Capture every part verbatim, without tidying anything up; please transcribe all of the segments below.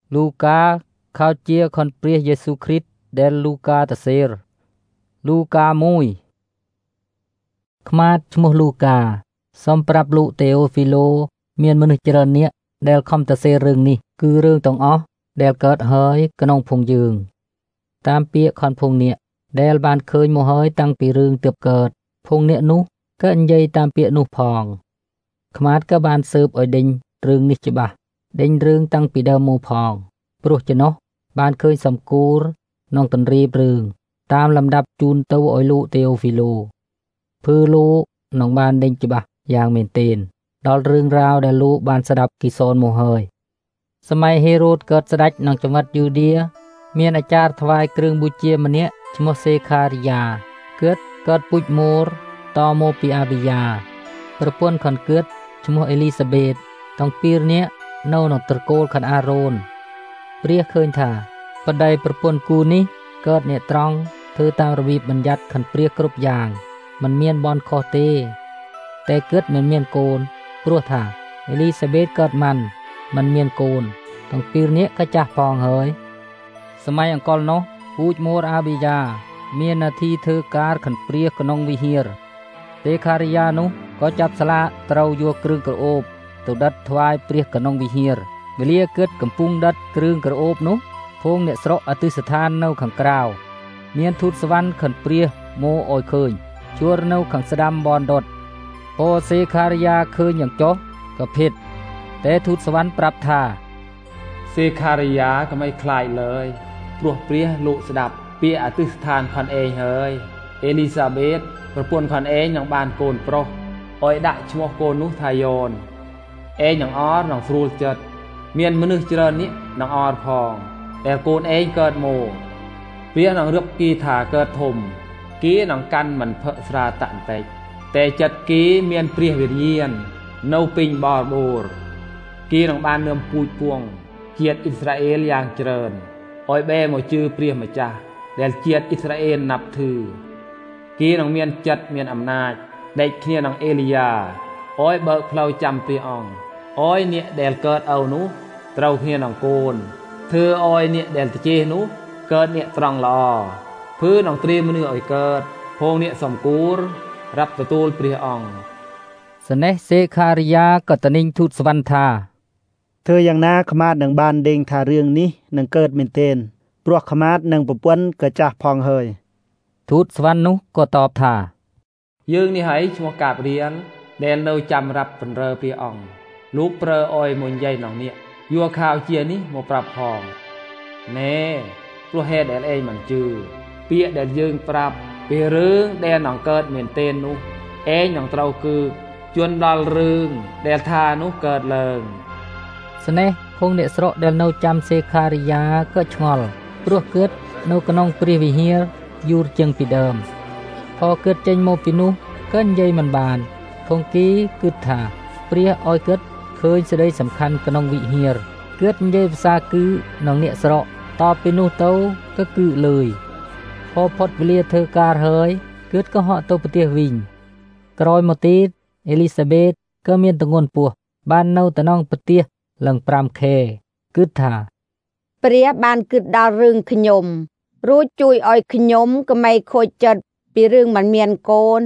ลูกาเข้าเจียคอนเปรียเยซูคริสต์เดลลูกาตะเซรลูกามุยขมาดชมุลูกาสมปรับลูเตโอฟิโลเมียนมนุษย์เจริญเนี้ยเดลคอมตะเซรเรื่องนี้คือเรื่องตองอ๋อเดลเกิดเฮยกระนองพงยืงตามเปียคอนพงเนี้ยเดลบานเคยโมเฮยตั้งปีเรื่องเติบเกิดพงเนี้ยนุก็อันใหญ่ตามเปียนุพองขมาดก็บานสืบอ่อยดิงเรื่องนิจบะดิงเรื่องตั้งปีเดิมโมพองปรุจเนาะบานเคยสมกูรน้องตันรีบเรื่องตามลำดับจูนเต้าอ่อยลูเตโอฟิโลพื้อลูน้องบานดิงจบะอย่างเมนเตนดอลเรื่องราวได้ลูบานสดับกิโซนโมเฮยสมัยเฮโรดเกิดสดัดน้องจังหวัดยูเดียเมียนอาจารย์ถวายเครื่องบูเจียมันเนี้ยชโมเซคาริยาเกิดเกิดปุจโมรตอโมปิอาบิยาประปวนขอนเกิดชโมเอลิซาเบธต้องปีรเนี้ยเน่าหนองตระโกลขันอาโรนเปรียเคยถ่าปัดใดประปวนกูนี้เกิดเนตรองเธอตามระบีบบัญญัติขันเปรียกรุบอย่างมันเมียนบอลคอเตแต่เกิดเหมือนเมียนโกนปลัวถ่าเอลิซาเบธเกิดมันมันเมียนโกนต้องปีรเนี้ยก็จะพองเฮยสมัยอังกอลเนาะพูดโมรอาบิยาเมียนนาทีเธอการขันเปรียกนองวิเฮียร์เตคาริยานุก็จับสละเตรายัวเครื่องกระโอบตัวดัดทวายเปรียกนองวิเฮียร์เวลียเกิดกำปุงดัดเครื่องกระโอบนุพงเนสระอติสถานเนาขังกราวเมียนทูตสวรรค์ขันเปรียโมออยเคยชัวเนาขังสดามบอลดดพอเซคาริยาเคยอย่างจ๊อกก็ผิดแต่ทูตสวรรค์ปรับท่าเซคาริยาก็ไม่คลายเลยปลุกเปรี้ยลุสดับเปียอติสถานคันเองเฮยเอลิซาเบธประปวนคันเองอย่างบานโกนโปรออยได้ชัวโกนุทายนเองอย่างออร์หนองฟรูลจัดเมียนมนุษย์เจริญนี้หนองออร์พองแต่โกนเองเกิดโมเปรี้ยหนองรึบกีถาเกิดถมกี้หนองกันมันเพสราตันเตกแต่จัดกี้เมียนเปรี้ยวิเยียนเนาปิงบอร์บูร์กี้หนองบานเนือมปูจพวงเกียรติอิสราเอลอย่างเจริญออยเบมจือเปรียมจ่าเดลเจียดอิสราเอลนับถือกีนองเมียนจัดเมียนอำนาจได้เคียนองเอลียาออยเบิกเพลาจำเปรียองออยเนี่ยเดลเกิดเอานุเต้าเคียนองโกนเธอออยเนี่ยเดลตะเจนุเกิดเนี่ยตรังลอพื้นองเตรียมมือออยเกิดพงเนี่ยสมกูรรับประตูเปรียองสเนเซคาริยากัตนิงทูตสวรรค์ทาเธออย่างนาขมาดหนังบานเด้งทาเรื่องนี้หนังเกิดเมนเตนปลวกขมาดหนังปปวนเกิดจากพองเฮยทูตสวรรค์นุก็ตอบท่ายืงนี่ให้ชัวกาบเรียนเดนเนจำรับเป็นเรอเปียองลูกเปรอออยมนใหญ่หนองเนี่ยยัวข่าวเจียนี่โมปรับพองเน่ปลัวเฮดเดลเองมันจือเปียเดนยืงปรับเปียเรื่องเดนหนองเกิดเมนเตนนุเองหนองเต้าคือจวนดอลเรื่องเดลทานุเกิดเลิงสเนพงเนสระเดลเนาจำเซคาริยาก็ชงอลปลัวเกิดเนากนองปรีวิเฮียยูรจึงปีเดิมพอเกิดเจนโมปินุเกินใยมันบานพงกี้กึดถาเปรียออยเกิดเคยแสดงสำคัญกนองวิเฮียเกิดใยภาษาคือนองเนสระต่อปินุเต้าก็คือเลยพอพอดเวลียเธอการเฮยเกิดก็เหาะตัวปเตียวิงกรอยมตีดเอลิซาเบธก็เมียนตะงวนปัวบ้านเนาตะนองปเตียหลังปรามเคกึดถาเปรียบานกึดดาวเรื่องขยมรู้จุยอ้อยขยมก็ไม่โคจจัดปีเรื่องมันเมียนโกน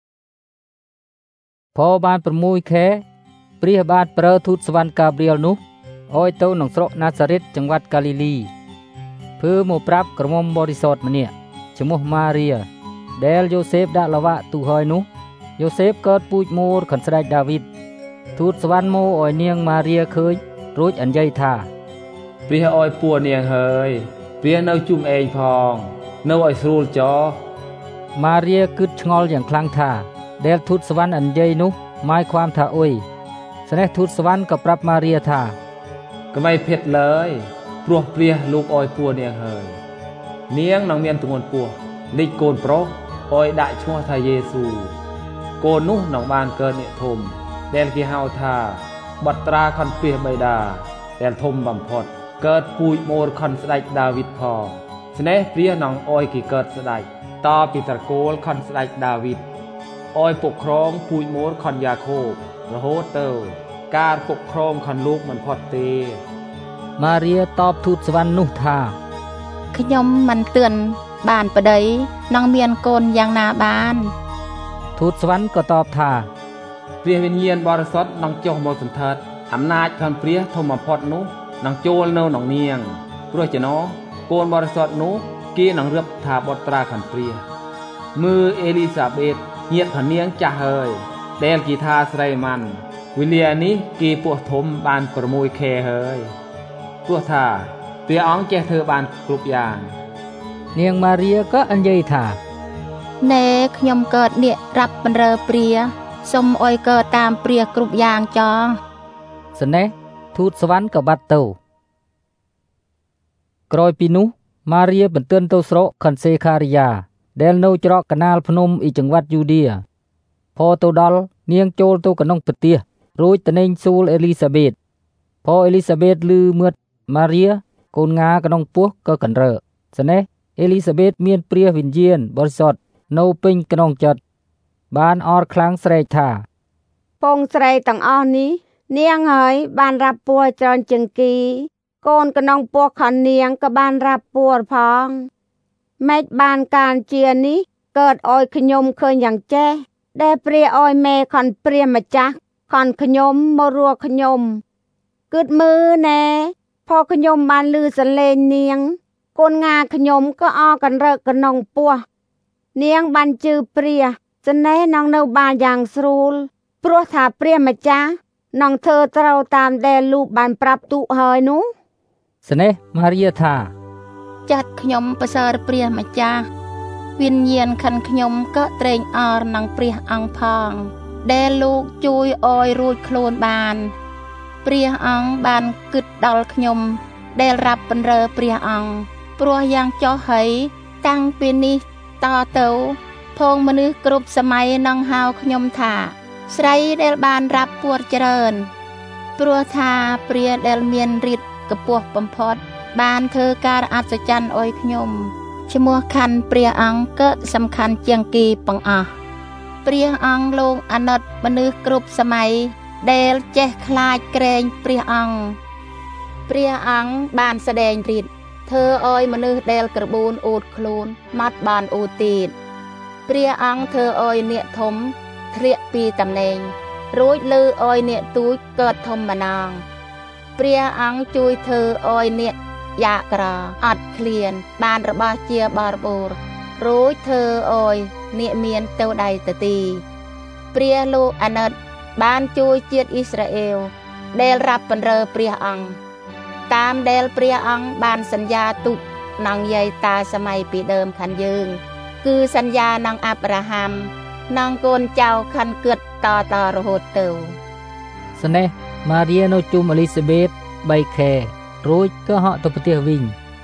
พอบานประมุยแค่เปรียบานเปรอทูตสวรรค์กาเบรียลนุอ้อยเต้าหนองสระนาซาเรตจังหวัดกาลิลีเพื่อโมปรับกระมมบริสอดมันเนี่ยชมุมาเรียเดลโยเซฟดาลวะตูหอยนุโยเซฟเกิดปูจโมรขันสไดดาวิดทูตสวรรค์โมอ้อยเนียงมาเรียเคยรู้อันใหญ่ท่าเปรียอ้อยปัวเนียงเฮยเปรียเนาจุ่มเองพองเนาอ้อยสูลจอมาเรียกึดชงอลอย่างคลังท่าเดลทูตสวรรค์อันใหญ่นุหมายความท่าอุ้ยสเนทูตสวรรค์ก็ปรับมาเรียท่าก็ไม่เผ็ดเลยปลวกเปรียลูกอ้อยปัวเนียงเฮยเนียงนางเมียนตงวนปัวลิโกนโปรอ้อยได้ชั่วทาเยซูโกนนุหนองบานเกินเนทมเดลกีฮาวท่าบัตราคอนเปียใบดาเดลทมบำพดเกิดปุยโมรคอนสไดดาวิดพอสเนเปรียนองอ้อยกี่เกิดสไดต่อปีตรโกลคอนสไดดาวิดอ้อยปกครองปุยโมรคอนยาโคบระโฮเตอร์การปกครองคอนลูกมันพอดเตម៉ារីតបទូតសវណ្ណនោះថាខ្ញុំមិនទឿនបានប្តីនឹងមានកូនយ៉ាងណាបានទូតសវណ្ណក៏តបថាព្រះវិញ្ញាណបរិសុទ្ធនឹងចុះមកសន្ធិដ្ឋអំណាចខាងព្រះធំបំផុតនោះនឹងចូលនៅក្នុងនាងព្រោះចំណោកូនបរិសុទ្ធនោះគេនឹងរៀបថាបុត្រាខាងព្រះមើលអេលីសាបេតញាតិខាងនាងចាស់ហើយដែលគេថាស្រីម៉ាន់វេលានេះគេពោះធំបាន6ខែហើយព្រោះថាព្រះអង្គចេះធ្វើបានគ្រប់យ៉ាងនាងម៉ារីក៏អញ្ជើញថាណែខ្ញុំកើតនាគរាប់បណ្រើព្រះសូមអុយកើតតាមព្រះគ្រប់យ៉ាងចោស្នេះទូតសវណ្ណក៏បាត់ទៅក្រោយពីនោះម៉ារីបន្ទឿនទៅស្រុកខន្សេខារីយ៉ាដែលនៅច្រកកណាលភ្នំអ៊ីចង្វាត់យូឌាพอទៅដល់នាងចូលទៅក្នុងប្រទេសរួចត្នេញសួលអេលីសាបេតพอអេលីសាបេតឮមឿតម៉ារីកូនងាក្នុងពោះក៏កន្រើស្នេះអេលីសាបេតមានព្រះវិញ្ញាណបរិសុទ្ធនៅពេញក្នុងចិត្តបានអរខ្លាំងស្រែកថាពងស្រីទាំងអស់នេះនាងហើយបានរាប់ពួរច្រើនជាងគីកូនក្នុងពោះខាងនាងក៏បានរាប់ពួរផងម៉េចបានការជានេះកើតឲ្យខ្ញុំឃើញយ៉ាងចេះដែលព្រះឲ្យមេខនព្រះម្ចាស់ខនខ្ញុំមករੂខ្ញុំគិតមើលណែพอខ្ញុំបានឮសលេងនាងកូនងាខ្ញុំក៏អកន្រើកក្នុងពោះនាងបានជឿព្រះស្នេហ៍នឹងនៅបានយ៉ាងស្រួលព្រោះថាព្រះម្ចាស់នឹងធ្វើត្រូវតាមដែលលោកបានប្រាប់ទូហើយនោះស្នេះម៉ារីថាចាត់ខ្ញុំប្រសើរព្រះម្ចាស់វិញ្ញាណខិនខ្ញុំក៏ត្រេកអរនឹងព្រះអង្គផងដែលលោកជួយអោយរួចខ្លួនបានព្រះអង្គបានគិតដល់ខ្ញុំដែលរាប់បណ្រើព្រះអង្គព្រោះយ៉ាងចោះហើយតាំងពីនេះតទៅផងមនុស្សគ្រប់សម័យនឹងហៅខ្ញុំថាស្រីដែលបានរាប់ពួរច្រើនព្រោះថាព្រះដែលមានฤทธิ์ខ្ពស់បំផុតបានធ្វើការអស្ចារ្យអោយខ្ញុំឈ្មោះខណ្ឌព្រះអង្គក៏សំខាន់ជាងគេបង្អស់ព្រះអង្គលោកអាណិតមនុស្សគ្រប់សម័យដែលចេះខ្លាចក្រែងព្រះអង្គព្រះអង្គបានស្ដែងฤทธิ์ធ្វើឲ្យមនុស្សដែលក្របូនអួតខ្លួនម៉ាត់បានអួតទៀតព្រះអង្គធ្វើឲ្យអ្នកធំធ្លាក់ពីតំណែងរួចលើឲ្យអ្នកទូចកើតធំម្ដងព្រះអង្គជួយធ្វើឲ្យអ្នកយ៉ាក្រអត់ឃ្លានបានរបស់ជាបរិបូរណ៍រួចធ្វើឲ្យអ្នកមានទៅដៃទៅទីព្រះលោកអាណិតបានជួយជាតិអ៊ីស្រាអែលដែលរាប់បណ្រើព្រះអង្គតាមដែលព្រះអង្គបានសន្យាទុកនឹងយាយតាសម័យពីដើមខាងយើងគឺសន្យានឹងអាប់រ៉ាហាំនឹងកូនចៅខាងគិតតតរហូតទៅស្នេះម៉ារីនៅជុំអេលីសាបេត3ខែរួចក៏ហក់ទៅប្រទេសវិញ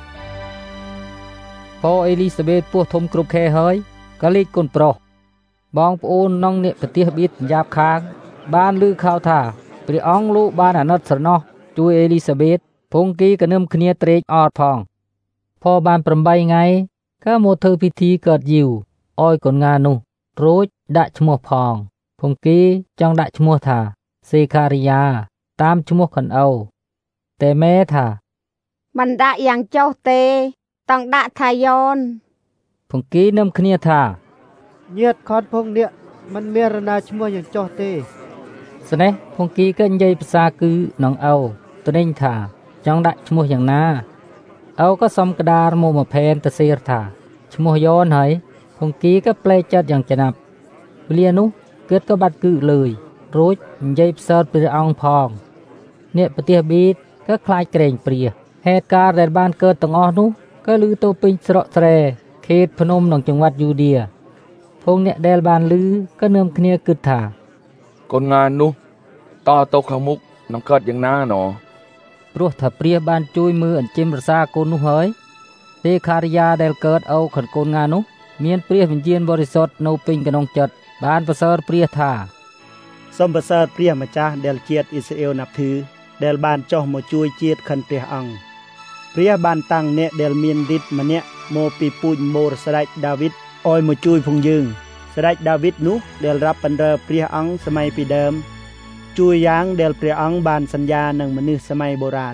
พอអេលីសាបេតពោះធំគ្រប់ខែហើយក៏លេខកូនប្រុសបងប្អូនក្នុងអ្នកប្រទេសបៀតយ៉ាបខាងបានឮข่าวថាព្រះអង្គលោកបានអាណិតស្រណោះជួយអេលីសាបេតពងគីក៏នឹមគ្នាត្រេកអរផងพอបាន8ថ្ងៃក៏មកធ្វើពិធីកើតយីវឲ្យកូនងានោះរួចដាក់ឈ្មោះផងពងគីចង់ដាក់ឈ្មោះថាសេខារីយ៉ាតាមឈ្មោះកូនឪតែម៉ែថាមិនដាក់យ៉ាងចុះទេតង់ដាក់ថាយ៉នពងគីនឹមគ្នាថាញាតិខនភងនេះមិនមានរណាឈ្មោះយ៉ាងចុះទេស្នេះពងគីក៏និយាយភាសាគឺនងឪត្នេញថាចង់ដាក់ឈ្មោះយ៉ាងណាឪក៏សុំក្តារមកមួយផែនទៅសេរថាឈ្មោះយ៉នហើយពងគីក៏ប្លែកចិត្តយ៉ាងចំណាប់វេលានោះគិតក៏បាត់គឺលើយរួចនិយាយផ្សើតព្រះអង្គផងអ្នកប្រទេសប៊ីតក៏ខ្លាចក្រែងព្រះហេតុការណ៍ដែលបានកើតទាំងអស់នោះក៏ឮទៅពេញស្រុកស្រែខេត្តភ្នំក្នុងจังหวัดយូឌាភងអ្នកដែលបានឮក៏នឹមគ្នាគិតថាកូនងានោះតទៅខាងមុខនឹងកើតយ៉ាងណាណោព្រោះថាព្រះបានជួយមើលអញ្ចឹមរសាកូននោះហើយទេខារីយ៉ាដែលកើតឪខនកូនងានោះមានព្រះវិញ្ញាណបរិសុទ្ធនៅពេញក្នុងចិត្តបានប្រសើរព្រះថាសូមប្រសើរព្រះម្ចាស់ដែលជាតិអ៊ីស្រាអែលนับถือដែលបានចុះមកជួយជាតិខិនព្រះអង្គព្រះបានតាំងអ្នកដែលមានฤทธิ์ម្នាក់មកពីពូជមូរស្ដេចដាវីតឲ្យមកជួយផងយើងស្ដេចដាវីតនោះដែលរាប់បណ្រើព្រះអង្គសម័យពីដើមជួយយ៉ាងដែលព្រះអង្គបានសន្យានឹងមនុស្សសម័យបុរាណ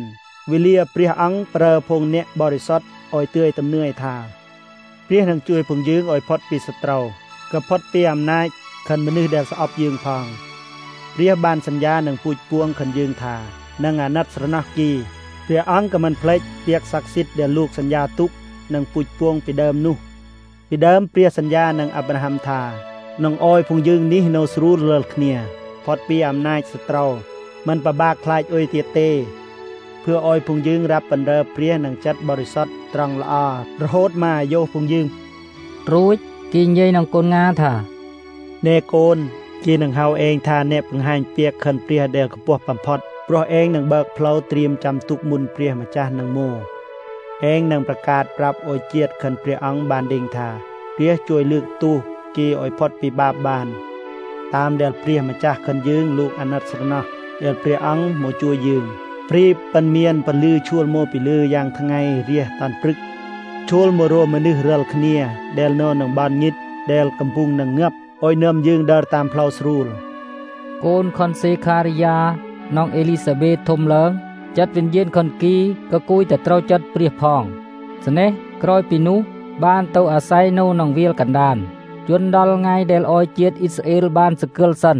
វិលាព្រះអង្គប្រើភងអ្នកបរិសុទ្ធឲ្យទឿយទំនឿយថាព្រះនឹងជួយពងយើងឲ្យផុតពីសត្រូវក៏ផុតពីអំណាចខិនមនុស្សដែលស្អប់យើងផងព្រះបានសញ្ញានឹងពូជពួងខិនយើងថានឹងអាណិតស្រណោះគីព្រះអង្គក៏មិនភ្លេចពាក្យស័ក្តិសិទ្ធិដែលលោកសញ្ញាទុកនឹងពូជពួងពីដើមនោះពីដើមព្រះសញ្ញានឹងអាប់រ៉ាហាំថានឹងអោយពងយើងនេះនៅស្រួលរាល់គ្នាផុតពីអំណាចសត្រូវមិនពិបាកខ្លាចអុយទៀតទេเพื่อអោយពងយើងរាប់បណ្ដើព្រះនឹងចិត្តបរិសុទ្ធត្រង់ល្អរហូតមកអាយុពងយើងរួចគេនិយាយនឹងកូនងាថាណែកូនគេនឹងហៅឯងថាអ្នកបង្ហាញពាក្យខិនព្រះដែលខ្ពស់បំផុតព្រោះឯងនឹងបើកផ្លូវត្រៀមចាំទុកមុនព្រះម្ចាស់នឹងមកឯងនឹងប្រកាសប្រាប់អោយជាតិខិនព្រះអង្គបានដេញថាព្រះជួយលើកទោសគេឲ្យផុតពីបាបបានតាមដែលព្រះម្ចាស់ខិនយើងលោកអាណិតស្រណោះដែលព្រះអង្គមកជួយយើងព្រីប៉ិនមានពលឺឈួលមកពីលើយ៉ាងថ្ងៃរះតាន់ព្រឹកឈួលមករមមនុស្សរាល់គ្នាដែលនៅនឹងបានញិតដែលកំពុងនឹងងាប់អោយនាំយើងដើរតាមផ្លូវស្រួលកូនខុនសេខារីយ៉ាน้องเอลิซาเบธធំឡើងចាត់វិញ្ញាណខុនគីក៏គួយតែត្រូវចាត់ព្រះផងស្នេះក្រោយពីនោះបានទៅអាស្រ័យនៅក្នុងវាលកណ្ដាលជន់ដល់ថ្ងៃដែលអោយជាតិអ៊ីស្រាអែលបានសកិលសិន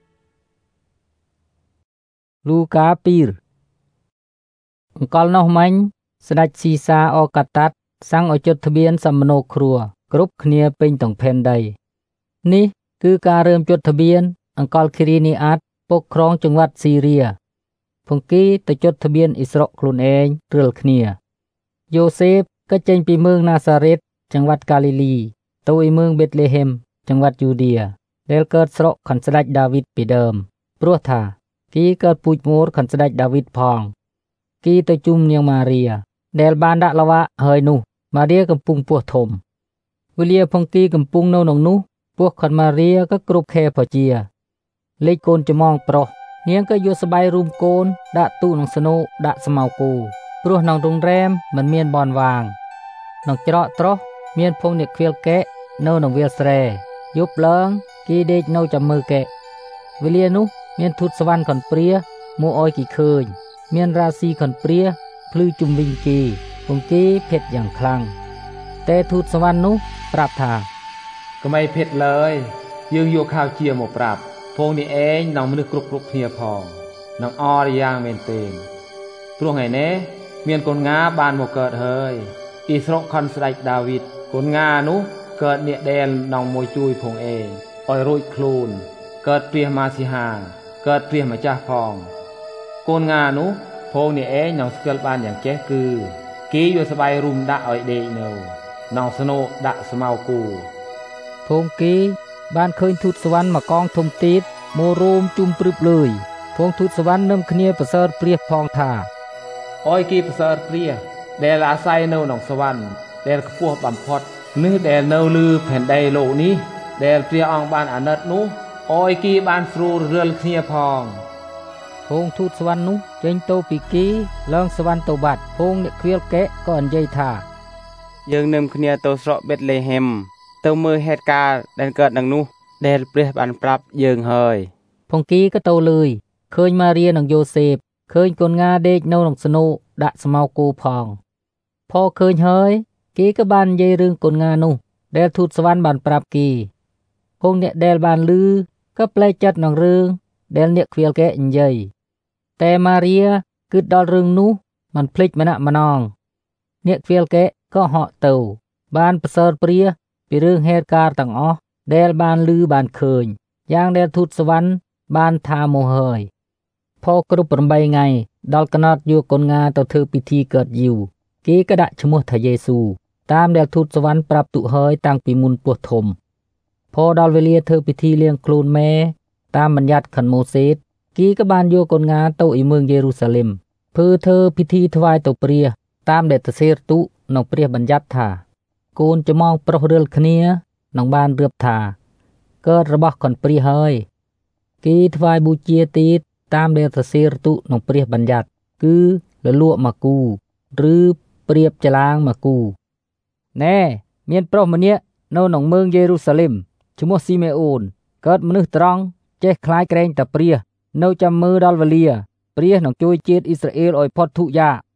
លូកាពីរអង្កលនោះមិញស្ដេចស៊ីសាអកាតាត់សាំងឲ្យចុះទ្បានសមណូគ្រួគ្រប់គ្នាពេញទាំងផែនដីនេះគឺការរើមចុះទ្បានអង្កលគិរីនីអាតពកគ្រងចង្វាត់ស៊ីរីភង្គីទៅចុះទ្បានអ៊ីស្រាអែលខ្លួនឯងរាល់គ្នាយូសេបក៏ចេញពីเมืองណាសារ៉េតចង្វាត់កាលីលីទៅឯเมืองបេតលេហេមចង្វាត់យូឌាដែលកើតស្រុកខនស្ដេចដាវីតពីដើមព្រោះថាគីកើតពូជមូរខនស្ដេចដាវីតផងគីទៅជុំនាងម៉ារីដែលបានដាក់ល្វាក់ហើយនោះម៉ារីកំពុងពោះធំវេលាភង្គីកំពុងនៅក្នុងនោះពោះខនម៉ារីក៏គ្រប់ខែបជាលេខកូនច្មងប្រុសនាងក៏យកស្បៃរូមកូនដាក់ទូក្នុងស្នូដាក់ស្មៅគូព្រោះក្នុងរោងរែមមិនមានបនវាងក្នុងច្រកត្រោះមានភងអ្នកខ្វៀលកែនៅក្នុងវាលស្រែយប់ឡើងគេដេកនៅចាំមើលកែវេលានោះមានទូតសវណ្ណខនព្រាមកអោយគេឃើញមានរាស៊ីខនព្រាភ្លឺជុំវិញគេពងគេភេទយ៉ាងខ្លាំងតែទូតសវណ្ណនោះប្រាប់ថាកុំឲ្យភេទឡើយយើងយកខាវជាមកប្រាប់พงនេះឯងនឹងមនុស្សគ្រប់គ្រប់គ្នាផងនឹងអរយ៉ាងមែនទេព្រោះថ្ងៃនេះមានកូនងាបានមកកើតហើយអ៊ីស្រាអែលខនស្ដេចដាវីតកូនងានោះកើតអ្នកដែលនឹងមួយជួយផងឯងឲ្យរួចខ្លួនកើតព្រះម៉ាស៊ីហាកើតព្រះម្ចាស់ផងកូនងានោះพงនេះឯងនឹងស្គាល់បានយ៉ាងចេះគឺគេយកស្បៃរុំដាក់ឲ្យដេកនៅនឹងស្នូដាក់ស្មៅគូភងគេបានឃើញទូតសវណ្ណមកកងធំទីតមករួមជុំព្រឹបលើយភងទូតសវណ្ណនឹមគ្នាប្រសើរព្រះផងថាអោយគេប្រសើរព្រះដែលអាស្រ័យនៅក្នុងសវណ្ណដែលខ្ពស់បំផុតនេះដែលនៅលើផែនដីលោកនេះដែលព្រះអង្គបានអាណិតនោះអោយគេបានស្រួលរាល់គ្នាផងភងទូតសវណ្ណនោះចេញទៅពីគេឡើងសវណ្ណទៅបាត់ភងអ្នកខ្វៀលកែក៏និយាយថាយើងនឹមគ្នាទៅស្រុកបេតលេហេមទៅមើលហេតុការណ៍ដែលកើតនឹងនោះដែលព្រះបានប្រាប់យើងហើយភង្គីក៏ទៅលើយឃើញម៉ារីនិងយូសេបឃើញកូនងាដេកនៅក្នុងស្នូដាក់ស្មៅគូផងផឃើញហើយគេក៏បាននិយាយរឿងកូនងានោះដែលទូតសវណ្ណបានប្រាប់គេភងអ្នកដែលបានឮក៏ប្លែកចិត្តនឹងរឿងដែលអ្នកខ្វៀលកែនិយាយតែម៉ារីគិតដល់រឿងនោះមិនភ្លេចម្នាក់ម្ដងអ្នកខ្វៀលកែក៏ហក់ទៅបានប្រសើរព្រះពីរឿងហេតុការណ៍ទាំងអស់ដែលបានឮបានឃើញយ៉ាងដែលទូតសវណ្ណបានថាមកហើយផគ្រប់8ថ្ងៃដល់កណត់យកកូនងាទៅធ្វើពិធីកើតយីវគេក៏ដាក់ឈ្មោះថាយេស៊ូតាមដែលទូតសវណ្ណប្រាប់ទុហើយតាំងពីមុនពោះធំផដល់វេលាធ្វើពិធីលាងខ្លួនម៉ែតាមបញ្ញត្តិខិនម៉ូសេសគេក៏បានយកកូនងាទៅឯเมืองយេរូសាឡិមធ្វើធ្វើពិធីថ្វាយទៅព្រះតាមដែលតសេរទុក្នុងព្រះបញ្ញត្តិថាកូនច្មងប្រុសរាល់គ្នានឹងបានរៀបថាកើតរបស់ខនព្រះហើយគេថ្វាយបូជាទៀតតាមដែលសរសេរទុក្នុងព្រះបញ្ញត្តិគឺលលក់មកគូឬព្រៀបចលាងមកគូណែមានប្រុសម្នាក់នៅក្នុងเมืองយេរូសាឡិមឈ្មោះស៊ីមេអូនកើតមនុស្សត្រង់ចេះខ្លាចក្រែងតែព្រះនៅចាំមើលដល់វេលាព្រះនឹងជួយជាតិអ៊ីស្រាអែលឲ្យផុតទុក្ខយ៉ា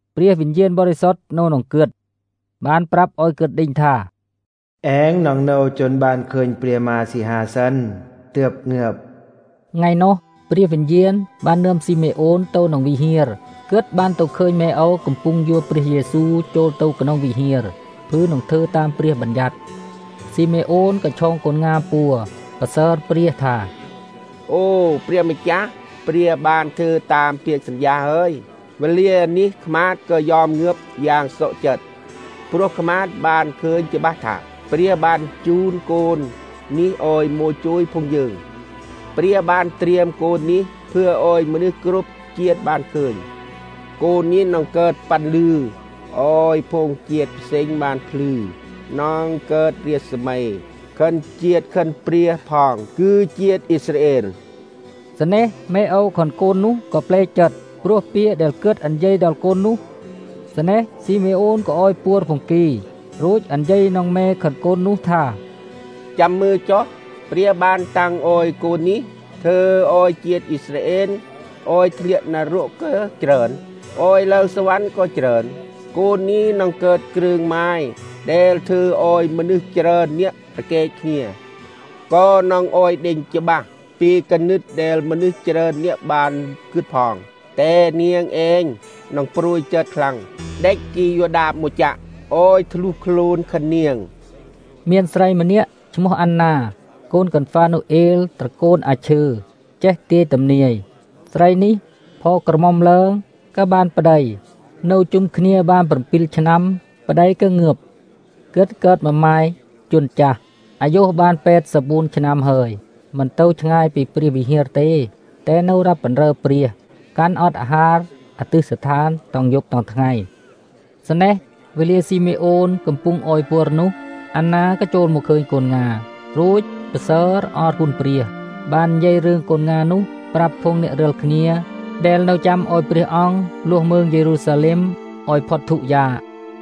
ព្រះវិញ្ញាណបរិសុទ្ធនៅក្នុងគឿតបានប្រាប់ឲ្យគឿតដេញថាអែងនឹងនៅជន់បានឃើញព្រះមាស៊ីហាសិនទើបងើបថ្ងៃនោះព្រះវិញ្ញាណបាននាំស៊ីមេអូនទៅក្នុងវិហារគឿតបានទៅឃើញមេអូកំពុងយកព្រះយេស៊ូវចូលទៅក្នុងវិហារព្រឺនឹងធ្វើតាមព្រះបញ្ញត្តិស៊ីមេអូនក៏ឆងកូនងាពួរប្រសើរព្រះថាអូព្រះម្ចាស់ព្រះបានធ្វើតាមពាក្យសន្យាហើយវេលានេះខ្មាតក៏យอมងើបយ៉ាងសុខចិត្តព្រោះខ្មាតបានឃើញច្បាស់ថាព្រះបានជូនកូននេះឲ្យមកជួយភងយើងព្រះបានត្រៀមកូននេះធ្វើឲ្យមនុស្សគ្រប់ជាតិបានឃើញកូននេះនឹងកើតប៉ាន់លឺឲ្យភងជាតិផ្សេងបានភ្លឺនឹងកើតរាជសម័យខិនជាតិខិនព្រះផងគឺជាតិអ៊ីស្រាអែលស្នេះមេអូខនកូននោះក៏ប្លែកចិត្តព្រោះពាក្យដែលគិតអញ្ញ័យដល់កូននោះស្នេះស៊ីមេអូនក៏ឲ្យពួរភង្គីរួចអញ្ញ័យនឹងមេខនកូននោះថាចាំមើលចុះព្រះបានតាំងឲ្យកូននេះធ្វើឲ្យជាតិអ៊ីស្រាអែលឲ្យធ្លាក់នរកក៏ច្រើនឲ្យលើសវណ្ណក៏ច្រើនកូននេះនឹងកើតគ្រឿងម៉ាយដែលធ្វើឲ្យមនុស្សច្រើនអ្នកប្រកែកគ្នាក៏នឹងឲ្យដេញច្បាស់ពីកណិតដែលមនុស្សច្រើនអ្នកបានគិតផងតែនាងឯងនឹងព្រួយចិត្តខ្លាំងដេកគីយោដាបមកចាក់អោយធ្លុះខ្លួនខនាងមានស្រីម្នាក់ឈ្មោះអាន់ណាកូនកូនហ្វានូអេលត្រកូលអាឈើចេះទាយទំនាយស្រីនេះផក្រមុំឡើងក៏បានប្តីនៅជុំគ្នាបាន7ឆ្នាំប្តីក៏ងើបគិតកើតមួយម៉ាយជន់ចាស់អាយុបាន84ឆ្នាំហើយមិនទៅឆ្ងាយពីព្រះវិហារទេតែនៅរាប់បណ្រើព្រះកាន់អត់អាហារអតិស្ថានតង់យប់តង់ថ្ងៃស្នេះវេលាស៊ីមេអូនកំពុងអោយពួរនោះអាណាក៏ចូលមកឃើញកូនងារួចប្រសើរអរគុណព្រះបាននិយាយរឿងកូនងានោះប្រាប់ភងអ្នករាល់គ្នាដែលនៅចាំអោយព្រះអង្គលួសមើងយេរូសាឡិមអោយផុតទុក្ខយ៉ា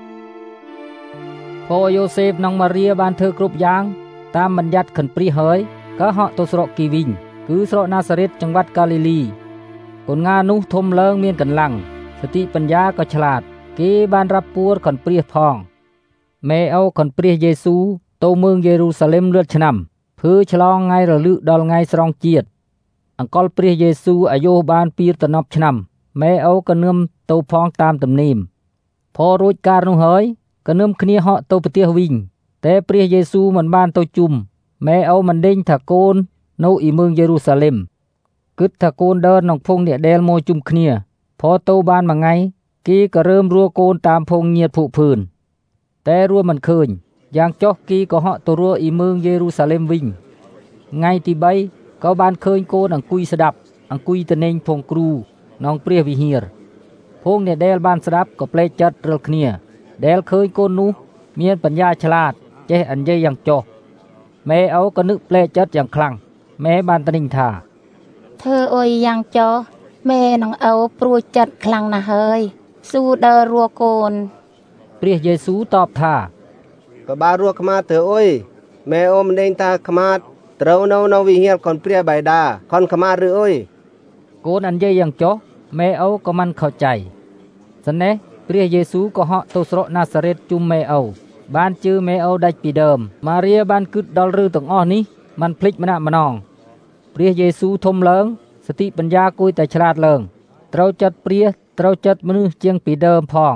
ព្រះយូសេបនិងម៉ារីបានធ្វើគ្រប់យ៉ាងតាមបញ្ញត្តិខិនព្រះហើយក៏ហក់ទៅស្រុកគីវិញគឺស្រុកណាសារ៉េតចង្វាត់កាលីលីកូនងានោះធំឡើងមានកម្លាំងសតិបញ្ញាក៏ឆ្លាតគេបានរាប់ពួរខិនព្រះផងមេអូខិនព្រះយេស៊ូវទៅមើងយេរូសាឡិមលឿនឆ្នាំភឺឆ្លងថ្ងៃរលឹកដល់ថ្ងៃស្រង់ជាតិអង្កលព្រះយេស៊ូវអាយុបានពីរតំណប់ឆ្នាំមេអូក៏នឹមទៅផងតាមទំនៀមផរួចការនោះហើយក៏នឹមគ្នាហក់ទៅប្រទេសវិញតែព្រះយេស៊ូវមិនបានទៅជុំមេអូមិនដេញថាកូននៅឯមើងយេរូសាឡិមគិតថាកូនដើរក្នុងភងអ្នកដែលមកជុំគ្នាផទៅបានមួយថ្ងៃគេក៏រើមរួកូនតាមភងញាតភុភឿនតែរួមិនឃើញយ៉ាងចុះគេក៏ហក់ទៅរួឯមើងយេរូសាឡិមវិញថ្ងៃទីបីក៏បានឃើញកូនអង្គុយស្ដាប់អង្គុយតនេញភងគ្រូក្នុងព្រះវិហារភងអ្នកដែលបានស្ដាប់ក៏ប្លែកចិត្តរាល់គ្នាដែលឃើញកូននោះមានបញ្ញាឆ្លាតចេះអញ្ញ័យយ៉ាងចុះមេអូក៏នឹកប្លែកចិត្តយ៉ាងខ្លាំងមេបានតនេញថាធ្វើអុយយ៉ាងចុះមេនឹងអូព្រួយចិត្តខ្លាំងណាស់ហើយស៊ូដើររួកូនព្រះយេស៊ូវតបថាក៏បានរួខ្មាតធ្វើអុយមេអូមិនដេញថាខ្មាតត្រូវនៅនៅវិហារខនព្រះបៃតាខនខ្មាតឬអុយកូនអញ្ញ័យយ៉ាងចុះមេអូក៏មិនเข้าใจស្នេះព្រះយេស៊ូវក៏ហក់ទៅស្រុកណាសារ៉េតជុំមេអូបានជឿមេអូដាច់ពីដើមម៉ារីបានគិតដល់រឿងទាំងអស់នេះមិនភ្លេចម្នាក់ម្ដងព្រះយេស៊ូវធំឡើងសតិបញ្ញាគួយតែឆ្លាតឡើងត្រូវចិត្តព្រះត្រូវចិត្តមនុស្សជាងពីដើមផង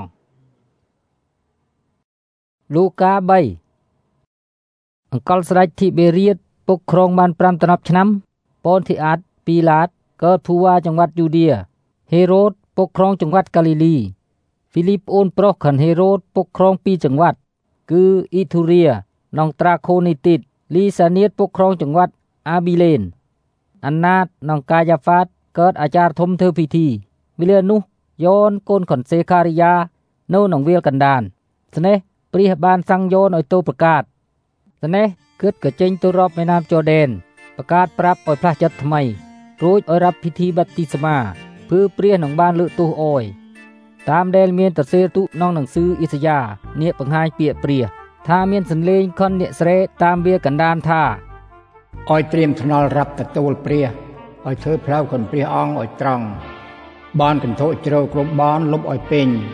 លូកាបីអង្កលស្ដេចធីបេរៀតពុកគ្រងបាន5តំណប់ឆ្នាំប៉ុនធីអាតពីឡាតកើតភូវ៉ាចង្វាត់យូឌាហេរ៉ូតពុកគ្រងចង្វាត់កាលីលីហ្វីលីបអូនប្រុសខាងហេរ៉ូតពុកគ្រងពីរចង្វាត់គឺអ៊ីធូរៀនិងត្រាខូនីទីតលីសានៀតពុកគ្រងចង្វាត់អាប៊ីលេនអាណាតនិងកាយ៉ាហ្វាតកើតអាចារ្យធំធ្វើពិធីវេលានោះយ៉នកូនខុនសេខារីយ៉ានៅក្នុងវាលកណ្ដានស្នេះព្រះបានសាំងយ៉នឲ្យទៅប្រកាសស្នេះគិតក៏ចេញទៅរកមេណាមយ៉ូដែនប្រកាសប្រាប់ឲ្យផ្លាស់ចិត្តថ្មីរួចឲ្យរាប់ពិធីបាប់ទីស្មាព្រឺព្រះនឹងបានលើកទោសអោយតាមដែលមានតសេរទុក្នុងหนังสือអ៊ីសាយ៉ានាគបង្ហាញពាក្យព្រះថាមានសន្លេងខុនអ្នកស្រែតាមវាលកណ្ដានថាឲ្យត្រៀមថ្នល់រាប់ទទួលព្រះឲ្យធ្វើផ្លូវខុនព្រះអង្គឲ្យត្រង់បានកន្ធុជ្រៅគ្រប់បានលុបឲ្យពេញ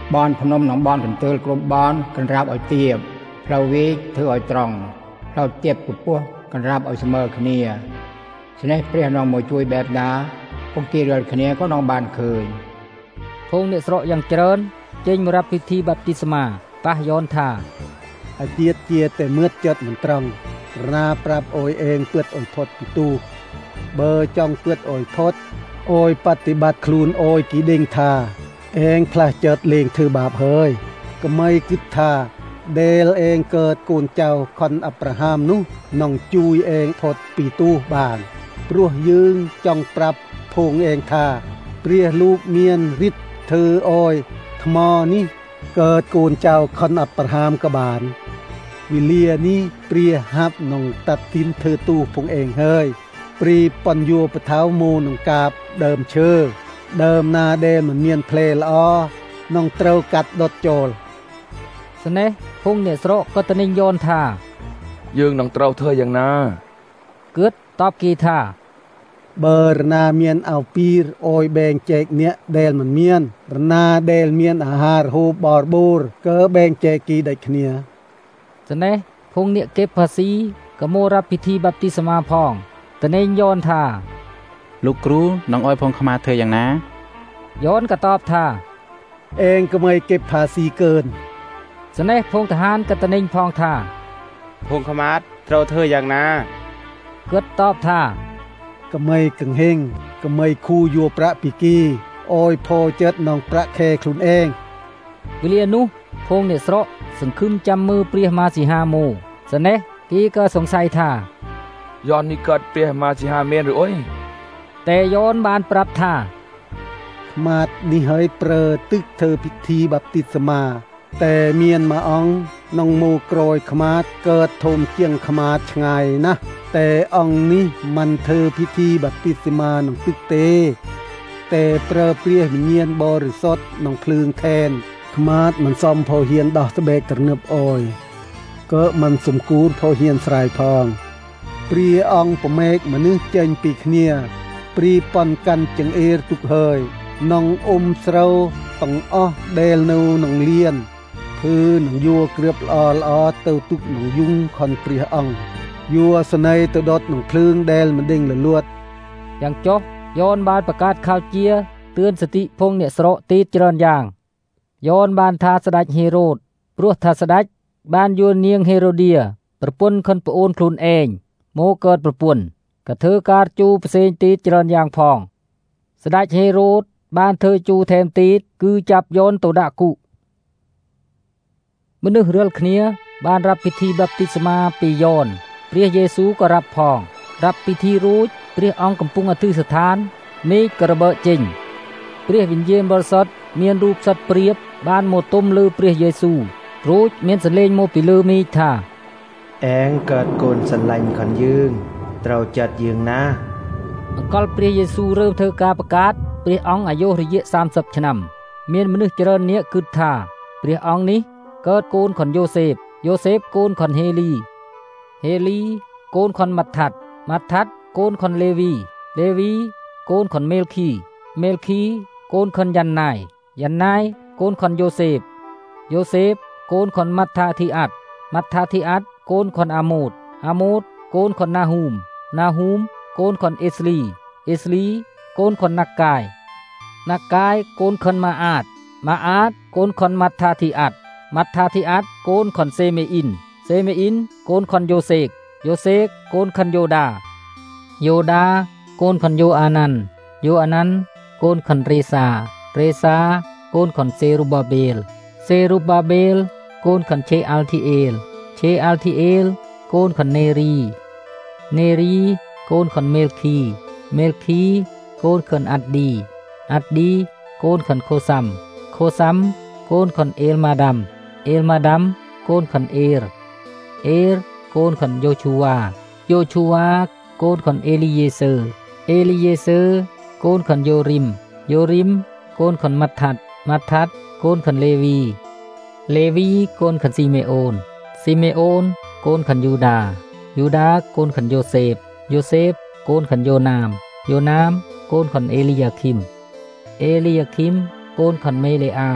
บอนพนมหนองบอนกันเตือลกรบบอนกันรับเอาเตียบเราเวกถือเอาตรองเราเจ็บกับพวกกันรับเอาเสมอขเนียฉะนั้นเปรี้ยน้องมาช่วยแบบนาพวกกีเรือนขเนียก็น้องบานเคยพงเนสระยังเจริญเจงมารับพิธีบัพติศมาปะย้อนท่าอาเจียดเจียแต่เมื่อจัดมันตรังนาปรับโอยเองเปื้อนโอยพดปิตูเบอร์จ้องเปื้อนโอยพดโอยปฏิบัติคลูนโอยกีเด้งทาเองพลาเจิดเลงถือบาปเฮยก็ไม่กิดทาเดลเองเกิดกูนเจ้าคอนอับราฮัมนุน้องจุยเองพดปีตูบานปลัวยืงจ้องปรับพงเองทาเปรียลูกเมียนริดเธอโอยทมอนี่เกิดกูนเจ้าคอนอับราฮัมกบานวิเลียนี้เปรียฮับน้องตัดตินเธอตู้พงเองเฮยปรีปัญโยปะเท้ามูนองกาบเดิมเชอเดิมนาเดนเหมือนเมียนเพลลอน้องเตรากัดดดโจลสเนพงเนสระก็ตะนิงโยนท่ายืงน้องเตราเธออย่างนาเกิดตอบกีท่าเบอร์นาเมียนเอาปีรโอยแบงแจกเนี้ยเดลเหมือนเมียนนาเดลเมียนอาหารฮูบอร์บูรเกอแบงแจกกีได้เนียสเนพงเนเก็บภาษีกโมรับพิธีบัพติศมาพองตะนิงโยนท่าลูกครูน้องอ้อยพงขมาเธออย่างนะย้อนกระตอบท่าเองก็ไม่เก็บภาษีเกินสเนพงทหารกตะนิงพองท่าพงขมาเราเธออย่างนะเกิดตอบท่าก็ไม่กังเฮงก็ไม่คู่ยัวประปีกีโอยพอเจิดน้องประแคคลุนเองวิเลียนุพงเนสระสังคึมจำมือเปรียมาสีหาโมสเนกีก็สงสัยท่าย้อนนี่เกิดเปรียมาสีหาเมนหรือโอ้ยแต่ย้อนบานปรับท่ามาดนี่เฮยเปรตึกเธอพิธีบัพติศมาแต่เมียนมาอองน้องโมกรอยขมาดเกิดโทมเจียงขมาดไงนะแต่อองนี้มันเธอพิธีบัพติศมาน้องตึกเตแต่เปรเปรียเมียนบริสุทธิ์น้องพลึงแทนขมาดมันซ่อมพอเฮียนดอกตะเบกกระเนบออยก็มันสมกูรพอเฮียนสายพองเปรียอองปเมกมนึกเจนปีเนียปรีปอนกันจังเอรตุกเฮยน้องอมเสราต้องอ้อเดลนูน้องเลียนพื้นน้องยัวเกลือบออลอเตาตุกน้องยุงคอนเปรียอองยัวสนัยตดดน้องคลื่นเดลมันเด้งละลวดอย่างจบย้อนบานประกาศข่าวเจียเตือนสติพงเนสระตีเจริญอย่างย้อนบานทาสดัจเฮโรดปลัวทาสดัจบานยัวเนียงเฮโรเดียประปุนคนประโอนคลุนเองโมเกิดประปุนกระเธอการจูเปเซนตีเจริญอย่างพองสดัจเฮโรดบ้านเธอจูแทมตีดคือจับโยนตัวดากุมนุษย์เรือนเนียบ้านรับพิธีบัพติศมาปีโยนเปรียเยซูก็รับพองรับพิธีรูจเปรียองกำปุงอธิสถานมีกระเบะจริงเปรียวิญญาณบริสุทธิ์เมียนรูปสัตว์เปรียบบ้านโมตุมลือเปรียเยซูรูจเมียนสันเลงโมปิลือมีท่าแองเกิดโกนสันลันขันยืงเราจัดยืงนะอังกอลเปรียเยซูเริ่มเธอการประกาศเปรียองอายุระยะสามสิบชนำเมียนมนุษย์เจริญเนี้ยคือท่าเปรียองนี้เกิดโกนขอนโยเซฟโยเซฟโกนขอนเฮลีเฮลีโกนขอนมัทธัดมัทธัดโกนขอนเลวีเลวีโกนขอนเมลคีเมลคีโกนขอนยันนายยันนายโกนขอนโยเซฟโยเซฟโกนขอนมัทธาธิอัดมัทธาธิอัดโกนขอนอาโมดอาโมดโกนขอนนาฮูมนาฮูมโกนขอนเอสลีเอสลีโกนขอนนักกายนักกายโกนขอนมาอาดมาอาดโกนขอนมัทธาธิอัดมัทธาธิอัดโกนขอนเซเมอินเซเมอินโกนขอนโยเซกโยเซกโกนขอนโยดาโยดาโกนขอนโยอานันโยอานันโกนขอนเรซาเรซาโกนขอนเซรุบาเบลเซรุบาเบลโกนขอนเชอัลทิเอลเชอัลทิเอลโกนขอนเนรีเนรีโกนขอนเมลคีเมลคีโกนขอนอัดดีอัดดีโกนขอนโคซัมโคซัมโกนขอนเอลมาดัมเอลมาดัมโกนขอนเอรเอรโกนขอนโยชูวาโยชูวาโกนขอนเอลีเยเซอร์เอลีเยเซอร์โกนขอนโยริมโยริมโกนขอนมัทธัดมัทธัดโกนขอนเลวีเลวีโกนขอนซิเมโอนซิเมโอนโกนขอนยูดายูดาโกนขอนโยเซฟโยเซฟโกนขอนโยนามโยนามโกนขอนเอลียาคิมเอลียาคิมโกนขอนเมเลอาเ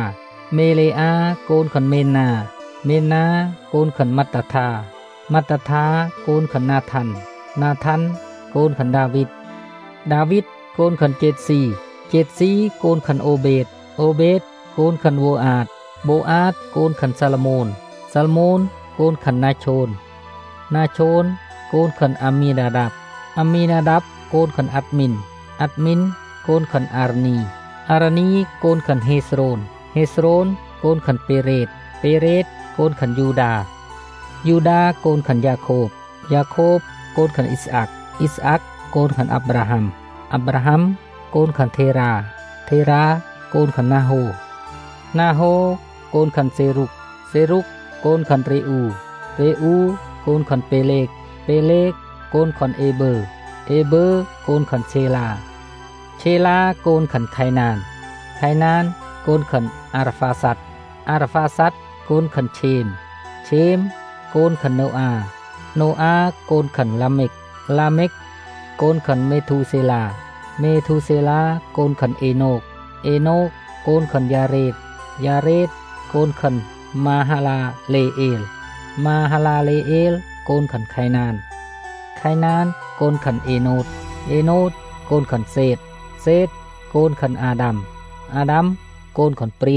เมเลอากូនខនមេណាមេណាកូនខនមត្តថាមត្តថាកូនខនណាថាន់ណាថាន់កូនខនដាវីតដាវីតកូនខនជេតស៊ីជេតស៊ីកូនខនអូបេតអូបេតកូនខនវូអាតបូអាតកូនខនសាឡូមូនសាឡូមូនកូនខនណាឆូនណាឆូនកូនខនអាមីណាដាប់អាមីណាដាប់កូនខនអាត់មីនអាត់មីនកូនខនអារនីអារនីកូនខនហេស្រូនហេស្រូនកូនខនពេរេតពេរេតកូនខនយូដាយូដាកូនខនយ៉ាខូបយ៉ាខូបកូនខនអ៊ីស្អាក់អ៊ីស្អាក់កូនខនអាប់រ៉ាហាំអាប់រ៉ាហាំកូនខនថេរ៉ាថេរ៉ាកូនខនណាហូណាហូកូនខនសេរុកសេរុកកូនខនរេអ៊ូរេអ៊ូកូនខនពេលេកពេលេកកូនខនអេបឺអេបឺកូនខនឆេឡាឆេឡាកូនខនខៃណានខៃណានកូនខនអារ៉ាហ្វាសាត់អារ៉ាហ្វាសាត់កូនខនឆេមឆេមកូនខនណូអាណូអាកូនខនឡាមេកឡាមេកកូនខនមេធូសេឡាមេធូសេឡាកូនខនអេណូកអេណូកកូនខនយ៉ារ៉េតយ៉ារ៉េតកូនខនម៉ាហាឡាលេអេលម៉ាហាឡាលេអេលកូនខនខៃណានខៃណានកូនខនអេណូតអេណូតកូនខនសេតសេតកូនខនអាដាមអាដាមកូនខនព្រា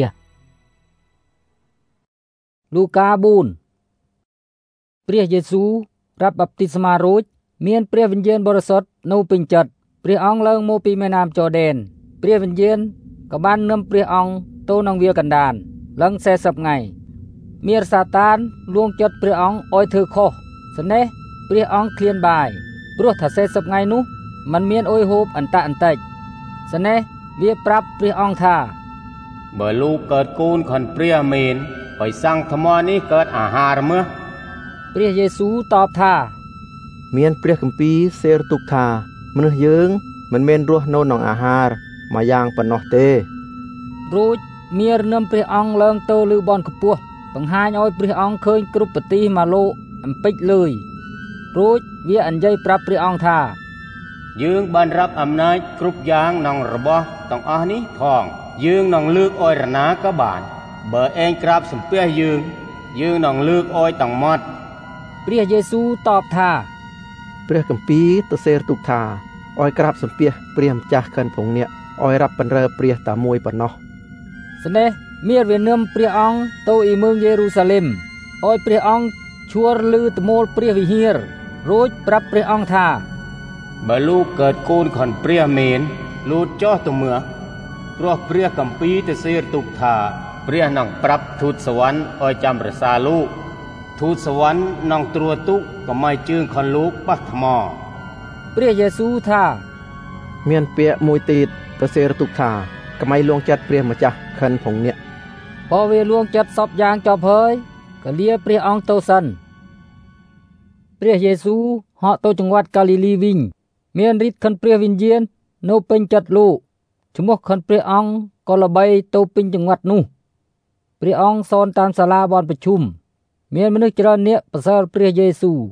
លូកាបូនព្រះយេស៊ូវรับបាប់ទីស្មារួចមានព្រះវិញ្ញាណបរិសុទ្ធនៅពេញចិត្តព្រះអង្គឡើងមកពីមេណាមយ៉ូដែនព្រះវិញ្ញាណក៏បាននាំព្រះអង្គទៅក្នុងវាលកណ្ដាលឡើងសែសិបថ្ងៃមានសាតានលួងចិត្តព្រះអង្គឲ្យធ្វើខុសស្នេះព្រះអង្គឃ្លានបាយព្រោះថាសែសិបថ្ងៃនោះมันមានអុយហូបអន្តៈអន្តិចស្នេះវាប្រាប់ព្រះអង្គថាបើលោកកើតកូនខនព្រះមែនឲ្យសាំងថ្មនេះកើតអាហារមើះព្រះយេស៊ូវតបថាមានព្រះគម្ពីរសេរទុកថាមនុស្សយើងមិនមែនរស់នៅក្នុងអាហារមួយយ៉ាងប៉ុណ្ណោះទេរួចមាននឹមព្រះអង្គឡើងទៅលើបនខ្ពស់បង្ហាញឲ្យព្រះអង្គឃើញគ្រប់ប្រទេសម៉ាឡូអំពេចលើយរួចវាអញ្ញ័យប្រាប់ព្រះអង្គថាយើងបានរាប់អំណាចគ្រប់យ៉ាងក្នុងរបស់ទាំងអស់នេះផងយើងនឹងលើកអយរណាក៏បានបើឯងក្រាបសំពះយើងយើងនឹងលើកអយទាំងមាត់ព្រះយេស៊ូវតបថាព្រះគម្ពីរទៅសេរទុកថាឲ្យក្រាបសំពះព្រះម្ចាស់កិនពងអ្នកឲ្យរាប់បណ្រើព្រះតែមួយប៉ុណ្ណោះស្នេះមានវានឹមព្រះអង្គទៅឯមើងយេរូសាឡិមឲ្យព្រះអង្គឈួរឮតមូលព្រះវិហាររួចប្រាប់ព្រះអង្គថាបើលោកកើតកូនខនព្រះមែនលូតចោះទៅមើលព្រោះព្រះគម្ពីរទៅសេរទុកថាព្រះនឹងប្រាប់ទូតសវណ្ណឲ្យចាំរសាលោកទូតសវណ្ណនឹងត្រួតទុកកុំឲ្យជើងខនលោកប៉ះថ្មព្រះយេស៊ូវថាមានពាក្យមួយទៀតទៅសេរទុកថាកុំឲ្យលួងចិត្តព្រះម្ចាស់ខិនផងអ្នកพอវាលួងចិត្តសពយ៉ាងចប់ហើយក៏លាព្រះអង្គទៅសិនព្រះយេស៊ូវហក់ទៅចង្វាត់កាលីលីវិញមានฤทธิ์ខិនព្រះវិញ្ញាណនៅពេញចិត្តលោកឈ្មោះខិនព្រះអង្គក៏ល្បីទៅពេញចង្វាត់នោះព្រះអង្គសនតាមសាលាបនប្រជុំមានមនុស្សច្រើននាក់ប្រសើរព្រះយេស៊ូវ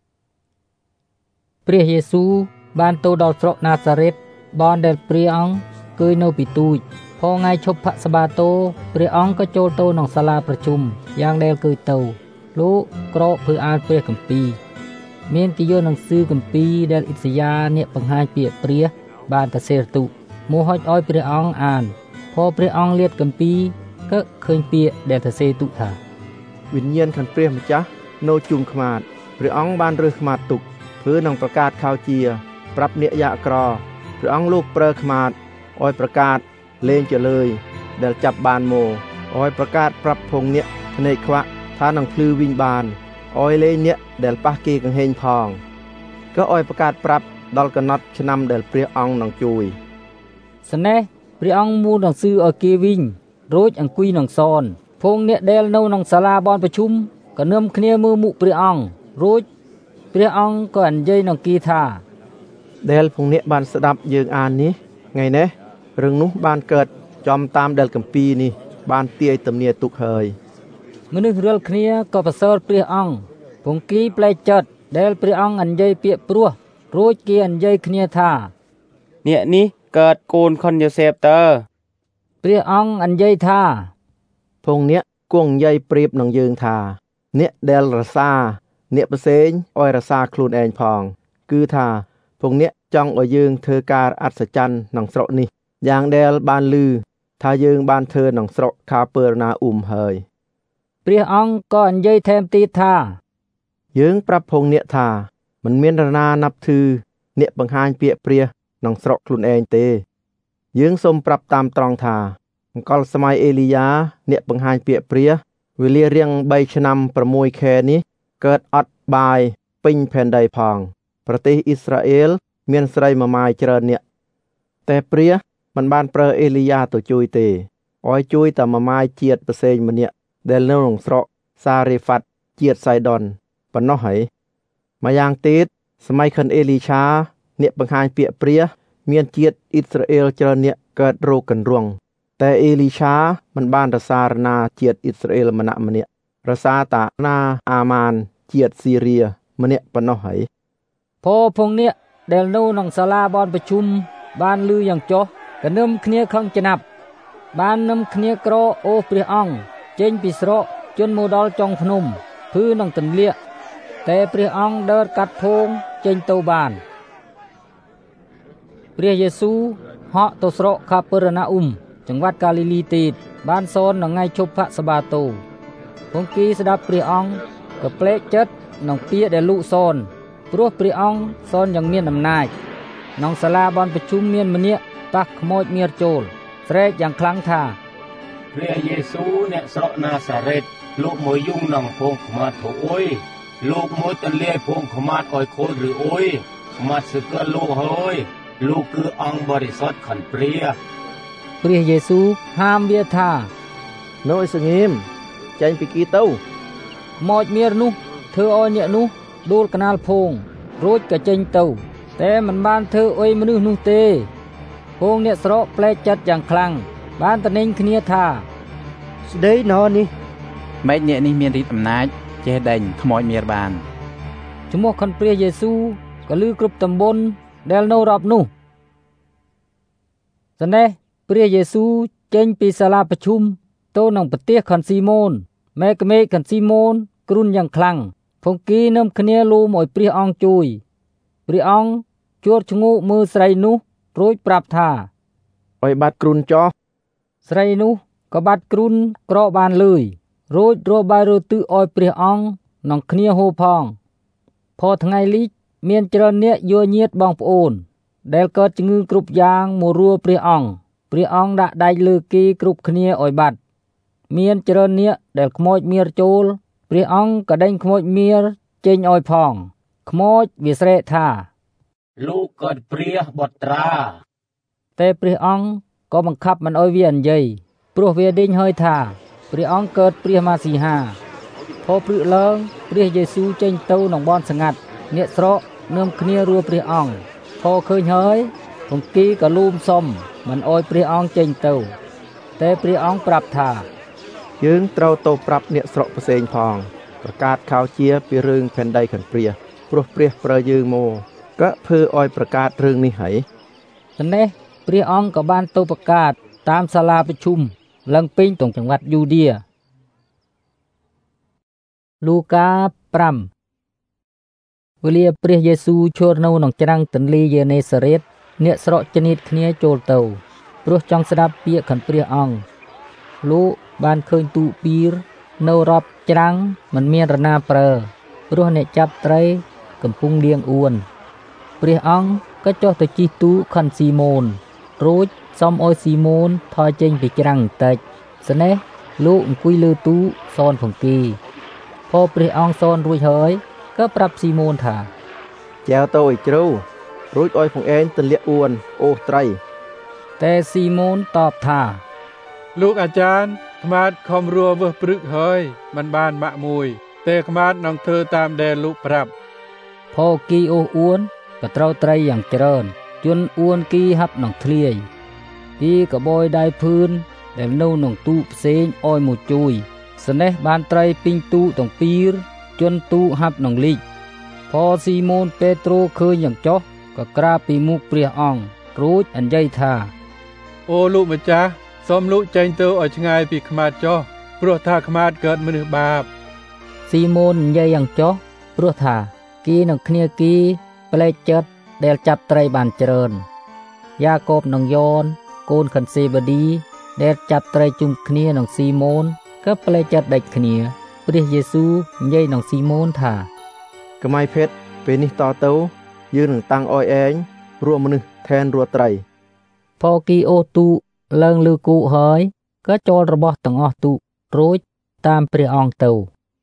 ព្រះយេស៊ូវបានទៅដល់ស្រុកណាសារ៉េតបនដែលព្រះអង្គគឺនៅពីទូចพอថ្ងៃឈប់ផសបាតូព្រះអង្គក៏ចូលទៅក្នុងសាលាប្រជុំយ៉ាងដែលគឺទៅលោកក្រកធ្វើអានព្រះគម្ពីរមានគេយកនឹងស៊ឺគម្ពីរដែលអ៊ីសាយ៉ាអ្នកបង្ហាញពាក្យព្រះបានទៅសេរទុមកហុចឲ្យព្រះអង្គអានพอព្រះអង្គលាតគម្ពីរក៏ឃើញពាក្យដែលទៅសេរទុថាវិញ្ញាណខាងព្រះម្ចាស់នៅជុំខ្មាតព្រះអង្គបានរើសខ្មាតទុកធ្វើនឹងប្រកាសខោជាប្រាប់អ្នកយ៉ាក្រព្រះអង្គលោកប្រើខ្មាតឲ្យប្រកាសលេងចលើយដែលចាប់បានមកឲ្យប្រកាសប្រាប់ភងអ្នកភ្នែកខ្វាក់ថានឹងភ្លឺវិញបានឲ្យលេងអ្នកដែលប៉ះគេកង្ហេងផងក៏ឲ្យប្រកាសប្រាប់ដល់កណត់ឆ្នាំដែលព្រះអង្គនឹងជួយស្នេះព្រះអង្គមូលនឹងស៊ឺឲ្យគេវិញរួចអង្គុយនឹងសនភងអ្នកដែលនៅក្នុងសាលាបនប្រជុំក៏នឹមគ្នាមើលមុខព្រះអង្គរួចព្រះអង្គក៏អញ្ជើញនឹងគេថាដែលភងអ្នកបានស្ដាប់យើងអាននេះថ្ងៃនេះរឿងនោះបានកើតចំតាមដែលគម្ពីរនេះបានទាយទំនាទុកហើយមនុស្សរាល់គ្នាក៏ប្រសើរព្រះអង្គពងគីប្លែកចិត្តដែលព្រះអង្គអញ្ជើញពាក្យព្រោះរួចគេអញ្ជើញគ្នាថាអ្នកនេះកើតកូនខុនយូសេបតើព្រះអង្គអញ្ជើញថាพงเนี้ยกวงใหญ่เปรียบนังยืงทาเนี้ยเดลรซาเนี้ยเปเซงออยรซาคลูนแองพองคือทาพงเนี้ยจ้องออยยืงเธอการอัศจรรย์นังสระนี่อย่างเดลบานลือทายืงบานเธอนังสระคาเปอร์นาอุ่มเฮยเปรียอองก่อนใหญ่แทมตีทายืงปรับพงเนี้ยทามันเมียนรนานับถือเนี้ยบังหายเปียเปรียนังสระคลูนแองเตยืงสมปรับตามตรองทากอลสมัยเอลียาเนียบังหายเปียเปรียวิเลียเรียงใบชนำประมวยแคนี้เกิดอัดบายปิงแผ่นใดพองประเทศอิสราเอลเมียนสไรมาไมเจริญเนี่ยแต่เปรียมันบานเปรเอลียาตัวจุยเตอ้อยจุยแต่มาไมเจียดเปเซงมันเนี่ยเดลเนลงสระซาเรฟัดเจียดไซดอนปนน้อยมายังติดสมัยคันเอลีชาเนียบังหายเปียเปรียเมียนเจียดอิสราเอลเจริญเนี่ยเกิดโรคกันรวงแต่เอลีชามันบ้านรสารนาเจียดอิสราเอลมันมันเนี่ยรสาตานาอามานเจียดซีเรียมันเนี่ยปนน้อยพอพงเนี่ยเดลโนนองศาลาบอนประชุมบ้านลืออย่างจ่อกระนำเคลียข้างจะนับบ้านนำเคลียกรอโอเปรียองเจนปิสโรจนโมดอลจองพนมพื้นนองตันเลียแต่เปรียองเดินกัดพงเจนเตาบานเปรียเยซูเหาะตสโรคาเปรนาอุมจังหวัดกาลิลีตีดบ้านโซนหนองไงชุบพระสบาโตพงกีสดับเปรียองกับเปลจัดหนองเปียเดลุโซนพวกเปรียองโซนอย่างเมียนอำนาจน้องสลาบอนประชุมเมียนมันเนี่ยปักขโมยเมียโจลเสรจอย่างคลังท่าพระเยซูเนี่ยสระนาซาเรตลูกมวยยุ่งนังพงขมาโถโอยลูกมวยตันเล่พงขมาอ้อยโคหรือโอยขมาสึกลูกเฮยลูกคือองบริสุทธิ์ขันเปรียเปรียเยซูห้ามเบียท่าโน้ยสงิมใจไปกีเต้าหมดเมียนุเธออ้อยเนี่ยนุดูกนาลพงรูดกระเจงเต้าแต่มันบ้านเธออ้อยมนุษย์นุเตพงเนี่ยสระแปลจัดอย่างคลังบ้านตะนิงเคลียท่าสเดย์นอนนี่ไม่เนี่ยนี่มีฤทธิ์อำนาจเจดังขโมยเมียบานชั่วโมงคันเปรียเยซูก็ลือกรุบตำบลเดลโนรับนุสเนเปรียเยซูเจงปีศาลาประชุมโตนังปเตียขันซีโมนแม่กเมขันซีโมนกรุนอย่างคลังพงกีน้ำคเนียลูมอยเปรียองจุยเปรียองจวดชงูมือใส่นุโรยปรับท่าไอบัดกรุนจอใส่นุก็บัดกรุนกรอบานเลยโรยโรบายโรตือออยเปรียองนังคเนียโฮพองพอทั้งไงลิเมียนเจริญเนี่ยยัวเนียดบองโอนเดลเกิดจึงกรุบยางมัวรัวเปรียองเปรียองดะได้ลือกีกรุบคเนียออยบัดเมียนเจริญเนี่ยเดลขโมยเมียโจลเปรียองก็ได้ขโมยเมียเจงออยพองขโมยวิเศษท่าลูกเกิดเปรียบทตราแต่เปรียองก็บังคับมันอ้อยเวียนใหญ่ปลุกเวียดิงเฮยท่าเปรียองเกิดเปรียมาสีหาพอเปรียเลิงเปรียเยซูเจงเต้าหนองบอนสงัดเนี่ยสระเนื่อมเคลียรัวเปรียองพอเคยเฮยผมกี้ก็ลูมส้มมันอ้อยเปรียองเจงเต้าแต่เปรียองปรับท่ายืงเต้าโตปรับเนี่ยสระเปเซงพองประกาศข่าวเชียปีเรื่องแผ่นใดขันเปรียปลุกเปรียเปรยืงโมก็เพื่ออ้อยประกาศเรื่องนี้ให้ตอนนี้เปรียองกับบ้านโตประกาศตามศาลาประชุมลังปิ้งตรงจังหวัดยูเดียลูกาปรัมเวลียเปรียเยซูชวนนูนองจังตันลีเยเนสเรตเนี่ยสระชนิดเคลียโจลเตาปลุกจังสดับเปียขันเปรียองลูบ้านเคยตูปีร์นรับจังมันเมียรนาเปรปลุกเนี่ยจับไตรกำพุงเลียงอวนเปรียองก็จ่อตะจีตูขันซีโมนรูดซอมโอซีโมนทอยเจงไปจังเตจสเนลูกคุยลือตูซอนผงกีพอเปรียองซอนรุยเฮยก็ปรับซีโมนถ่าแจวโตอีกรูรู้อ้อยผงเอ็นตะเลียอวนโอไตรแต่ซีโมนตอบท่าลูกอาจารย์ขมาดคอมรัวเวปรึกเฮยมันบานมะมวยแต่ขมาดน้องเธอตามแดนลูกปรับพอกีโออวนก็เต้าไตรอย่างเจริญจนอวนกีฮับน้องเคลียกีก็บอยได้พื้นแดนนูน้องตูเซงอ้อยหมูจุยสเนบานไตรปิงตูตองปีร์จนตูฮับน้องลิกพอซีโมนเปโตรเคยอย่างจ๊อกก็กราปีมุกเปรียอ่องรู้อันใหญ่ท่าโอลูกมาจ้าซ้อมลูกใจเตออ่อยชงายปีขมาจ้อព្រោះថាខ្មាតកើតមនុស្សបាបស៊ីម៉ូននិយាយយ៉ាងចុះព្រោះថាគីនឹងគ្នាគីប្លែកចិត្តដែលចាប់ត្រីបានច្រើនយ៉ាកបនឹងយ៉នកូនខាន់សេបឌីដែលចាប់ត្រីជុំគ្នានឹងស៊ីម៉ូនក៏ប្លែកចិត្តដាច់គ្នាព្រះយេស៊ូវនិយាយនឹងស៊ីម៉ូនថាកម៉ៃភេទពេលនេះតទៅយើងនឹងតាំងអោយឯងរੂមនុស្សថែនរੂត្រីផូគីអូទូឡើងលើគូហើយក៏ចូលរបស់ទាំងអស់ទូរួចតាមព្រះអង្គទៅ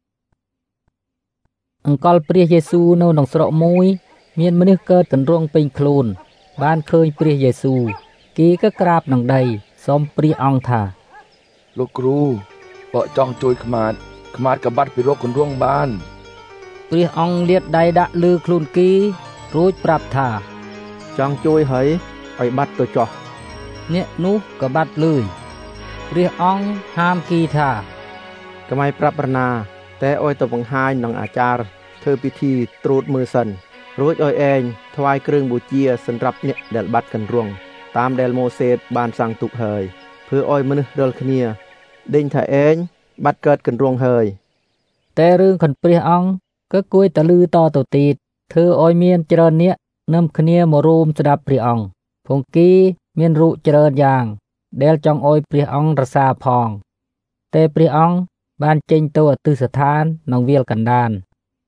អង្កលព្រះយេស៊ូវនៅក្នុងស្រុកមួយមានមនុស្សកើតកន្រងពេញខ្លួនបានឃើញព្រះយេស៊ូវគេក៏ក្រាបនឹងដីសូមព្រះអង្គថាលោកគ្រូបើចង់ជួយខ្មាតខ្មាតក៏បាត់ពីរោគកន្រងបានព្រះអង្គលាតដៃដាក់លើខ្លួនគេរួចប្រាប់ថាចង់ជួយហើយឲ្យបាត់ទៅចោះអ្នកនោះក៏បាត់លឺព្រះអង្គហាមគេថាកម៉ៃប្រាប់ប្រណាតែអោយទៅបង្ហាញនឹងអាចារ្យធ្វើពិធីត្រួតមើលសិនរួចអោយឯងថ្វាយគ្រឿងបូជាសម្រាប់អ្នកដែលបាត់កន្រងតាមដែលម៉ូសេបានសាងទុកហើយធ្វើអោយមនុស្សរាល់គ្នាដេញថាឯងបាត់កើតកន្រងហើយតែរឿងខនព្រះអង្គក៏គួយតលឺតទៅទៀតធ្វើអោយមានច្រើនអ្នកនាំគ្នាមករួមស្ដាប់ព្រះអង្គភងគីមានរូបច្រើនយ៉ាងដែលចង់អោយព្រះអង្គរសាផងតែព្រះអង្គបានចេញទៅអទិស្ថានក្នុងវាលកណ្ដាន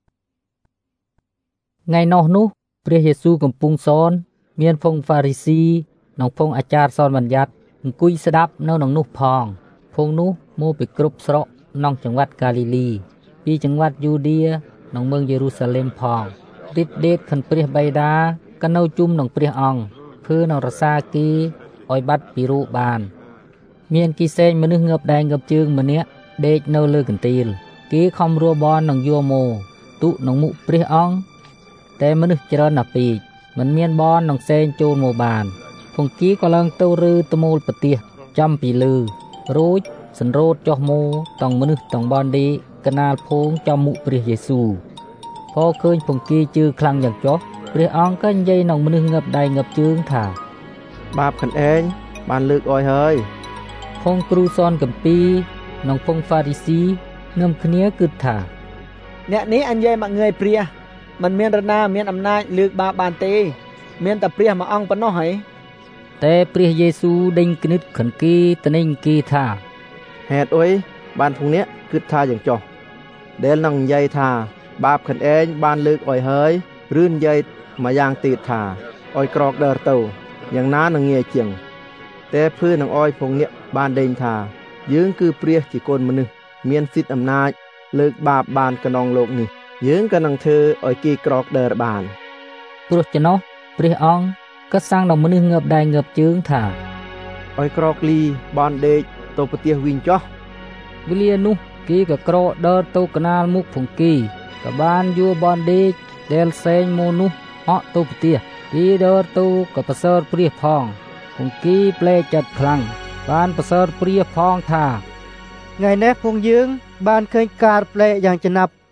ថ្ងៃនោះនោះព្រះយេស៊ូវកំពុងសនមានភងហ្វារីស៊ីនិងភងអាចារ្យសនបញ្ញត្តិអង្គុយស្ដាប់នៅក្នុងនោះផងភងនោះមកពីគ្រប់ស្រុកក្នុងចង្វាត់កាលីលីពីចង្វាត់យូឌានិងមើងយេរូសាឡេមផងរីបដេតខនព្រះបៃតាក៏នៅជុំនឹងព្រះអង្គធ្វើនៅរសាគីឲ្យបាត់ពីរូបបានមានគីសែងមនុស្សងើបដៃងើបជើងម្នាក់ដេកនៅលើកន្ទាលគេខំរួបននឹងយោមោទុនឹងមុខព្រះអង្គតែមនុស្សច្រើនណាស់ពេកមិនមានបននឹងសែងចូលមកបានភងគីក៏ឡើងទៅឬតមូលប្រទេសចំពីលឺរួចសន្រោតចុះមកតង់មនុស្សតង់បនឌីកណាលភងចំមុខព្រះយេស៊ូវพอឃើញភងគីជឿខ្លាំងយ៉ាងចុះព្រះអង្គក៏និយាយនឹងមនុស្សងើបដៃងើបជើងថាបាបខ្លួនឯងបានលើកអោយហើយភងគ្រូសនកម្ពីនិងភងហ្វារីស៊ីនាំគ្នាគិតថាអ្នកនេះអញ្ញេមកងើយព្រះមិនមានរណាមានអំណាចលើកបាបបានទេមានតែព្រះមួយអង្គប៉ុណ្ណោះហើយតែព្រះយេស៊ូវដេញគនិតខនគីតនេញគីថាហេតុអុយបានភងនេះគិតថាយ៉ាងចុះដែលនឹងនិយាយថាបាបខ្លួនឯងបានលើកអោយហើយឬនិយាយមកយ៉ាងទៀតថាអោយក្រកដើរទៅយ៉ាងណានឹងងាយជាងតែភឿនឹងអោយភងនេះបានដេញថាយើងគឺព្រះជាកូនមនុស្សមានសិទ្ធិអំណាចលើកបាបបានកណ្ដងលោកនេះយើងក៏នឹងធ្វើឲ្យគេក្រកដើរបានព្រោះចំណោះព្រះអង្គក៏សាងដល់មនុស្សងើបដៃងើបជើងថាឲ្យក្រកលីបនដេកទៅប្រទេសវិញចុះវេលានោះគេក៏ក្រកដើរទៅកណាលមុខភងគីក៏បានយួរបនដេកដែលសែងមកនោះអក់ទៅប្រទេសគេដើរទៅក៏ប្រសើរព្រះផងភងគីប្លែកចិត្តខ្លាំងបានប្រសើរព្រះផងថាថ្ងៃនេះភងយើងបានឃើញការប្លែកយ៉ាងចំណាប់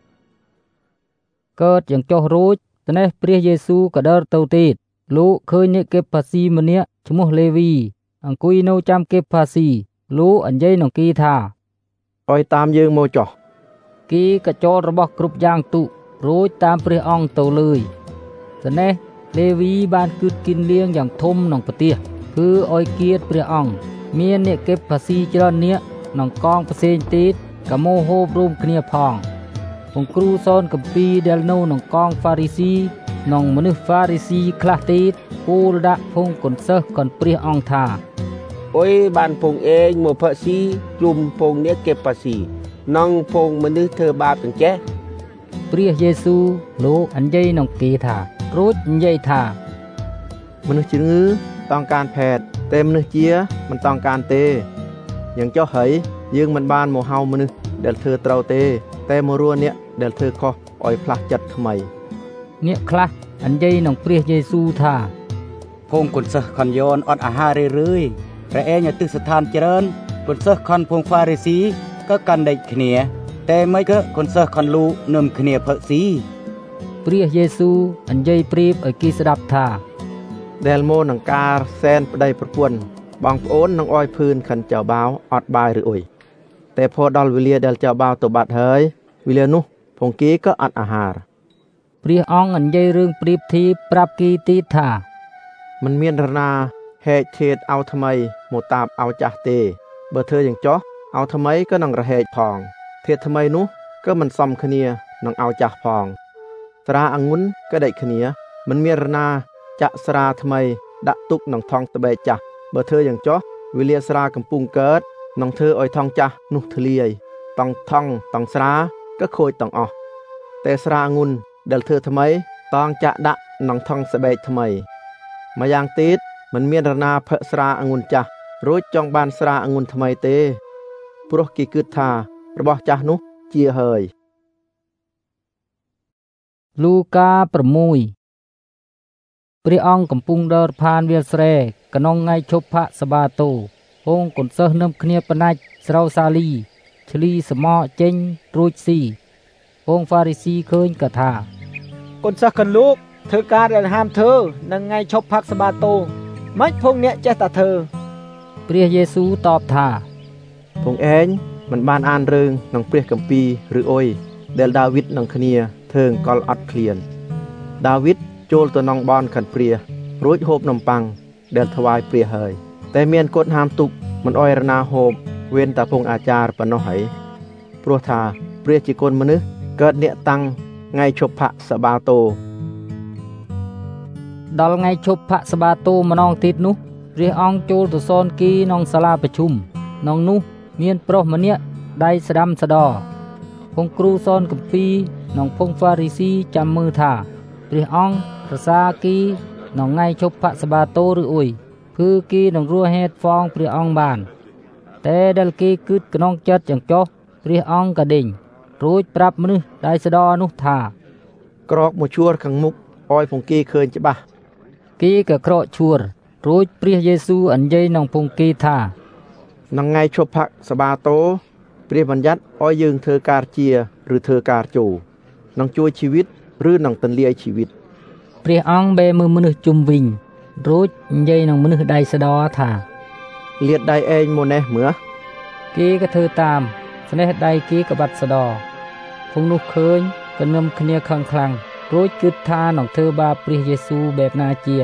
កើតយ៉ាងចុះរួចត្នេះព្រះយេស៊ូវក៏ដើរទៅទៀតលោកឃើញអ្នកគេបផាស៊ីម្នាក់ឈ្មោះលេវីអង្គុយនៅចាំគេបផាស៊ីលោកអញ្ជើញនឹងគេថាឲ្យតាមយើងមកចុះគេក៏ចូលរបស់គ្រប់យ៉ាងទុរួចតាមព្រះអង្គទៅលើយត្នេះលេវីបានគិតគិនលៀងយ៉ាងធំក្នុងប្រទេសគឺឲ្យគៀតព្រះអង្គមានអ្នកគេបផាស៊ីច្រើននាក់ក្នុងកងផ្សេងទៀតក៏មកហូបរួមគ្នាផងពងគ្រូសនកម្ពីដែលនៅក្នុងកងហ្វារីស៊ីក្នុងមនុស្សហ្វារីស៊ីខ្លះទៀតពូលដាក់ភងកុនសិស្សកុនព្រះអង្គថាអុយបានពងអេងមកផាស៊ីជុំពងនេះគេបផាស៊ីនងពងមនុស្សធ្វើបាបទាំងចេះព្រះយេស៊ូវលោកអញ្ញេនឹងគេថារួចនិយាយថាមនុស្សជំងឺต้องការផែតតែមនុស្សជាមិនต้องការទេយ៉ាងចុះហើយយើងមិនបានមកហៅមនុស្សដែលធ្វើត្រូវទេតែមករੂអ្នកដែលធ្វើខុសឲ្យផ្លាស់ចិត្តថ្មីអ្នកខ្លះអញ្ញេនឹងព្រះយេស៊ូវថាភងកុនសិស្សខនយ៉នអត់អាហាររឿយៗព្រះឯងអទិស្ថានច្រើនកុនសិស្សខនភងហ្វារីស៊ីក៏កាន់ដេកគ្នាតែមិនក៏កុនសិស្សខនលូនឹមគ្នាផឹកស៊ីព្រះយេស៊ូវអញ្ញេប្រៀបឲ្យគេស្ដាប់ថាដែលមកនឹងការសែនប្តីប្រពន្ធបងប្អូននឹងអោយភឿនខិនចៅបាវអត់បាយឬអុយแต่พอដល់វេលាដែលចៅបាវទៅបាត់ហើយវេលានោះភងគីក៏អត់អាហារព្រះអង្គនិយាយរឿងប្រៀបធៀបប្រាប់គីទៀតថាមិនមានរណាហែកធៀតឲ្យថ្មីមកតាបឲ្យចាស់ទេបើធ្វើយ៉ាងចោះឲ្យថ្មីក៏នឹងរហែកផងធៀតថ្មីនោះក៏មិនសមគ្នានឹងឲ្យចាស់ផងស្រាអង្គុនក៏ដេចគ្នាមិនមានរណាចាក់ស្រាថ្មីដាក់ទុកក្នុងថង់ត្បែកចាស់បើធ្វើយ៉ាងចោះវេលាស្រាកំពុងកើតនឹងធ្វើឲ្យថង់ចាស់នោះធ្លាយតង់ថង់តង់ស្រាក៏ខូចទាំងអស់តែស្រាអង្គុនដែលធ្វើថ្មីតង់ចាក់ដាក់ក្នុងថង់ស្បែកថ្មីម្យ៉ាងទៀតមិនមានរណាផឹកស្រាអង្គុនចាស់រួចចង់បានស្រាអង្គុនថ្មីទេព្រោះគេគិតថារបស់ចាស់នោះជាហើយលូកា៦ព្រះអង្គកំពុងដើរផានវាលស្រែក្នុងថ្ងៃឈប់ផាកសបាតូហងកូនសិស្សនឹមគ្នាបណាច់ស្រោសាលីឆ្លីសមកចេញរួចស៊ីហងហ្វារីស៊ីឃើញក៏ថាកូនសិស្សកូនលោកធ្វើការដែលហាមធ្វើនៅថ្ងៃឈប់ផាកសបាតូមិនភងអ្នកចេះតែធ្វើព្រះយេស៊ូវតបថាភងឯងមិនបានអានរឿងក្នុងព្រះគម្ពីរឬអុយដែលដាវីតនឹងគ្នាធ្វើកលអត់ឃ្លានដាវីតចូលទៅក្នុងបនខាន់ព្រះរួចហូបនំប៉័ងដែលថ្វាយព្រះហើយតែមានកូនហាមទុកមិនអោយរណាហូបវេនតាពងអាចារ្យប៉ុណ្ណោះហើយព្រោះថាព្រះជាកូនមនុស្សកើតអ្នកតាំងថ្ងៃឈប់ផាកសបាតូដល់ថ្ងៃឈប់ផាកសបាតូម្ដងទៀតនោះព្រះអង្គចូលទៅសនគីក្នុងសាលាប្រជុំក្នុងនោះមានប្រុសម្នាក់ដៃស្ដាំស្ដពងគ្រូសនគម្ពីរក្នុងភងហ្វារីស៊ីចាំមើលថាព្រះអង្គប្រសាគីក្នុងថ្ងៃឈប់ផាកសបាតូឬអុយគឺគីនឹងរស់ហេតុហ្វងព្រះអង្គបានតែដែលគេគិតក្នុងចិត្តយ៉ាងចោះព្រះអង្គក៏ដេញរួចប្រាប់មនុស្សដៃស្ដនោះថាក្រកមកជួរខាងមុខអោយភងគីឃើញច្បាស់គេក៏ក្រកជួររួចព្រះយេស៊ូវអញ្ញេក្នុងភងគីថាក្នុងថ្ងៃឈប់ផាកសបាតូព្រះបញ្ញត្តិឲ្យយើងធ្វើការជាឬធ្វើការចូលនឹងជួយជីវិតឬនឹងទន្លាយជីវិតព្រះអង្គបែរមើលមនុស្សជុំវិញរួចនិយាយនឹងមនុស្សដៃស្ដថាលាតដៃឯងមកនេះមើលគេក៏ធ្វើតាមស្នេះដៃគេក៏បាត់ស្ដភងនោះឃើញក៏នឹមគ្នាខឹងខ្លាំងរួចគិតថានឹងធ្វើបាបព្រះយេស៊ូវបែបណាជា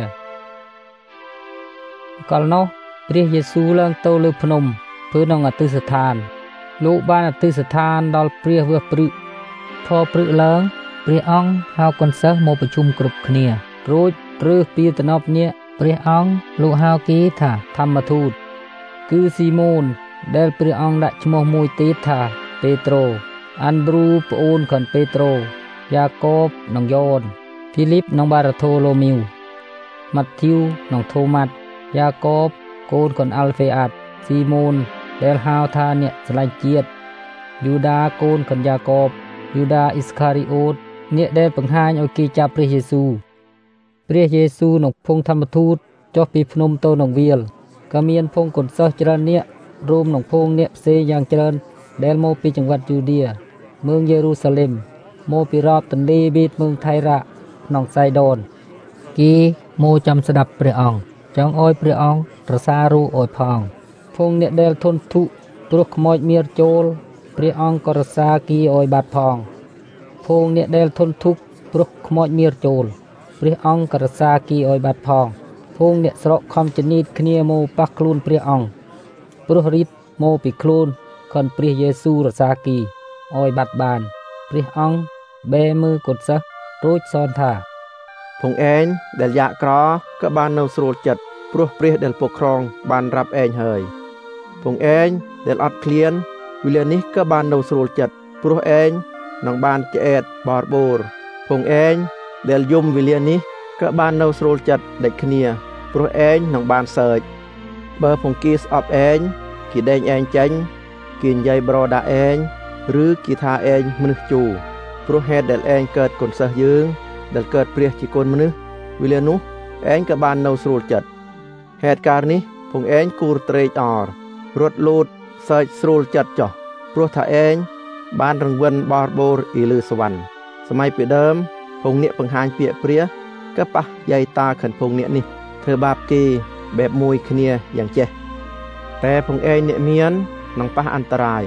កាលនោះព្រះយេស៊ូវឡើងទៅលើភ្នំធ្វើក្នុងអទិស្ថានលោកបានអទិស្ថានដល់ព្រះវេះព្រឹកធរព្រឹកឡើងព្រះអង្គហៅកូនសិស្សមកប្រជុំគ្រប់គ្នារួចរើសពីតំណប់នេះព្រះអង្គលោកហៅគេថាធម្មទូតគឺស៊ីម៉ូនដែលព្រះអង្គដាក់ឈ្មោះមួយទៀតថាពេត្រុសអាន់ដ្រូប្អូនខាងពេត្រុសយ៉ាកបនិងយ៉ូនហ្វីលីបនិងបារថូឡូមីវម៉ាធីវនិងថូម៉ាត់យ៉ាកបកូនខាងអាល់ហ្វេអាត់ស៊ីម៉ូនដែលហៅថាអ្នកស្រឡាញ់ជាតិយូដាកូនខាងយ៉ាកបយូដាអ៊ីស្ការីអូតអ្នកដែលបង្ហាញឲ្យគេចាប់ព្រះយេស៊ូវព្រះយេស៊ូវនិងភងធម្មទូតចុះពីភ្នំទៅនឹងវាលក៏មានភងកូនសិស្សច្រើននាក់រួមនឹងភងអ្នកផ្សេងយ៉ាងច្រើនដែលមកពីจังหวัดយូឌាเมืองយេរូសាឡិមមកពីរ៉បទន្លេបេតเมืองថៃរ៉ាក្នុងសៃដូនគេមកចាំស្ដាប់ព្រះអង្គចង់ឲ្យព្រះអង្គប្រសារូឲ្យផងភងអ្នកដែលធន់ទុព្រោះខ្មោចមៀរចូលព្រះអង្គក៏រសាគីឲ្យបាត់ផងភងអ្នកដែលធន់ទុព្រោះខ្មោចមៀរចូលព្រះអង្គក៏រសាគីឲ្យបាត់ផងភងអ្នកស្រកខំចនីតគ្នាមកប៉ះខ្លួនព្រះអង្គព្រោះរីតមកពីខ្លួនខនព្រះយេស៊ូវរសាគីឲ្យបាត់បានព្រះអង្គបែរមើលកូនសិស្សរួចសនថាភងឯងដែលយ៉ាក់ក្រក៏បាននៅស្រួលចិត្តព្រោះព្រះដែលពកក្រងបានរាប់ឯងហើយភងឯងដែលអត់ឃ្លានវេលានេះក៏បាននៅស្រួលចិត្តព្រោះឯងនឹងបានឆ្អែតបរបូរភងឯងដែលយំវេលានេះក៏បាននៅស្រួលចិត្តដូចគ្នាព្រោះឯងនឹងបានសើចបើភងគីស្អប់ឯងគេដេញឯងចេញគេនិយាយប្រដាឯងឬគេថាឯងមនុស្សជូរព្រោះហេតុដែលឯងកើតកូនសិស្សយើងដែលកើតព្រះជាកូនមនុស្សវេលានោះឯងក៏បាននៅស្រួលចិត្តហេតុការនេះភងឯងគូរត្រេកអររត់លូតសើចស្រួលចិត្តចោះព្រោះថាឯងបានរង្វិនបរបូរអ៊ីលឺសវណ្ណសម័យពីដើមភងអ្នកបង្ហាញពាក្យព្រះក៏ប៉ះយាយតាខិនភងអ្នកនេះធ្វើបាបគេបែបមួយគ្នាយ៉ាងចេះតែភងឯងអ្នកមាននឹងប៉ះអន្តរាយ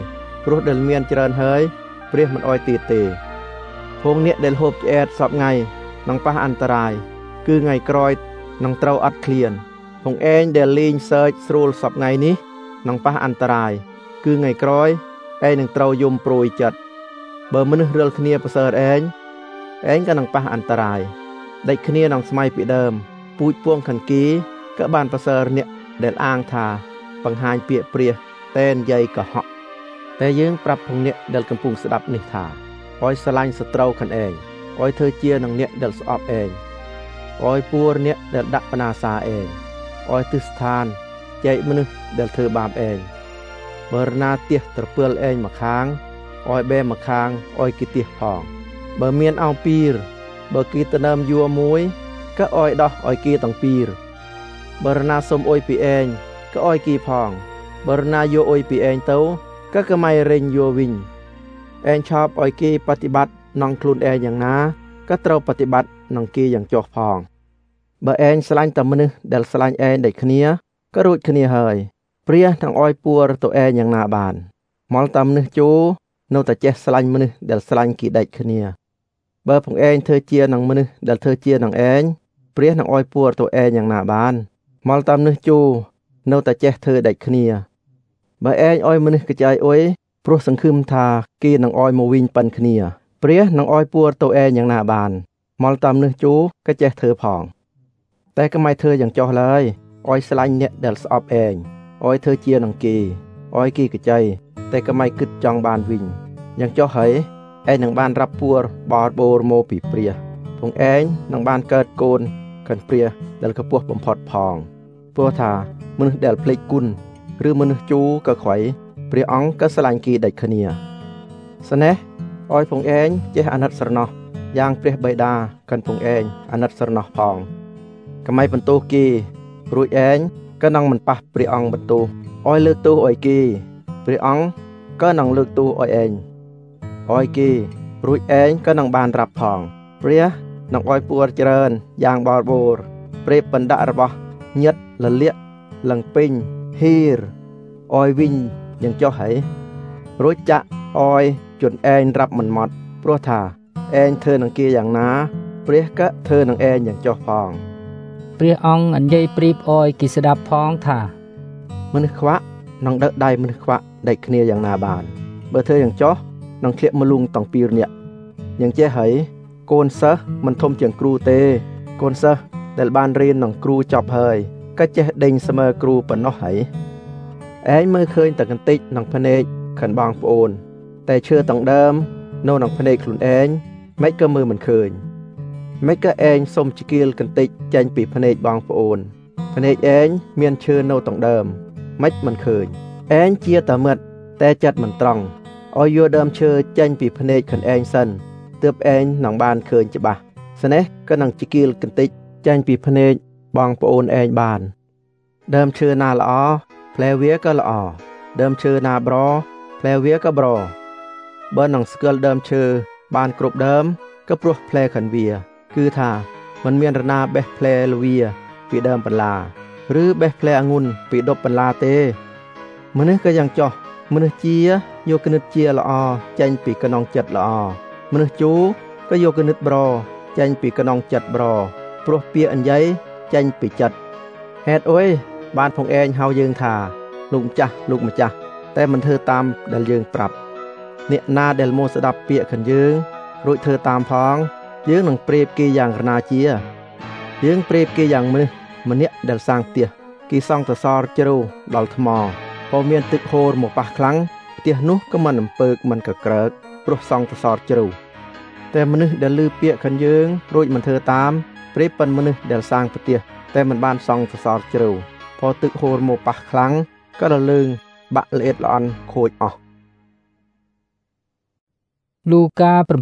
ព្រោះដែលមានច្រើនហើយព្រះមិនអោយទៀតទេพวกអ្នកដែលហូបឆ្អែតសពថ្ងៃនឹងប៉ះអន្តរាយគឺថ្ងៃក្រោយនឹងត្រូវអត់ឃ្លានពងឯងដែលលេងសើចស្រួលសពថ្ងៃនេះនឹងប៉ះអន្តរាយគឺថ្ងៃក្រោយឯងនឹងត្រូវយំព្រួយចិត្តបើមនុស្សរិលគ្នាប្រសើរឯងឯងក៏នឹងប៉ះអន្តរាយដេកគ្នានឹងស្មៃពីដើមពូជពងខន្គីក៏បានប្រសើរអ្នកដែលអាងថាបង្ហាញពាក្យព្រះតែនិយាយកុហកតែយើងប្រាប់ភងអ្នកដែលកំពុងស្ដាប់នេះថាអោយស្រឡាញ់សត្រូវខ្លួនឯងអោយធ្វើជានឹងអ្នកដែលស្អប់ឯងអោយពួរអ្នកដែលដាក់បណាសាឯងអោយទិស្ថានចែកមនុស្សដែលធ្វើបាបឯងបើរណាទៀសត្រពើលឯងមកខាងអោយបែមកខាងអោយគេទៀសផងបើមានអោពីរបើគេតើមយួរមួយក៏អោយដោះអោយគេទាំងពីរបើរណាសុំអុយពីឯងក៏អោយគេផងបើរណាយកអុយពីឯងទៅក៏កម៉ៃរេញយកវិញឯងឆោបអោយគេបប្រតិបត្តិនងខ្លួនឯងយ៉ាងណាក៏ត្រូវបប្រតិបត្តិនងគេយ៉ាងចុះផងបើឯងស្រឡាញ់តែមនុស្សដែលស្រឡាញ់ឯងដូចគ្នាក៏រួចគ្នាហើយព្រះនឹងអោយពួរទៅឯងយ៉ាងណាបានមកតែមនុស្សជោនៅតែចេះស្រឡាញ់មនុស្សដែលស្រឡាញ់គេដាច់គ្នាបើផងឯងធ្វើជានឹងមនុស្សដែលធ្វើជានឹងឯងព្រះនឹងអោយពួរទៅឯងយ៉ាងណាបានមកតែមនុស្សជោនៅតែចេះធ្វើដាច់គ្នាបើឯងអោយមនុស្សកចាយអុយព្រោះសង្ឃឹមថាគេនឹងអោយមកវិញប៉ិនគ្នាព្រះនឹងអោយពួរទៅឯងយ៉ាងណាបានមកតាមមនុស្សជោក៏ចេះធ្វើផងតែកុំឲ្យធ្វើយ៉ាងចោះឡើយអោយស្រឡាញ់អ្នកដែលស្អប់ឯងអោយធ្វើជានឹងគេអោយគេកចៃតែកុំឲ្យគិតចង់បានវិញយ៉ាងចោះហើយឯងនឹងបានរាប់ពួរបោរបូរមកពីព្រះផងឯងនឹងបានកើតកូនកិនព្រះដែលខ្ពស់បំផុតផងព្រោះថាមនុស្សដែលភ្លេចគុណឬមនុស្សជូក៏ខ្វៃព្រះអង្គក៏ស្រឡាញ់គេដាច់គ្នាស្នេះអោយផងឯងចេះអាណិតស្រណោះយ៉ាងព្រះបិតាកិនផងឯងអាណិតស្រណោះផងកុំឲ្យបន្ទោសគេរួចឯងក៏នឹងមិនប៉ះព្រះអង្គបន្ទោសអោយលើកទោសឲ្យគេព្រះអង្គក៏នឹងលើកទោសឲ្យឯងអោយគេរួចឯងក៏នឹងបានរាប់ផងព្រះនឹងអោយពួរច្រើនយ៉ាងបរិបូរណ៍ព្រេបបណ្ដាក់របស់ញិតលលាក់លឹងពេញហ៊ីរអោយវិញយ៉ាងចុះហើយរួចចាក់អោយជន់ឯងរាប់មិនម៉ត់ព្រោះថាឯងធ្វើនឹងគេយ៉ាងណាព្រះក៏ធ្វើនឹងឯងយ៉ាងចុះផងព្រះអង្គអញ្ញៃព្រីបអោយគេស្ដាប់ផងថាមនុស្សខ្វាក់នឹងដឹកដៃមនុស្សខ្វាក់ដាច់គ្នាយ៉ាងណាបានបើធ្វើយ៉ាងចុះនឹងធ្លាក់មលុងទាំងពីរនាក់យ៉ាងចេះហើយកូនសិស្សមិនធំជាងគ្រូទេកូនសិស្សដែលបានរៀននឹងគ្រូចប់ហើយក៏ចេះដេញស្មើគ្រូប៉ុណ្ណោះហើយឯងមើលឃើញតែកន្តិចនឹងភ្នែកខាងបងប្អូនតែឈើទាំងដើមនៅនឹងភ្នែកខ្លួនឯងមិនក៏មើលមិនឃើញមិនក៏ឯងសុំជគៀលកន្តិចចេញពីភ្នែកបងប្អូនភ្នែកឯងមានឈើនៅទាំងដើមមិនមិនឃើញឯងជាតែមិត្តតែចិត្តមិនត្រង់ឲ្យយកដើមឈើចេញពីភ្នែកខ្លួនឯងសិនទើបឯងនឹងបានឃើញច្បាស់ស្នេះក៏នឹងជគៀលកន្តិចចេញពីភ្នែកបងប្អូនឯងបានដើមឈើណាល្អផ្លែវាក៏ល្អដើមឈើណាប្រផ្លែវាក៏ប្របើនឹងស្គាល់ដើមឈើបានគ្រប់ដើមក៏ព្រោះផ្លែខានវាគឺថាมันមានរណាបេះផ្លែលវាពីដើមបន្លាឬបេះផ្លែអង្គុនពីដប់បន្លាទេមនុស្សក៏យ៉ាងចោះមនុស្សជាយកគណិតជាល្អចេញពីកណងចិត្តល្អមនុស្សជូក៏យកគណិតប្រចេញពីកណងចិត្តប្រព្រោះពាក្យអញ្ញៃចេញពីចិត្តហេតុអុយបានផងឯងហៅយើងថាលោកម្ចាស់លោកម្ចាស់តែមិនធ្វើតាមដែលយើងប្រាប់អ្នកណាដែលមកស្ដាប់ពាក្យខាងយើងរួចធ្វើតាមផងយើងនឹងប្រៀបគេយ៉ាងរណាជាយើងប្រៀបគេយ៉ាងមនុស្សម្នាក់ដែលសាងផ្ទះគេសង់សសរជ្រៅដល់ថ្មพอមានទឹកហូរមកប៉ះខ្លាំងផ្ទះនោះក៏មិនអំពើកមិនកក្រើកព្រោះសង់សសរជ្រៅតែមនុស្សដែលឮពាក្យខាងយើងរួចមិនធ្វើតាមប្រៀបប៉ុនមនុស្សដែលសាងផ្ទះតែមិនបានសង់សសរជ្រៅพอទឹកហូរមកប៉ះខ្លាំងក៏រលើងបាក់ល្អិតល្អន់ខូចអស់លូកា7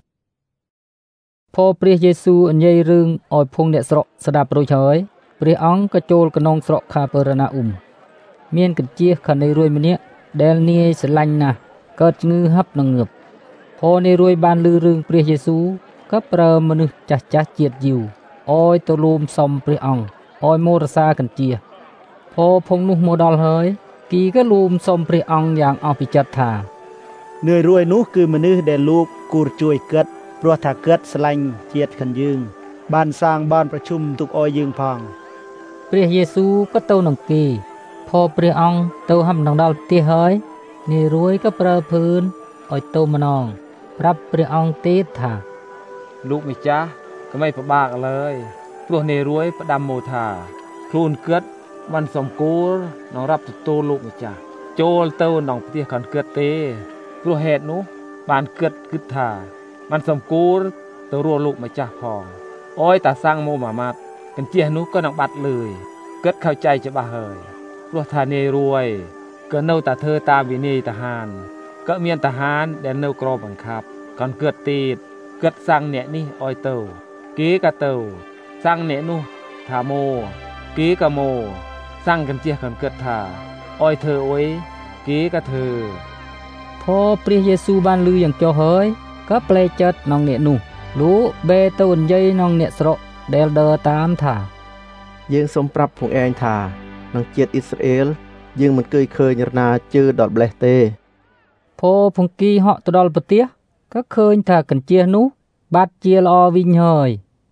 พอព្រះយេស៊ូវអញ្ញៃរឿងឲ្យភុងអ្នកស្រុកស្ដាប់រួចហើយព្រះអង្គក៏ចូលក្នុងស្រុកខាពឺរណាអ៊ុមមានកញ្ជៀសខាងនៃរួយម្នាក់ដែលនាយស្រឡាញ់ណាស់កើតជំងឺហឹបនឹងងឹបพอនៃរួយបានឮរឿងព្រះយេស៊ូវក៏ប្រើមនុស្សចាស់ចាស់ជាតិយូរអោយទៅលូមសុំព្រះអង្គអោយមករសាកញ្ជៀសพอភុងនោះមកដល់ហើយគីក៏លូមសុំព្រះអង្គយ៉ាងអស់ពីចិត្តថាเหนื่อยรวยនោះគឺមនុស្សដែលលោកគួរជួយគាត់ព្រោះថាគាត់ស្រឡាញ់ជាតិខាងយើងបានសាងបានប្រជុំទុកឲ្យយើងផងព្រះយេស៊ូវក៏ទៅនឹងគេพอព្រះអង្គទៅហំដងដល់ផ្ទះហើយនាយរួយក៏ប្រើភឿនឲ្យទៅម្ដងប្រាប់ព្រះអង្គទៀតថាលោកម្ចាស់ក៏មិនពិបាកឡើយព្រោះនាយរួយផ្ដាំមកថាខ្លួនគាត់មិនសំគួរនឹងរាប់ទទួលលោកម្ចាស់ចូលទៅក្នុងផ្ទះខាងគាត់ទេព្រោះហេតុនោះបានគាត់គិតថាមិនសំគួរទៅរស់លោកម្ចាស់ផងអយតាសាំងមកមួយម៉ាត់កញ្ជះនោះក៏នឹងបាត់លឿយគាត់เข้าใจច្បាស់ហើយព្រោះថានាយរួយក៏នៅតែធ្វើតាមវិន័យทหารក៏មានทหารដែលនៅក្របង្ខាប់កនគាត់ទៀតគាត់សាំងអ្នកនេះអយទៅគេក៏ទៅសាំងអ្នកនោះថាម៉ូគេក៏ម៉ូសាំងកញ្ជះកនគាត់ថាអយធ្វើអុយគេក៏ធ្វើพอព្រះយេស៊ូវបានឮយ៉ាងចុះហើយក៏ប្លែកចិត្តក្នុងអ្នកនោះលោកបេទៅនិយាយក្នុងអ្នកស្រុកដែលដើរតាមថាយើងសូមប្រាប់ពួកឯងថាក្នុងជាតិអ៊ីស្រាអែលយើងមិនเคยឃើញនរណាជឿដល់ម្លេះទេพอភង្គីហក់ទៅដល់ប្រទេសក៏ឃើញថាកញ្ជះនោះបាត់ជាល្អវិញហើយ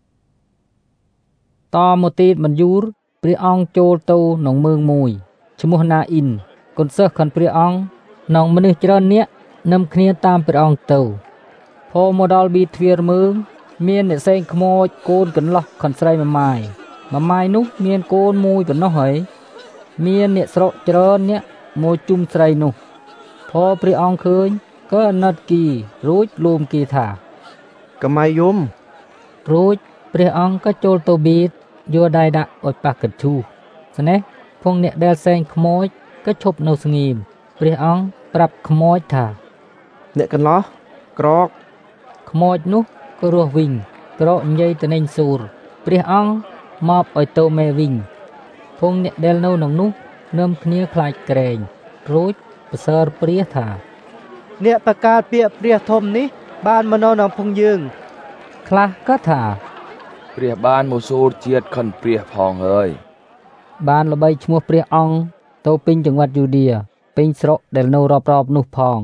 តមកទៀតមិនយូរព្រះអង្គចូលទៅក្នុងមឿងមួយឈ្មោះណាអ៊ីនកូនសិស្សខាងព្រះអង្គក្នុងមនុស្សច្រើននាក់នាំគ្នាតាមព្រះអង្គទៅพอមកដល់ប៊ីទ្វារមឿងមានអ្នកសេងខ្មោចកូនកន្លោះខាងស្រីមួយម៉ាយមួយម៉ាយនោះមានកូនមួយប៉ុណ្ណោះហើយមានអ្នកស្រុកច្រើនអ្នកមកជុំស្រីនោះพอព្រះអង្គឃើញក៏អាណិតគីរួចលួមគីថាកម៉ៃយំរួចព្រះអង្គក៏ចូលទៅបៀតយកដៃដាក់ឲ្យប៉ះកញ្ឈូសស្នេះភងអ្នកដែលសែងខ្មោចក៏ឈប់នៅស្ងៀមព្រះអង្គប្រាប់ខ្មោចថាអ្នកកន្លោះក្រកខ្មោចនោះក៏រស់វិញក្រកនិយាយទៅនឹងសូរព្រះអង្គមកឲ្យទៅមេវិញភងអ្នកដែលនៅក្នុងនោះនាំគ្នាខ្លាចក្រែងរួចប្រសើរព្រះថាអ្នកប្រកាសពាក្យព្រះធំនេះបានមកនៅក្នុងភងយើងខ្លះក៏ថាព្រះបានមកសូរជាតិខិនព្រះផងហើយបានល្បីឈ្មោះព្រះអង្គទៅពេញចង្វាត់យូឌាពេញស្រុកដែលនៅរាប់ៗនោះផង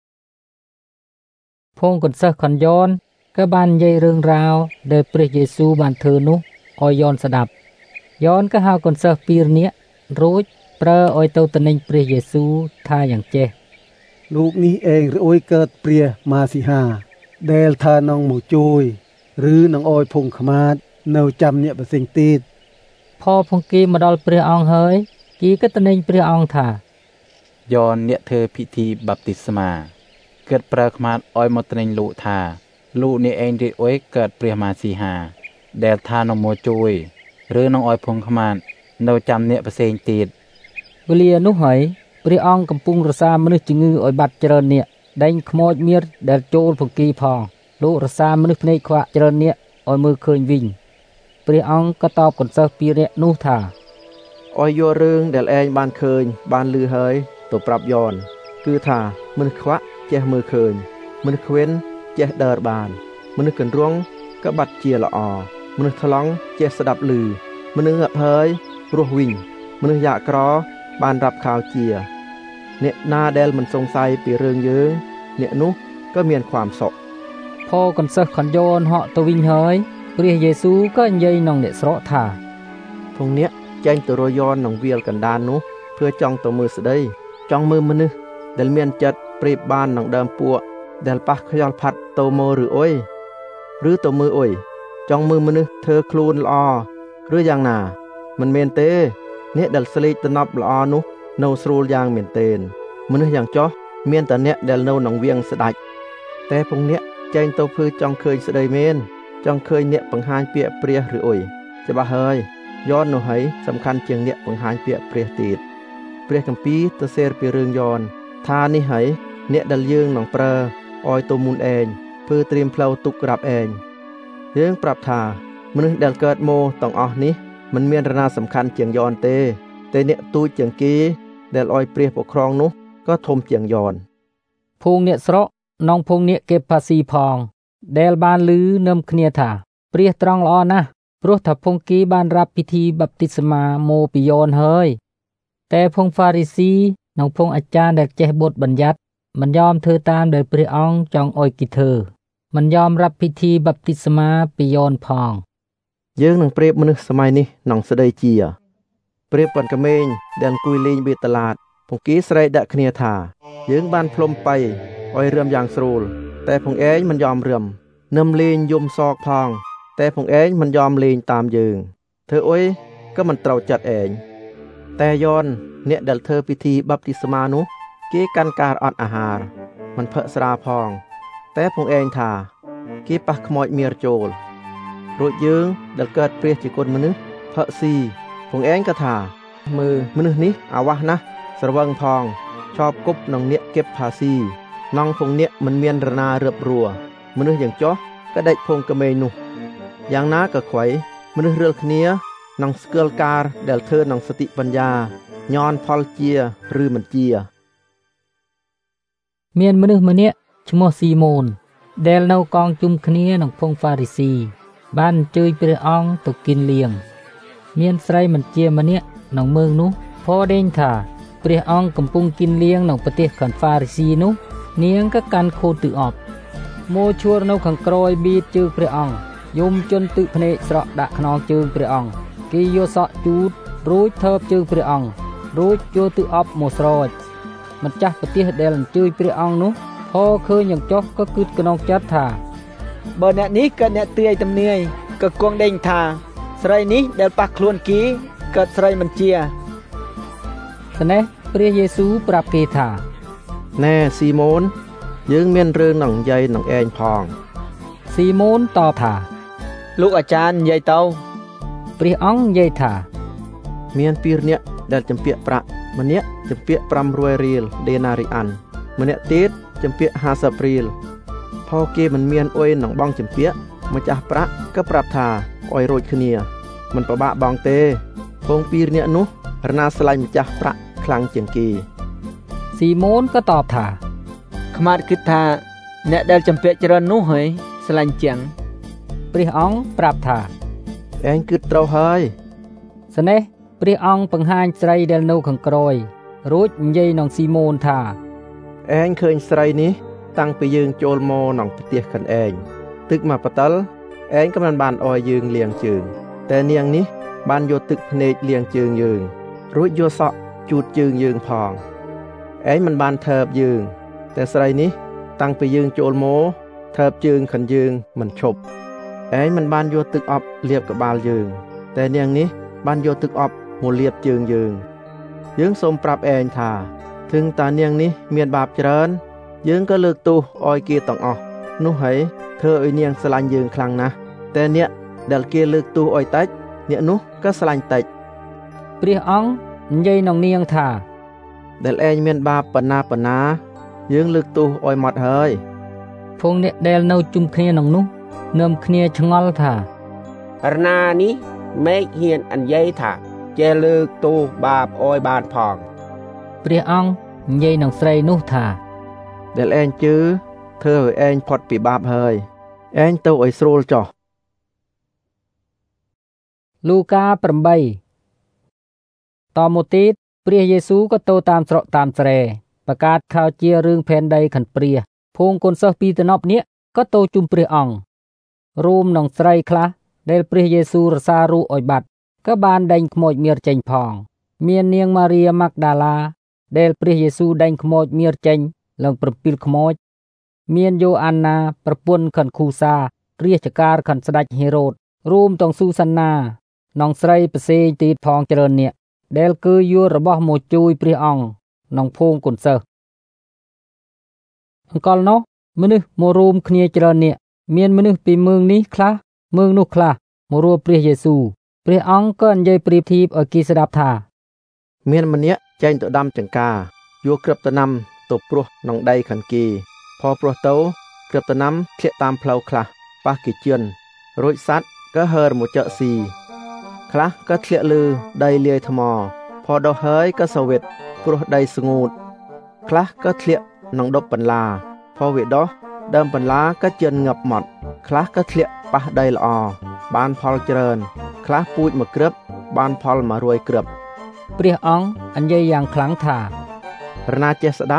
ភងកូនសិស្សខនយ៉នក៏បាននិយាយរឿងរ៉ាវដែលព្រះយេស៊ូវបានធ្វើនោះឲ្យយ៉នស្ដាប់យ៉នក៏ហៅកូនសិស្សពីរនាក់រួចប្រើឲ្យទៅទៅនឹងព្រះយេស៊ូវថាយ៉ាងចេះលោកនេះឯងរួយកើតព្រះម៉ាស៊ីហាដែលថានឹងមកជួយឬនឹងអោយភងខ្មាតនៅចាំអ្នកបសិងទៀតพอភង្គីមកដល់ព្រះអង្គហើយគីក៏ទៅនឹងព្រះអង្គថាយ៉នអ្នកធ្វើពិធីបាប់ទីស្មាកើតប្រើខ្មាតឲ្យមកទៅនឹងលោកថាលោកនេះឯងរៀបអុយកើតព្រះម៉ាស៊ីហាដែលថានឹងមកជួយឬនឹងអោយភងខ្មាតនៅចាំអ្នកផ្សេងទៀតវេលានោះហើយព្រះអង្គកំពុងរសាមនុស្សជំងឺឲ្យបាត់ច្រើននាក់ដេញខ្មោចមៀតដែលចូលភង្គីផងលោករសាមនុស្សភ្នែកខ្វាក់ច្រើននាក់ឲ្យមើលឃើញវិញព្រះអង្គក៏តបកូនសិស្សពីរនាក់នោះថាឲ្យយករឿងដែលឯងបានឃើញបានឮហើយទៅប្រាប់យ៉នគឺថាមនុស្សខ្វាក់ចេះមើលឃើញមនុស្សខ្វិនចេះដើរបានមនុស្សកន្រង់ក៏បាត់ជាល្អមនុស្សថ្លង់ចេះស្ដាប់ឮមនុស្សងាប់ហើយរស់វិញមនុស្សយ៉ាក្របានរាប់ខោជាអ្នកណាដែលមិនសង្ស័យពីរឿងយើងអ្នកនោះក៏មានความសុខพอกូនសិស្សខនយ៉នហក់ទៅវិញហើយព្រះយេស៊ូវក៏និយាយនឹងអ្នកស្រុកថាភងអ្នកចេញទៅរយយ៉ននឹងវាលកណ្ដាលនោះធ្វើចង់ទៅមើលស្ដីចង់មើលមនុស្សដែលមានចិត្តប្រៀបបាននឹងដើមពួកដែលប៉ះខ្យល់ផាត់ទៅមើលឬអុយឬទៅមើលអុយចង់មើលមនុស្សធ្វើខ្លួនល្អឬយ៉ាងណាមិនមែនទេអ្នកដែលស្លេកតំណប់ល្អនោះនៅស្រួលយ៉ាងមែនទែនមនុស្សយ៉ាងចោះមានតែអ្នកដែលនៅក្នុងវាងស្ដាច់តែពងអ្នកចេញទៅធ្វើចង់ឃើញស្ដីមែនចង់ឃើញអ្នកបង្ហាញពាក្យព្រះឬអុយច្បាស់ហើយយ៉ននោះហើយសំខាន់ជាងអ្នកបង្ហាញពាក្យព្រះទៀតព្រះគម្ពីរទៅសេរពីរឿងយ៉នថានេះហើយអ្នកដែលយើងនឹងប្រើឲ្យទៅមុនឯងធ្វើត្រៀមផ្លូវទុកក្រាប់ឯងយើងប្រាប់ថាមនុស្សដែលកើតមកទាំងអស់នេះមិនមាននរណាសំខាន់ជាងយ៉នទេតែអ្នកទូចជាងគេដែលឲ្យព្រះពក្រងនោះក៏ធំជាងយ៉នភូងអ្នកស្រុកក្នុងភូងអ្នកគេផាស៊ីផងដែលបានឮនឹមគ្នាថាព្រះត្រង់ល្អណាស់ព្រោះថាភងគីបានរាប់ពិធីបាប់ទីស្មាមកពីយ៉នហើយតែភងហ្វារីស៊ីនិងភងអាចារ្យដែលចេះបុត្របញ្ញត្តិมันยอมเธอตามโดยព្រះអង្គចង់ឲ្យគិเธอมันยอมรับพิธีบัพติศមាពីយ៉នផងយើងនឹងប្រៀបមនុស្សសម័យនេះក្នុងស្ដីជាប្រៀបប៉ុនក្មេងដែលអង្គុយលេងបេតឡាតពងគេស្រែកដាក់គ្នាថាយើងបានផ្លុំបៃឲ្យរឿមយ៉ាងស្រួលតែពងឯងមិនយอมរឿមនឹមលេងយំសោកផងតែពងឯងមិនយอมលេងតាមយើងធ្វើអុយក៏មិនត្រូវចិត្តឯងតែយ៉នអ្នកដែលធ្វើពិធីបាប់ទីស្មានោះគេកាន់ការអត់អាហារមិនផឹកស្រាផងតែពងឯងថាគេប៉ះខ្មោចមៀរចូលរួចយើងដែលកើតព្រះជាគុណមនុស្សផឹកស៊ីពងឯងក៏ថាមើលមនុស្សនេះអាវ៉ាស់ណាស់ស្រវឹងផងชอบគប់នឹងអ្នកเก็บផាស៊ីនងពងអ្នកមិនមានរណារឹបរួមនុស្សយ៉ាងចោះក៏ដេចភងក្មេងនោះយ៉ាងណាក៏ខ្វៃមនុស្សរឿលគ្នានឹងស្គាល់ការដែលធ្វើនឹងសតិបញ្ញាញ៉ានផលជាឬមិនជាមានមនុស្សម្នាក់ឈ្មោះស៊ីម៉ូនដែលនៅកងជុំគ្នានឹងភងហ្វារីស៊ីបានអញ្ជើញព្រះអង្គទៅកិនលៀងមានស្រីមិនជាម្នាក់ក្នុងเมืองនោះផដេញថាព្រះអង្គកំពុងកិនលៀងក្នុងប្រទេសខាងហ្វារីស៊ីនោះនាងក៏កាន់ខូតទឺអប់មកឈួរនៅខាងក្រោយបៀតជើងព្រះអង្គយំជន់ទឹកភ្នែកស្រក់ដាក់ខ្នងជើងព្រះអង្គគេយកសក់ជូតរួចថើបជើងព្រះអង្គរួចចូលទឺអប់មកស្រោចម្ចាស់ប្រទេសដែលអញ្ជើញព្រះអង្គនោះพอឃើញយ៉ាងចុះក៏គិតក្នុងចិត្តថាបើអ្នកនេះក៏អ្នកទាយទំនាយក៏គង់ដេញថាស្រីនេះដែលប៉ះខ្លួនគេកើតស្រីមិនជាស្នេះព្រះយេស៊ូវប្រាប់គេថាណែស៊ីម៉ូនយើងមានរឿងនឹងនិយាយនឹងឯងផងស៊ីម៉ូនតបថាលោកអាចារ្យនិយាយទៅព្រះអង្គនិយាយថាមានពីរនាក់ដែលចម្ពាក់ប្រាក់ម្នាក់ចម្ពាក់ប្រាំរយរៀលដេណារីអានម្នាក់ទៀតចម្ពាក់ហាសិបរៀលផោគេមិនមានអុយនឹងបងចម្ពាក់ម្ចាស់ប្រាក់ក៏ប្រាប់ថាអុយរួចគ្នាមិនប្របាក់បងទេពងពីរនាក់នោះរណាស្លាញ់ម្ចាស់ប្រាក់ខ្លាំងជាងគេស៊ីម៉ូនក៏តបថាខ្មាតគិតថាអ្នកដែលចម្ពាក់ច្រើននោះហើយស្លាញ់ជាងព្រះអង្គប្រាប់ថាឯងគិតត្រូវហើយស្នេះព្រះអង្គបង្ហាញស្រីដែលនៅខាងក្រោយរួចនិយាយនឹងស៊ីម៉ូនថាឯងឃើញស្រីនេះតាំងពីយើងចូលមកក្នុងផ្ទះខាងឯងទឹកមកបតលឯងក៏មិនបានអោយយើងលាងជើងតែនាងនេះបានយកទឹកភ្នែកលាងជើងយើងរួចយកសក់ជូតជើងយើងផងឯងមិនបានថើបយើងតែស្រីនេះតាំងពីយើងចូលមកថើបជើងខាងយើងមិនឈប់ឯងមិនបានយកទឹកអប់លាបក្បាលយើងតែនាងនេះបានយកទឹកអប់មកលាបជើងយើងយើងសូមប្រាប់ឯងថាถึงតានាងនេះមានបាបច្រើនយើងក៏លើកទោសឲ្យគេទាំងអស់នោះហើយធ្វើឲ្យនាងស្រឡាញ់យើងខ្លាំងណាស់តែអ្នកដែលគេលើកទោសឲ្យតិចអ្នកនោះក៏ស្រឡាញ់តិចព្រះអង្គនិយាយនឹងនាងថាដែលឯងមានបាបបណ្ណាបណ្ណាយើងលើកទោសឲ្យមកហើយភងអ្នកដែលនៅជុំគ្នានឹងនោះនឹមគ្នាឆ្ងល់ថារណានេះមេឃហ៊ានអញ្ញេថាចេះលើកទោសបាបឲ្យបានផងព្រះអង្គនិយាយនឹងស្រីនោះថាដែលឯងជឿធ្វើឲ្យឯងផុតពីបាបហើយឯងទៅឲ្យស្រួលចុះលូកាប្រាំបីតមកទៀតព្រះយេស៊ូវក៏ទៅតាមស្រុកតាមស្រែប្រកាសข่าวជារឿងផែនដីខន្ព្រះភូមិកូនសិស្សពីរតំណប់នេះក៏ទៅជុំព្រះអង្គរួមនឹងស្រីខ្លះដែលព្រះយេស៊ូវរសាររូបឲ្យបាត់ក៏បានដេញខ្មោចមៀរចេញផងមាននាងម៉ារីម៉ាកដាឡាដែលព្រះយេស៊ូវដេញខ្មោចមៀរចេញឡើងប្រពីលខ្មោចមានយូអានណាប្រពន្ធខាងគូសារាជការខាងស្ដេចហេរ៉ូតរួមទាំងស៊ូសាណានងស្រីផ្សេងទៀតផងច្រើនអ្នកដែលគឺយួររបស់មកជួយព្រះអង្គក្នុងភូមិកូនសិស្សអង្កលនោះមនុស្សមករួមគ្នាច្រើនអ្នកមានមនុស្សពីเมืองនេះខ្លះเมืองនោះខ្លះមករួបព្រះយេស៊ូវព្រះអង្គក៏និយាយប្រៀបធៀបឲ្យគេស្ដាប់ថាមានម្នាក់ចេញទៅដាំចង្ការយកគ្រាប់ដំណាំទៅព្រោះក្នុងដីខាងគេพอព្រោះទៅគ្រាប់ដំណាំធ្លាក់តាមផ្លូវខ្លះប៉ះគេជន់រួចសัตว์ក៏ហើរមកចកស៊ីខ្លះក៏ធ្លាក់លើដីលាយថ្មพอដល់ហើយក៏សវិតព្រោះដីស្ងួតខ្លះក៏ធ្លាក់ក្នុងដប់បន្លាพอវាដោះដើមបន្លាក៏ជន់ងាប់មកខ្លះក៏ធ្លាក់ប៉ះដីល្អបានផលច្រើនខ្លះពូជមួយគ្រាប់បានផលមួយរយគ្រាប់ព្រះអង្គអញ្ញេយ៉ាងខ្លាំងថារណាចេះស្ដាប់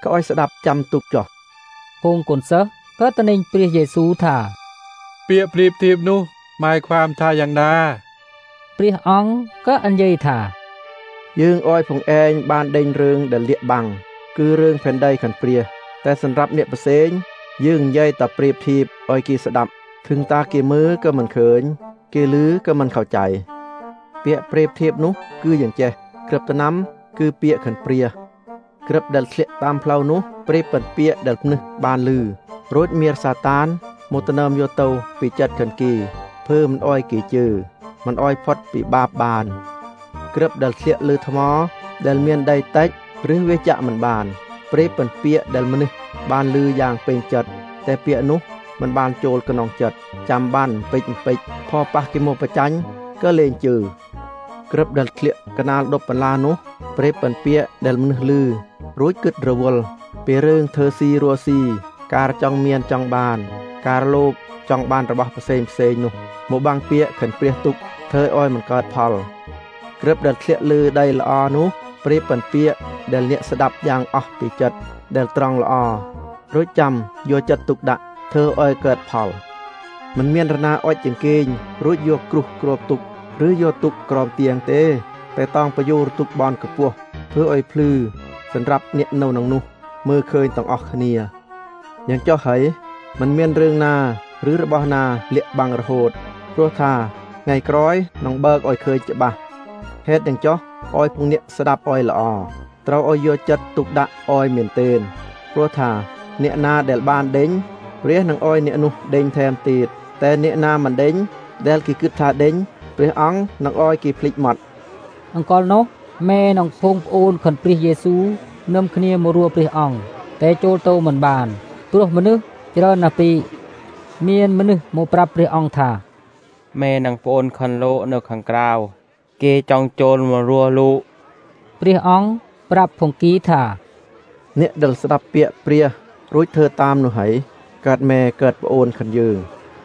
ก็อ้อยสดับจำตุกจอกพงกลเซก็ตะเนงเปรียเยซูท่าเปียเปรียบเทียบนู้หมายความท่าอย่างนาเปรียอองก็อันใหญ่ท่าយើងអោយផងឯងបានដេញរឿងដែលលាក់បាំងគឺរឿងផែនដីខាងព្រាតែសម្រាប់អ្នកផ្សេងយើងនិយាយតែប្រៀបធៀបឲ្យគេស្ដាប់ถึงตาគេមើលក៏មិនឃើញគេឮក៏មិនเข้าใจពាក្យប្រៀបធៀបនោះគឺយ៉ាងចេះក្រឹបតំណាំគឺពាក្យខាងព្រាក្រឹបដែលធ្លាក់តាមផ្លូវនោះប្រៀបប៉ុនពាក្យដែលភ្នឹះបានឮរួចមានសាតានមកទៅនាំយកទៅពីចិត្តខាងគេធ្វើមិនអោយគេជឿមិនអោយផុតពីបាបបានក្រឹបដែលធ្លាក់លើថ្មដែលមានដីតិចឬវាចាក់មិនបានប្រៀបប៉ុនពាក្យដែលមនុស្សបានឮយ៉ាងពេញចិត្តតែពាក្យនោះมันបានចូលក្នុងចិត្តចាំបានពេចពេចផោប៉ះគេមកប្រចាញ់ក៏លេងជឿក្រឹបដែលធ្លាក់កណាលដប់បន្លានោះប្រៀបប៉ុនពាក្យដែលមនុស្សឮរួចគិតរវល់ពីរឿងធ្វើស៊ីរស់ស៊ីការចង់មានចង់បានការលោភចង់បានរបស់ផ្សេងផ្សេងនោះមកបាំងពាក្យខិនព្រះទុកធ្វើឲ្យមិនកើតផលក្រឹបដែលធ្លាក់លើដីល្អនោះប្រៀបប៉ុនពាក្យដែលអ្នកស្ដាប់យ៉ាងអស់ពីចិត្តដែលត្រង់ល្អរួចចាំយកចិត្តទុកដាក់ធ្វើឲ្យកើតផលមិនមានរណាអុចចង្កេងរួចយកគ្រោះគ្របទុកឬយកទុកក្រោមទៀងទេតែតង់ប្រយោលទុកបនកពស់ធ្វើឲ្យភ្លឺសម្រាប់អ្នកនៅក្នុងនោះមើលឃើញទាំងអស់គ្នាយ៉ាងចុះហើយមិនមានរឿងណាឬរបស់ណាលាក់បាំងរហូតព្រោះថាថ្ងៃក្រោយនឹងបើកឲ្យឃើញច្បាស់ហេតុយ៉ាងចុះឲ្យពងអ្នកស្ដាប់ឲ្យល្អត្រូវឲ្យយកចិត្តទុកដាក់ឲ្យមែនទែនព្រោះថាអ្នកណាដែលបានដេញព្រះនឹងឲ្យអ្នកនោះដេញថែមទៀតតែអ្នកណាមិនដេញដែលគេគិតថាដេញព្រះអង្គនឹងឲ្យគេភ្លេចមាត់អង្កលនោះម៉ែនឹងភងប្អូនខិនព្រះយេស៊ូវនឹមគ្នាមករੂព្រះអង្គតែចូលទៅមិនបានព្រោះមនុស្សច្រើនណាស់ពីមានមនុស្សមកប្រាប់ព្រះអង្គថាម៉ែនឹងប្អូនខិនលោកនៅខាងក្រៅគេចង់ចូលមករੂលោកព្រះអង្គប្រាប់ភងគីថាអ្នកដែលស្ដាប់ពាក្យព្រះរួចធ្វើតាមនោះហើយកើតម៉ែកើតប្អូនខិនយើង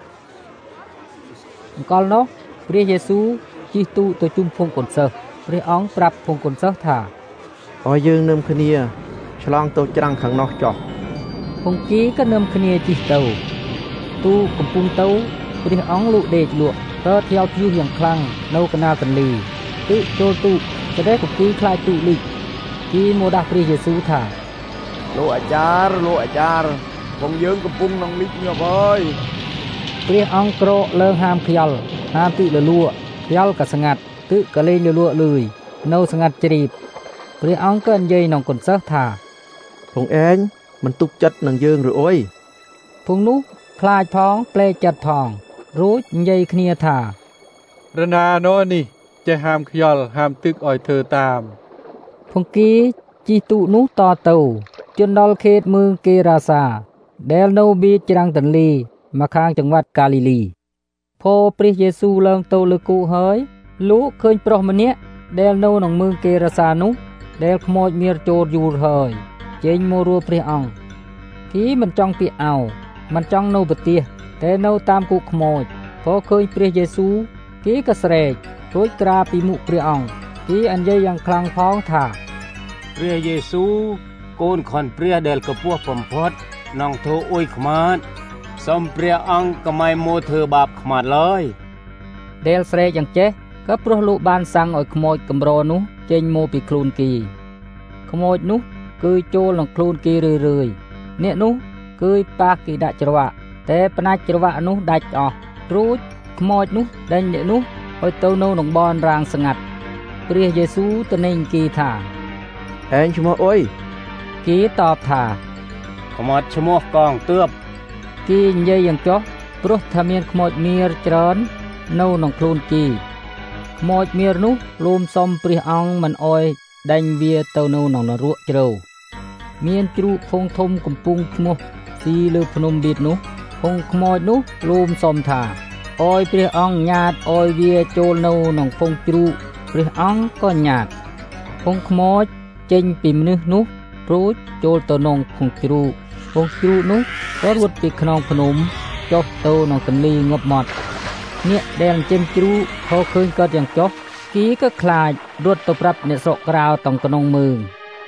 អង្កលនោះព្រះយេស៊ូវជិះទូទៅជុំភងកូនសិស្សព្រះអង្គប្រាប់ភងកូនសិស្សថាឲ្យយើងនឹមគ្នាឆ្លងទៅច្រាំងខាងនោះចុះភងគីក៏នឹមគ្នាជិះទៅទូកំពុងទៅព្រះអង្គលូកដេកលក់ក៏ធ្លាវធ្យុះយ៉ាងខ្លាំងនៅកណាលកន្លីទិចូលទូក៏ได้កំគីខ្លាចទូលីកគីមកដាស់ព្រះយេស៊ូវថាលោកអាចារ្យលោកអាចារ្យបងយើងកំពុងនឹងលីកញាប់ហើយព្រះអង្គក្រកលើហាមខ្យល់ហាមទិលលក់ខ្យល់ក៏ស្ងាត់ទិក៏លេងលលក់លឿយនៅស្ងាត់ជ្រាបព្រះអង្គក៏និយាយនឹងកូនសិស្សថាពងឯងមិនទុកចិត្តនឹងយើងឬអុយពងនោះខ្លាចផងប្លែកចិត្តផងរួចនិយាយគ្នាថារណាណូនេះចេះហាមខ្យល់ហាមទឹកឲ្យធ្វើតាមភងគីជីទូនោះតទៅជន់ដល់ខេត្តมืองកេរាសាដែលនៅបៀច្រាំងទន្លេមកខាងจังหวัดកាលីលីพอព្រះយេស៊ូវឡើងទៅលើគោហើយលោកឃើញប្រុសម្នាក់ដែលនៅក្នុងเมืองកេរាសានោះដែលខ្មោចមានចូលយូរហើយចេញមករੂព្រះអង្គគីមិនចង់ពាក្យអោមិនចង់នៅប្រទេសតែនៅតាមគុកខ្មោចพอឃើញព្រះយេស៊ូវគីក៏ស្រែករួចក្រាបពីមុខព្រះអង្គគីអញ្ញេយ៉ាងខ្លាំងផងថាព្រះយេស៊ូវកូនខនព្រះដែលកពស់បំផុតនងធូអ៊ុយខ្មាតសូមព្រះអង្គកុំឲ្យមកធ្វើបាបខ្មាតឡើយដែលស្រែកយ៉ាងចេះក៏ព្រោះលោកបានសាំងឲ្យខ្មោចកម្រនោះចេញមកពីខ្លួនគីខ្មោចនោះគឺចូលក្នុងខ្លួនគីរឿយរឿយអ្នកនោះគឺប៉ះគីដាក់ច្រវាក់តែផ្នាច់ច្រវាក់នោះដាច់អស់រួចខ្មោចនោះដេញអ្នកនោះឲ្យទៅនៅក្នុងបនរាងស្ងាត់ព្រះយេស៊ូវទៅនឹងគីថាឯងឈ្មោះអុយគីតបថាខ្មោចឈ្មោះកងទើបគីនិយាយយ៉ាងចុះព្រោះថាមានខ្មោចមៀរច្រើននៅក្នុងខ្លួនគីខ្មោចមៀរនោះលូមសុំព្រះអង្គមិនអោយដេញវាទៅនៅក្នុងនរកជ្រៅមានជ្រូកភងធំកំពុងឈ្មោះស៊ីលើភ្នំបៀតនោះភងខ្មោចនោះលូមសុំថាអោយព្រះអង្គញ៉ាតអោយវាចូលនៅក្នុងភងជ្រូកព្រះអង្គក៏ញ៉ាតភងខ្មោចចេញពីមនុស្សនោះរួចចូលទៅក្នុងភងជ្រូកភងជ្រូកនោះក៏រត់ពីខ្នងភ្នំចុះទៅក្នុងទន្លេងប់មាត់អ្នកដែលចិញ្ចឹមជ្រូកខឃើញកើតយ៉ាងចុះគីក៏ខ្លាចរត់ទៅប្រាប់អ្នកស្រុកក្រៅតំក្នុងមើងភ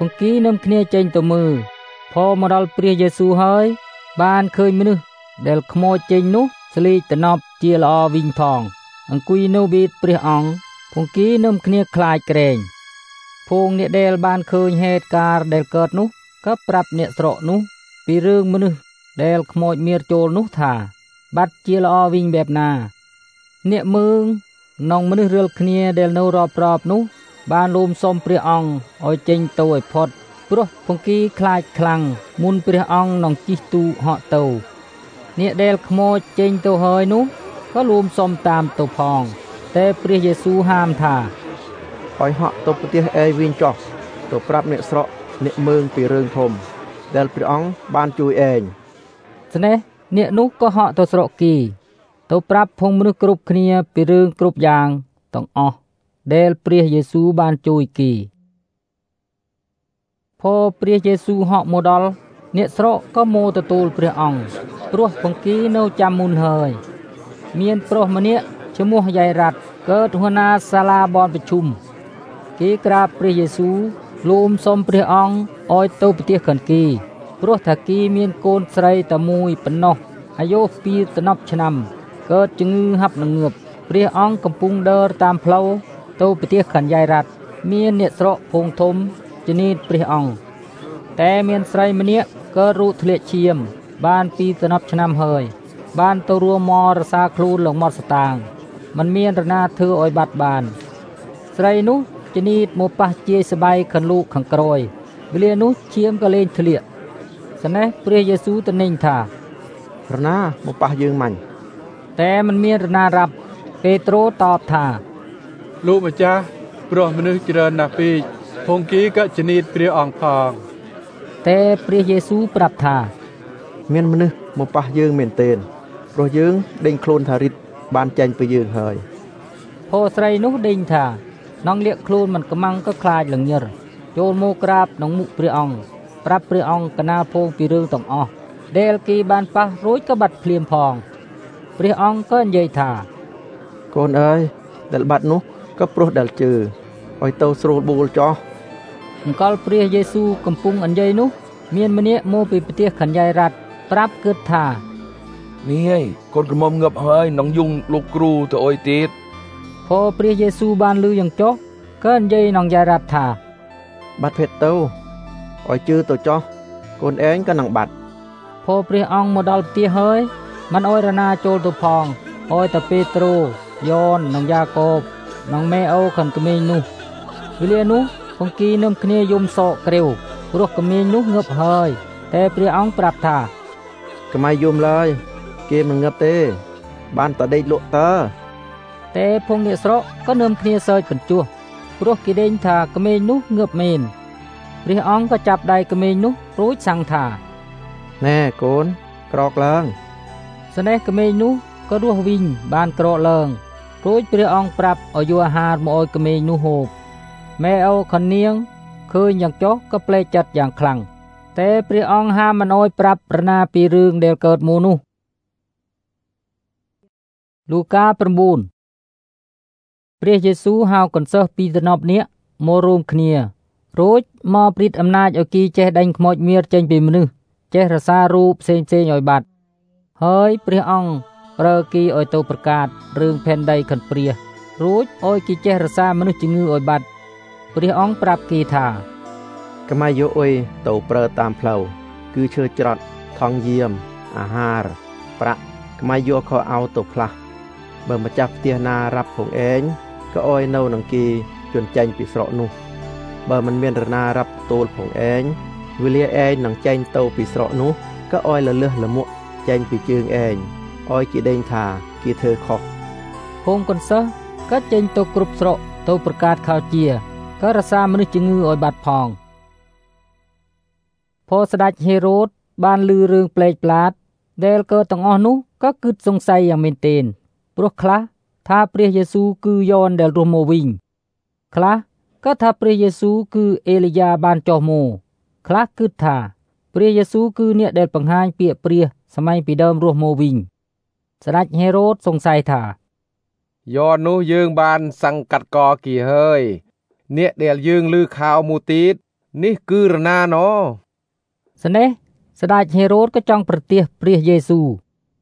ពងគីនឹមគ្នាចេញទៅមើលพอមកដល់ព្រះយេស៊ូវហើយបានឃើញមនុស្សដែលខ្មោចចេញនោះស្លៀកតំណប់ជាល្អវិញផងអង្គុយនៅបៀតព្រះអង្គពងគីនឹមគ្នាខ្លាចក្រែងភងអ្នកដែលបានឃើញហេតុការណ៍ដែលកើតនោះក៏ប្រាប់អ្នកស្រុកនោះពីរឿងមនុស្សដែលខ្មោចមៀរចូលនោះថាបាត់ជាល្អវិញបែបណាអ្នកមើងនងមនុស្សរាល់គ្នាដែលនៅរាប់រប់នោះបានលូមសុំព្រះអង្គឲ្យចេញទៅឲ្យផុតព្រោះពងគីខ្លាចខ្លាំងមុនព្រះអង្គនឹងជិះទូហក់ទៅអ្នកដែលខ្មោចចេញទៅហើយនោះក៏លូមសុំតាមទៅផងតែព្រះយេស៊ូវហាមថាឲ្យហក់ទៅប្រទេសអេវិញចុះទៅប្រាប់អ្នកស្រុកអ្នកមើងពីរឿងធំដែលព្រះអង្គបានជួយឯងស្នេះអ្នកនោះក៏ហក់ទៅស្រុកគីទៅប្រាប់ភងមនុស្សគ្រប់គ្នាពីរឿងគ្រប់យ៉ាងទាំងអស់ដែលព្រះយេស៊ូវបានជួយគីพอព្រះយេស៊ូវហក់មកដល់អ្នកស្រុកក៏មកទទួលព្រះអង្គព្រោះពងគីនៅចាំមុនហើយមានប្រុសម្នាក់ឈ្មោះយ៉ៃរ៉ាត់កើតហួរណាសាលាបនប្រជុំគេក្រាបព្រះយេស៊ូវលូមសុំព្រះអង្គឲ្យទៅប្រទេសខាងគីព្រោះថាគីមានកូនស្រីតែមួយប៉ុណ្ណោះអាយុពីរដប់ឆ្នាំកើតជំងឺហាប់នឹងងើបព្រះអង្គកំពុងដើរតាមផ្លូវទៅប្រទេសខាងយ៉ៃរ៉ាត់មានអ្នកស្រុកភងធំជំនីតព្រះអង្គតែមានស្រីម្នាក់កើតរូបធ្លាក់ឈាមបានពីរដប់ឆ្នាំហើយបានទៅរួមមករសាខ្លួនលងមាត់ស្តាងมันមានរណាធ្វើឲ្យបាត់បានស្រីនោះជំនីតមកប៉ះជាយស្បៃខាងលោកខាងក្រោយវេលានោះឈាមក៏លែងធ្លាក់ស្នេះព្រះយេស៊ូវទៅនិញថារណាមកប៉ះយើងមាញ់តែมันមានរណារាប់ពេត្រុសតបថាលោកម្ចាស់ព្រោះមនុស្សច្រើនណាស់ពេកភងគីក៏ជំនីតព្រះអង្គផងតែព្រះយេស៊ូវប្រាប់ថាមានមនុស្សមកប៉ះយើងមែនទែនព្រោះយើងដេញខ្លួនថារិទ្ធបានចេញពីយើងហើយភោស្រីនោះដេញថានងលាកខ្លួនមិនកំងក៏ខ្លាចលងិរចូលមកក្រាបក្នុងមុខព្រះអង្គប្រាប់ព្រះអង្គកណាលភងពីរឿងទាំងអស់ដែលគេបានប៉ះរួចក៏បាត់ភ្លាមផងព្រះអង្គក៏និយាយថាកូនអើយដែលបាត់នោះក៏ព្រោះដែលជឿឲ្យទៅស្រួលបួលចោះអង្កលព្រះយេស៊ូវកំពុងអញ្ជើញនោះមានម្នាក់មកពីប្រទេសខាងយ៉ៃរ៉ាត់ប្រាប់គិតថានេះហើយកូនក្រមុំងឹបហើយនឹងយងលោកគ្រូទៅអុយទៀតพอព្រះយេស៊ូវបានឮយ៉ាងចុះក៏និយាយនឹងយ៉ៃរ៉ាត់ថាបាត់ភេទទៅឲ្យជឿទៅចោះកូនឯងក៏នឹងបាត់พอព្រះអង្គមកដល់ផ្ទះហើយមិនអោយរណាចូលទៅផងអោយតែពេត្រុសយ៉ននិងយ៉ាកបនិងមេអូខាងក្មេងនោះវេលានោះពងគីនឹមគ្នាយំសោកក្រេវព្រោះក្មេងនោះងឹបហើយតែព្រះអង្គប្រាប់ថាកុំឲ្យយំឡើយគេមិនងឹបទេបានតែដេកលក់តើតែភងអ្នកស្រុកក៏នឹមគ្នាសើចកញ្ជោះព្រោះគេដេញថាក្មេងនោះងឹបមែនព្រះអង្គក៏ចាប់ដៃក្មេងនោះរួចសាំងថាណែកូនក្រោកឡើងស្នេះក្មេងនោះក៏រស់វិញបានក្រោកឡើងរួចព្រះអង្គប្រាប់ឲ្យយកអាហារមកឲ្យក្មេងនោះហូបម៉ែអូខនាងឃើញយ៉ាងចុះក៏ប្លែកចិត្តយ៉ាងខ្លាំងតែព្រះអង្គហាមមិនឲ្យប្រាប់រណាពីរឿងដែលកើតមកនោះលូកា៩ព្រះយេស៊ូវហៅកន្សិស្សពីរដប់នាក់មករួមគ្នារួចមកព្រិតអំណាចឲ្យគីចេះដេញខ្មោចមៀរចេញពីមនុស្សចេះរសារូបផ្សេងផ្សេងឲ្យបាត់ហើយព្រះអង្គប្រើគីឲ្យទៅប្រកាសរឿងផែនដីខន្ព្រាសរួចឲ្យគីចេះរសាមនុស្សជំងឺឲ្យបាត់ព្រះអង្គប្រាប់គីថាកុំឲ្យយកអុយទៅប្រើតាមផ្លូវគឺឈើច្រត់ថងយាមអាហារប្រាក់កុំឲ្យយកខោអោទៅផ្លាស់បើម្ចាស់ផ្ទះណារាប់ផងឯងក៏អោយនៅនឹងគេជន់ចេញពីស្រុកនោះបើមិនមានរណារាប់ទទួលផងឯងវេលាឯងនឹងចេញទៅពីស្រុកនោះក៏អោយលលឹះលមុខចេញពីជើងឯងអោយគេដេញថាគេធ្វើខុសភូមិកន្សិស្សក៏ចេញទៅគ្រប់ស្រុកទៅប្រកាសខោជាក៏រសាមនុស្សជំងឺឲ្យបាត់ផងพอស្ដេចហេរ៉ូតបានឮរឿងប្លែកប្រឡាតដែលកើតទាំងអស់នោះក៏គិតសង្ស័យយ៉ាងមែនទែនព្រោះខ្លះថាព្រះយេស៊ូវគឺយ៉នដែលរស់មកវិញខ្លះក៏ថាព្រះយេស៊ូវគឺអេលីយ៉ាបានចុះមកខ្លះគិតថាព្រះយេស៊ូវគឺអ្នកដែលបង្ហាញពាក្យព្រះសម័យពីដើមរស់មកវិញស្ដេចហេរ៉ូតសង្ស័យថាយ៉ននោះយើងបានសង្កាត់កគីហើយអ្នកដែលយើងឮข่าวមួយទៀតនេះគឺរណាណោស្នេះស្ដេចហេរ៉ូតក៏ចង់ប្រទះព្រះយេស៊ូវ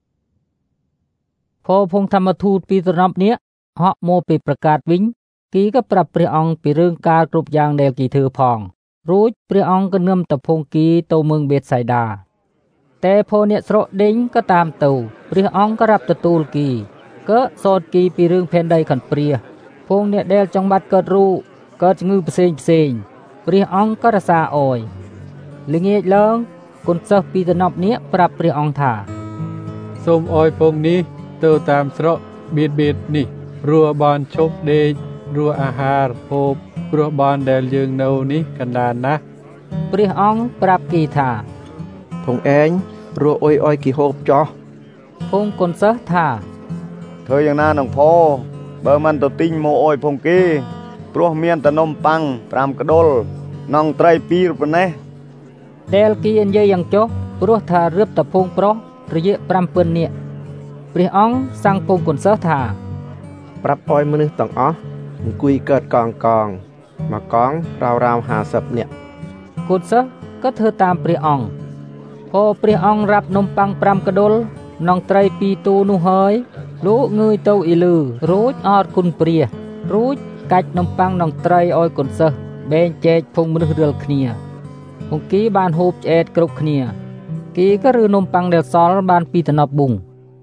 พอพงธรรมทูตពីត្រណប់នេះហក់មកពីប្រកាសវិញគីក៏ប្រាប់ព្រះអង្គពីរឿងការគ្រប់យ៉ាងដែលគីធ្វើផងរួចព្រះអង្គក៏នាំតភងគីទៅเมืองបេតសៃដាតែพอអ្នកស្រកដេញក៏តាមទៅព្រះអង្គក៏រាប់ទទួលគីក៏សោតគីពីរឿងផែនដីខន្ព្រាភងអ្នកដែលចង់បាត់កើតរូកើតជំងឺផ្សេងផ្សេងព្រះអង្គក៏រសាអយល្ងាចឡើងគុណសិស្សពីត្រណប់នេះប្រាប់ព្រះអង្គថាសូមអយពងនេះទៅតាមស្រកបៀតបៀតនេះរស់បានឈប់ដេករស់អាហារហូបព្រោះបានដែលយើងនៅនេះកណ្ដាលណាស់ព្រះអង្គប្រាប់គីថាភងឯងរស់អុយអុយគីហូបចោះភងគុណសិស្សថាធ្វើយ៉ាងណានឹងផបើមិនទៅទិញមកអុយភងគេព្រោះមានតែនំប៉័ងប្រាំក្ដុលនងត្រីពីរប៉ុណ្ណេះដែលគីនិយាយយ៉ាងចុះព្រោះថារៀបតភងប្រុសរយៈប្រាំពាន់នាក់ព្រះអង្គសាំងពងគុណសិស្សថាប្រាប់អោយមនុស្សទាំងអស់អង្គុយកើតកងកងមកកងរៅរៅហាសិបនាក់គុណសិស្សក៏ធ្វើតាមព្រះអង្គพอព្រះអង្គរាប់នំប៉័ងប្រាំក្ដុលនងត្រីពីរទូនោះហើយលោកងើយទៅអ៊ីលឺរួចអរគុណព្រះរួចកាច់នំប៉័ងនងត្រីឲ្យគុណសិស្សបែងចែកភងមនុស្សរាល់គ្នាភងគីបានហូបឆ្អែតគ្រប់គ្នាគីក៏ឬនំប៉័ងដែលសល់បានពីតំណប់បុង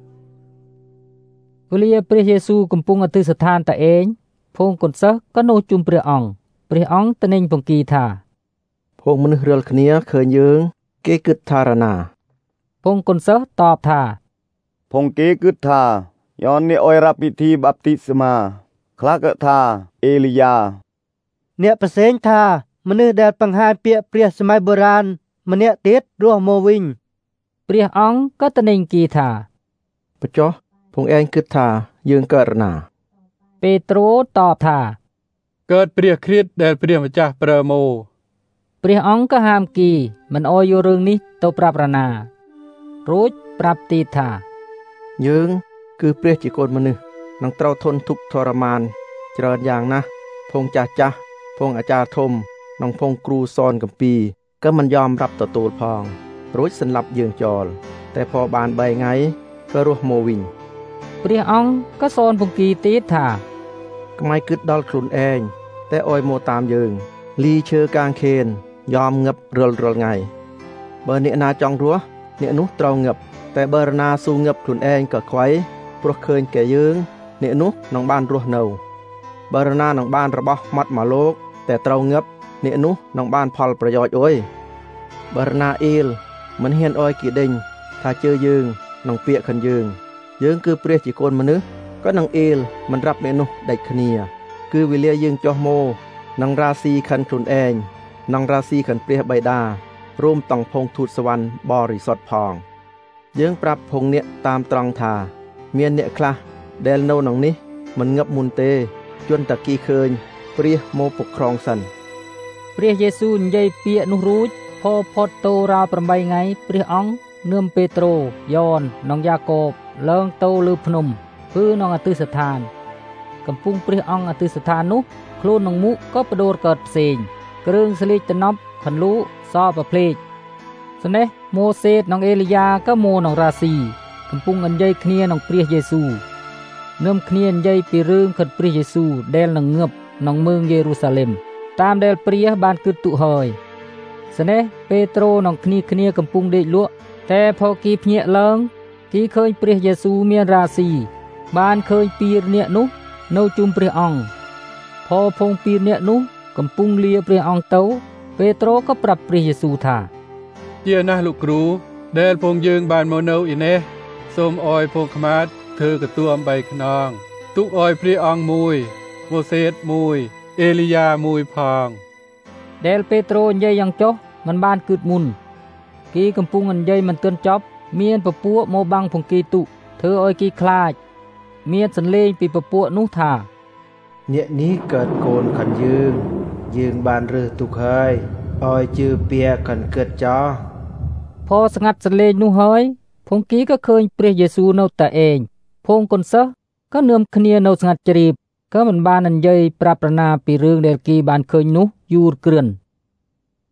វេលាព្រះយេស៊ូវកំពុងអធិស្ឋានតែឯងភងគុណសិស្សក៏នៅជុំព្រះអង្គព្រះអង្គត្នេញពងគីថាភងមនុស្សរាល់គ្នាឃើញយើងគេគិតថារណាភងគុណសិស្សតបថាភងគេគិតថាយ៉ននេះអុយរាប់ពិធីបាប់ទីស្មាខ្លះក៏ថាអេលីយ៉ាអ្នកផ្សេងថាមនុស្សដែលបង្ហាញពាក្យព្រះសម័យបុរាណម្នាក់ទៀតរស់មកវិញព្រះអង្គក៏ត្នេញគីថាបចុះភងឯងគិតថាយើងកើតរណាពេត្រុសតបថាកើតព្រះគ្រីស្ទដែលព្រះម្ចាស់ប្រើមកព្រះអង្គក៏ហាមគីមិនអោយយករឿងនេះទៅប្រាប់រណារួចប្រាប់ទីថាយើងគឺព្រះជាកូនមនុស្សនឹងត្រូវធន់ទុក្ខទរមានច្រើនយ៉ាងណាស់ភងចាស់ចាស់ភងអាចារ្យធំនិងភងគ្រូសនគម្ពីរក៏មិនយอมរាប់ទទួលផងរួចសន្លប់យើងចោលតែพอបានបីថ្ងៃក៏រស់មកវិញព្រះអង្គក៏សនពងគីទៀតថាក្មៃគិតដល់ខ្លួនឯងតែអោយមកតាមយើងលីឈើកាងខេនយอมងឹបរាល់រាល់ថ្ងៃបើអ្នកណាចង់រស់អ្នកនោះត្រូវងឹបតែបើរណាស៊ូងឹបខ្លួនឯងក៏ខ្វៃព្រោះឃើញកែយើងអ្នកនោះនឹងបានរស់នៅបើរណានឹងបានរបស់ម៉ាត់មកលោកតែត្រូវងឹបអ្នកនោះនឹងបានផលប្រយោជន៍អុយបើរណាអ៊ីលមិនហ៊ានអោយគីដេញថាជើយើងនឹងពាក្យខិនយើងយើងគឺព្រះជាកូនមនុស្សក៏នឹងអ៊ីលមិនរាប់អ្នកនោះដាច់គ្នាគឺវេលាយើងចុះមកនឹងរាស៊ីខិនខ្លួនឯងនឹងរាស៊ីខិនព្រះបិតារួមតង់ភងទូតសវណ្ណបរិសុទ្ធផងយើងប្រាប់ភងអ្នកតាមត្រង់ថាមានអ្នកខ្លះដែលនៅក្នុងនេះមិនងឹបមុនទេជន់តាគីឃើញព្រះមកពកក្រងសិនព្រះយេស៊ូវនិយាយពាក្យនោះរួចផោផុតទៅរ៉ាប្រាំបីថ្ងៃព្រះអង្គនឹមពេត្រុសយ៉ននិងយ៉ាកបឡើងទៅលើភ្នំគឺក្នុងអធិស្ឋានកំពុងព្រះអង្គអធិស្ឋាននោះខ្លួននឹងមុខក៏បដូរកើតផ្សេងគ្រឿងស្លៀកតំណប់ខន្លូសប្រភ្លេចស្នេះម៉ូសេនិងអេលីយ៉ាក៏មកក្នុងរាស៊ីកំពុងនិយាយគ្នានឹងព្រះយេស៊ូវនឹមគ្នានិយាយពីរឿងខិតព្រះយេស៊ូវដែលនឹងងើបក្នុងเมืองយេរូសាឡិមតាមដែលព្រះបានគិតទុហើយស្នេះពេត្រុសនិងគ្នាគ្នាកំពុងដេកលក់តែផូគីភ្ញាក់ឡើងគីឃើញព្រះយេស៊ូវមានរាស៊ីបានឃើញពីរនាក់នោះនៅជុំព្រះអង្គផោភងពីរនាក់នោះកំពុងលាព្រះអង្គទៅពេត្រុសក៏ប្រាប់ព្រះយេស៊ូវថាជាណាស់លោកគ្រូដែលពងយើងបានមកនៅឯនេះសូមអោយពងខ្មាតធ្វើកទួអំបីខ្នងទុកអោយព្រះអង្គមួយម៉ូសេសមួយអេលីយ៉ាមួយផងដែលពេត្រុសនិយាយយ៉ាងចុះមិនបានគិតមុនគីកំពុងនិយាយមិនទាន់ចប់មានពពួកមកបាំងភង្គីទុធ្វើឲ្យគីខ្លាចមានសន្លេងពីពពួកនោះថាអ្នកនេះកើតកូនខាងយើងយើងបានរើសទុកហើយឲ្យជឿពៀខាងកើតចោផោស្ងាត់សន្លេងនោះហើយភង្គីក៏ឃើញព្រះយេស៊ូវនៅតែឯងភងគុនសិស្សក៏នឹមគ្នានៅស្ងាត់ជ្រាបក៏មិនបាននិយាយប្រាប់ប្រណាពីរឿងដែលគីបានឃើញនោះយូរគ្រឿន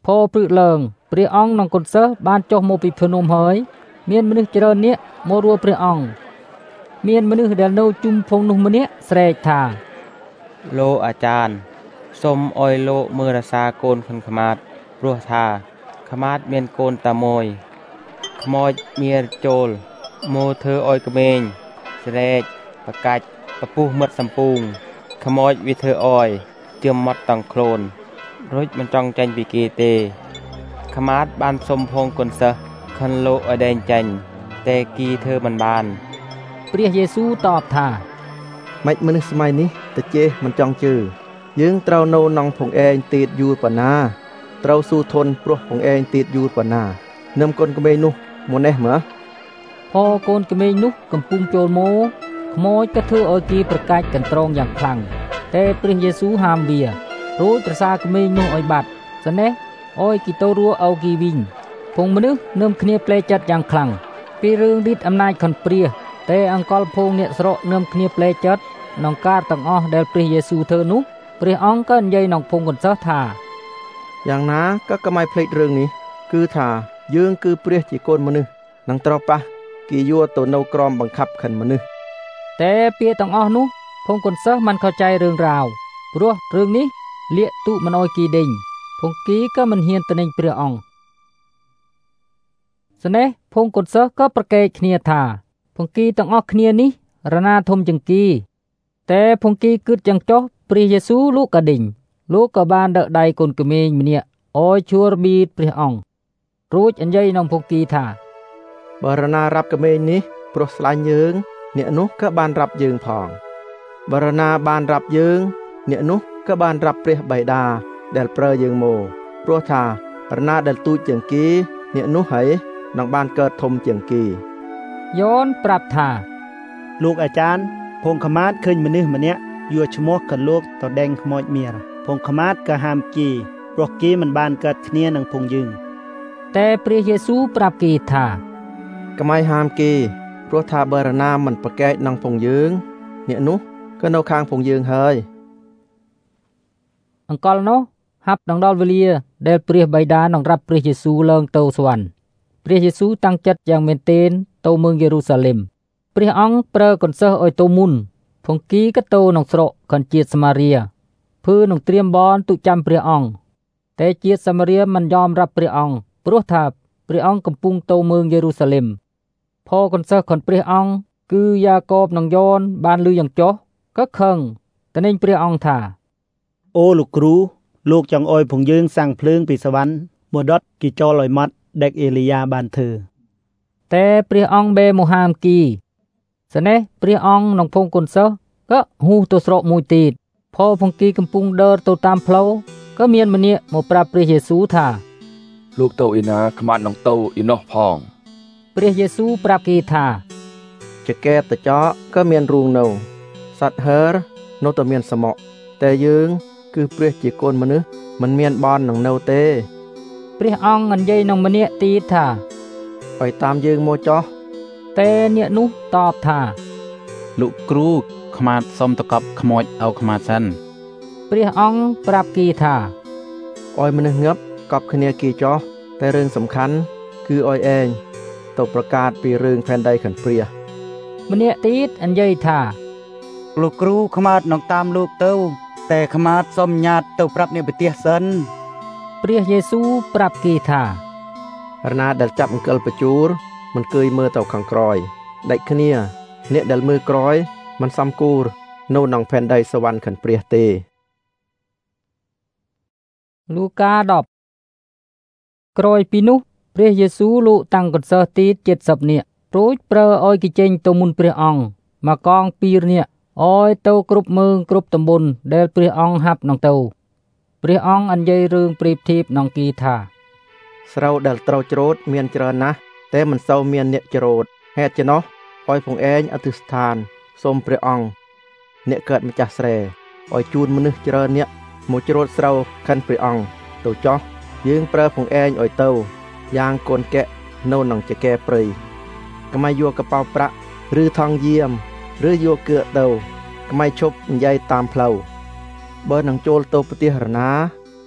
พอព្រឹកឡើងព្រះអង្គនិងកូនសិស្សបានចុះមកពីភ្នំហើយមានមនុស្សច្រើននាក់មករស់ព្រះអង្គមានមនុស្សដែលនៅជុំភងនោះម្នាក់ស្រែកថាលោកអាចារ្យសូមអោយលោកមើលរសាកូនខុនខ្មាតព្រោះថាខ្មាតមានកូនតែមួយខ្មោចមានចូលមកធ្វើអោយក្មេងស្រែកប្រកាច់ប្រពុះមិត្តសំពូងខ្មោចវាធ្វើអោយជឿមមាត់តង់ខ្លួនរួចមិនចង់ចាញ់ពីគេទេខ្មាតបានសុំផងកូនសិស្សខិនលោកឲ្យដែងចាញ់តែគីធ្វើមិនបានព្រះយេស៊ូវតបថាម៉េចមនុស្សសម័យនេះទៅជេរមិនចង់ជឿយើងត្រូវនៅក្នុងភងឯងទៀតយូរប៉ុណ្ណាត្រូវស៊ូធន់ព្រោះភងឯងទៀតយូរប៉ុណ្ណានឹមកូនក្មេងនោះមកនេះមើលพอกូនក្មេងនោះកំពុងចូលមកខ្មោចក៏ធ្វើឲ្យគេប្រកាច់កន្ត្រងយ៉ាងខ្លាំងតែព្រះយេស៊ូវហាមវារួចប្រសាក្មេងនោះឲ្យបាត់ស្នេះអោយគីទៅរស់ឲ្យគីវិញភងមនុស្សនឹមគ្នាផ្លែចិត្តយ៉ាងខ្លាំងពីរឿងឌីតអំណាចខុនព្រះតែអង្កលភងអ្នកស្រកនឹមគ្នាផ្លែចិត្តក្នុងការទាំងអស់ដែលព្រះយេស៊ូវធ្វើនោះព្រះអង្គក៏និយាយក្នុងភងកូនសិស្សថាយ៉ាងណាក៏កុំឲ្យភ្លេចរឿងនេះគឺថាយើងគឺព្រះជាកូនមនុស្សនឹងត្រូវប៉ះគេយកទៅនៅក្រមបង្ខាប់ខិនមនុស្សតែពាក្យទាំងអស់នោះភងកូនសិស្សមិនเข้าใจរឿងរ៉ាវព្រោះរឿងនេះលាក់ទូមិនអោយគីដេញភងគីក៏មិនហ៊ានទៅនឹងព្រះអង្គស្នេះភងកូនសិស្សក៏ប្រកែកគ្នាថាភងគីទាំងអស់គ្នានេះរណាធំជាងគីតែភងគីគិតយ៉ាងចុះព្រះយេស៊ូវលោកក៏ដេញលោកក៏បានដឹកដៃកូនក្មេងម្នាក់អោយឈួររបៀតព្រះអង្គរួចអញ្ញៃក្នុងភងគីថាបើរណារាប់ក្មេងនេះព្រោះស្លាញ់យើងអ្នកនោះក៏បានរាប់យើងផងបើរណាបានរាប់យើងអ្នកនោះក៏បានរាប់ព្រះបិតាដែលប្រើយើងមកព្រោះថារណាដែលទូចជាងគេអ្នកនោះហើយនឹងបានកើតធំជាងគេយ៉នប្រាប់ថាលោកអាចារ្យភងខ្មាតឃើញមនុស្សម្នាក់យកឈ្មោះកលោកតដែងខ្មោចមៀរភងខ្មាតក៏ហាមគេព្រោះគេមិនបានកើតគ្នានឹងភងយើងតែព្រះយេស៊ូវប្រាប់គេថាកុំឲ្យហាមគេព្រោះថាបើរណាមិនប្រកែកនឹងភងយើងអ្នកនោះក៏នៅខាងភងយើងហើយអង្កលនោះហាប់ដល់វេលាដែលព្រះបិតានឹងរាប់ព្រះយេស៊ូវឡើងទៅសវណ្ណព្រះយេស៊ូវតាំងចិត្តយ៉ាងមែនទែនទៅเมืองយេរូសាឡិមព្រះអង្គប្រើកូនសិស្សឲ្យទៅមុនភងគីក៏ទៅក្នុងស្រុកខនជាតិសាម៉ារីភឺនឹងត្រៀមបនទុចាំព្រះអង្គតែជាតិសាម៉ារីមិនយอมរាប់ព្រះអង្គព្រោះថាព្រះអង្គកំពុងទៅเมืองយេរូសាឡិមផកូនសិស្សของព្រះអង្គគឺយ៉ាកបនិងយ៉នបានឮយ៉ាងចុះក៏ខឹងតែនឹងព្រះអង្គថាអូលោកគ្រូលោកចង់អោយភងយើងសាំងភ្លើងពីសវណ្ណមកដុតគេចូលឲ្យម៉ត់ដេកអេលីយ៉ាបានធ្វើតែព្រះអង្គបែមហាមគីស្នេះព្រះអង្គនិងភងកូនសិស្សក៏ហ៊ូទៅស្រុកមួយទៀតផភងគីកំពុងដើរទៅតាមផ្លូវក៏មានម្នាក់មកប្រាប់ព្រះយេស៊ូវថាលោកទៅឯណាខ្មាត់នឹងទៅឯនោះផងព្រះយេស៊ូវប្រាប់គេថាចកែតចកក៏មានរូងនៅសត្វហើរនៅតែមានសមក់តែយើងគឺព្រះជាកូនមនុស្សមិនមានបននឹងនៅទេព្រះអង្គនិយាយនឹងម្នាក់ទៀតថាឲ្យតាមយើងមកចោះតែអ្នកនោះតបថាលោកគ្រូខ្មាតសុំតកប់ខ្មោចឲ្យខ្មាតសិនព្រះអង្គប្រាប់គេថាឲ្យមនុស្សងាប់កប់គ្នាគេចោះតែរឿងសំខាន់គឺឲ្យឯងទៅប្រកាសពីរឿងផែនដីខិនព្រះម្នាក់ទៀតអញ្ញៃថាលោកគ្រូខ្មាតនឹងតាមលោកទៅតែខ្មាតសុំញាតទៅប្រាប់អ្នកបទះសិនព្រះយេស៊ូវប្រាប់គេថារណាដែលចាប់អង្គិលបញ្ជូរមិនគយមើលទៅខាងក្រោយដាច់គ្នាអ្នកដែលមើលក្រោយមិនសំគូរនៅក្នុងផែនដីសវណ្ណខិនព្រះទេលូកាដប់ក្រោយពីនោះព្រះយេស៊ូវលោកតាំងកូនសិស្សទៀតเจ็ดสิบនាក់រួចប្រើឲ្យគេចេញទៅមុនព្រះអង្គមកកងពីរនាក់ឲ្យទៅគ្រប់មើងគ្រប់តំបន់ដែលព្រះអង្គហាប់នឹងទៅព្រះអង្គអញ្ញៃរឿងប្រៀបធៀបនឹងគេថាស្រូវដែលត្រូវច្រូតមានច្រើនណាស់តែមិនសូវមានអ្នកច្រូតហេតុជានោះឲ្យពងឯងអធិស្ឋានសូមព្រះអង្គអ្នកកើតម្ចាស់ស្រែឲ្យជូនមនុស្សច្រើនអ្នកមកច្រូតស្រូវខិនព្រះអង្គទៅចោះយើងប្រើពងឯងឲ្យទៅយ៉ាងកូនកែនៅក្នុងចកែព្រៃកុំឲ្យយកកប៉ៅប្រាក់ឬថងយាមឬយកគឿទៅកុំឲ្យឈប់និយាយតាមផ្លូវបើនឹងចូលទៅប្រទេសរណា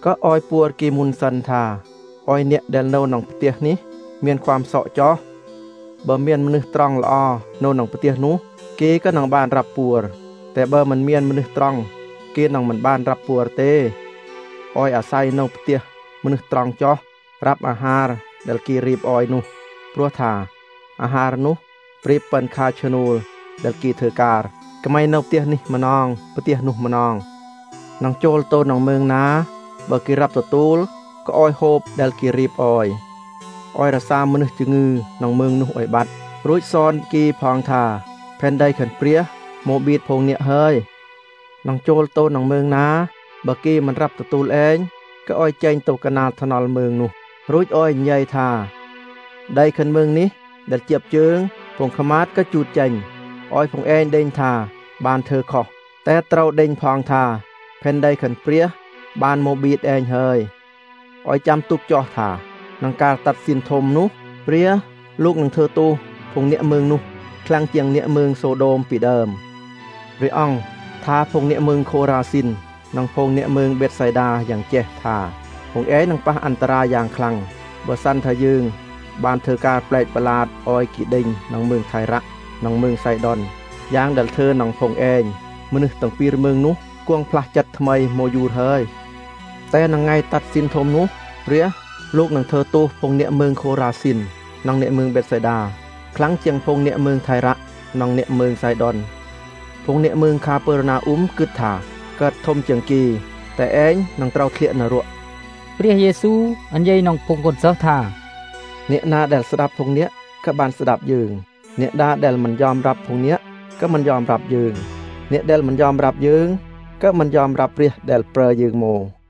ก็ออยปัวกีมุนสันทาออยเนี่ยเดลโนหนองเตียนี้มีนความเสาะจ้อเบอร์เมียนมนุษย์ตรองละอโนหนองเตียนู้เกก็หนองบ้านรับปัวแต่เบอร์มันเมียนมนุษย์ตรองเกหนองมันบ้านรับปัวเตออยอาศัยหนองเตียมนุษย์ตรองจ้อรับอาหารเดลกีรีบออยนู้ปลัวทาอาหารนู้ปรีบเป็นคาชนูลเดลกีเธอการก็ไม่นกเตียนี่มานองปเตียนุมานองนางโจลโตนางเมืองนาเบอร์กีรับตัวตูลก็ออยโฮบเดลกีรีบออยออยระซามมนุษย์จึงือนางเมืองนุออยบัดรุ่ยซ้อนกีพองทาแผ่นใดขันเปรียโมบีดพงเนี่ยเฮยนางโจลโตนางเมืองนาเบอร์กีมันรับตัวตูลเองก็ออยเจงตกกนาถนอลเมืองนุรุ่ยออยใหญ่ทาได้ขันเมืองนี้เดลเจียบเจิงพงขมาดก็จูดเจงออยพงเองเด้งทาบานเธอขอแต่เต้าเด้งพองทาแผ่นใดขันเปรียบานโมบีดเองเฮยออยจำตุกจ่อทานังการตัดสินทมนุเปรียลูกนังเธอตูพงเนียเมืองนุคลังเจียงเนียเมืองโซโดมปีเดิมเรอองทาพงเนียเมืองโคราซินนังพงเนียเมืองเบตไซดาอย่างเจทาพงเอ๋นังปะอันตรายอย่างคลังเบอร์สันทะยึงบานเธอการแปลกประหลาดออยกิดิงนังเมืองไทยรักนังเมืองไซดอนยางดัลเธอนังพงเองมนุษย์ตั้งปีเมืองนุกวงพลัดจัดทำไมโมยูเฮยแต่นังไงตัดสินทมนุเรียลูกนังเธอตูพงเนียเมืองโคราซินนังเนียเมืองเบตไซดาครั้งเจียงพงเนียเมืองไทยรักนังเนียเมืองไซดอนพงเนียเมืองคาเปอร์นาอุ้มกึดถาเกิดทมเจียงกีแต่เองนังเต้าเคลียนรัวพระเยซูอันใหญ่นองพงคนเสาทาเนียนาเดลสดับพงเนียก็บานสดับยืงเนียดาเดลมันยอมรับพงเนียก็มันยอมรับยืงเนียเดลมันยอมรับยืงก็มันยอมรับเรียเดลเปรยืงโม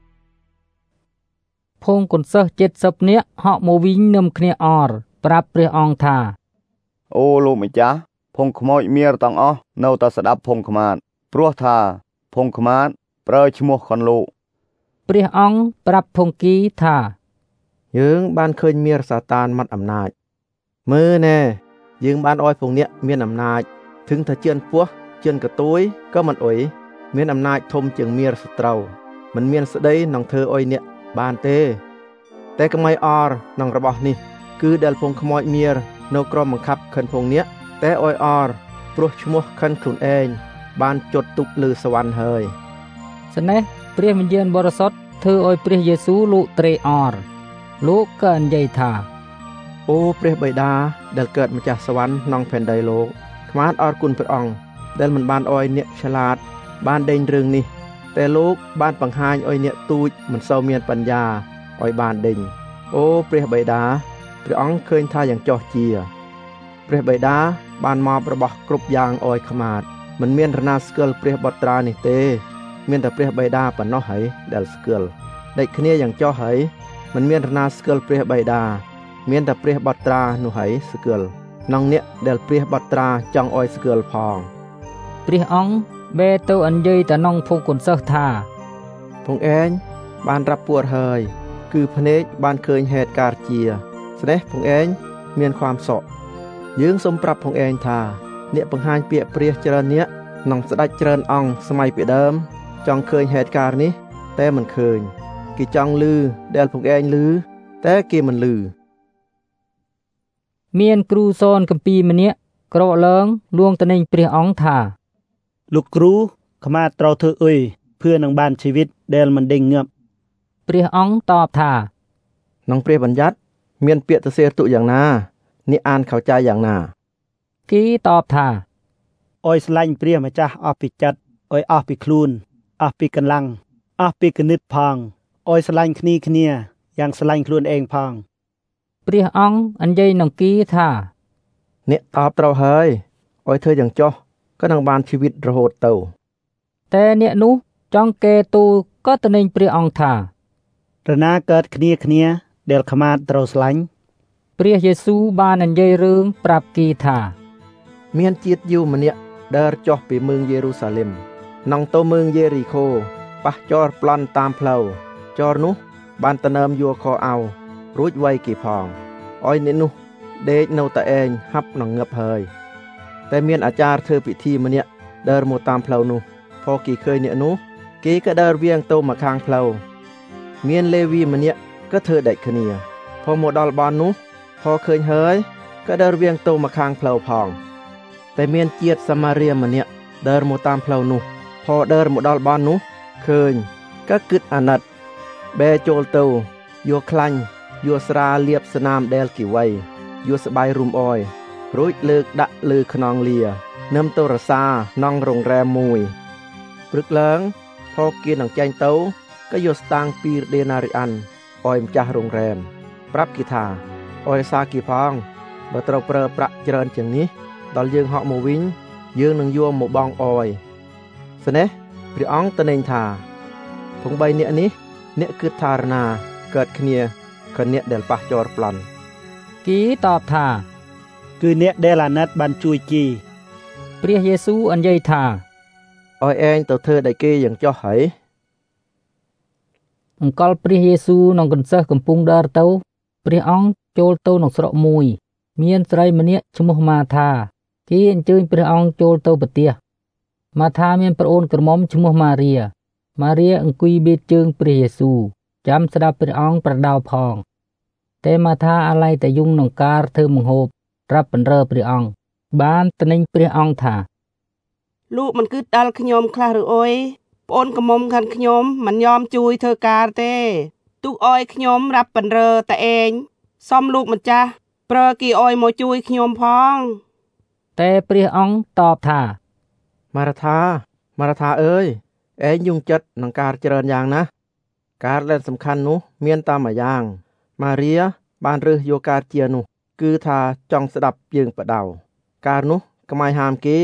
พงคนเสาเจ็ดศพเนี้ยเหาะโมวิงนำเคนียออร์ปรับเปรียองทาโอ้ลูกมิจ้าพงขโมยเมียตังอ้อเนาตาสดับพงขมาดปลัวทาพงขมาดเปรชมัวคอนลูเปรียองปรับพงกีทายืงบ้านเคยเมียซาตานมัดอำนาจมือแน่ยืงบ้านอ้อยพงเนี้ยเมียนอำนาจถึงถ้าเจียนปัวเจียนกระตุ้ยก็มันอ่อยเมียนอำนาจทมเจียงเมียสตรามันเมียนสได้นังเธออ้อยเนี้ยบ้านเต้แต่ก็ไม่ออร์นังระบอบนี่คือเดลพงขโมยเมียนกรมบังคับขันพงเนี้ยแต่อ้อยออร์ปลุกชมัวขันขุนเองบ้านจดตุกลือสวรรค์เฮยสเนเปรียมันเยือนบริสุทธิ์เธออ้อยเปรียเยซูลุเตรออร์ลูกเกินใหญ่ทาโอ้เปรียบใบดาเดลเกิดมาจากสวรรค์นองแผ่นใดโลกขมาดออร์กุลเปรองเดลมันบ้านอ้อยเนี่ยฉลาดบ้านเด้งเรืองนี่แต่ลูกบ้านปังหายอ้อยเนี่ยตูดมันเศร้าเมียนปัญญาอ้อยบ้านเด้งโอ้เปรียบใบดาเปรองเคยทาอย่างจอเจียเปรียบใบดาบ้านมอประบอกกรุบยางอ้อยขมาดมันเมียนรนาสเกลเปรียบบัตรานี่เตเมียนแต่เปรียบใบดาปันน้อไหเดลสเกลได้ขณีอย่างจ่อไหมันเมียนรนาสเกลเปรียบใบดาเมียนแต่เปรียบบัตราหนูไหสเกลน้องเนี้ยเดลเปรียบบัตราจังอ้อยสเกลพองเปรียองเบโตอันใหญ่แต่น้องพงคนเสาทาพงเองบ้านรับปวดเฮยคือพเนจบ้านเคยเหตุการเจียแสดงพงเองเมียนความสะยืงสมปรับพงเองทาเนี้ยปังหายเปียเปรียเจริญเนี้ยน้องสดัดเจริญอ่องสมัยเปียเดิมจังเคยเหตุการนี้แต่มันเคยกี่จังลือเดลพงเองลือแต่กี่มันลือเมียนครูโซนกัมปีมันเนี้ยกระเลิงลวงตะเนงเปรียองทาลูกครูขมาเตราเธอเอ้ยเพื่อนังบ้านชีวิตเดลมันเด้งเงือบเปรียองตอบทาน้องเปรียบัญญัติเมียนเปียตะเสตุอย่างนานี่อ่านเข้าใจอย่างนากีตอบทาอ้อยสลังเปรียมาจ้าออกปิจัดอ้อยออกปิคลูนออกปิกันลังออกปิกนึดพองอ้อยสลังคนีคเนียอย่างสลังคลูนเองพองเปรียองอันใหญ่น้องกีทาเนี่ยตอบเราเฮยอ้อยเธออย่างจ่อก็นังบานชีวิตระโหดเต่าแต่เนี่ยนุจองเกตูก็ตะเนงเปรียองทาระนาเกิดคเนียคเนียเดลขมาตเราสลังเปรียเยซูบานอันใหญ่เรืองปรับกีทาเมียนจิตอยู่มันเนี่ยเดินจ่อไปเมืองเยรูซาเล็มนังโตเมืองเยริโคปะจอร์ปลอนตามเพลาจอร์นุบานตะเนิมยัวคอเอารู้ไว้กี่พองอ้อยเนนุเดชโนตะเองฮับหนังเงบเฮยแต่เมียนอาจารย์เธอพิธีมันเนี่ยเดินหมดตามเพลานุพอกี่เคยเนี่ยนุกี่ก็เดินเวียงโตมาข้างเพลาមានលេវីម្នាក់ក៏ធ្វើដាច់គ្នាพอមកដល់បននោះพอឃើញហើយក៏ដើរវៀងទៅមកខាងផ្លូវផងតែមានជាតិសាម៉ារីម្នាក់ដើរមកតាមផ្លូវនោះพอដើរមកដល់បននោះឃើញក៏គិតអាណិតបែរចូលទៅយកខ្លាញ់យកស្រាលាបស្នាមដែលគីវៃយកស្បៃរុំអយរួចលើកដាក់លើខ្នងលានឹមទៅរសានងរងរែមមួយព្រឹកឡើងพอគៀននឹងចាញ់ទៅក៏យកស្តាងពីរដេណារីអានអយម្ចាស់រងរែមប្រាប់គីថាអយសាគីផងបើត្រូវប្រើប្រាក់ច្រើនជាងនេះដល់យើងហក់មកវិញយើងនឹងយកមកបងអយស្នេះព្រះអង្គត្រាញថាធំបីអ្នកនេះអ្នកគិតថារណាកើតគ្នាក៏អ្នកដែលប៉ះចោលប្លន់គីតបថាគឺអ្នកដែលអាណិតបានជួយគីព្រះយេស៊ូវអញ្ញ័យថាអយឯងទៅធ្វើដែលគេយ៉ាងចោះហើយអង្កល់ព្រះយេស៊ូវក្នុងកន្សឹះកំពុងដើរទៅព្រះអង្គចូលទៅក្នុងស្រុកមួយមានស្រីម្នាក់ឈ្មោះម៉ាថាគេអញ្ជើញព្រះអង្គចូលទៅប្រទះម៉ាថាមានប្អូនក្រមុំឈ្មោះម៉ារីម៉ារីអង្គុយបៀតជើងព្រះយេស៊ូវចាំស្ដាប់ព្រះអង្គប្រដៅផងតែម៉ាថាអាឡ័យតែយំក្នុងការធ្វើមង្ហូបប្រាប់បណ្រើព្រះអង្គបានត្រាញព្រះអង្គថាលោកមិនគិតដល់ខ្ញុំខ្លះឬអុយប្អូនក្រមុំខាងខ្ញុំមិនយอมជួយធ្វើការទេទុកអុយខ្ញុំរាប់បណ្រើតែឯងសុំលោកម្ចាស់ប្រើគីអុយមកជួយខ្ញុំផងតែព្រះអង្គតបថាម៉ារថាម៉ារថាអើយឯងយងចិត្តនឹងការច្រើនយ៉ាងណាការដែលសំខាន់នោះមានតែមួយយ៉ាងម៉ារីបានរើសយកការជានោះគឺថាចង់ស្ដាប់យើងបដៅការនោះក្មៃហាមគេ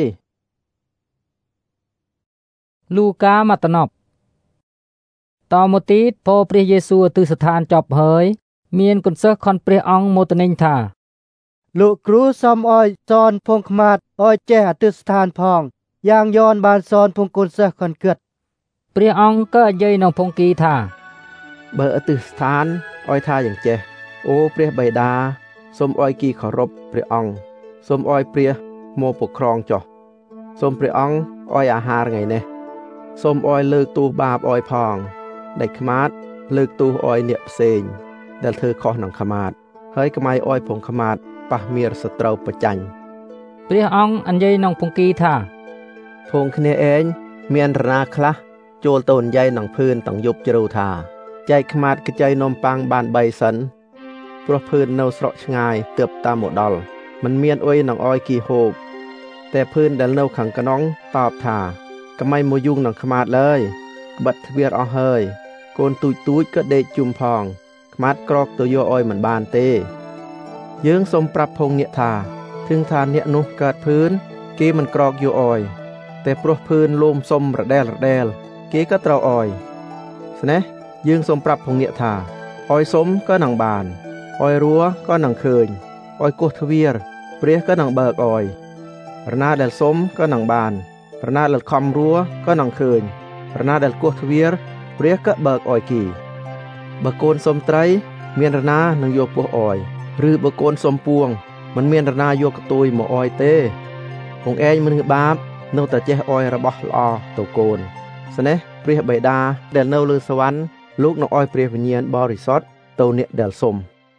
លូកាមកតំណប់តមកទៀតพอព្រះយេស៊ូវទិស្ថានចប់ហើយមានកូនសិស្សខន់ព្រះអង្គមកត្រាញថាលោកគ្រូសុំអោយសនភងខ្មាតអោយចេះអទិស្ថានផងយ៉ាងយ៉នបានសនភងកូនសិស្សខន់គិតព្រះអង្គក៏និយាយនឹងភង្គីថាបើអទិស្ថានអោយថាយ៉ាងចេះអូព្រះបិតាសូមអោយគីគោរពព្រះអង្គសូមអោយព្រះមកពក្រងចុះសូមព្រះអង្គអោយអាហារថ្ងៃនេះសូមអោយលើកទូបាបអោយផងដែលខ្មាតលើកទូអោយអ្នកផ្សេងដែលធ្វើខុសនឹងខ្មាតហើយក្មៃអោយផងខ្មាតប៉ះមៀរសត្រូវប្រចាញ់ព្រះអង្គអញ្ញ័យនឹងភង្គីថាភងគ្នាឯងមានរណាខ្លះចូលទៅនិយាយនឹងភឿនទាំងយប់ជ្រៅថាចែកខ្មាតកចៃនំប៉័ងបានបីសិនព្រោះភឿននៅស្រកឆ្ងាយទើបតាមមកដល់មិនមានអុយនឹងអោយគីហូបតែភឿនដែលនៅខាងក្នុងតបថាក្មៃមកយុងនឹងខ្មាតលើយក្បិតទ្វារអស់ហើយកូនទូចទូចក៏ដេកជុំផងខ្មាតក្រកទៅយកអោយមិនបានទេយើងសូមប្រាប់ភងអ្នកថាถึงថាអ្នកនោះកើតភឿនគេមិនក្រកយកអោយតែព្រោះភឿនលោមសុំរដែលរដែលគេក៏ត្រូវអោយស្នេះយើងសូមប្រាប់ភងអ្នកថាអោយសុំក៏នឹងបានអោយរួក៏នឹងឃើញអោយគោះទ្វារព្រះក៏នឹងបើកអោយរណាដែលសុំក៏នឹងបានរណាដែលខំរួក៏នឹងឃើញរណាដែលគោះទ្វារព្រះក៏បើកអោយគីបើកូនសុំត្រីមានរណានឹងយកពោះអោយឬបើកូនសុំពួងមិនមានរណាយកកទួយមកអោយទេពងឯងមនុស្សបាបនៅតែចេះអោយរបស់ល្អទៅកូនស្នេះព្រះបិតាដែលនៅលើសវណ្ណលោកនឹងអោយព្រះវិញ្ញាណបរិសុទ្ធទៅអ្នកដែលសុំ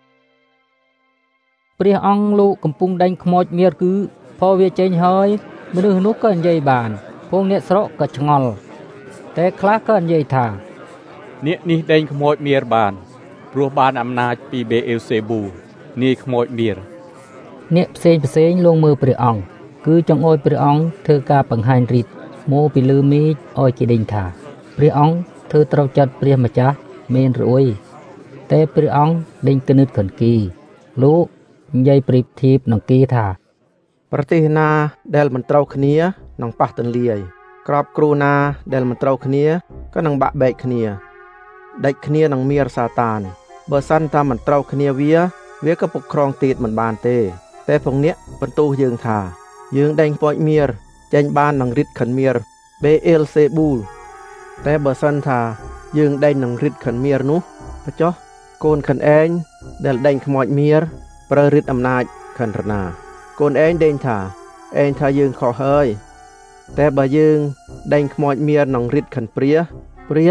ព្រះអង្គលោកកំពុងដេញខ្មោចមៀរគឺพอវាចេញហើយមនុស្សនោះក៏និយាយបានពងអ្នកស្រកក៏ឆ្ងល់តែខ្លះក៏និយាយថាអ្នកនេះដេញខ្មោចមៀរបានព្រោះបានអំណាចពីបេអេលសេប៊ូនាយខ្មោចមៀរអ្នកផ្សេងផ្សេងលងមើលព្រះអង្គគឺចង់អោយព្រះអង្គធ្វើការបង្ហាញឫទ្ធិមកពីលើមេឃអោយគេដេញថាព្រះអង្គធ្វើត្រូវចិត្តព្រះម្ចាស់មែនឬអុយតែព្រះអង្គដេញគណិតខនគីលោកនិយាយប្រៀបធៀបនឹងគេថាប្រទេសណាដែលមិនត្រូវគ្នានឹងប៉ះទន្លាយក្របគ្រូណាដែលមិនត្រូវគ្នាក៏នឹងបាក់បែកគ្នាដាច់គ្នានឹងមៀរសាតានបើសិនថាមិនត្រូវគ្នាវាវាក៏ពកក្រងទៀតមិនបានទេតែពងអ្នកបន្ទោសយើងថាយើងដេញពូចមៀរចេញបាននឹងរិទ្ធខិនមៀរបេអេលសេប៊ូលតែបើសិនថាយើងដេញនឹងរិទ្ធខិនមៀរនោះបចោះកូនខិនឯងដែលដេញខ្មោចមៀរប្រើរិទ្ធអំណាចខិនរណាកូនឯងដេញថាឯងថាយើងខុសហើយតែបើយើងដេញខ្មោចមៀរនឹងរិទ្ធខិនព្រះព្រះ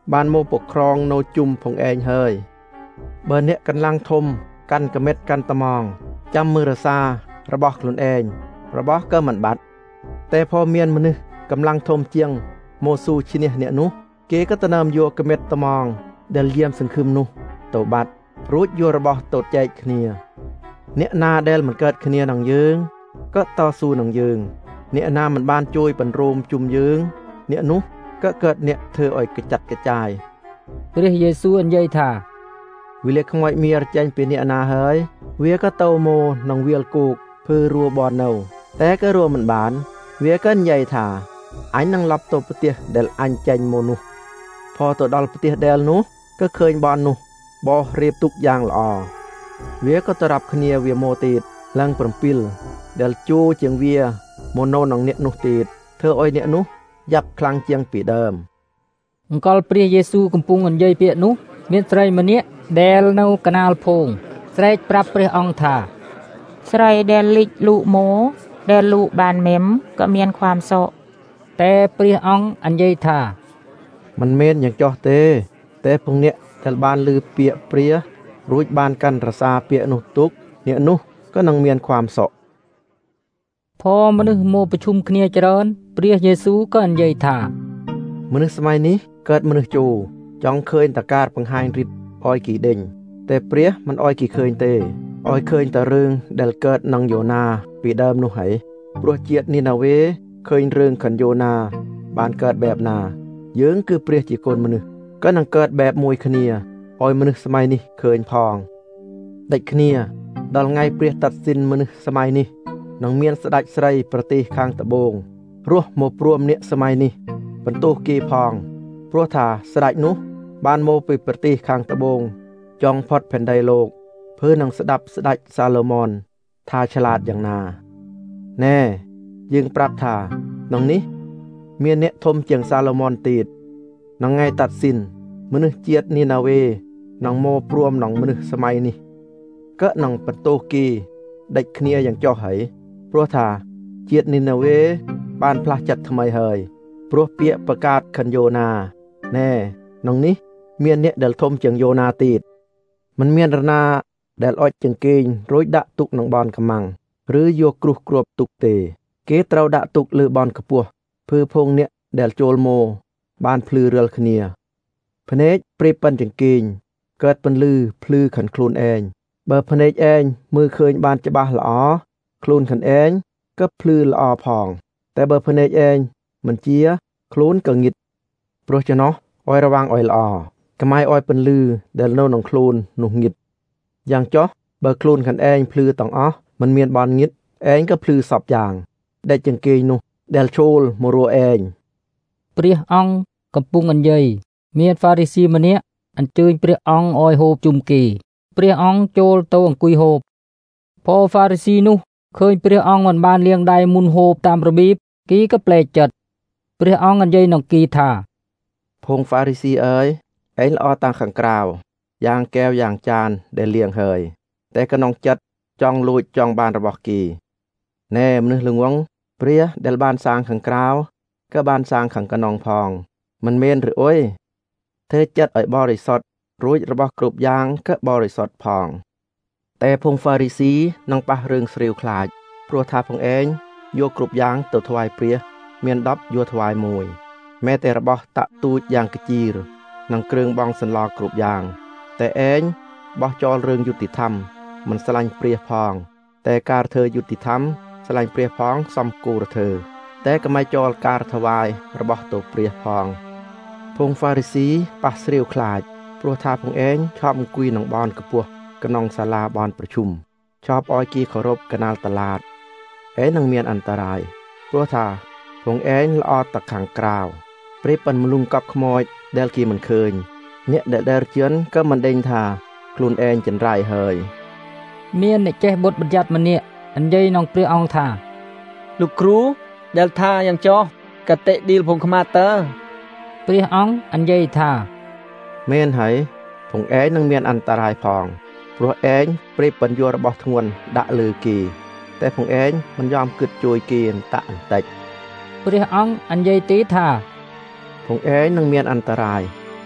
បានមកពកក្រងនៅជុំផងឯងហើយបើអ្នកកន្លងធំកាន់កមិតកាន់ត្មងចាំមើលរសារបស់ខ្លួនឯងរបស់ក៏មិនបាត់តែพอមានមនុស្សកំឡុងធំជាងមកស៊ូឈ្នះអ្នកនោះគេក៏ទៅនាំយកកមិតត្មងដែលយាមសង្ឃឹមនោះទៅបាត់រួចយករបស់ទៅចែកគ្នាអ្នកណាដែលមិនកើតគ្នានឹងយើងក៏តស៊ូនឹងយើងអ្នកណាមិនបានជួយបញ្រោមជុំយើងអ្នកនោះក៏កើតអ្នកធ្វើឲ្យកចាត់កចាយព្រះយេស៊ូវនិយាយថាវិលខ្មោចមៀរចេញពីអ្នកណាហើយវាក៏ទៅមកនឹងវាលគោកភើរួបននៅតែក៏រួមិនបានវាក៏និយាយថាអញនឹងឡប់ទៅប្រទេសដែលអញចេញមកនោះพอទៅដល់ប្រទេសដែលនោះក៏ឃើញបននោះបោះរៀបទុកយ៉ាងល្អវាក៏ទៅរាប់គ្នាវាមកទៀតឡើងប្រាំពីលដែលជួជាងវាមកនៅនឹងអ្នកនោះទៀតធ្វើឲ្យអ្នកនោះយ៉ាប់ខ្លាំងជាងពីដើមអង្កលព្រះយេស៊ូវកំពុងនិយាយពាក្យនោះមានស្រីម្នាក់ដែលនៅកណាលភូងស្រែកប្រាប់ព្រះអង្គថាស្រីដែលលិចលូកម៉ូដែលលូកបានមេមក៏មានความសុខតែព្រះអង្គអញ្ញេថាមិនមែនយ៉ាងចោះទេតែពងអ្នកដែលបានឮពាក្យព្រះរួចបានកាន់រសាពាក្យនោះទុកអ្នកនោះក៏នឹងមានความសុខพอមនុស្សមកប្រជុំគ្នាច្រើនព្រះយេស៊ូវក៏និយាយថាមនុស្សសម័យនេះកើតមនុស្សជោចង់ឃើញតការបង្ហាញฤทธิ์ឲ្យគីដេញតែព្រះមិនឲ្យគីឃើញទេឲ្យឃើញតែរឿងដែលកើតនឹងយ៉ូណាពីដើមនោះហើយព្រោះជាតិនីណាវេឃើញរឿងខិនយ៉ូណាបានកើតបែបណាយើងគឺព្រះជាកូនមនុស្សក៏នឹងកើតបែបមួយគ្នាឲ្យមនុស្សសម័យនេះឃើញផងដាច់គ្នាដល់ថ្ងៃព្រះតាត់សិនមនុស្សសម័យនេះនឹងមានស្ដេចស្រីប្រទេសខាងត្បូងរស់មកព្រមអ្នកសម័យនេះបន្ទោសគេផងព្រោះថាស្ដេចនោះបានមកពីប្រទេសខាងត្បូងចង់ផុតផែនដីលោកភើនឹងស្ដាប់ស្ដេចសាឡូមនថាឆ្លាតយ៉ាងណាណែយើងប្រាប់ថាក្នុងនេះមានអ្នកធំជាងសាឡូមនទៀតក្នុងថ្ងៃតាត់សិនមនុស្សជាតិនីណាវេនឹងមកព្រមនឹងមនុស្សសម័យនេះក៏នឹងបន្ទោសគេដាច់គ្នាយ៉ាងចោះហើយព្រោះថាជាតិនីណាវេបានផ្លាស់ចិត្តថ្មីហើយព្រោះពាក្យប្រកាសខិនយ៉ូណាណែក្នុងនេះមានអ្នកដែលធំជាងយ៉ូណាទៀតមិនមានរណាដែលអុចចង្កេងរួចដាក់ទុកក្នុងបនកំាំងឬយកគ្រោះគ្រាប់ទុកទេគេត្រូវដាក់ទុកលើបនខ្ពស់ភើភងអ្នកដែលចូលមកបានភ្លឺរាល់គ្នាភ្នែកព្រៀបប៉ុនចង្កេងកើតពន្លឺភ្លឺខាងខ្លួនឯងបើភ្នែកឯងមើលឃើញបានច្បាស់ល្អខ្លួនខាងឯងក៏ភ្លឺល្អផងតែបើភ្នែកឯងមិនជាខ្លួនក៏ងិតព្រោះចំណោះឲ្យระวังឲ្យល្អកុំឲ្យឲ្យពន្លឺដែលនៅក្នុងខ្លួននោះងិតយ៉ាងចោះបើខ្លួនខាងឯងភ្លឺទាំងអស់មិនមានបនងិតឯងក៏ភ្លឺសពយ៉ាងដែលចង្កេងនោះដែលចូលមករੂឯងព្រះអង្គកំពុងនិយាយមានហ្វារីស៊ីម្នាក់អញ្ជើញព្រះអង្គឲ្យហូបជុំគេព្រះអង្គចូលទៅអង្គុយហូបพอហ្វារីស៊ីនោះឃើញព្រះអង្គមិនបានលាងដៃមុនហូបតាមរបៀបគីក៏ប្លែកចិត្តព្រះអង្គនិយាយនឹងគីថាភងហ្វារីស៊ីអើយឯងល្អតាំងខាងក្រៅយ៉ាងកែវយ៉ាងចានដែលលាងហើយតែក្នុងចិត្តចង់លួចចង់បានរបស់គេណែមនុស្សល្ងងព្រះដែលបានសាងខាងក្រៅក៏បានសាងខាងក្នុងផងមិនមែនឬអុយធ្វើចិត្តឲ្យបរិសុទ្ធរួចរបស់គ្រប់យ៉ាងក៏បរិសុទ្ធផងតែភងហ្វារីស៊ីនឹងប៉ះរឿងស្រាវខ្លាចព្រោះថាភងឯងយកគ្រប់យ៉ាងទៅថ្វាយព្រះមានដប់យកថ្វាយមួយแม้តែរបស់តាក់ទូចយ៉ាងកជីរនិងគ្រឿងបងសន្លគ្រប់យ៉ាងតែឯងបោះចោលរឿងយុតិធម្មមិនស្រឡាញ់ព្រះផងតែការធ្វើយុតិធម្មស្រឡាញ់ព្រះផងសំគូរធ្វើតែកុំឲ្យចោលការថ្វាយរបស់ទៅព្រះផងភងហ្វារីស៊ីប៉ះស្រាវខ្លាចព្រោះថាភងឯងឈប់អង្គុយក្នុងបនខ្ពស់ក្នុងសាលាបនប្រជុំឈប់ឲ្យគេគោរពកណាលតឡាតឯងនឹងមានអន្តរាយព្រោះថាភងឯងល្អតខាងក្រៅព្រៀបប៉ុនមលុងកប់ខ្មោចដែលគេមិនឃើញអ្នកដែលដើរជឿនក៏មិនដេញថាខ្លួនឯងចន្រៃហើយមានអ្នកចេះបុត្របញ្ញត្តិម្នាក់និយាយនឹងព្រះអង្គថាលោកគ្រូដែលថាយ៉ាងចោះកតិឌីលភងខ្មាតើព្រះអង្គនិយាយថាមែនហើយភងឯងនឹងមានអន្តរាយផងព្រោះឯងព្រៀបបញ្យោរបស់ធ្ងន់ដាក់លើគេតែភងឯងមិនយอมគិតជួយគេអន្តអន្តិចព្រះអង្គនិយាយទីថាភងឯងនឹងមានអន្តរាយ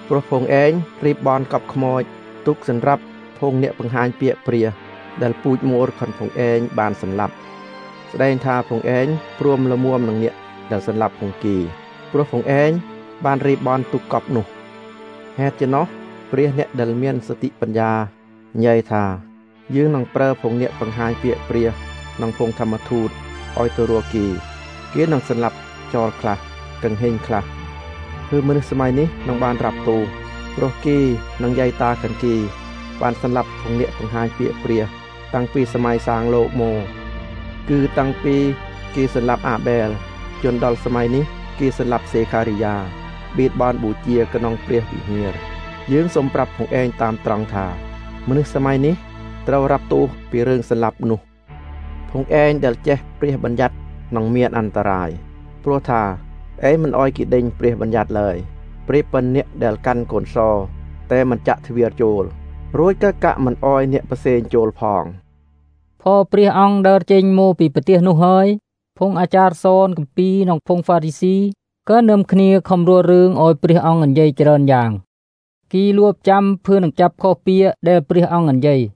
ព្រោះพงឯងរៀបបនកប់ខ្មោចទុកសម្រាប់พงអ្នកបង្ហាញពាក្យព្រាដែលពូជមូរខនพงឯងបានសម្លាប់ស្ដែងថាพงឯងព្រមលមួមនឹងអ្នកដែលសម្លាប់พงគីព្រោះพงឯងបានរៀបបនទុកកប់នោះហេតុជានោះព្រះអ្នកដែលមានសតិបញ្ញានិយាយថាយើងនឹងប្រើพงអ្នកបង្ហាញពាក្យព្រានឹងพงធម្មទូតឲ្យទៅរកគីគេនឹងសម្លាប់ចោលខ្លះកឹងហេងខ្លះគឺមនុស្សសម័យនេះនឹងបានរាប់ទូព្រោះគីនឹងយាយតាកឹងគីបានសម្លាប់พงអ្នកបង្ហាញពាក្យព្រាតាំងពីសម័យសាងលោកមកគឺតាំងពីគេសម្លាប់អាបែលจนដល់សម័យនេះគេសម្លាប់សេខារីយ៉ាបៀតបនបូជាក្នុងព្រះវិហារយើងសូមប្រាប់พงឯងតាមត្រង់ថាមនុស្សសម័យនេះត្រូវរាប់ទោសពីរឿងសម្លាប់នោះพงឯងដែលចេះព្រះបញ្ញត្តិនឹងមានអន្តរាយព្រោះថាឯងមិនអោយគេដេញព្រះបញ្ញត្តិឡើយព្រះប៉ុនអ្នកដែលកាន់កូនសតែមិនចាក់ទ្វារចូលរួចក៏កាក់មិនអោយអ្នកផ្សេងចូលផងพอព្រះអង្គដើរចេញមកពីប្រទេសនោះហើយพงអាចារ្យសនគម្ពីរនិងพงហ្វារីស៊ីក៏នឹមគ្នាខំរួលរឿងឲ្យព្រះអង្គនិយាយច្រើនយ៉ាងគីលួបចាំភឿនឹងចាប់ខុសពាក្យដែលព្រះអង្គនិយាយ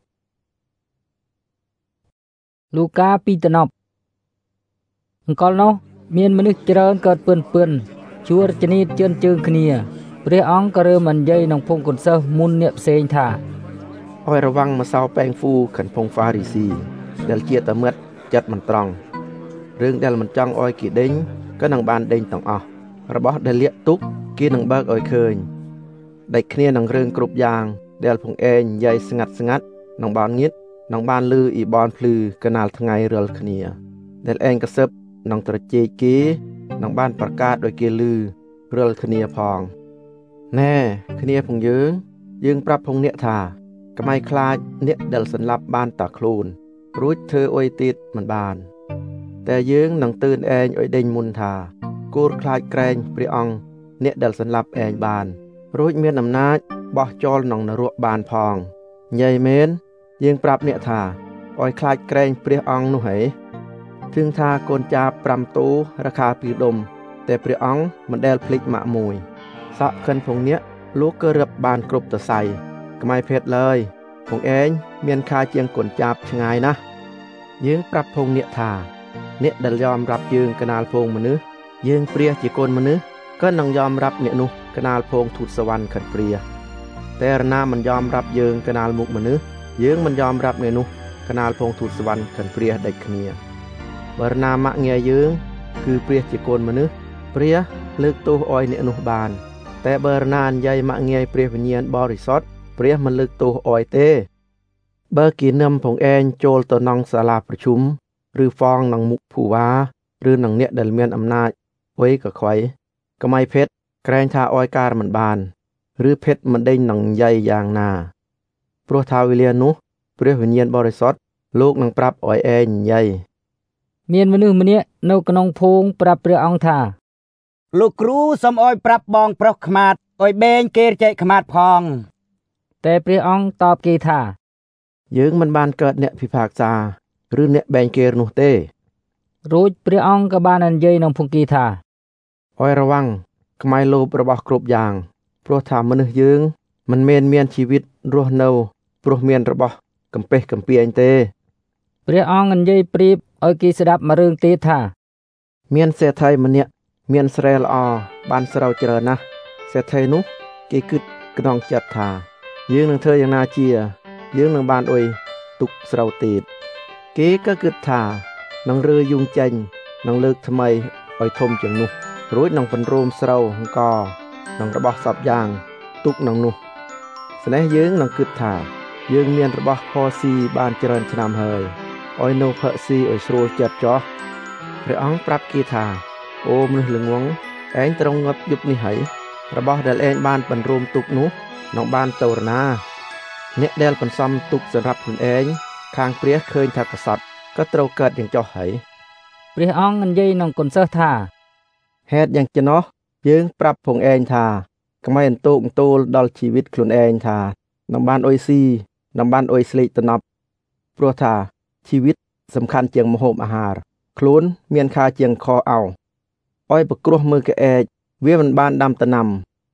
លូកាពីតំណប់អង្គលនោះមានមនុស្សច្រើនកើតពឿនពឿនជួរចនីតជឿនជើងគ្នាព្រះអង្គក៏រើមិននិយាយក្នុងភងកូនសិស្សមុនអ្នកផ្សេងថាឲ្យระวังម្សៅប៉ែងហ្វូខិនភងហ្វារីស៊ីដែលជាតមិត្តចិត្តមិនត្រង់រឿងដែលមិនចង់ឲ្យគេដេញក៏នឹងបានដេញទាំងអស់របស់ដែលលាកទុកគេនឹងបើកឲ្យឃើញដាច់គ្នានឹងរឿងគ្រប់យ៉ាងដែលភងឯងនិយាយស្ងាត់ស្ងាត់នឹងបានងៀតនឹងបានលឺអ៊ីបនភ្លឺកណាលថ្ងៃរាល់គ្នាដែលឯងកសឹបនឹងត្រជែកគេនឹងបានប្រកាសដោយគេលឺរាល់គ្នាផងណែគ្នាភងយើងយើងប្រាប់ភងអ្នកថាកុំឲ្យខ្លាចអ្នកដែលសន្លប់បានតាខ្លួនរួចធ្វើអុយទៀតមិនបានតែយើងនឹងទឿនឯងឲ្យដេញមុនថាគួរខ្លាចក្រែងព្រះអង្គអ្នកដែលសន្លប់ឯងបានរួចមានអំណាចបោះចោលក្នុងនរកបានផងញ៉ៃមែនយើងប្រាប់អ្នកថាឲ្យខ្លាចក្រែងព្រះអង្គនោះហេទើងថាកូនចាបប្រាំតូរាខាពីដុំតែព្រះអង្គមិនដែលភ្លេចម៉ាក់មួយសក់ខិនភងអ្នកលោកក៏រឹបបានគ្រប់តសៃក្មៃភេទឡើយភងឯងមានខាជាងកូនចាបឆ្ងាយណាស់យើងប្រាប់ភងអ្នកថាអ្នកដែលយอมរាប់យើងកណាលភងមនុស្សយើងព្រះជាកូនមនុស្សក៏នឹងយอมរាប់អ្នកនោះកណាលភងទូតសវណ្ណខិតព្រះតែរណាមិនយอมរាប់យើងកណាលមុខមនុស្សយើងមិនយอมរាប់អ្នកនោះកណាលភងទូតសវណ្ណខិតព្រះដាច់គ្នាបើរណាម៉ាក់ងាយយើងគឺព្រះជាកូនមនុស្សព្រះលើកទោសឲ្យអ្នកនោះបានតែបើរណានិយាយម៉ាក់ងាយព្រះវិញ្ញាណបរិសុទ្ធព្រះមិនលើកទោសឲ្យទេបើគេនឹមភងឯងចូលទៅក្នុងសាលាប្រជុំឬហ្វងក្នុងមុខភូវ៉ាឬនឹងអ្នកដែលមានអំណាចអុយក៏ខ្វៃកុំឲ្យភេទក្រែងថាអោយការមិនបានឬភេទមិនដេញនឹងនិយាយយ៉ាងណាព្រោះថាវេលានោះព្រះវិញ្ញាណបរិសុទ្ធលោកនឹងប្រាប់ឲ្យឯងនិយាយមានមនុស្សម្នាក់នៅក្នុងភូមិប្រាប់ព្រះអង្គថាលោកគ្រូសូមឲ្យប្រាប់បងប្រុសខ្មាតឲ្យបែងគេចែកខ្មាតផងតែព្រះអង្គតបគេថាយើងមិនបានកើតអ្នកពិភាក្សាឬអ្នកបែងគេនោះទេរួចព្រះអង្គក៏បាននិយាយនឹងភុងគីថាឲ្យระวังក្មៃលោភរបស់គ្រប់យ៉ាងព្រោះថាមនុស្សយើងមិនមែនមានជីវិតរស់នៅព្រោះមានរបស់កំពេះកំពីឯងទេព្រះអង្គនិយាយប្រៀបឲ្យគេស្ដាប់មួយរឿងទៀតថាមានសេដ្ឋីម្នាក់មានស្រែល្អបានស្រូវច្រើនណាស់សេដ្ឋីនោះគេគិតក្នុងចិត្តថាយើងនឹងធ្វើយ៉ាងណាជាយើងនឹងបានអុយទុកស្រូវទៀតគេក៏គិតថានឹងរើយុងចេញនឹងលើកថ្មីឲ្យធំជាងនោះរួចនឹងពន្រោមស្រូវអង្គនឹងរបស់សពយ៉ាងទុកនឹងនោះស្នេះយើងនឹងគិតថាយើងមានរបស់ផស៊ីបានច្រើនឆ្នាំហើយឲ្យនៅផឹកស៊ីឲ្យស្រួលចិត្តចោះព្រះអង្គប្រាប់គេថាអូមនុស្សល្ងងឯងត្រង់ងត់យប់នេះហើយរបស់ដែលឯងបានបន្រួមទុកនោះនឹងបានទៅរណាអ្នកដែលបន្សំទុកសម្រាប់ខ្លួនឯងខាងព្រះឃើញថាកសត់ក៏ត្រូវកើតយ៉ាងចោះហើយព្រះអង្គនិយាយនឹងកូនសិស្សថាហេតុយ៉ាងចំណោះយើងប្រាប់ភងឯងថាកុំឲ្យអន្ទោកអន្ទោលដល់ជីវិតខ្លួនឯងថានឹងបានអុយស៊ីនឹងបានអុយស្លេកតំណប់ព្រោះថាជីវិតសំខាន់ជាងម្ហូបអាហារខ្លួនមានค่าជាងខោអោឲ្យប្រគ្រោះមើលក្អែកវាមិនបានដាំដំណាំ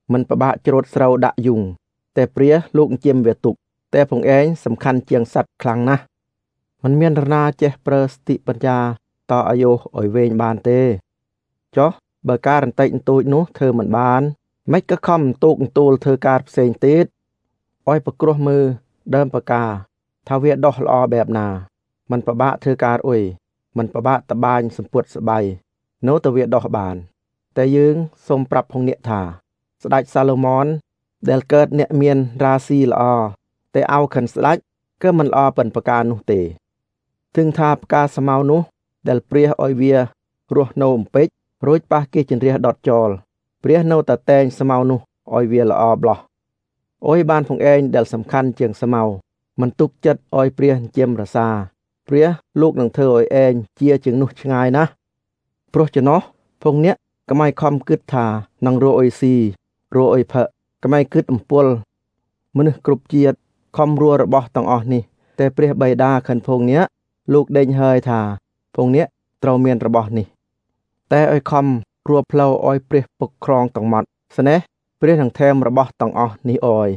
มันประบะច្រូតស្រូវដាក់យុងតែព្រះលោកជាមវាទុកតែផងឯងសំខាន់ជាងសត្វខ្លាំងណាស់มันមានរណាចេះប្រើសតិបញ្ញាតអាយុឲ្យវែងបានទេចុះបើការរន្តិចអន្ទូចនោះធ្វើមិនបានមិនក៏ខំតូកទូលធ្វើការផ្សេងទៀតឲ្យប្រគ្រោះមើលដើមប្រការថាវាដោះល្អបែបណាมันប្របាក់ធ្វើការអុយมันប្របាក់តបាញសម្ពុតស្បៃនៅតែវាដោះបានតែយើងសូមប្រាប់ផងអ្នកថាស្ដេចសាឡូមនដែលកើតអ្នកមានរាស៊ីល្អតែអោខិនស្ដេចក៏មិនល្អប៉ុនប្រការនោះទេถึงថាផ្កាស្មៅនោះដែលព្រះឲ្យវារស់នៅអំពេចរួចប៉ះគេចន្រះដុតចោលព្រះនៅតែតែងស្មៅនោះឲ្យវាល្អប្លោះអុយបានផងឯងដែលសំខាន់ជាងស្មៅមិនទុកចិត្តឲ្យព្រះជាមរសាព្រះលោកនឹងធ្វើឲ្យឯងជាជាងនោះឆ្ងាយណាស់ព្រោះចំណោះភងអ្នកកុំឲ្យខំគិតថានឹងរកអុយស៊ីរកអុយផឹកកុំឲ្យគិតអំពល់មនុស្សគ្រប់ជាតិខំរੂរបស់ទាំងអស់នេះតែព្រះបិតាខិនភងអ្នកលោកដេញហើយថាភងអ្នកត្រូវមានរបស់នេះតែឲ្យខំរួផ្លូវឲ្យព្រះពុកក្រងទាំងម៉ត់ស្នេះព្រះនឹងថែមរបស់ទាំងអស់នេះអយ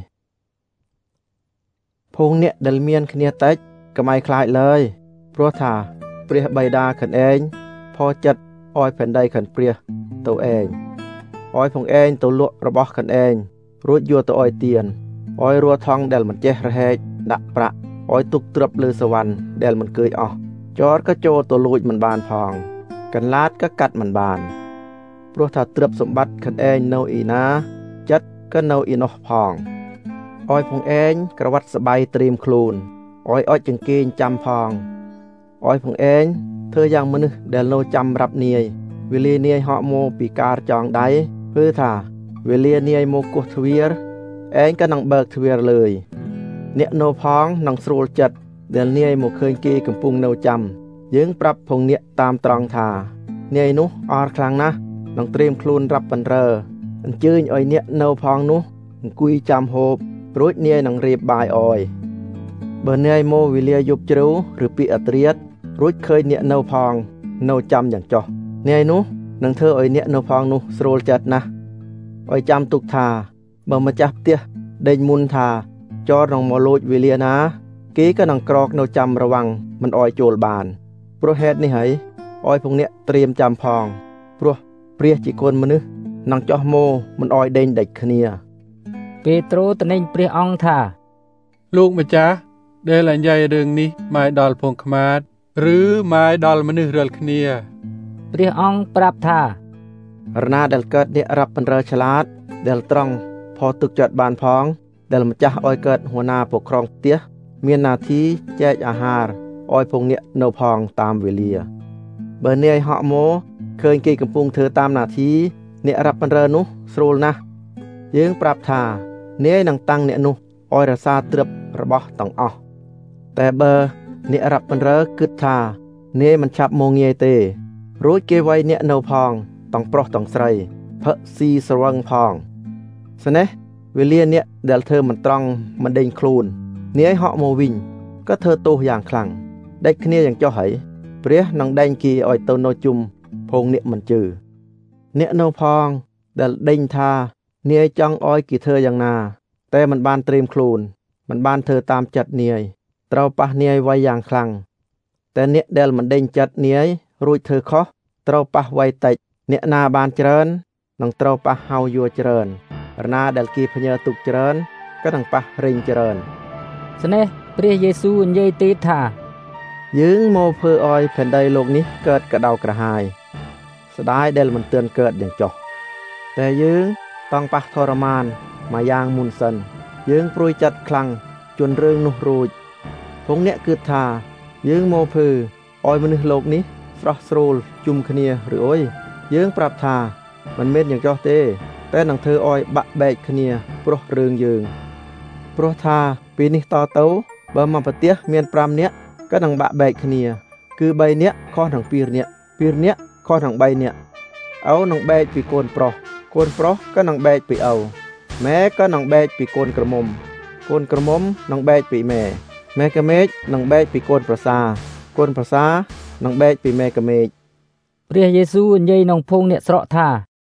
ភងអ្នកដែលមានគ្នាតិចកុំឲ្យខ្លាចឡើយព្រោះថាព្រះបិតាខិនឯងផចិត្តឲ្យផែនដីខិនព្រះទៅឯងឲ្យផងឯងទៅលក់របស់ខិនឯងរួចយកទៅឲ្យទៀនឲ្យរួថងដែលមិនចេះរហែកដាក់ប្រាក់ឲ្យទុកទ្រព្យលើសវណ្ណដែលមិនកើយអស់ចរក៏ចូលទៅលួចមិនបានផងកន្លាតក៏កាត់មិនបានព្រោះថាទ្រព្យសម្បត្តិខិនឯងនៅអ៊ីណាចិត្តក៏នៅអ៊ីនោះផងឲ្យផងឯងក្រវ៉ាត់ស្បៃត្រៀមខ្លួនឲ្យអុចចង្កេងចាំផងឲ្យផងឯងធ្វើយ៉ាងមនុស្សដែលនៅចាំរាប់នាយវេលានាយហក់មកពីការចងដៃគឺថាវេលានាយមកគោះទ្វារឯងក៏នឹងបើកទ្វារលើយអ្នកនៅផងនឹងស្រួលចិត្តដែលនាយមកឃើញគេកំពុងនៅចាំយើងប្រាប់ផងអ្នកតាមត្រង់ថានាយនោះអរខ្លាំងណាស់នឹងត្រៀមខ្លួនរាប់បណ្រើអញ្ជើញឲ្យអ្នកនៅផងនោះអង្គុយចាំហូបរួចនាយនឹងរៀបបាយអយបើនាយមកវេលាយប់ជ្រៅឬពីអត្រាតរួចឃើញអ្នកនៅផងនៅចាំយ៉ាងចោះនាយនោះនឹងធ្វើឲ្យអ្នកនៅផងនោះស្រួលចិត្តណាស់ឲ្យចាំទុកថាបើម្ចាស់ផ្ទះដេញមុនថាចរនឹងមកលួចវេលាណាគេក៏នឹងក្រកនៅចាំរวังមិនអោយចូលបានព្រោះហេតុនេះហើយឲ្យផងអ្នកត្រៀមចាំផងព្រោះព្រះជាកូនមនុស្សនឹងចោះមកមិនអោយដេញដាច់គ្នាពេត្រុសត្រាស់ព្រះអង្គថាលោកម្ចាស់ដែលអញ្ញៃរឿងនេះមកដល់ភងខ្មាតឬមកដល់មនុស្សរាល់គ្នាព្រះអង្គប្រាប់ថារណាដែលកើតអ្នករាប់បណ្រើឆ្លាតដែលត្រង់ផោទឹកចិត្តបានផងដែលម្ចាស់ឲ្យកើតហួរណាពក្រងផ្ទះមាននាទីចែកអាហារឲ្យពងអ្នកនៅផងតាមវេលាបើនាយហក់មកឃើញគេកំពុងធ្វើតាមនាទីអ្នករាប់បណ្រើនោះស្រួលណាស់យើងប្រាប់ថានាយនឹងតាំងអ្នកនោះឲ្យរក្សាទ្រព្យរបស់ទាំងអស់តែបើអ្នករាប់បណ្រើគិតថានាយមិនឆាប់មកងាយទេរួចគេវាយអ្នកនៅផងទាំងប្រុសទាំងស្រីផឹកស៊ីស្រវឹងផងស្នេះវេលាអ្នកដែលធ្វើមិនត្រង់មិនដេញខ្លួននាយហក់មកវិញក៏ធ្វើទោសយ៉ាងខ្លាំងដេចគ្នាយ៉ាងចុះហើយព្រះនឹងដេញគេឲ្យទៅនៅជុំភងអ្នកមិនជឿអ្នកនៅផងដែលដេញថានាយចង់ឲ្យគេធ្វើយ៉ាងណាតែមិនបានត្រៀមខ្លួនមិនបានធ្វើតាមចិត្តនាយត្រូវប៉ះនាយវាយយ៉ាងខ្លាំងតែអ្នកដែលមិនដេញចិត្តនាយរួចធ្វើខុសត្រូវប៉ះវាយតិចអ្នកណាបានច្រើននឹងត្រូវប៉ះហៅយួរច្រើនរណាដែលគេផ្ញើទុកច្រើនក៏នឹងប៉ះរេងច្រើនស្នេះព្រះយេស៊ូវនិយាយទៀតថាយើងមកធ្វើឲ្យផែនដីលោកនេះកើតក្តៅក្រហាយស្ដាយដែលមិនទាន់កើតយ៉ាងចុះតែយើងต้องប៉ះทรมานមកយ៉ាងមុនសិនយើងព្រួយចិត្តខ្លាំងជន់រឿងនោះរួចពងអ្នកគិតថាយើងមកធ្វើឲ្យមនុស្សលោកនេះស្រស់ស្រួលជុំគ្នាឬអុយយើងប្រាប់ថាមិនមែនយ៉ាងចុះទេតែនឹងធ្វើឲ្យបាក់បែកគ្នាព្រោះរឿងយើងព្រោះថាពីនេះតទៅបើមកប្រទេសមានប្រាំនាក់ក៏នឹងបាក់បែកគ្នាគឺបីនាក់ខុសនឹងពីរនាក់ពីរនាក់ខុសនឹងបីនាក់ឪនឹងបែកពីកូនប្រុសកូនប្រុសក៏នឹងបែកពីឪម៉ែក៏នឹងបែកពីកូនក្រមុំកូនក្រមុំនឹងបែកពីម៉ែម៉ែក្មេកនឹងបែកពីកូនប្រសាកូនប្រសានឹងបែកពីម៉ែក្មេកព្រះយេស៊ូវនិយាយក្នុងភូមិអ្នកស្រកថា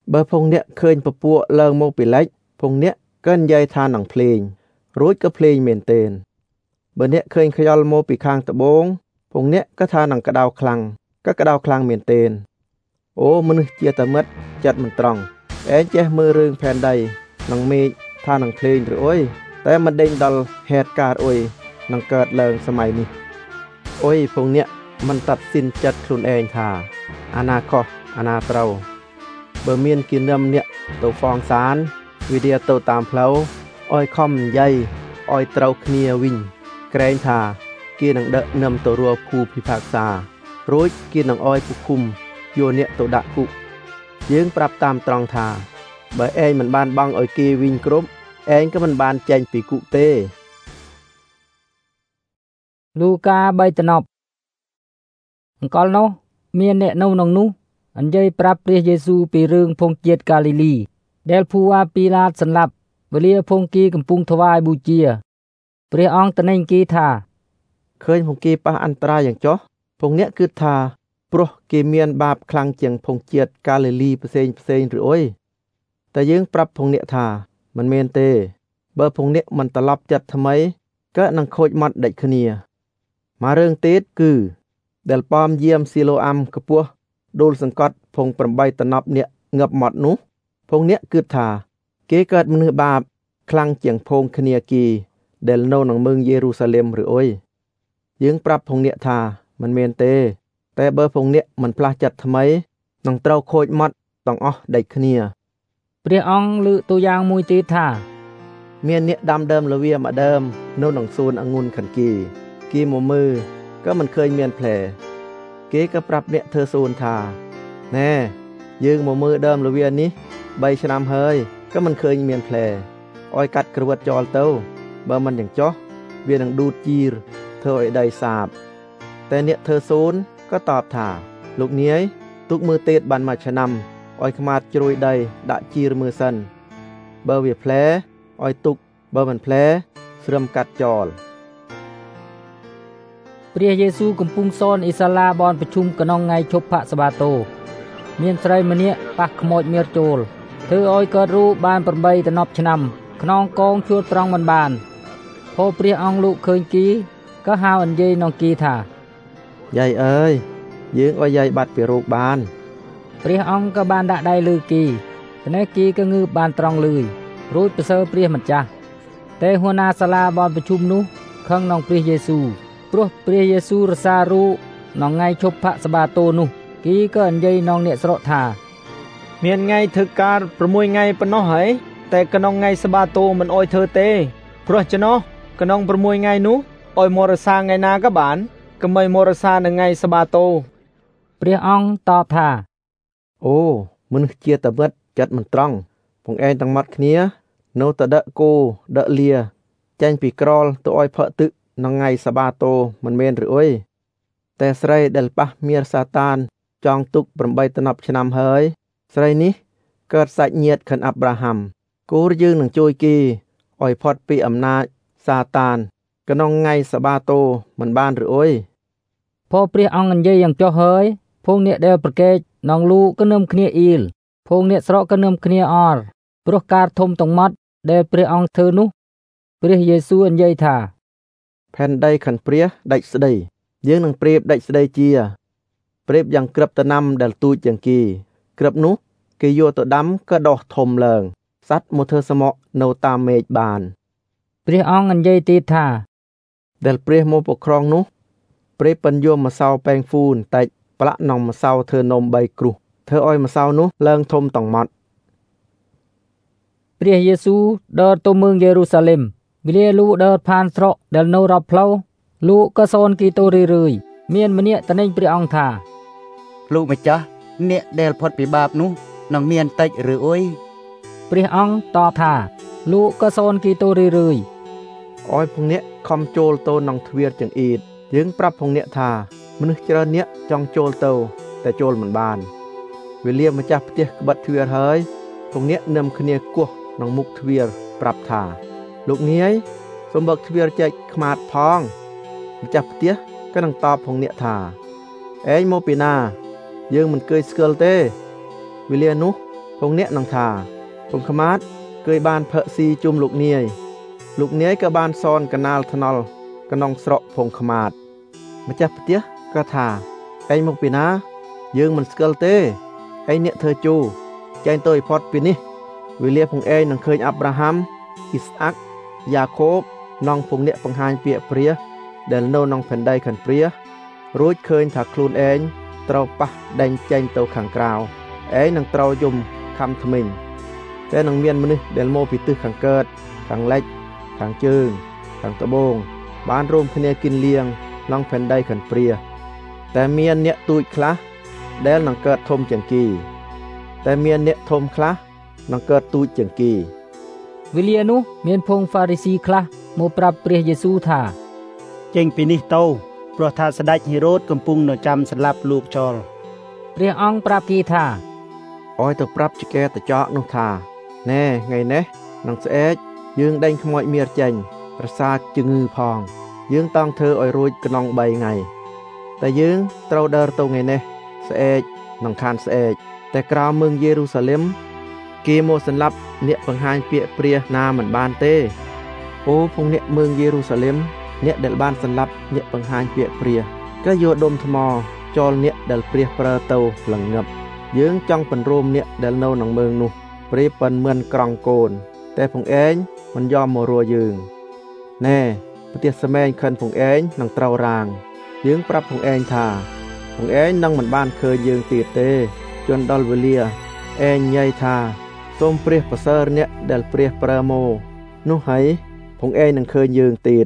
បើភងអ្នកឃើញពពួកឡើងមកពីលិចភងអ្នកក៏និយាយថានឹងភ្លេងរួចក៏ភ្លេងមែនទែនបើអ្នកឃើញខ្យល់មកពីខាងត្បូងភងអ្នកក៏ថានឹងក្តៅខ្លាំងក៏ក្តៅខ្លាំងមែនទែនអូមនុស្សជាតមិត្តចិត្តមិនត្រង់ឯងចេះមើលរឿងផែនដីនឹងមេឃថានឹងភ្លេងឬអុយតែមិនដេញដល់ហេតុការណ៍អុយនឹងកើតឡើងសម័យនេះអុយភងអ្នកមិនតាត់សិនចិត្តខ្លួនឯងថាអាណាខុសអាណាត្រូវបើមានគៀនំអ្នកទៅហ្វងសានវិទ្យាទៅតាមផ្លូវអោយខំនិយាយអោយត្រូវគ្នាវិញក្រែងថាគេនឹងដឹកនាំទៅរកគូពិភាក្សារួចគេនឹងអោយผู้คุมយកអ្នកទៅដាក់គុកយើងប្រាប់តាមត្រង់ថាបើឯងមិនបានបង់ឲ្យគេវិញគ្រប់ឯងក៏មិនបានចេញពីគុកទេលូកាបីតំណប់អង្កលនោះមានអ្នកនៅក្នុងនោះអញ្ជើញប្រាប់ព្រះយេស៊ូវពីរឿងភងជាតិកាលីលីដែលភូអាពីឡាតសម្លាប់វេលាភងគីកំពុងថ្វាយបូជាព្រះអង្គត្រាញ់គីថាឃើញភងគីប៉ះអន្តរាយយ៉ាងចុះភងអ្នកគិតថាព្រោះគេមានបាបខ្លាំងជាងភងជាតិកាលីលីផ្សេងផ្សេងឬអុយតែយើងប្រាប់ភងអ្នកថាមិនមែនទេបើភងអ្នកមិនត្រឡប់ចិត្តថ្មីក៏នឹងខូចមាត់ដាច់គ្នាមករឿងទៀតគឺដែលប៉មយាមស៊ីឡូអាំកពស់ដូលសង្កត់ភងប្រាំបីតំណប់អ្នកងាប់មាត់នោះភងអ្នកគិតថាគេកើតមនុស្សបាបខ្លាំងជាងភងគ្នាគេដែលនៅក្នុងមើងយេរូសាឡិមឬអុយយើងប្រាប់ភងអ្នកថាមិនមែនទេតែបើភងអ្នកមិនផ្លាស់ចិត្តថ្មីនឹងត្រូវខូចមាត់ទាំងអស់ដាច់គ្នាព្រះអង្គលើកតួយ៉ាងមួយទៀតថាមានអ្នកដាំដើមលាវាម្ដើមនៅក្នុងសួនអង្គុនខាងគេគេមកមើលក៏មិនឃើញមានផ្លែគេក៏ប្រាប់អ្នកធ្វើសួនថាណែយើងមកមើលដើមលាវានេះបីឆ្នាំហើយក៏មិនឃើញមានផ្លែឲ្យកាត់ក្រួតចោលទៅបើមិនយ៉ាងចោះវានឹងដួតជីរធ្វើឲ្យដីសាបតែអ្នកធ្វើសួនក៏តបថាលោកនាយទុកមើលទៀតបានមួយឆ្នាំឲ្យខ្មាតជ្រួយដីដាក់ជីរមើលសិនបើវាផ្លែឲ្យទុកបើមិនផ្លែស្រឹមកាត់ចោលព្រះយេស៊ូវកំពុងសនអ៊ីសាឡាបនប្រជុំក្នុងថ្ងៃឈប់ផាកសបាតូមានស្រីម្នាក់ប៉ះខ្មោចមៀរចូលធ្វើឲ្យកើតរូបបានប្រាំបីតំណប់ឆ្នាំខ្នងកងជួតប្រងមិនបានพอព្រះអង្គលោកឃើញគីក៏ហៅអញ្ញេនងគីថាយាយអើយយើងឲ្យយាយបាត់ពីរោគបានព្រះអង្គក៏បានដាក់ដៃលើគីត្នេះគីក៏ងើបបានត្រង់លឿយរួចប្រសើរព្រះម្ចាស់តែហួរណាសាលាបនប្រជុំនោះខឹងនឹងព្រះយេស៊ូវព្រោះព្រះយេស៊ូវរសារូបក្នុងថ្ងៃឈប់ផាកសបាតូនោះគីក៏អញ្ញេនងអ្នកស្រុកថាមានថ្ងៃធ្វើការ6ថ្ងៃប៉ុណ្ណោះហើយតែក្នុងថ្ងៃសបាតូមិនអោយធ្វើទេព្រោះចំណោះក្នុង6ថ្ងៃនោះអោយមករសាថ្ងៃណាក៏បានកុំឲ្យមករសានៅថ្ងៃសបាតូព្រះអង្គតបថាអូមនុស្សជាតមិត្តចិត្តមិនត្រង់ពងឯងទាំងមាត់គ្នានៅតែដឹកគោដឹកលាចេញពីក្រលទៅអោយផឹកទឹកក្នុងថ្ងៃសបាតូមិនមែនឬអុយតែស្រីដែលប៉ះមៀរសាតានចង់ទុកប្រាំបីតំណប់ឆ្នាំហើយស្រីនេះកើតសាច់ញាតិខិនអាប់រ៉ាហាំគូរយើងនឹងជួយគេឲ្យផុតពីអំណាចសាតានក្នុងថ្ងៃសបាតូមិនបានឬអុយพอព្រះអង្គនិយាយយ៉ាងចុះហើយភងអ្នកដែលប្រកែកនងលូក៏នឹមគ្នាអ៊ីលភងអ្នកស្រកក៏នឹមគ្នាអរព្រោះការធំទាំងម៉ត់ដែលព្រះអង្គធ្វើនោះព្រះយេស៊ូវនិយាយថាផែនដីខិនព្រះដាច់ស្ដីយើងនឹងប្រៀបដាច់ស្ដីជាប្រៀបយ៉ាងក្រឹបតំណាំដែលទូចជាងគេក្រឹបនោះគេយកទៅដាំក៏ដុះធំឡើងសត្វមកធ្វើសមក់នៅតាមមេឃបានព្រះអង្គនិយាយទៀតថាដែលព្រះមកពក្រងនោះព្រះបញ្យម្សៅប៉ែងហ្វូនតែផ្លាក់នំម្សៅធ្វើនំបីគ្រុះធ្វើឲ្យម្សៅនោះឡើងធំតង់ម៉ត់ព្រះយេស៊ូវដើរទៅเมืองយេរូសាឡិមវេលាលូដើរผ่านស្រុកដែលនៅរ៉ាប់ផ្លូវលូក៏សូនគីទៅរឿយៗមានម្នាក់ត្រាញ់ព្រះអង្គថាលោកម្ចាស់អ្នកដែលផុតពីបាបនោះនឹងមានតិចឬអុយព្រះអង្គតបថាលូក៏សូនគីទៅរឿយៗឲ្យភងអ្នកខំចូលទៅក្នុងទ្វារចង្អៀតយើងប្រាប់ភងអ្នកថាមនុស្សច្រើនអ្នកចង់ចូលទៅតែចូលមិនបានវេលាម្ចាស់ផ្ទះក្បិតទ្វារហើយភងអ្នកនឹមគ្នាគោះក្នុងមុខទ្វារប្រាប់ថាលោកនាយសូមបើកទ្វារចែកខ្មាតផងម្ចាស់ផ្ទះក៏នឹងតបភងអ្នកថាឯងមកពីណាយើងមិនเคยស្គាល់ទេវេលានោះพงเนี้ยนังทาพงขมาดเคยบ้านเพอซีจุ่มลูกเนียลูกเนียก็บ้านซ้อนกันนาลทนอลกนองสระพงขมาดมาจับเตี้ยก็ทาไอ้มกปีนายืงมันสเกลเต้ไอ้เนี้ยเธอจูใจตัวพอดปีนี้วิเลียพงเอนังเคยอับราฮัมอิสอักยาโคบน้องพงเนี้ยปังหายเปียเปรียเดลโนน้องแผ่นใดขันเปรียรู้เคยถักคลูนเองเตาปะแดงใจตัวขังกราวเอ้นังเตายุมคำทมิงแต่นังเมียนมันนี่เดลโมปิตึขังเกิดขังเล็กขังจึงขังตะโบงบ้านรวมคะแนนกินเลียงน้องแผ่นใดขันเปรียแต่เมียนเนี้ยตุยคละเดลนังเกิดทมจังกีแต่เมียนเนี้ยทมคละนังเกิดตุยจังกีวิเลียนุเมียนพงฟาริสีคละโมปรับเปรียเยซูท่าเจงปีนี้โตเพราะทาสดายฮิโรดกำปุงนจำสลับลูกจอลเปรียองปรับกีท่าอ้อยตปรับจิแกตะเจาะนุท่าแน่ไงเนะนังเสเอยืงแดงขโมยเมียเจงประสาทจึงงือพองยืงต้องเธออ้อยรุยกนองใบไงแต่ยืงเตาเดอร์ตัวไงเนะเสเอนังคานเสเอแต่กราวเมืองเยรูซาเล็มเกโมสันลับเนะปังหายเปียเปรียนาเหมือนบานเต้โอ้พงเนะเมืองเยรูซาเล็มเนะเดลบ้านสันลับเนะปังหายเปียเปรียก็โยดมทมอจอลเนะเดลเปรียเปรเตาหลังเงับยืงจ้องเป็นรวมเนะเดลโนหนังเมืองนุเปรียเป็นเหมือนกรองโกนแต่ผงเอ็งมันยอมโมรัวยืงแน่ปฏิสมัยคันผงเอ็งหนังเตารางยืงปรับผงเอ็งทาผงเอ็งนั่งเหมือนบ้านเคยยืงตีเตจนดอลเวเลียเอ็งใหญ่ทาส้มเปรียประเสริฐเนะเดลเปรียเปรโมนุไหผงเอ็งหนังเคยยืงตีด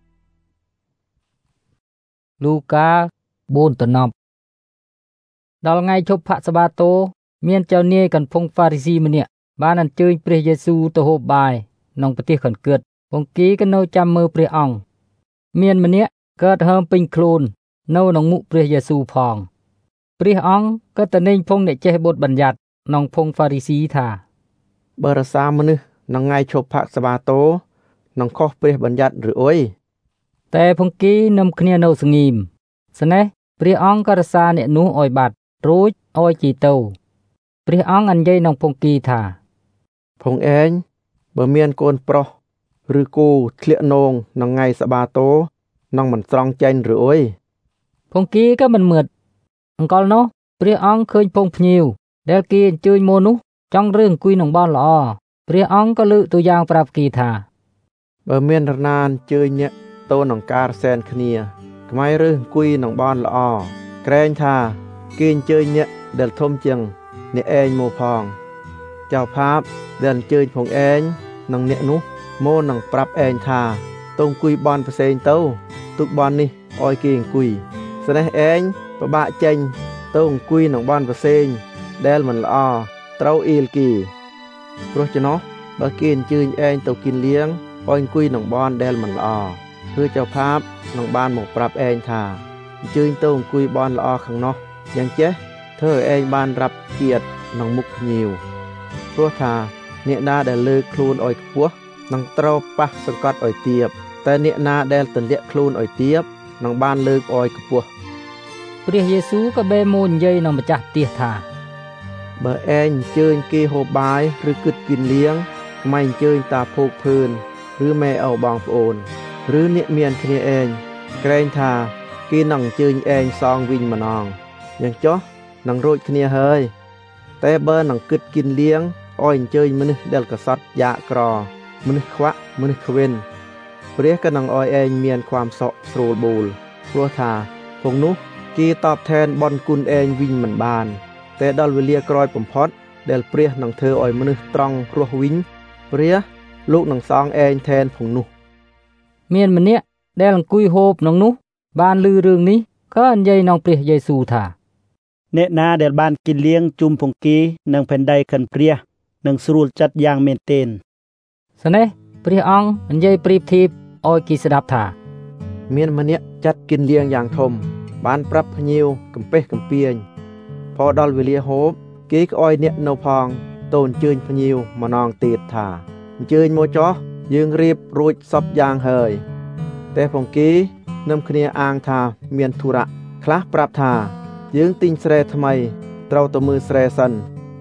ลูกาโบนตนอบดอลไงชบพระสบาโตเมียนเจ้าเนียกันพงฟาริสีมันเนี่ยบ้านนั้นเจอเปรียเยซูตโหบายน้องปฏิขันเกิดพงกี้กันโนจำมือเปรียองเมียนมันเนี่ยเกิดเฮิมปิงโคลนโนน้องมุเปรียเยซูพองเปรียองก็ตะเน่งพงเนี่ยเจบทบัญญัติน้องพงฟาริสีท่าเบอร์ซามันนึน้องไงชบพระสบาโตน้องข้อเปรียบัญญัติหรือโอ้ยแต่พงกี้นำเคลียโนสงีมสนะเปรียองก็รสาเนี่ยนูอ้อยบัดรู้อ้อยจีเตาเปรียองอันใหญ่น้องพงกี้ท่าพงเอ็งเบอร์เมียนโกนปรอหรือกูเคลียนงน้องไงสบาโตน้องมันตรองใจหรือโอ้ยพงกี้ก็มันเหมือดอังกอลเนาะเปรียองเคยพงพญิวเดลกีนจุยโมนุจ้องเรื่องคุยน้องบอลหล่อเปรียองก็ลือตัวอย่างปรับกีท่าเบอร์เมียนนานจุยเนี่ยโตน้องการแซนคเนียทำไมเรื่องคุยน้องบอลหล่อแกรงท่ากินจุยเนี่ยเดลทมจังเนี่ยเองโมพองเจ้าภาพเดินเจอผงเองนังเนะนุโมนังปรับเองทาตรงกุยบอลเปอร์เซ็นต์เต้าตุกบอลนี่อ้อยเก่งกุยแสดงเองประบะเจงตรงกุยนังบอลเปอร์เซ็นต์เดลมันละอเต้าอีลกีเพราะฉะนั้นบากินจืนเองตัวกินเลี้ยงอ้อยกุยนังบอลเดลมันละอเพื่อเจ้าภาพนังบ้านหมกปรับเองทาจืนตรงกุยบอลละอข้างนอกยังเจ๊เธอเองบ้านรับเกียรตินังมุกยิวเพราะทาเนียนาได้เลิกคลูนอ่อยปัวนังเต้าปะสกัดอ่อยเตียบแต่เนียนาได้ตันเลี้ยคลูนอ่อยเตียบนังบ้านเลิกอ่อยปัวเปรียเยซูก็เบมูนเย่นังมาจักเตียทาเบอเอ็นเจิญกีโฮบายหรือกึดกินเลี้ยงไม่เจิญตาโพกเพลินหรือแม่เอาบางโอนหรือเนียเมียนคเนเองเกรงทากีนังเจิญเองซองวิญมานองอย่างจ้อนังโรดคเนเฮยแต่เบอร์นังกึดกินเลี้ยงอ้อยเจยมันนึเดลกษัตริย์ยากรอมันนึควะมันนึขเวนเปรียกันนังอ้อยเองเมียนความสะโสดบูลครัวทาพงนุกีตอบแทนบอลกุลเองวิ่งมันบานแต่ดอลเวเลียกรอยปมพอดเดลเปรียนังเธออ้อยมันนึตรองครัววิ่งเปรียลูกนังซองเองแทนพงนุเมียนมันเนี้ยเดลกุยโฮบนังนุบ้านลือเรื่องนี้ก็อันใหญ่นังเปรียเยซูท่าเนนาเดลบ้านกินเลี้ยงจุมพงกีนังแผ่นใดขันเปรียนังสรุลจัดอย่างเมนเตนสนะเปรียองอันใหญ่ปรีบทีบอ้อยกีสดับท่าเมียนมันเนี้ยจัดกินเลี้ยงอย่างทมบ้านปรับพญิวกำเป๊กกำเปียนพอดอลเวเลียโฮบกีกอ้อยเนี้ยโนพองโตนจืนพญิวมานองตีดท่าจืนโมจ้อยืงรีบรูดซับยางเฮยแต่พงกีนำคเนียอ่างท่าเมียนธุระคลาปรับท่ายืงติงเสรทำไมเต้าตัวมือเสรสัน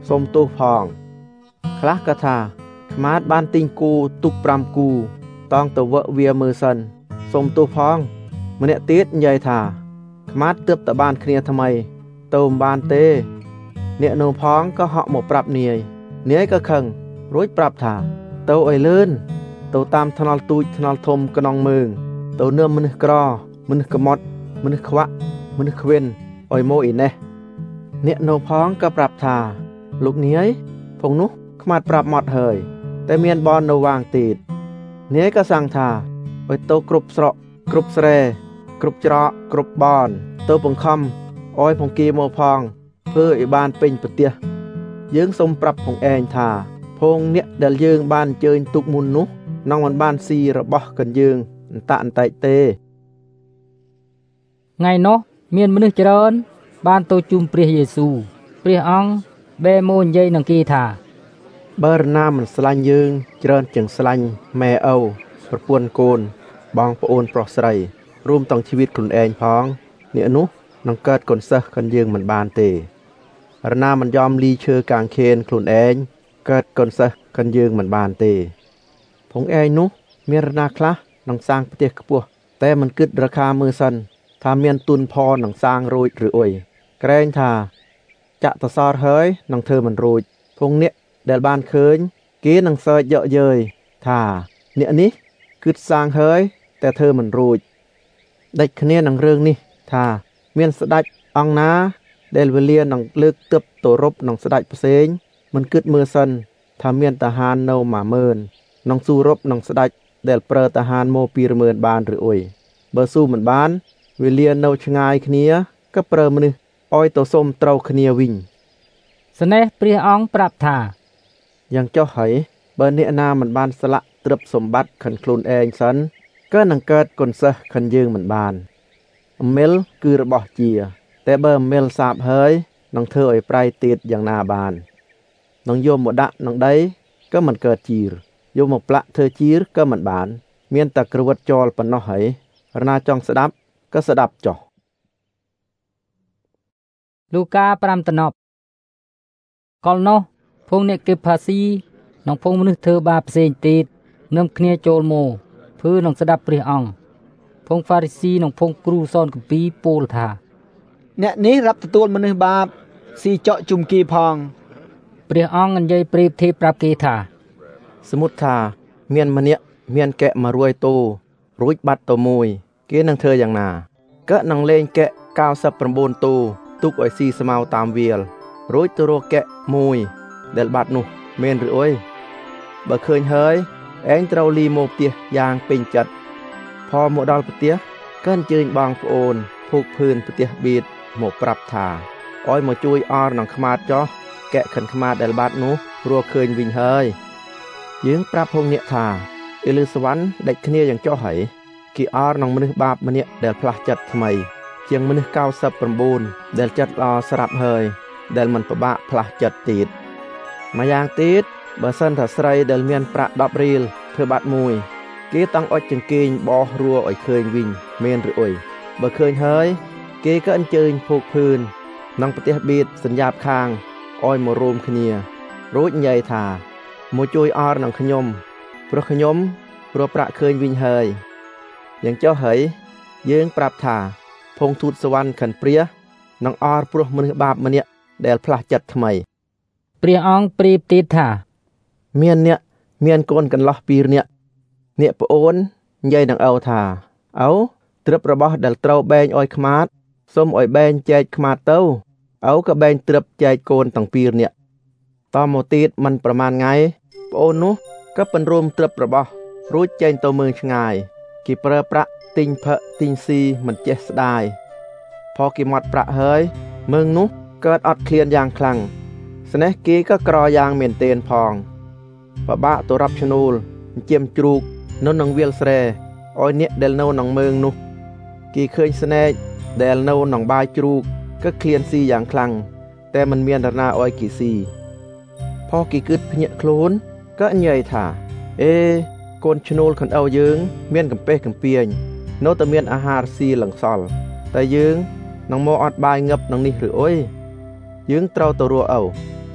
សូមទោសផងខ្លះក៏ថាខ្មាតបានទិញគូទុកប្រាំគូតងទៅវឹកវាមើលសិនសូមទោសផងម្នាក់ទៀតនិយាយថាខ្មាតទើបតែបានគ្នាថ្មីទៅមិនបានទេអ្នកនោះផងក៏ហក់មកប្រាប់នាយនាយក៏ខឹងរួចប្រាប់ថាទៅឲ្យលឿនទៅតាមថ្នល់ទូចថ្នល់ធំក្នុងមើងទៅនឿមមនុស្សក្រមនុស្សក្មុតមនុស្សខ្វាក់មនុស្សខ្វិនឲ្យមកអ៊ីនេះអ្នកនោះផងក៏ប្រាប់ថាលោកនាយភងនោះខ្មាតប្រាប់មកហើយតែមានបននៅវាងទៀតនាយក៏សាំងថាឲ្យទៅគ្រប់ស្រកគ្រប់ស្រែគ្រប់ច្រកគ្រប់បនទៅបង្ខំអោយផងគីមកផងធ្វើឲ្យបានពេញប្រទេសយើងសូមប្រាប់ផងឯងថាភងអ្នកដែលយើងបានអញ្ជើញទុកមុននោះនឹងមិនបានស៊ីរបស់កញ្យើងអន្តអន្តិទេថ្ងៃនោះមានមនុស្សច្រើនបានទៅជុំព្រះយេស៊ូវព្រះអង្គបែរមកនិយាយនឹងគេថាបើរណាមិនស្លាញ់យើងច្រើនជាងស្លាញ់ម៉ែឪប្រពន្ធកូនបងប្អូនប្រុសស្រីរួមទាំងជីវិតខ្លួនឯងផងអ្នកនោះនឹងកើតកូនសិស្សកញ្យើងមិនបានទេរណាមិនយอมលីឈើកាងខេនខ្លួនឯងកើតកូនសិស្សកញ្យើងមិនបានទេផងឯងនោះមានរណាខ្លះនឹងសាងផ្ទះខ្ពស់តែមិនគិតរាคาមើលសិនថាមានទុនផលនឹងសាងរួចឬអុយក្រែងថាចាក់តសរហើយនឹងធ្វើមិនរួចភងអ្នកដែលបានឃើញគេនឹងសើចយកយើយថាអ្នកនេះគិតសាងហើយតែធ្វើមិនរួចដាច់គ្នានឹងរឿងនេះថាមានស្ដេចអង្គណាដែលវេលានឹងលើកទ័ពទៅរពនឹងស្ដេចផ្សេងមិនគិតមើលសិនថាមានតហាននៅមួយម៉ឺននឹងស៊ូរពនឹងស្ដេចដែលប្រើតហានមកពីរម៉ឺនបានឬអុយបើស៊ូមិនបានវេលានៅឆ្ងាយគ្នាក៏ប្រើមនុស្សឲ្យទៅសុំត្រូវគ្នាវិញស្នេះព្រះអង្គប្រាប់ថាយ៉ាងចុះហើយបើអ្នកណាមិនបានស្លាក់ទ្រព្យសម្បត្តិខិនខ្លួនឯងសិនក៏នឹងកើតកូនសិស្សខិនយើងមិនបានអមិលគឺរបស់ជាតែបើអមិលសាបហើយនឹងធ្វើឲ្យប្រៃទៀតយ៉ាងណាបាននឹងយកមកដាក់នឹងដីក៏មិនកើតជីរយកមកផ្លាក់ធ្វើជីរក៏មិនបានមានតែក្រវិតចោលប៉ុណ្ណោះហើយរណាចង់ស្ដាប់ក៏ស្ដាប់ចុះលូកាប្រាំតំណប់កលនោះភងអ្នកគេផាស៊ីនិងភងមនុស្សធ្វើបាបផ្សេងទៀតនឹមគ្នាចូលមកធ្វើនឹងស្ដាប់ព្រះអង្គភងហ្វារីស៊ីនិងភងគ្រូសនគម្ពីរពោលថាអ្នកនេះរាប់ទទួលមនុស្សបាបស៊ីចក់ជុំគីផងព្រះអង្គនិយាយប្រៀបធៀបប្រាប់គេថាសមុទ្រថាមានម្នាក់មានកែមួយរយតូរួចបាត់ទៅមួយគេនឹងធ្វើយ៉ាងណាក៏នឹងលេងកែកៅសិបប្រាំបួនតូទុកឲ្យស៊ីស្មៅតាមវាលរួចទៅរកកែមួយដែលបាត់នោះមែនឬអុយបើឃើញហើយឯងត្រូវលីមកផ្ទះយ៉ាងពេញចិត្តพอមកដល់ផ្ទះក៏អញ្ជើញបងប្អូនភូកភឿនផ្ទះបៀតមកប្រាប់ថាឲ្យមកជួយអរនឹងខ្មាតចោះកែខិនខ្មាតដែលបាត់នោះរកឃើញវិញហើយយើងប្រាប់ហងអ្នកថាអេលីសវ័នដាច់គ្នាយ៉ាងចោះហើយគេអរនឹងមនុស្សបាបម្នាក់ដែលផ្លាស់ចិត្តថ្មីជាងមនុស្សកៅសិបប្រាំបួនដែលចិត្តល្អស្រាប់ហើយដែលមិនពិបាកផ្លាស់ចិត្តទៀតម្យ៉ាងទៀតបើសិនថាស្រីដែលមានប្រាក់ដប់រៀលធ្វើបាត់មួយគេតង់អុចចង្កេងបោះរួឲ្យឃើញវិញមែនឬអុយបើឃើញហើយគេក៏អញ្ជើញភូកភឿនក្នុងប្រទេសបៀតសញ្ញាបខាងឲ្យមករួមគ្នារួចនិយាយថាមកជួយអរនឹងខ្ញុំព្រោះខ្ញុំព្រោះប្រាក់ឃើញវិញហើយយ៉ាងចុះហើយយើងប្រាប់ថាភងទូតសវណ្ណខិនព្រះនឹងអរព្រោះមនុស្សបាបម្នាក់ដែលផ្លាស់ចិត្តថ្មីព្រះអង្គប្រៀបទៀតថាមានអ្នកមានកូនកន្លោះពីរនាក់អ្នកប្អូននិយាយនឹងឪថាឪទ្រព្យរបស់ដែលត្រូវបែងឲ្យខ្មាតសូមឲ្យបែងចែកខ្មាតទៅឪក៏បែងទ្រព្យចែកកូនទាំងពីរនាក់តមកទៀតមិនប្រមាណថ្ងៃប្អូននោះក៏ពន្រួមទ្រព្យរបស់រួចចេញទៅមើលឆ្ងាយគេប្រើប្រាក់ទិញផឹកទិញស៊ីមិនចេះស្ដាយพอគេមាត់ប្រាក់ហើយមើងនោះកើតអត់ឃ្លានយ៉ាងខ្លាំងស្នេះគេក៏ក្រយ៉ាងមែនទែនផងបបាក់ទៅរាប់ឈ្នួលជាមជ្រូកនៅនឹងវាលស្រែឲ្យអ្នកដែលនៅនឹងមើងនោះគេឃើញស្នែកដែលនៅនឹងបាយជ្រូកក៏ឃ្លានស៊ីយ៉ាងខ្លាំងតែមិនមាននរណាឲ្យគេស៊ីพอគេគិតភ្ញាក់ខ្លួនក៏និយាយថាអេកូនឈ្នួលខនអោយើងមានកំពេះកំពីងនៅតែមានអាហារស៊ីលង្សល់តែយើងនឹងមកអត់បាយងឹបនឹងនេះឬអុយយើងត្រូវទៅរកអោរ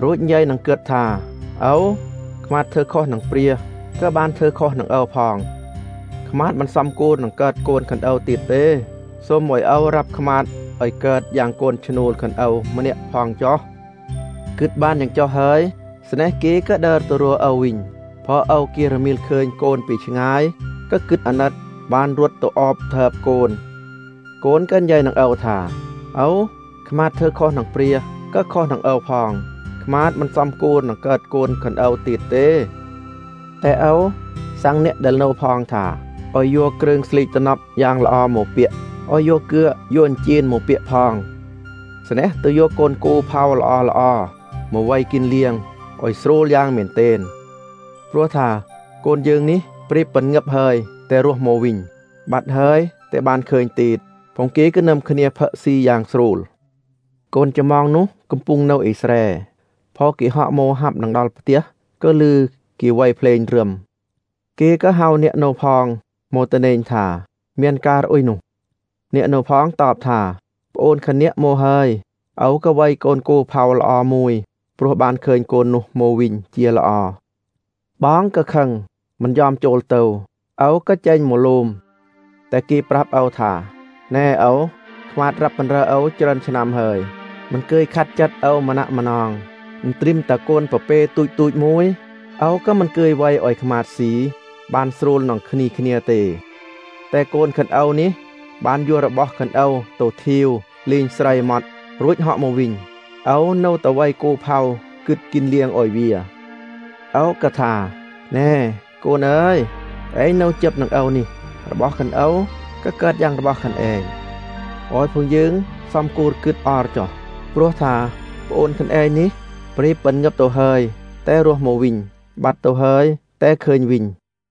រួចយាយនឹងគិតថាអោខ្មាតធ្វើខុសនឹងព្រាក៏បានធ្វើខុសនឹងឪផងខ្មាតមិនសមគួរនឹងកើតកូនខិនឪទៀតទេសូមឲ្យឪរាប់ខ្មាតឲ្យកើតយ៉ាងកូនឈ្នួលខិនឪម្នាក់ផងចុះគិតបានយ៉ាងចុះហើយស្នេហ៍គេក៏ដើរទៅរកឪវិញพอเอาเกียรมิลเคยโกนปีชงายก็กึดอนัดบานรวดตัวออบเถิบโกนโกนกันใหญ่หนังเอาถ่าเอาขมาดเธอข้อหนังเปรียก็ข้อหนังเอาพองขมาดมันซ้ำโกนหนังเกิดโกนขันเอาติดเต้แต่เอาสังเนะเดลโนพองถ่าออยโยเกรงสลิตนับยางละอหมูเปียออยโยเกลือโยนจีนหมูเปียพองสเนะตัวโยโกนกูเผาละอละอหมูไว้กินเลี้ยงออยโซลยางเหม็นเตนเพราะថាកូនយើងនេះព្រៀបបញ្ងឹបហើយតែរស់មកវិញបាត់ហើយតែបានឃើញទៀតផងគេក៏នាំគ្នាផឹកស៊ីយ៉ាងស្រួលកូនចំងនោះកំពុងនៅអ៊ីស្រាអែលพอគេហក់មកហាប់នឹងដល់ផ្ទះក៏ឮគេវាយភ្លេងរឹមគេក៏ហៅអ្នកនៅផងមកទៅនេនថាមានការអុយនោះអ្នកនៅផងតបថាប្អូនខអ្នកមកហើយឪក៏វាយកូនគោផៅល្អមួយព្រោះបានឃើញកូននោះមកវិញជាល្អបងក៏ខឹងមិនយอมចូលទៅឪក៏ចេញមកលូមតែគេប្រាប់ឪថាណែឪខ្វាតរាប់បណ្រើឪច្រើនឆ្នាំហើយមិនเคยខាត់ចិត្តឪម្នាក់ម្នងមិនត្រៀមតែកូនប្រពេទូចទូចមួយឪក៏មិនเคยវាយឲ្យខ្មាតស៊ីបានស្រួលនឹងគ្នាគ្នាទេតែកូនខិនឪនេះបានយករបស់ខិនឪទៅធាវលេងស្រីម៉ត់រួចហក់មកវិញឪនៅតែវាយគោផៅគិតกินលៀងឲ្យវាឪក៏ថាណែកូនអើយឯងនៅចិត្តនឹងឪនេះរបស់ខិនឪក៏កើតយ៉ាងរបស់ខិនឯងអោយពួកយើងសំគួរគិតអរចុះព្រោះថាប្អូនខិនឯងនេះព្រៀបបញ្ងឹបទៅហើយតែរស់មកវិញបាត់ទៅហើយតែឃើញវិញ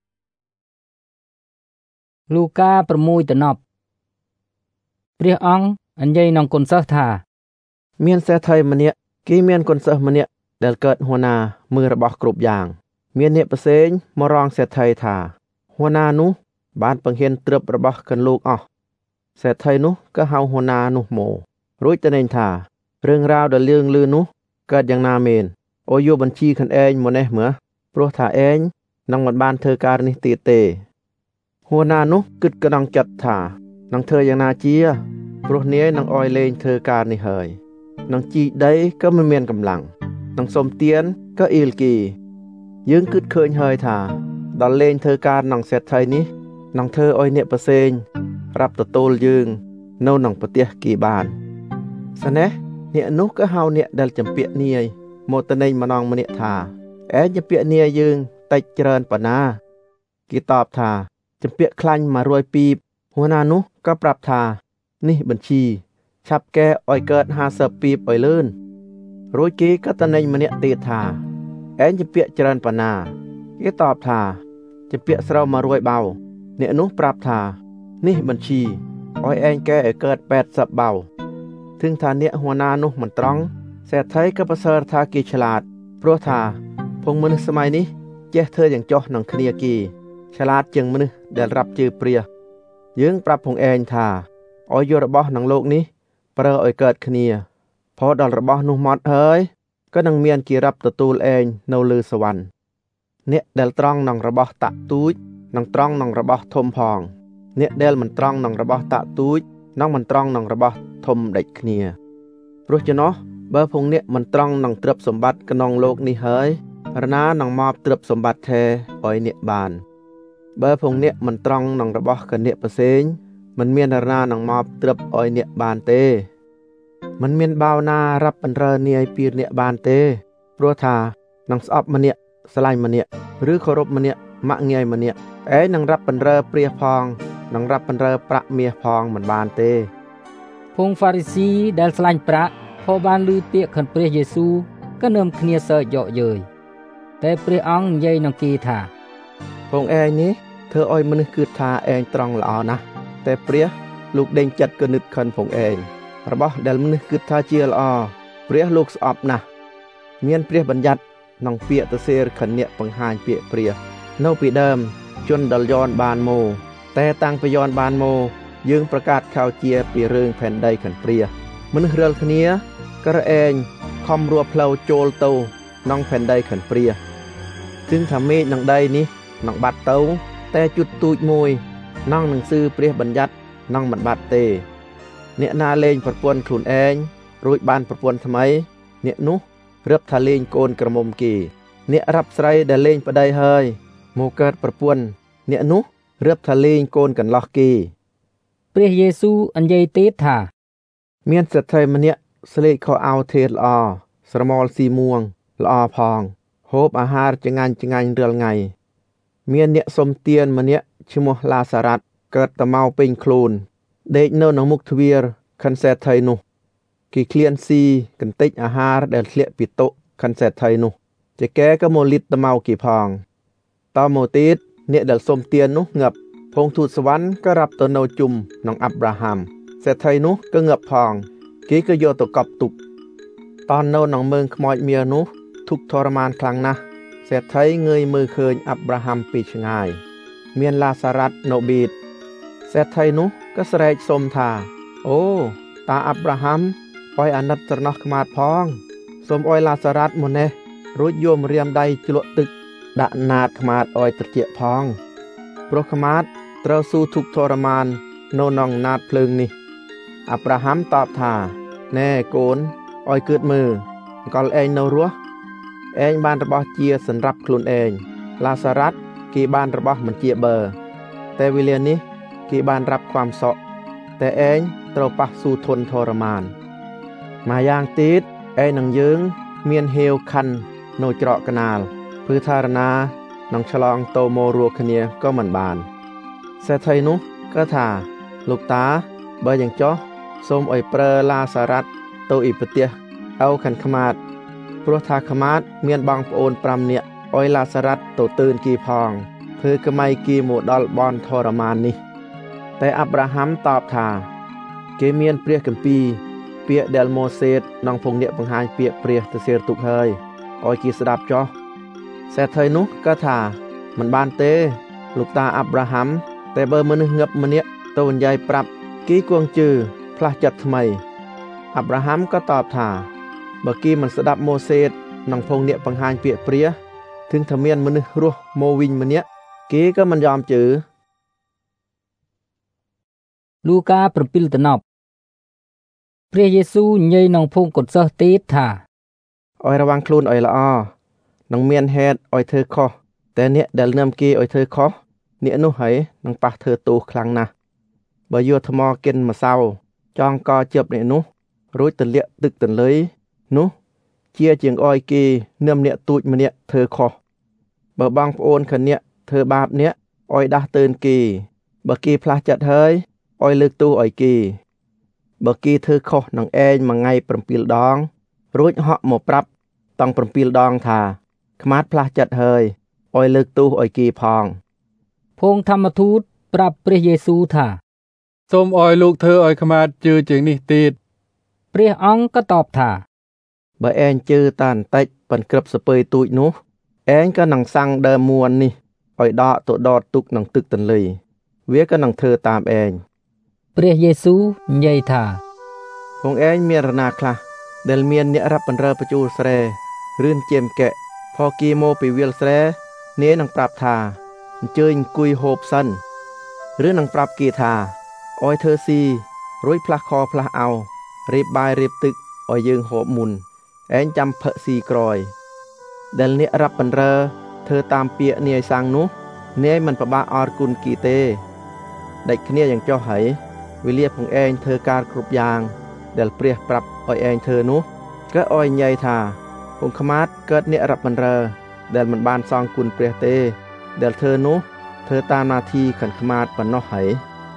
លូកាប្រមួយតំណប់ព្រះអង្គអញ្ញៃនឹងគុណសិស្សថាមានសេដ្ឋីម្នាក់គេមានគុណសិស្សម្នាក់ដែលកើតហួណាមើលរបស់គ្រប់យ៉ាងមានអ្នកផ្សេងមករងសេដ្ឋីថាហួណានោះបានបង្ហាញទ្រព្យរបស់កន្លោកអស់សេដ្ឋីនោះក៏ហៅហួណានោះមករួចទៅនេនថារឿងរ៉ាវដែលលឿងលឺនោះកើតយ៉ាងណាមែនអូយកបញ្ជីខ្លួនឯងមកនេះមើលព្រោះថាឯងនឹងមិនបានធ្វើការនេះទៀតទេហួណានោះគិតក្នុងចិត្តថានឹងធ្វើយ៉ាងណាជាព្រោះនាយនឹងអោយលេងធ្វើការនេះហើយនឹងជីដីក៏មិនមានកម្លាំងនឹងសុំទានក៏អ៊ីលគីយើងគិតឃើញហើយថាដល់លេងធ្វើការនឹងសេដ្ឋីនេះនឹងធ្វើឲ្យអ្នកផ្សេងរាប់ទទួលយើងនៅក្នុងប្រទេសគីបានស្នេះអ្នកនោះក៏ហៅអ្នកដែលចម្ពាក់នាយមកទៅនេញម្ដងម្នាក់ថាឯងចម្ពាក់នាយយើងតិចច្រើនប៉ុណ្ណាគេតបថាចម្ពាក់ខ្លាញ់មួយរយពីបហួណានោះក៏ប្រាប់ថានេះបញ្ជីឆាប់កែឲ្យកើតห้าสิบពីបឲ្យលឿនរួចគេក៏ទៅនេញម្នាក់ទៀតថាឯងចម្ពាក់ច្រើនប៉ុណ្ណាគេតបថាចម្ពាក់ស្រូវមួយរយបោអ្នកនោះប្រាប់ថានេះបញ្ជីឲ្យឯងកែឲ្យកើតแปดสิบบោถึงថាអ្នកហួណានោះមិនត្រង់សេដ្ឋីក៏ប្រសើរថាគេឆ្លាតព្រោះថាភងមនុស្សសម័យនេះចេះធ្វើយ៉ាងចោះនឹងគ្នាគេឆ្លាតជាងមនុស្សដែលរាប់ជើព្រាយើងប្រាប់ភងឯងថាឲ្យយករបស់ក្នុងលោកនេះប្រើឲ្យកើតគ្នាផុសដល់របស់នោះម៉ត់ហើយក៏នឹងមានគេរាប់ទទួលឯងនៅលើសវណ្ណអ្នកដែលត្រង់នឹងរបស់តាក់ទូចនឹងត្រង់នឹងរបស់ធំផងអ្នកដែលមិនត្រង់នឹងរបស់តាក់ទូចនឹងមិនត្រង់នឹងរបស់ធំដេចគ្នាព្រោះចំណោះបើភងអ្នកមិនត្រង់នឹងទ្រព្យសម្បត្តិក្នុងលោកនេះហើយរណានឹងមកទ្រព្យសម្បត្តិថែឲ្យអ្នកបានបើភងអ្នកមិនត្រង់នឹងរបស់កអ្នកផ្សេងមិនមានរណានឹងមកទ្រព្យឲ្យអ្នកបានទេមិនមានបាវណារាប់បណ្រើនាយពីអ្នកបានទេព្រោះថានឹងស្អប់ម្នាក់ស្រឡាញ់ម្នាក់ឬគោរពម្នាក់ម៉ាក់ងាយម្នាក់ឯងនឹងរាប់បណ្រើព្រាសផងនឹងរាប់បណ្រើប្រាក់មាសផងមិនបានទេភងហ្វារីស៊ីដែលស្រឡាញ់ប្រាក់พอបានឮពាក្យខិនព្រះយេស៊ូវក៏នឹមគ្នាសើចយកយើយតែព្រះអង្គនិយាយនឹងគេថាផងឯងនេះធ្វើឲ្យមនុស្សគិតថាឯងត្រង់ល្អណាស់តែព្រះលោកដេញចិត្តគណិតខិនផងឯងរបស់ដែលមនុស្សគិតថាជាល្អព្រះលោកស្អប់ណាស់មានព្រះបញ្ញត្តិក្នុងពាក្យទៅសេរខិនអ្នកបង្ហាញពាក្យព្រះនៅពីដើមជនដល់យន់បានមកតែតាំងពីយន់បានមកយើងប្រកាសខោជាពីរឿងផែនដីខិនព្រះមនុស្សរាល់គ្នាក៏រែងខំរួផ្លូវចូលទៅក្នុងផែនដីខាងព្រាซึ่งថាមេឃនឹងដីនេះនឹងបាត់ទៅតែជុតទូចមួយក្នុងនឹងស៊ឺព្រះបញ្ញត្តិនឹងមិនបាត់ទេអ្នកណាលេងប្រពន្ធខ្លួនឯងរួចបានប្រពន្ធថ្មីអ្នកនោះរៀបថាលេងកូនក្រមុំគេអ្នករាប់ស្រីដែលលេងប្តីហើយមកកើតប្រពន្ធអ្នកនោះរៀបថាលេងកូនកន្លោះគេព្រះយេស៊ូវអញ្ញេទៀតថាមានសេដ្ឋីម្នាក់ស្លេកខោអាវធេរល្អស្រមោលស៊ីមួងល្អផងហូបអាហារចងាញ់ចងាញ់រាល់ថ្ងៃមានអ្នកសុំទានម្នាក់ឈ្មោះឡាសារ៉ាត់កើតតមកពេញខ្លួនដេកនៅក្នុងមុខទ្វារខិនសេដ្ឋីនោះគេឃ្លានស៊ីកន្តិចអាហារដែលធ្លាក់ពីតុខិនសេដ្ឋីនោះចេកែក៏មកលិតតមកគេផងតមកទៀតអ្នកដែលសុំទាននោះងាប់ភងទូតសវណ្ណក៏រាប់ទៅនៅជុំក្នុងអាប់រ៉ាហាំសេដ្ឋីនោះក៏ងាប់ផងគេក៏យកទៅកប់ទុកតននៅក្នុងមើងខ្មោចមាសនោះទុកទរមានខ្លាំងណាស់សេដ្ឋីងើយមើលឃើញអាប់រ៉ាហាំពីឆ្ងាយមានឡាសារ៉ាត់នៅប៊ីតសេដ្ឋីនោះក៏ស្រែកសុំថាអូតាអាប់រ៉ាហាំអោយអាណិតត្រណោះខ្មាតផងសូមអោយឡាសារ៉ាត់មកនេះរួចយកម្រាមដៃជ្លក់ទឹកដាក់ណាតខ្មាតអោយត្រជាក់ផងព្រោះខ្មាតត្រូវស៊ូទុកទរមាននៅក្នុងណាតភ្លើងនេះអាប់រ៉ាហាំតបថាណែកូនអោយគិតមើលកលឯងនៅរស់ឯងបានរបស់ជាសម្រាប់ខ្លួនឯងឡាសារ៉ាត់គេបានរបស់មិនជាបើតែវេលានេះគេបានរាប់ความសក់តែឯងត្រូវប៉ះស៊ូធនធរមានមកយ៉ាងទៀតឯងនឹងយើងមានហេវខាន់នៅច្រកកណាលព្រឺថារណានឹងឆ្លងតោមោរួគ្នាក៏មិនបានសេដ្ឋីនោះក៏ថាលោកតាបើយ៉ាងចោះសូមឲ្យប្រើឡាសារ៉ាត់ទៅអ៊ីប្រទេសអោខាន់ខ្មាតព្រោះថាខ្មាតមានបងប្អូនប្រាំនាក់ឲ្យឡាសារ៉ាត់ទៅទឿនគីផងធ្វើកម៉ៃគីមកដល់បនធរមាននេះតែអាប់រ៉ាហាំតបថាគេមានព្រះគម្ពីរពាក្យដែលម៉ូសេក្នុងភងអ្នកបង្ហាញពាក្យព្រះទៅសេរទុកហើយឲ្យគេស្ដាប់ចោះសេដ្ឋីនោះក៏ថាមិនបានទេលោកតាអាប់រ៉ាហាំតែបើមនុស្ងឹបម្នាក់ទៅនិយាយប្រាប់គេគួងជឿផ្លាស់ចិត្តថ្មីអាប់រ៉ាហាំក៏តបថាបើគេមិនស្ដាប់ម៉ូសេក្នុងភងអ្នកបង្ហាញពាក្យព្រះถึงថាមានមនុស្សរស់មកវិញម្នាក់គេក៏មិនយอมជឿលូកា7តំណប់ព្រះយេស៊ូវនិយាយក្នុងភូមិកូនសិស្សទៀតថាឲ្យระวังខ្លួនឲ្យល្អនឹងមានហេតុឲ្យធ្វើខុសតែអ្នកដែលនាំគេឲ្យធ្វើខុសអ្នកនោះហើយនឹងប៉ះធ្វើទោសខ្លាំងណាស់បើយកថ្មកិនម្សៅចងកជាប់អ្នកនោះរួចទលាក់ទឹកទន្លេនោះជាជាងឲ្យគេនាំអ្នកទូចម្នាក់ធ្វើខុសបើបងប្អូនខអ្នកធ្វើបាបអ្នកឲ្យដាស់តឿនគេបើគេផ្លាស់ចិត្តហើយឲ្យលើកទោសឲ្យគេបើគេធ្វើខុសនឹងឯងមួយថ្ងៃ7ដងរួចហក់មកប្រាប់តង់7ដងថាខ្មាតផ្លាស់ចិត្តហើយឲ្យលើកទោសឲ្យគេផងភងធម្មទូតប្រាប់ព្រះយេស៊ូវថាសូមឲ្យលោកធ្វើឲ្យខ្មាតជឿជាងនេះទៀតព្រះអង្គក៏តបថាបើឯងជឿតាបន្តិចប៉ុនក្រឹបសពើទូចនោះឯងក៏នឹងសាំងដើមមួននេះឲ្យដកទៅដតទុកក្នុងទឹកទន្លេវាក៏នឹងធ្វើតាមឯងព្រះយេស៊ូវនិយាយថាផងឯងមានរណាខ្លះដែលមានអ្នករាប់បណ្រើបញ្ជូលស្រែរឿនជាមកែផគីមកពីវាលស្រែនេះនឹងប្រាប់ថាអញ្ជើញអង្គុយហូបសិនឬនឹងប្រាប់គេថាអោយធ្វើស៊ីរួចផ្លាស់ខផ្លាស់អោរៀបបាយរៀបទឹកឲ្យយើងហូបមុនឯងចាំផឹកស៊ីក្រោយដែលអ្នករាប់បណ្រើធ្វើតាមពាក្យនាយសាំងនោះនាយមិនប្របាក់អរគុណគីទេដាច់គ្នាយ៉ាងចុះហើយវេលាផងឯងធ្វើការគ្រប់យ៉ាងដែលព្រះប្រាប់ឲ្យឯងធ្វើនោះក៏ឲ្យញ៉ៃថាពងខ្មាតកើតអ្នករាប់បណ្រើដែលមិនបានសងគុណព្រះទេដែលធ្វើនោះធ្វើតាមនាទីខិនខ្មាតប៉ុណ្ណោះហើយ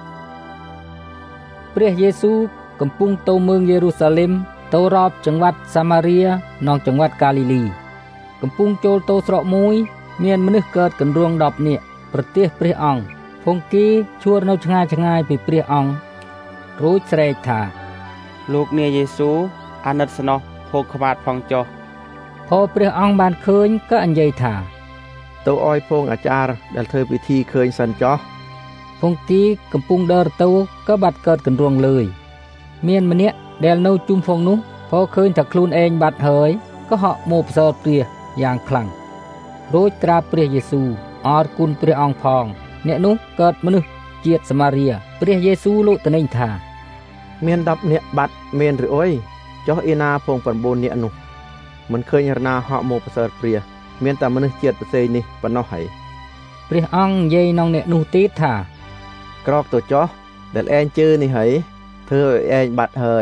ព្រះយេស៊ូវកំពុងទៅเมืองយេរូសាឡិមទៅរាប់ចង្វាត់សាម៉ារីនិងចង្វាត់កាលីលីកំពុងចូលទៅស្រុកមួយមានមនុស្សកើតកណ្ដួង10នាក់ប្រទះព្រះអង្គភងគីឈួរនៅឆ្ងាយឆ្ងាយពីព្រះអង្គរួចស្រែកថាលោកនាយយេស៊ូវអាណិតស្នោះភោគខ្វាតផងចុះพอព្រះអង្គបានឃើញក៏និយាយថាទៅអោយពងអាចារ្យដែលធ្វើពិធីឃើញសិនចុះពងគីកំពុងដើរទៅក៏បាត់កើតកណ្ដួងលើយមានម្នាក់ដែលនៅជុំផងនោះพอคืนถ้าខ្លួនเองบัดเฮยก็เหาะโมบเสริฐเปรียយ៉ាងខ្លាំងរួចត្រាព្រះយេស៊ូវអរគុណព្រះអង្គផងអ្នកនោះកើតមនុស្សជាតិសមារាព្រះយេស៊ូវលោកត្នេញថាមានដប់អ្នកបាត់មានឬអុយចុះអ៊ីណាពង9អ្នកនោះមិនឃើញរណាហក់មកប្រសើរព្រះមានតែមនុស្សជាតិប្រសេនេះប៉ុណ្ណោះហើយព្រះអង្គនិយាយនឹងអ្នកនោះទៀតថាក្រកទៅចុះដែលឯងជឿនេះហើយធ្វើឲ្យឯងបាត់ហើយ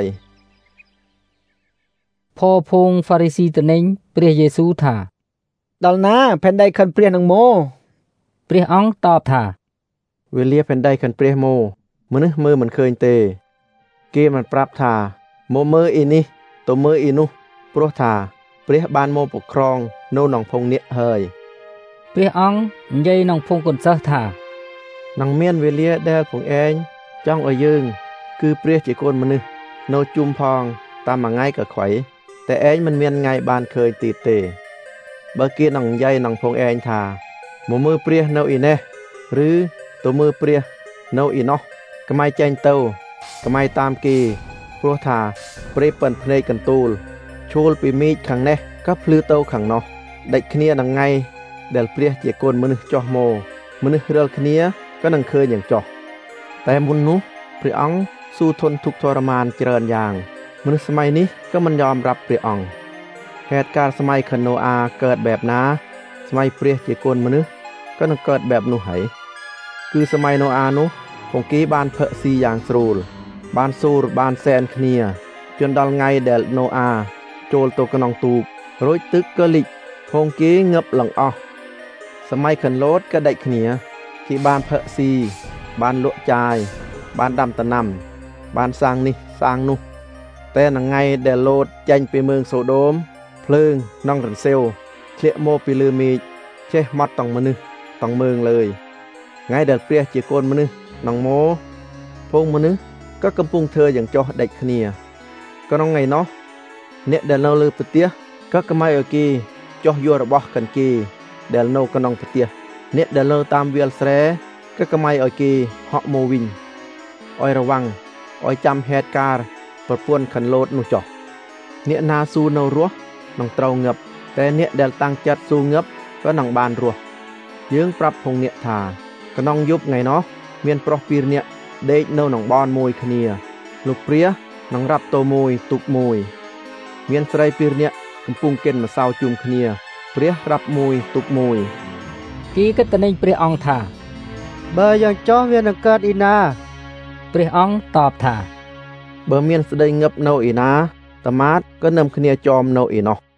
พอพงฟาริสีตนิงព្រះយេស៊ូវថាដល់ណាផែនដីខិនព្រះនឹងមកព្រះអង្គតបថាវេលាផែនដីខិនព្រះមកមនុស្សមើលមិនឃើញទេគេមិនប្រាប់ថាមកមើលអ៊ីនេះទៅមើលអ៊ីនោះព្រោះថាព្រះបានមកពក្រងនៅក្នុងភងនេះហើយព្រះអង្គនិយាយក្នុងភងកូនសិស្សថានឹងមានវេលាដែលផងឯងចង់ឲ្យយើងគឺព្រះជាកូនមនុស្សនៅជុំផងតាមមួយថ្ងៃក៏ខ្វៃតែឯងមិនមានថ្ងៃបានឃើញទៀតទេបើគេនឹងនិយាយនឹងផងឯងថាមកមើលព្រះនៅអ៊ីនេះឬទៅមើលព្រះនៅអ៊ីនោះកុំឲ្យចេញទៅកុំឲ្យតាមគេព្រោះថាព្រះប៉ិនភ្នែកកន្ទូលឈូលពីមីកខាងនេះក៏ភ្លឺទៅខាងនោះដាច់គ្នានឹងថ្ងៃដែលព្រះជាកូនមនុស្សចោះមកមនុស្សរាល់គ្នាក៏នឹងឃើញយ៉ាងចោះតែមុននោះព្រះអង្គស៊ូធន់ទុក្ខទរមានច្រើនយ៉ាងមនុស្សសម័យនេះក៏មិនយอมรับព្រះអង្គហេតុការសម័យខណូអាកើតបែបណាសម័យព្រះជាកូនមនុស្សក៏នឹងកើតបែបនោះហើយគឺសម័យណូអានោះពងគេបានផឹកស៊ីយ៉ាងស្រួលបានសូរបានសែនគ្នាជន់ដល់ថ្ងៃដែលណូអាចូលទៅក្នុងទូករួចទឹកក៏លិចពងគេងឹបឡើងអស់សម័យខិនឡូតក៏ដាច់គ្នាគេបានផឹកស៊ីបានលក់ចាយបានដាំដំណាំបានសាងនេះសាងនោះតែនៅថ្ងៃដែលឡូតចេញពីเมืองសូដូមភ្លើងក្នុងរន្សេវធ្លាក់មកពីលើមេឃចេះម៉ត់តង់មនុស្សតង់មើងលើយថ្ងៃដែលព្រះជាកូនមនុស្សនឹងមកភងមនុស្សក៏កំពុងធ្វើយ៉ាងចោះដាច់គ្នាក្នុងថ្ងៃនោះអ្នកដែលនៅលើផ្ទះក៏កុំឲ្យគេចោះយករបស់កាន់គេដែលនៅក្នុងផ្ទះអ្នកដែលនៅតាមវាលស្រែក៏កុំឲ្យគេហក់មកវិញឲ្យระวังឲ្យចាំហេតុការប្រពន្ធខិនឡូតនោះចោះអ្នកណាស៊ូនៅរស់នឹងត្រូវងឹបតែអ្នកដែលតាំងចិត្តស៊ូងឹបក៏នឹងបានរស់យើងប្រាប់ភងអ្នកថាក្នុងយប់ថ្ងៃនោះមានប្រុសពីរនាក់ដេកនៅក្នុងបនមួយគ្នាលោកព្រះនឹងរាប់តោមួយទុកមួយមានស្រីពីរនាក់កំពុងកិនម្សៅជុំគ្នាព្រះរាប់មួយទុកមួយគេក៏ត្នេញព្រះអង្គថាបើយ៉ាងចោះវានឹងកើតអ៊ីណាព្រះអង្គតបថាបើមានស្ដីងឹបនៅអ៊ីណាតាម៉ាតក៏នឹមគ្នាចោមនៅអ៊ីនោះ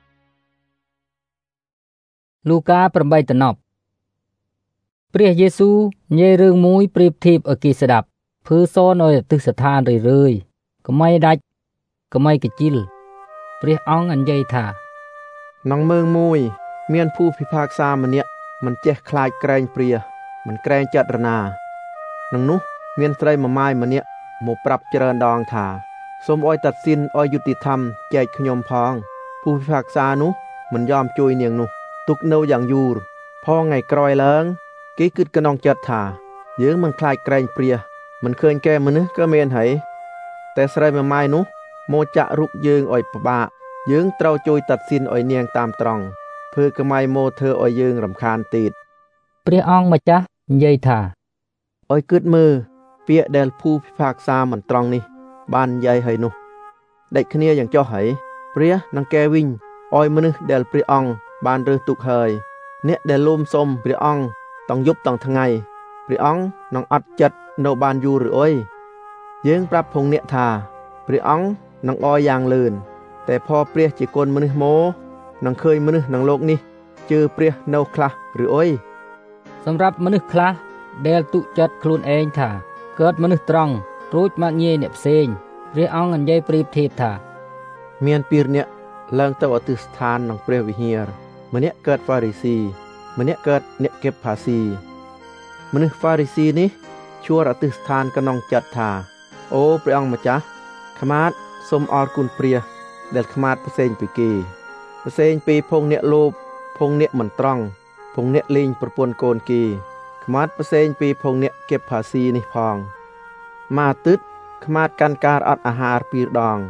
លូកា8តំណប់ព្រះយេស៊ូវនិយាយរឿងមួយប្រៀបធៀបឲ្យគេស្ដាប់ភឺសនឲ្យទិសឋានរឿយរឿយកុំឲ្យដាច់កុំឲ្យកជីលព្រះអង្គនិយាយថាក្នុងមើងមួយមានผู้ពិភាក្សាម្នាក់មិនចេះខ្លាចក្រែងព្រះមិនក្រែងចិត្តរណាក្នុងនោះមានស្រីមួយម៉ាយម្នាក់មកប្រាប់ច្រើនដងថាសូមអោយតាត់សិនអោយយុតិធម្មចែកខ្ញុំផងผู้ពិភាក្សានោះមិនយอมជួយនាងនោះទុកនៅយ៉ាងយូរផងថ្ងៃក្រោយឡើងគេគិតក្នុងចិត្តថាយើងមិនខ្លាចក្រែងព្រះមិនឃើញកែមនុស្សក៏មានហើយតែស្រីមួយម៉ាយនោះមកចាក់រុកយើងអោយពិបាកយើងត្រូវជួយតាត់សិនអោយនាងតាមត្រង់ធ្វើកម៉ៃមកធ្វើអោយយើងរំខានទៀតព្រះអង្គម្ចាស់និយាយថាអោយគិតមើលពាក្យដែលผู้ពិភាក្សាមិនត្រង់នេះបាននិយាយហើយនោះដាច់គ្នាយ៉ាងចោះហើយព្រះនឹងកែវិញអោយមនុស្សដែលព្រះអង្គបានរើសទុកហើយអ្នកដែលលូមសុំព្រះអង្គតង់យប់តង់ថ្ងៃព្រះអង្គនឹងអត់ចិត្តនៅបានយូរឬអុយយើងប្រាប់ភងអ្នកថាព្រះអង្គនឹងអោយយ៉ាងលឿនតែផព្រះជាកូនមនុស្សមកនឹងឃើញមនុស្សក្នុងโลกនេះជឿព្រះនៅខ្លះឬអុយសម្រាប់មនុស្សខ្លះដែលទុកចិត្តខ្លួនឯងថាកើតមនុស្សត្រង់រួចមកងាយអ្នកផ្សេងព្រះអង្គនិយាយប្រៀបធៀបថាមានពីរនាក់ឡើងទៅអទិស្ថានក្នុងព្រះវិហារម្នាក់កើតហ្វារីស៊ីម្នាក់កើតអ្នកเก็บภาษีមនុស្សហ្វារីស៊ីនេះជួរអទិស្ថានក្នុងចិត្តថាអូព្រះអង្គម្ចាស់ខ្មាតសូមអរគុណព្រះដែលខ្មាតផ្សេងពីគេផ្សេងពីភងអ្នកលោភភងអ្នកមិនត្រង់ភងអ្នកលេងប្រពន្ធកូនគេខ្មាតផ្សេងពីភងអ្នកเก็บภาษีនេះផងមកទឹកខ្មាតកាន់ការអត់អាហារពីរដង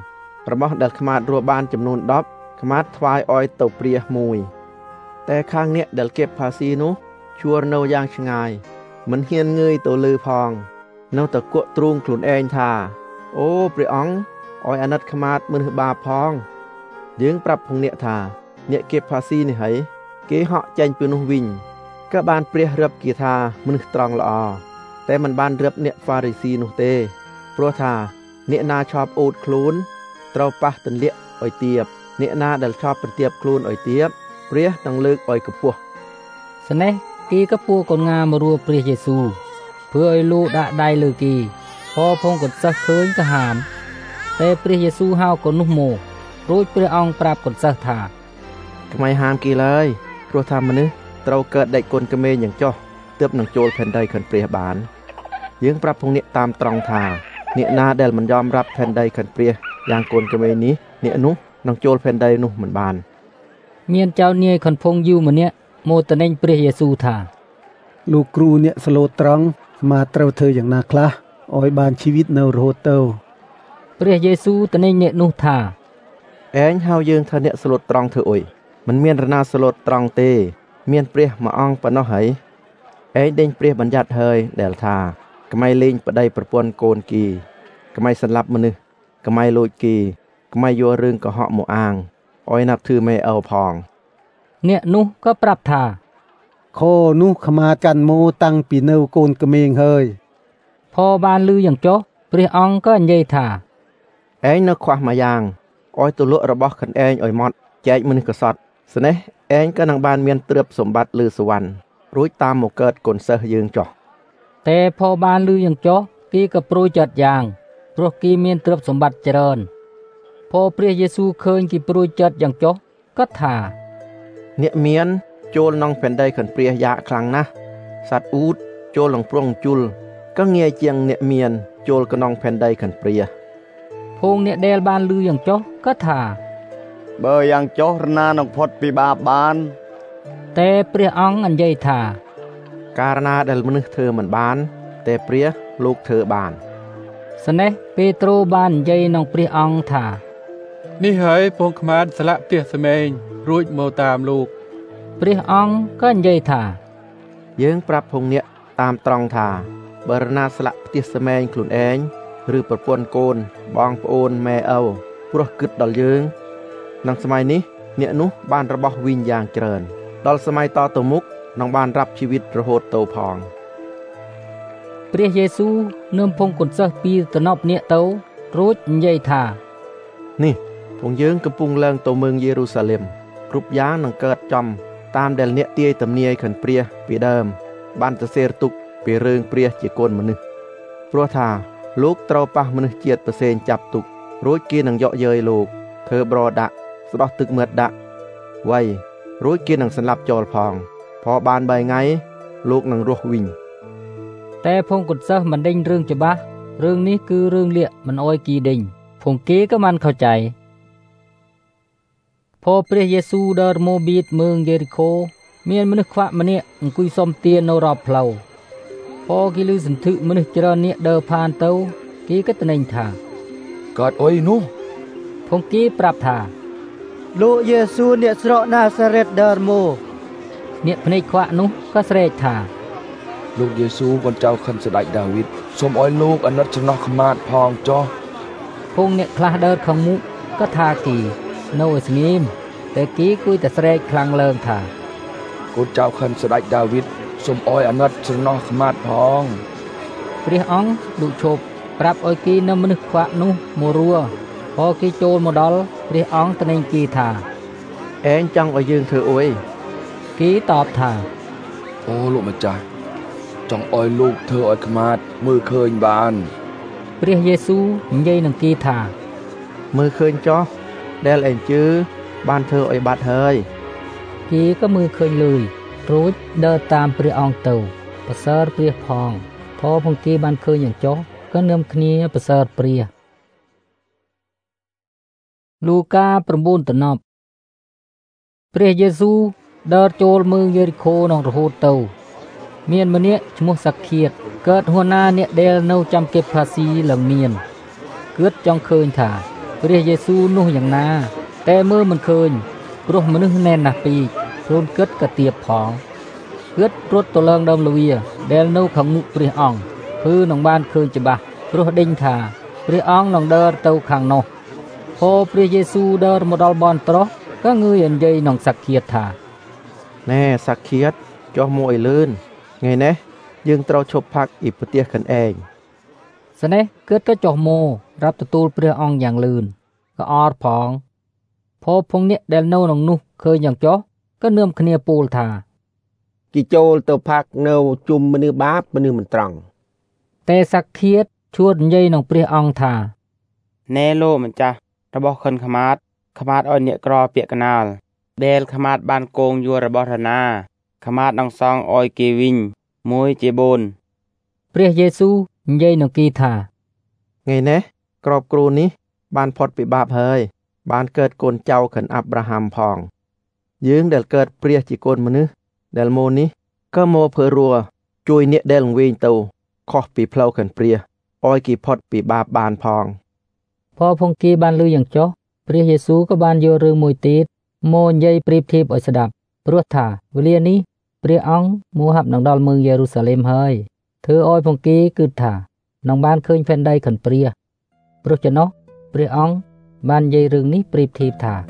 របស់ដែលខ្មាតរស់បានចំនួនដប់ខ្មាតថ្វាយអោយទៅព្រាសមួយតែខាងអ្នកដែលเก็บภาษีនោះជួរនៅយ៉ាងឆ្ងាយមិនហ៊ានងើយទៅលើផងនៅតែគក់ទ្រូងខ្លួនឯងថាអូព្រះអង្គអោយអាណិតខ្មាតមនុស្សបាបផងយើងប្រាប់ផងអ្នកថាអ្នកเก็บภาษีនេះហើយគេហក់ចេញពីនោះវិញក៏បានព្រះរឹបគេថាមនុស្សត្រង់ល្អតែមិនបានរឹបអ្នកហ្វារីស៊ីនោះទេព្រោះថាអ្នកណាឈប់អូតខ្លួនត្រូវប៉ះទន្លាក់ឲ្យទៀបអ្នកណាដែលឈប់ប្រទៀបខ្លួនឲ្យទៀបព្រះនឹងលើកឲ្យកម្ពស់ស្នេះគេក៏ពួរកូនងាមករួព្រះយេស៊ូវធ្វើឲ្យលោកដាក់ដៃលើគេพอพงកូនសិស្សឃើញក៏ហាមតែព្រះយេស៊ូវហៅកូននោះមករួចព្រះអង្គប្រាប់កូនសិស្សថាថ្មីហាមគេឡើយព្រោះថាមនុស្សត្រូវកើតដាច់គុណក្មេងយ៉ាងចុះទើបនឹងចូលផែនដីខិនព្រះបានយើងប្រាប់ផងអ្នកតាមត្រង់ថាអ្នកណាដែលមិនយอมรับផែនដីខិនព្រះយ៉ាងកូនក្មេងនេះអ្នកនោះនឹងចូលផែនដីនោះមិនបានមានចៅនាយខនភងយូម្នាក់មកទៅនឹងព្រះយេស៊ូវថាលោកគ្រូអ្នកស្លូតត្រង់មកត្រូវធ្វើយ៉ាងណាខ្លះឲ្យបានជីវិតនៅរហូតទៅព្រះយេស៊ូវទៅនឹងអ្នកនោះថាឯងហៅយើងថាអ្នកស្លូតត្រង់ធ្វើអុយមិនមានរណាស្លូតត្រង់ទេមានព្រះមួយអង្គប៉ុណ្ណោះហើយឯងដេញព្រះបញ្ញត្តិហើយដែលថាក្មៃលេងប្តីប្រពន្ធកូនគីក្មៃសម្លាប់មនុស្សក្មៃលួចគីក្មៃយករឿងកុហកមកអាងឲ្យណាប់ធឺមេអោផងអ្នកនោះក៏ប្រាប់ថាខនោះខ្មាតកាន់ម៉ូតាំងពីនៅកូនក្មេងហើយพอបានឮយ៉ាងចុះព្រះអង្គក៏និយាយថាឯងនៅខ្វះមួយយ៉ាងឲ្យទៅលក់របស់ខ្លួនឯងឲ្យម៉ត់ចែកមនុស្សកសត់ស្នេះឯងក៏នឹងបានមានទ្រព្យសម្បត្តិលើសវណ្ណរួចតាមមកកើតកូនសិស្សយើងចុះតែพอបានឮយ៉ាងចុះគេក៏ព្រួយចិត្តយ៉ាងព្រោះគេមានទ្រព្យសម្បត្តិច្រើនพอព្រះយេស៊ូវឃើញគេព្រួយចិត្តយ៉ាងចុះក៏ថាអ្នកមានចូលក្នុងផែនដីខិនព្រះយ៉ាខ្លាំងណាស់សត្វអ៊ូតចូលក្នុងប្រងជុលក៏ងាយជាងអ្នកមានចូលក្នុងផែនដីខិនព្រះភងអ្នកដែលបានឮយ៉ាងចុះក៏ថាបើយ៉ាងចុះរណានឹងផុតពីបាបបានតែព្រះអង្គនិយាយថាការណាដែលមនុស្សធ្វើមិនបានតែព្រះលោកធ្វើបានស្នេះពេត្រុសបាននិយាយនឹងព្រះអង្គថានេះហើយពងខ្មាតស្លាក់ផ្ទះសម្លេងរួចមកតាមលោកព្រះអង្គក៏និយាយថាយើងប្រាប់ភងអ្នកតាមត្រង់ថាបើរណាស្លាក់ផ្ទះសម្លេងខ្លួនឯងឬប្រពន្ធកូនបងប្អូនម៉ែឪព្រោះគិតដល់យើងក្នុងសម័យនេះអ្នកនោះបានរបស់វិញយ៉ាងច្រើនដល់សម័យតទៅមុខនឹងបានរាប់ជីវិតរហូតទៅផងព្រះយេស៊ូវនាំភងកូនសិស្សពីរតំណប់នាក់ទៅរួចនិយាយថានេះភងយើងកំពុងឡើងទៅមើងយេរូសាឡិមគ្រប់យ៉ាងនឹងកើតចំតាមដែលអ្នកទាយទំនាយខិនព្រះពីដើមបានសរសេរទុកពីរឿងព្រះជាកូនមនុស្សព្រោះថាលោកត្រូវប៉ះមនុស្សជាតិប្រសេងចាប់ទុករួចគេនឹងយកយើយលោកធ្វើប្រដាក់ស្ដោះទឹកមើតដាក់វៃរួចគេនឹងសម្លាប់ចោលផងพอបានបីថ្ងៃលោកនឹងរស់វិញតែភងកូនសិស្សមិនដេញរឿងច្បាស់រឿងនេះគឺរឿងលាក់មិនអោយគីដេញភងគេក៏មិនเข้าใจพอព្រះយេស៊ូវដើរមកបៀតមើងយេរីកូមានមនុស្សខ្វាក់ម្នាក់អង្គុយសុំទាននៅរ៉ាប់ផ្លូវพอគេឮសន្ធឹកមនុស្សច្រើននាក់ដើរผ่านទៅគេក៏ត្នេញថាកើតអុយនោះភងគេប្រាប់ថាលោកយេស៊ូវអ្នកស្រុកណាសារ៉េតដើរមកអ្នកភ្នែកខ្វាក់នោះក៏ស្រែកថាលោកយេស៊ូវកូនចៅខិនស្ដេចដាវីតសូមឲ្យលោកអាណិតចំណោះខ្មាតផងចុះភងអ្នកខ្លះដើរខាងមុខក៏ថាគេនៅឲ្យស្ងៀមតែគេគួយតែស្រែកខ្លាំងឡើងថាកូនចៅខិនស្ដេចដាវីតសូមឲ្យអាណិតចំណោះខ្មាតផងព្រះអង្គលោកឈប់ប្រាប់ឲ្យគេនៅមនុស្សខ្វាក់នោះមករួพอគេចូលមកដល់ព្រះអង្គត្នេញគេថាឯងចង់ឲ្យយើងធ្វើអុយគេតបថាអូលោកម្ចាស់ចង់ឲ្យលោកធ្វើឲ្យខ្មាតមើលឃើញបានព្រះយេស៊ូវនិយាយនឹងគេថាមើលឃើញចុះដែលឯងជឿបានធ្វើឲ្យបាត់ហើយគេក៏មើលឃើញលុយរួចដើរតាមព្រះអង្គទៅប្រសើរព្រះផងพอផងគេបានឃើញយ៉ាងចុះក៏នាំគ្នាប្រសើរព្រះលូកា9តំណប់ព្រះយេស៊ូវដើរចូលមើងយេរីកូក្នុងរហូតទៅមានម្នាក់ឈ្មោះសាឃៀតកើតហួរណាអ្នកដែលនៅចាំเก็บภาษีឡើងមានគឿតចង់ឃើញថាព្រះយេស៊ូវនោះយ៉ាងណាតែមើលមិនឃើញព្រោះមនុស្សណែនណាស់ពីខ្លួនគិតក៏ទៀបផងគិតរត់ទៅឡើងដើមលាវាដែលនៅខាងមុខព្រះអង្គគឺនឹងបានឃើញច្បាស់ព្រោះដេញថាព្រះអង្គនឹងដើរទៅខាងនោះพอព្រះយេស៊ូវដើរមកដល់បនប្រុសក៏ងើយនិយាយនឹងសាក្ឃាតថាណែសាក្ឃាតចុះមកឲ្យលឿនថ្ងៃនេះយើងត្រូវឈប់ផាក់អ៊ីប្រទេសខ្លួនឯងស្នេះគិតក៏ចុះមករាប់ទទួលព្រះអង្គយ៉ាងលឿនក៏អរផងพอភងអ្នកដែលនៅក្នុងនោះឃើញយ៉ាងចុះក៏នឹមគ្នាពោលថាគេចូលទៅផាក់នៅជុំមនុស្សបាបមនុស្សមិនត្រង់តែសាក្ឃាតឈួតនិយាយនឹងព្រះអង្គថាណែលោកម្ចាស់របស់ខិនខ្មាតខ្មាតឲ្យអ្នកក្រពាក្យកណាលដែលខ្មាតបានកងយួររបស់រណាខ្មាតនឹងសងឲ្យគេវិញមួយជាបូនព្រះយេស៊ូវនិយាយនឹងគេថាថ្ងៃនេះក្របគ្រូនេះបានផុតពីបាបហើយបានកើតកូនចៅខិនអាប់រ៉ាហាំផងយើងដែលកើតព្រះជាកូនមនុស្សដែលមកនេះក៏មកធ្វើរੂជួយអ្នកដែលល្ងវិញទៅខុសពីផ្លូវខិនព្រះឲ្យគេផុតពីបាបបានផងพอភងគេបានឮយ៉ាងចុះព្រះយេស៊ូវក៏បានយករឿងមួយទៀតមកនិយាយប្រៀបធៀបឲ្យស្ដាប់ព្រោះថាវេលានេះព្រះអង្គមកហាប់នឹងដល់เมืองយេរូសាឡេមហើយធ្វើឲ្យភងគេគិតថានឹងបានឃើញផែនដីខិនព្រះព្រោះចំណុះព្រះអង្គបាននិយាយរឿងនេះប្រៀបធៀបថា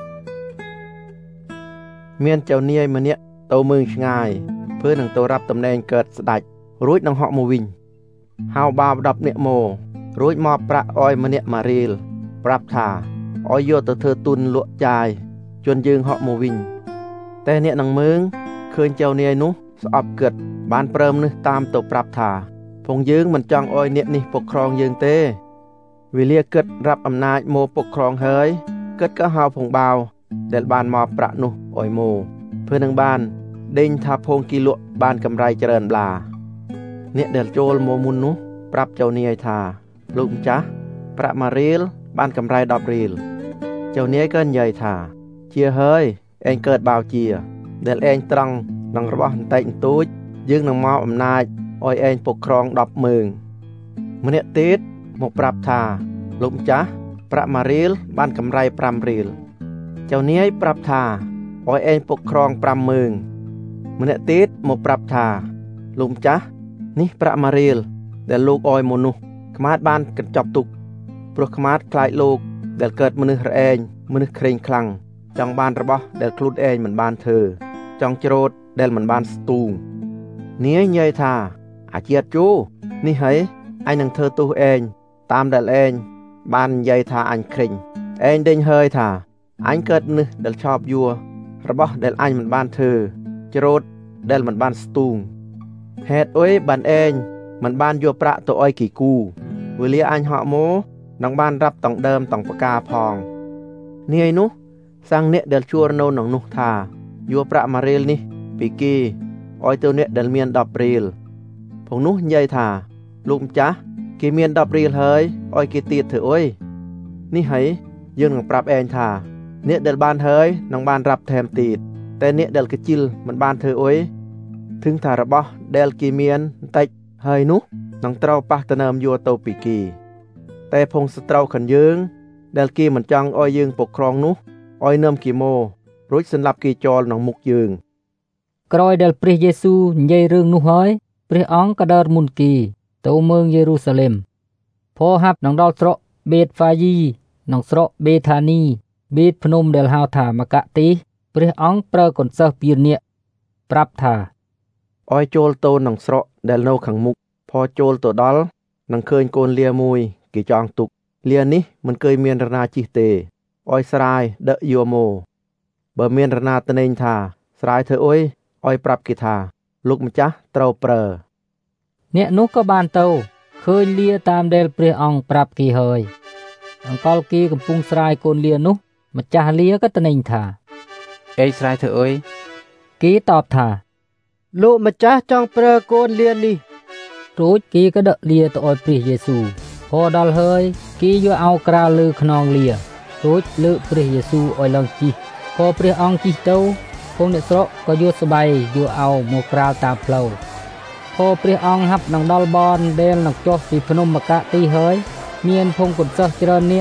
មានចៅនាយម្នាក់ទៅเมืองឆ្ងាយធ្វើនឹងទៅរាប់តំណែងកើតស្ដេចរួចនឹងហក់មកវិញហៅបាវដប់នាក់មករួចមកប្រាក់ឲ្យម្នាក់មករៀលប្រាប់ថាឲ្យយកទៅធ្វើទុនលក់ចាយជន់យើងហក់មកវិញតែអ្នកនឹងមើងឃើញចៅនាយនោះស្អប់គិតបានព្រមនឹះតាមទៅប្រាប់ថាពងយើងមិនចង់ឲ្យអ្នកនេះពកក្រងយើងទេវេលាគិតរាប់អំណាចមកពកក្រងហើយគិតក៏ហៅពងបាវដែលបានមកប្រាក់នោះឲ្យមកធ្វើនឹងបានដេញថាពងគីលក់បានកម្រៃច្រើនប្លាអ្នកដែលចូលមកមុននោះប្រាប់ចៅនាយថាលោកម្ចាស់ប្រាក់មួយរៀលបានកម្រៃដប់រៀលចៅនាយក៏និយាយថាជាហើយឯងកើតបាវជាដែលឯងត្រង់នឹងរបស់បន្តិចបន្តួចយើងនឹងមកអំណាចឲ្យឯងពកក្រងដប់ម៉ឺងម្នាក់ទៀតមកប្រាប់ថាលោកម្ចាស់ប្រាក់មួយរៀលបានកម្រៃប្រាំរៀលចៅនាយប្រាប់ថាឲ្យឯងពកក្រងប្រាំម៉ឺងម្នាក់ទៀតមកប្រាប់ថាលោកម្ចាស់នេះប្រាក់មួយរៀលដែលលោកឲ្យមកនោះខ្មាតបានកញ្ចប់ទុកព្រោះខ្មាតខ្លាចលោកដែលកើតមនុស្សរឯងមនុស្សក្រែងខ្លាំងចង់បានរបស់ដែលខ្លួនឯងមិនបានធ្វើចង់ច្រូតដែលមិនបានស្ទូងនាយនិយាយថាអាជាតិជូនេះហើយអញនឹងធ្វើទោសឯងតាមដែលឯងបាននិយាយថាអញក្រែងឯងដេញហើយថាអញកើតមនុស្សដែលឆោបយួររបស់ដែលអញមិនបានធ្វើច្រូតដែលមិនបានស្ទូងហេតុអុយបានឯងមិនបានយកប្រាក់ទៅឲ្យគីគូវេលាអញហក់មកនឹងបានរាប់តង់ដើមតង់បកាផងនាយនោះសាំងអ្នកដែលជួរនៅក្នុងនោះថាយកប្រាក់មួយរៀលនេះពីគេឲ្យទៅអ្នកដែលមានដប់រៀលផងនោះនិយាយថាលោកម្ចាស់គេមានដប់រៀលហើយឲ្យគេទៀតធ្វើអុយនេះហើយយើងនឹងប្រាប់ឯងថាអ្នកដែលបានហើយនឹងបានរាប់ថែមទៀតតែអ្នកដែលកជិលមិនបានធ្វើអុយถึงថារបស់ដែលគេមានបន្តិចហើយនោះនឹងត្រូវប៉ះតើមយកទៅពីគេតែភងសត្រូវខាងយើងដែលគេមិនចង់ឲ្យយើងពកក្រងនោះឲ្យនឹមគីម៉ូរួចសម្លាប់គេចោលក្នុងមុខយើងក្រោយដែលព្រះយេស៊ូវនិយាយរឿងនោះហើយព្រះអង្គក៏ដើរមុនគេទៅเมืองយេរូសាឡេមพอហាប់នឹងដល់ស្រុកបេតហ្វាយីនិងស្រុកបេថានីបេតភ្នំដែលហៅថាមកៈទីព្រះអង្គប្រើកន្សឹសពីរនាក់ប្រាប់ថាឲ្យចូលទៅក្នុងស្រុកដែលនៅខាងមុខพอចូលទៅដល់នឹងឃើញកូនលាមួយគេចងទុកលានេះមិនเคยមានរណាជិះទេឲ្យស្រាយដឹកយកមកបើមានរណាត្នេញថាស្រាយធ្វើអុយឲ្យប្រាប់គេថាលោកម្ចាស់ត្រូវប្រើអ្នកនោះក៏បានទៅឃើញលាតាមដែលព្រះអង្គប្រាប់គេហើយអង្កលគេកំពុងស្រាយកូនលានោះម្ចាស់លាក៏ត្នេញថាអេស្រាយធ្វើអុយគេតបថាលោកម្ចាស់ចង់ប្រើកូនលានេះរួចគេក៏ដឹកលាទៅឲ្យព្រះយេស៊ូវพอដល់ហើយគេយកអោក្រាលលើខ្នងលារួចលើកព្រះយេស៊ូវឲ្យឡើងជិះพอព្រះអង្គជិះទៅភងអ្នកស្រុកក៏យកស្បៃយកអោមកក្រាលតាមផ្លូវพอព្រះអង្គហាប់នឹងដល់បនដែលនឹងចុះពីភ្នំមកៈទីហើយមានភងកន្សឹសច្រើននាក់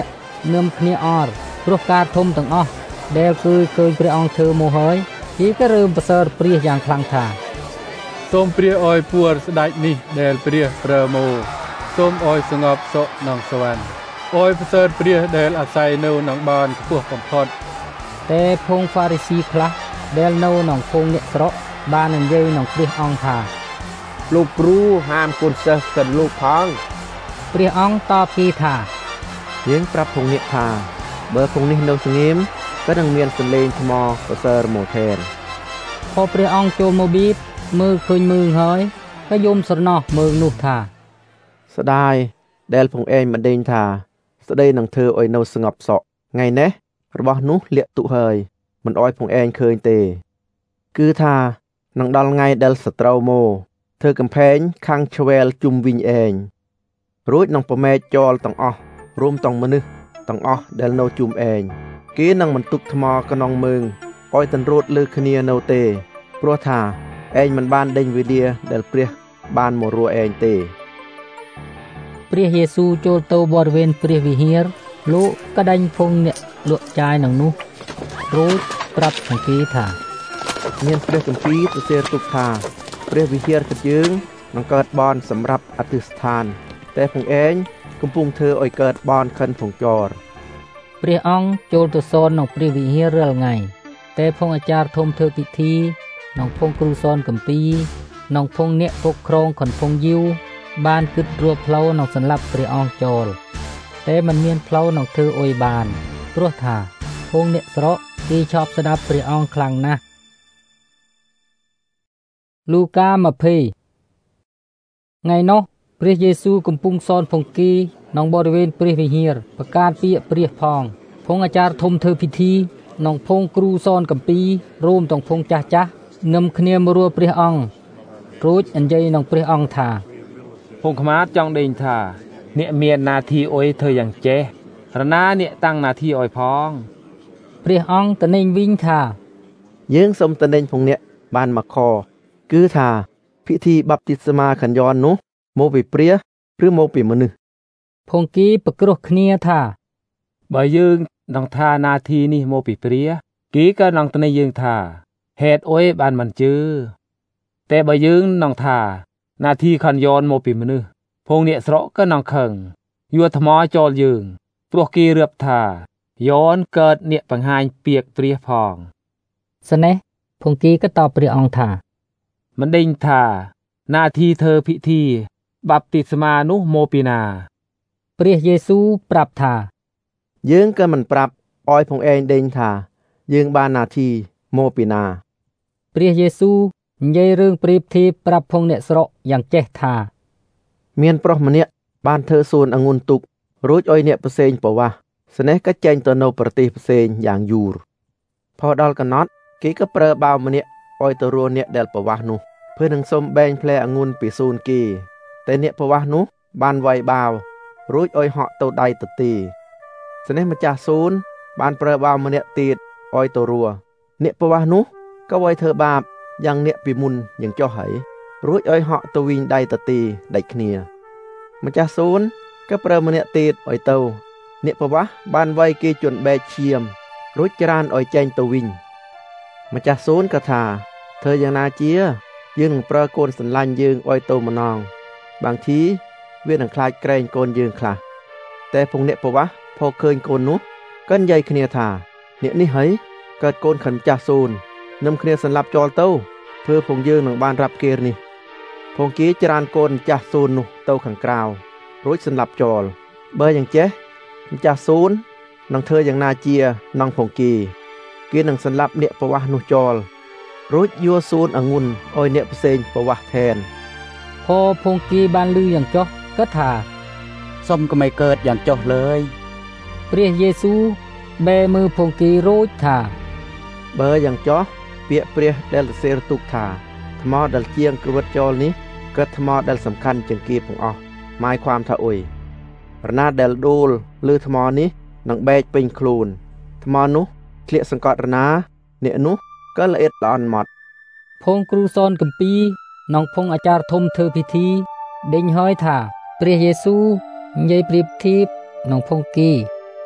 នឹមគ្នាអរព្រោះការធំទាំងអស់ដែលគឺឃើញព្រះអង្គធ្វើមកហើយគេក៏រើមប្រសើរព្រះយ៉ាងខ្លាំងថាសូមព្រះអោយពួរស្ដេចនេះដែលព្រះប្រើមកសូមអោយសងប់សុខក្នុងសវណ្ណអោយប្រសើរព្រះដែលអាស្រ័យនៅក្នុងបានខ្ពស់បំផុតតែភងហ្វារីស៊ីខ្លះដែលនៅក្នុងភងអ្នកស្រុកបាននិយាយក្នុងព្រះអង្គថាលោកគ្រូហាមគុណសិស្សកិនលោកផងព្រះអង្គតបគេថាយើងប្រាប់ភងអ្នកថាបើភងនេះនៅស្ងៀមក៏នឹងមានសលេងថ្មប្រសើរមកថែនพอព្រះអង្គចូលមកបៀតមើលឃើញមើងហើយក៏យំស្រណោះមើងនោះថាស្ដាយដែលភងឯងមិនដេញថាស្ដីនឹងធ្វើឲ្យនៅស្ងប់សុខថ្ងៃនេះរបស់នោះលាក់ទុហើយមិនអោយភងឯងឃើញទេគឺថានឹងដល់ថ្ងៃដែលសត្រូវមកធ្វើកំផែងខាងឆ្វែលជុំវិញឯងរួចនឹងប្រមែកចោលទាំងអស់រួមទាំងមនុស្សទាំងអស់ដែលនៅជុំឯងគេនឹងមិនទុកថ្មក្នុងមើងឲ្យទន្រួតលើគ្នានៅទេព្រោះថាឯងមិនបានដេញវេលាដែលព្រះបានមករੂឯងទេព្រះយេស៊ូវចូលទៅបរិវេណព្រះវិហារលោកក៏ដេញភងអ្នកលក់ចាយនឹងនោះរួចប្រាប់ទាំងគេថាមានព្រះគម្ពីរសរសេរទុកថាព្រះវិហាររបស់យើងនឹងកើតបន់សម្រាប់អធិស្ឋានតែភងឯងកំពុងធ្វើឲ្យកើតបន់ខិនភងចរព្រះអង្គចូលទៅសនក្នុងព្រះវិហាររាល់ថ្ងៃតែភងអាចារ្យធំធ្វើពិធីក្នុងភងគ្រូសនគម្ពីរក្នុងភងអ្នកពកក្រងខនភងយីវបានគិតរួចផ្លូវក្នុងសន្លប់ព្រះអង្គចោលតែមិនមានផ្លូវក្នុងធ្វើអុយបានព្រោះថាភងអ្នកស្រុកគេឈប់ស្ដាប់ព្រះអង្គខ្លាំងណាស់លូកាម្ភៃថ្ងៃនោះព្រះយេស៊ូវកំពុងសនភងគីក្នុងបរិវេណព្រះវិហារប្រកាសពាក្យព្រះផងភងអាចារ្យធំធ្វើពិធីក្នុងភងគ្រូសនគម្ពីររួមទាំងភងចាស់ចាស់នឹមគ្នាមករੂព្រះអង្គរួចនិយាយនឹងព្រះអង្គថាភងខ្មាតចង់ដេញថាអ្នកមាននាទីអុយធ្វើយ៉ាងចេះរណាអ្នកតាំងនាទីអុយផងព្រះអង្គតនេញវិញថាយើងសូមតនេញភងអ្នកបានមកខគឺថាពិធីបាប់ទីស្មាខញ្ញននោះមកពីព្រះឬមកពីមនុស្សភងគីប្រគ្រោះគ្នាថាបើយើងនឹងថានាទីនេះមកពីព្រះគេក៏នឹងតនេញយើងថាហេតុអុយបានមិនជឿតែបើយើងនឹងថានាទីខញ្ញនមកពីមនុស្សភងអ្នកស្រុកក៏នឹងខឹងយកថ្មចោលយើងព្រោះគេរៀបថាយ៉នកើតអ្នកបង្ហាញពាក្យព្រះផងស្នេះភងគីក៏តបព្រះអង្គថាមិនដេញថានាទីធ្វើពិធីបាប់ទីស្មានោះមកពីណាព្រះយេស៊ូវប្រាប់ថាយើងក៏មិនប្រាប់អោយភងឯងដេញថាយើងបាននាទីមកពីណាព្រះយេស៊ូវនិយាយរឿងប្រៀបធៀបប្រាប់ភងអ្នកស្រុកយ៉ាងចេះថាមានប្រុសម្នាក់បានធ្វើសួនអង្គុនទុករួចអោយអ្នកផ្សេងប្រវាស់ស្នេះក៏ចេញទៅនៅប្រទេសផ្សេងយ៉ាងយូរพอដល់កណត់គេក៏ប្រើបាវម្នាក់អោយទៅរស់អ្នកដែលប្រវាស់នោះเพื่อនឹងសុំបែងផ្លែអង្គុនពីសួនគេតែអ្នកប្រវាស់នោះបានវាយបាវរួចអោយហក់ទៅដៃទៅទីស្នេះម្ចាស់សួនបានប្រើបាវម្នាក់ទៀតអោយទៅរស់អ្នកប្រវាស់នោះក៏វាយធ្វើបាបយ៉ាងអ្នកពីមុនយ៉ាងចុះហើយរួចអោយហក់ទៅវិញដៃទៅទីដាច់គ្នាម្ចាស់សួនក៏ប្រើម្នាក់ទៀតអោយទៅអ្នកប្រវាស់បានវាយគេជន់បែកឈាមរួចច្រានអោយចេញទៅវិញម្ចាស់សួនក៏ថាធ្វើយ៉ាងណាជាយើងនឹងប្រើកូនសន្លាញ់យើងអោយទៅម្ដងบางทีវានឹងខ្លាចក្រែងកូនយើងខ្លះតែភងអ្នកប្រវាស់พอឃើញកូននោះក៏និយាយគ្នាថាអ្នកនេះហើយកើតកូនខិនម្ចាស់សួននឹមគ្នាសន្លប់ចោលទៅធ្វើភងយើងនឹងបានរាប់គេនេះភងគេច្រានកូនម្ចាស់សួននោះទៅខាងក្រៅរួចសន្លប់ចោលបើយ៉ាងចេះម្ចាស់សួននឹងធ្វើយ៉ាងណាជាក្នុងភងគេគេនឹងសន្លប់អ្នកប្រវាស់នោះចោលរួចយកសួនអង្គុនអោយអ្នកផ្សេងប្រវាស់ថែនพอភងគីបានឮយ៉ាងចុះក៏ថាសុំកុំឲ្យកើតយ៉ាងចុះលើយព្រះយេស៊ូវបែរមើលភងគីរួចថាបើយ៉ាងចុះពាក្យព្រះដែលសរសេរទុកថាថ្មដែលជាងគ្រវឹតចោលនេះគឺថ្មដែលសំខាន់ជាងគេទាំងអស់หมายความថាអុយរណាដែលដួលលើថ្មនេះនឹងបែកពេញខ្លួនថ្មនោះធ្លាក់សង្កត់រណាអ្នកនោះក៏ល្អិតល្អន់ម៉ត់ភងគ្រូសនគម្ពីរក្នុងភងអាចារ្យធំធ្វើពិធីដេញហើយថាព្រះយេស៊ូវនិយាយប្រៀបធៀបក្នុងភងគី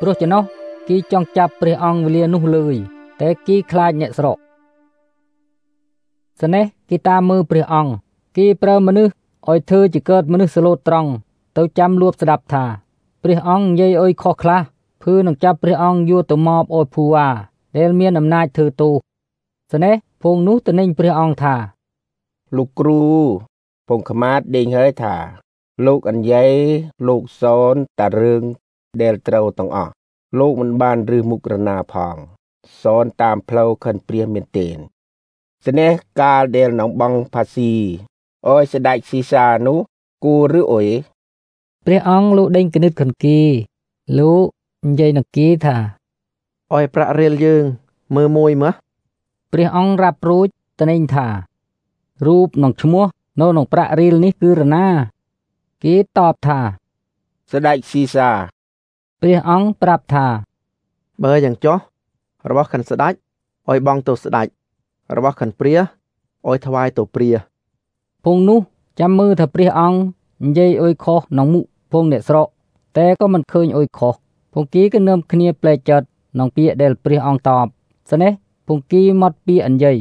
ព្រោះចំណោះគីចង់ចាប់ព្រះអង្គវេលានោះលើយតែគីខ្លាចអ្នកស្រកស្នេះគីតាមមើលព្រះអង្គគីប្រើមនុស្សឲ្យធ្វើជាកើតមនុស្សសឡូតត្រង់ទៅចាំលួបស្ដាប់ថាព្រះអង្គនិយាយអុយខុសខ្លះភឺនឹងចាប់ព្រះអង្គយកទៅមកអោយភូវ៉ាដែលមានអំណាចធ្វើទោសស្នេះភងនោះទៅនឹងព្រះអង្គថាលោកគ្រូពងខ្មាតដេញហើយថាលោកអញ្ញៃលោកសនតារឿងដែលត្រូវទាំងអស់លោកមិនបានឬមុខរណាផងសនតាមផ្លូវខិនព្រះមានទេនស្នេះកាលដែលនងបងផាស៊ីអើយស្ដេចស៊ីសានោះគូឬអុយព្រះអង្គលោកដេញកនិតខនគីលោកនិយាយនឹងគីថាអើយប្រាក់រៀលយើងមើលមួយមើះព្រះអង្គរាប់រួចតនេញថារូបនឹងឈ្មោះនៅក្នុងប្រាក់រៀលនេះគឺរណាគេតបថាស្ដេចស៊ីសាព្រះអង្គប្រាប់ថាបើយ៉ាងចោះរបស់ខិនស្ដេចអោយបងទៅស្ដេចរបស់ខិនព្រះអោយថ្វាយទៅព្រះពងនោះចាំមើលថាព្រះអង្គនិយាយអុយខុសក្នុងមុខពងអ្នកស្រកតែក៏មិនឃើញអុយខុសពងគីក៏នឹមគ្នាប្លែកចិត្តក្នុងពាក្យដែលព្រះអង្គតបស្នេះពងគីមកពាក្យអញ្ញៃ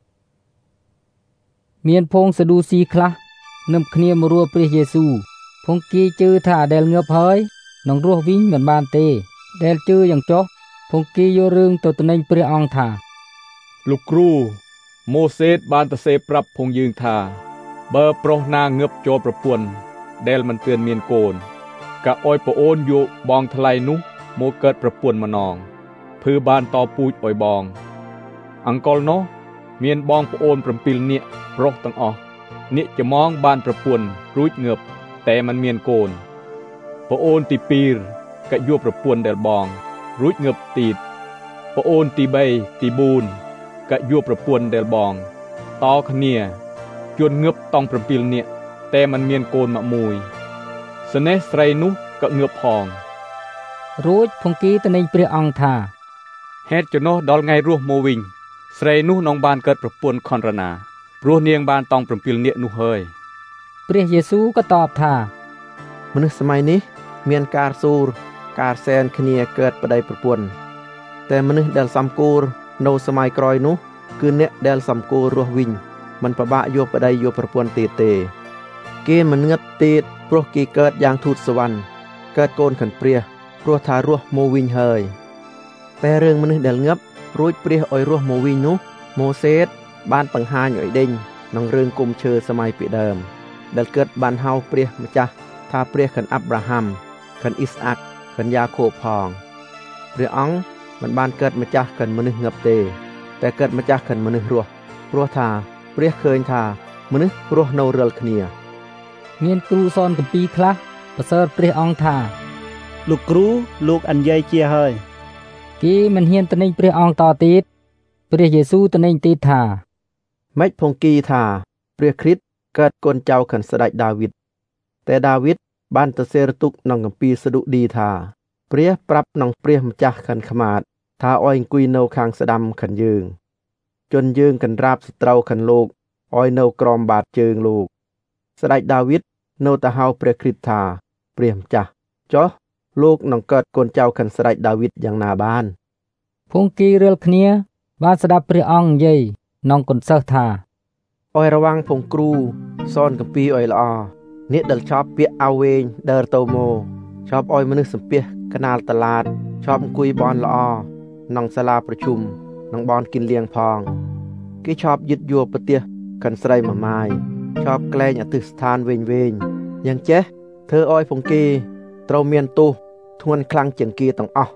មានភងសឌូស៊ីខ្លះនឹមគ្នាមករួព្រះយេស៊ូភងគីជឿថាដែលងើបហើយនឹងរស់វិញមិនបានទេដែលជឿយ៉ាងចុះភងគីយករឿងទៅទៅនឹងព្រះអង្គថាលោកគ្រូម៉ូសេសបានទៅសេប្រាប់ភងយើងថាបើប្រុសណាងើបចូលប្រពន្ធដែលមិនទាន់មានកូនក៏អោយប្អូនយកបងថ្លៃនោះមកកើតប្រពន្ធម្ដងភឺបានតពូជអោយបងអង្កលនោះមានបងប្អូន7នាក់ប្រុសទាំងអស់អ្នកច្មងបានប្រពន្ធរួចងើបតែមិនមានកូនប្អូនទី2ក៏យកប្រពន្ធដែលបងរួចងើបទៀតប្អូនទី3ទី4ក៏យកប្រពន្ធដែលបងតគ្នាជួនងើបតង់7នាក់តែមិនមានកូនមកមួយស្នេះស្រីនោះក៏ងើបផងរួចភង្គីទៅនឹងព្រះអង្គថាហេតុចំណោះដល់ថ្ងៃរស់មកវិញស្រីនោះនឹងបានកើតប្រពន្ធខនរណាព្រោះនាងបានតង់7នាក់នោះហើយព្រះយេស៊ូវក៏តបថាមនុស្សសម័យនេះមានការស៊ូរការសែនគ្នាកើតប្តីប្រពន្ធតែមនុស្សដែលសំគូរនៅសម័យក្រោយនោះគឺអ្នកដែលសំគូររស់វិញមិនពិបាកយកប្តីយកប្រពន្ធទៀតទេគេមិនងឹតទៀតព្រោះគេកើតយ៉ាងទូតសវណ្ណកើតកូនខិនព្រះព្រោះថារស់មកវិញហើយតែរឿងមនុស្សដែលងឹបរួចព្រះឲ្យរស់មកវិញនោះម៉ូសេសបានបង្ហាញឲ្យដេញក្នុងរឿងគុំឈើសម័យពីដើមដែលកើតបានហៅព្រះម្ចាស់ថាព្រះខិនអាប់រ៉ាហាំខិនអ៊ីស្អាក់ខិនយ៉ាកូបផងព្រះអង្គមិនបានកើតម្ចាស់ខិនមនុស្សងឹបទេតែកើតម្ចាស់ខិនមនុស្សរស់ព្រោះថាព្រះឃើញថាមនុស្សរស់នៅរាល់គ្នាមានគ្រូសនគម្ពីរខ្លះប្រសើរព្រះអង្គថាលោកគ្រូលោកអញ្ញៃជាហើយគេមិនហ៊ានទៅនឹងព្រះអង្គតទៀតព្រះយេស៊ូវទៅនឹងទៀតថាម៉េចភងគីថាព្រះគ្រីស្ទកើតកូនចៅខិនស្ដេចដាវីតតែដាវីតបានទៅសេរទុកក្នុងគម្ពីរស្ដុឌីថាព្រះប្រាប់ក្នុងព្រះម្ចាស់ខិនខ្មាតថាឲ្យអង្គុយនៅខាងស្ដាំខិនយើងជនយើងកណ្រាបសត្រូវខិនលោកឲ្យនៅក្រោមបាតជើងលោកស្ដេចដាវីតនៅតែហៅព្រះគ្រីស្ទថាព្រះម្ចាស់ចុះលោកនឹងកើតកូនចៅខិនស្ដេចដាវីតយ៉ាងណាបានភងគីរៀលគ្នាបានស្ដាប់ព្រះអង្គនិយាយក្នុងកុនសិស្សថាឲ្យរวังភងគ្រូសនគម្ពីរឲ្យល្អអ្នកដែលชอบពាក្យអវវែងដើរទៅមកชอบឲ្យមនុស្សសំពះកណាលតឡាតชอบអង្គុយបនល្អក្នុងសាលាប្រជុំនិងបនកិនលៀងផងគេชอบយឹតយកប្រទេសខិនស្រីមួយម៉ាយชอบក្លែងអតិស្ថានវែងវែងយ៉ាងចេះធ្វើឲ្យភងគីត្រូវមានទោសធ្ងន់ខ្លាំងជាងគេទាំងអស់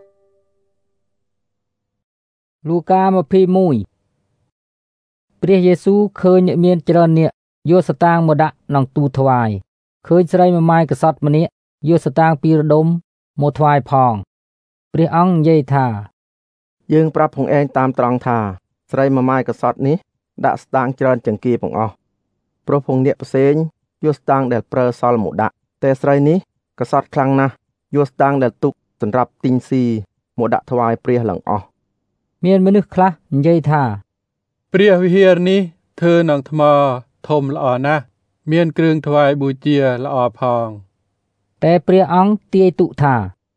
លូកាម្ភីមួយព្រះយេស៊ូវឃើញអ្នកមានច្រើនអ្នកយកស្តាងមកដាក់ក្នុងទូថ្វាយឃើញស្រីមួយម៉ាយកសត្វម្នាក់យកស្តាងពីរដុំមកថ្វាយផងព្រះអង្គនិយាយថាយើងប្រាប់ផងឯងតាមត្រង់ថាស្រីមួយម៉ាយកសត្វនេះដាក់ស្តាងច្រើនជាងគេផងអស់ព្រោះភងអ្នកផ្សេងយកស្តាងដែលប្រើសល់មកដាក់តែស្រីនេះកសត្វខ្លាំងណាស់យកស្តាងដែលទុកសម្រាប់ទិញស៊ីមកដាក់ថ្វាយព្រះឡើងអស់មានមនុស្សខ្លះនិយាយថាព្រះវិហារនេះធ្វើនឹងថ្មធំល្អណាស់មានគ្រឿងថ្វាយបូជាល្អផងតែព្រះអង្គទាយទុថា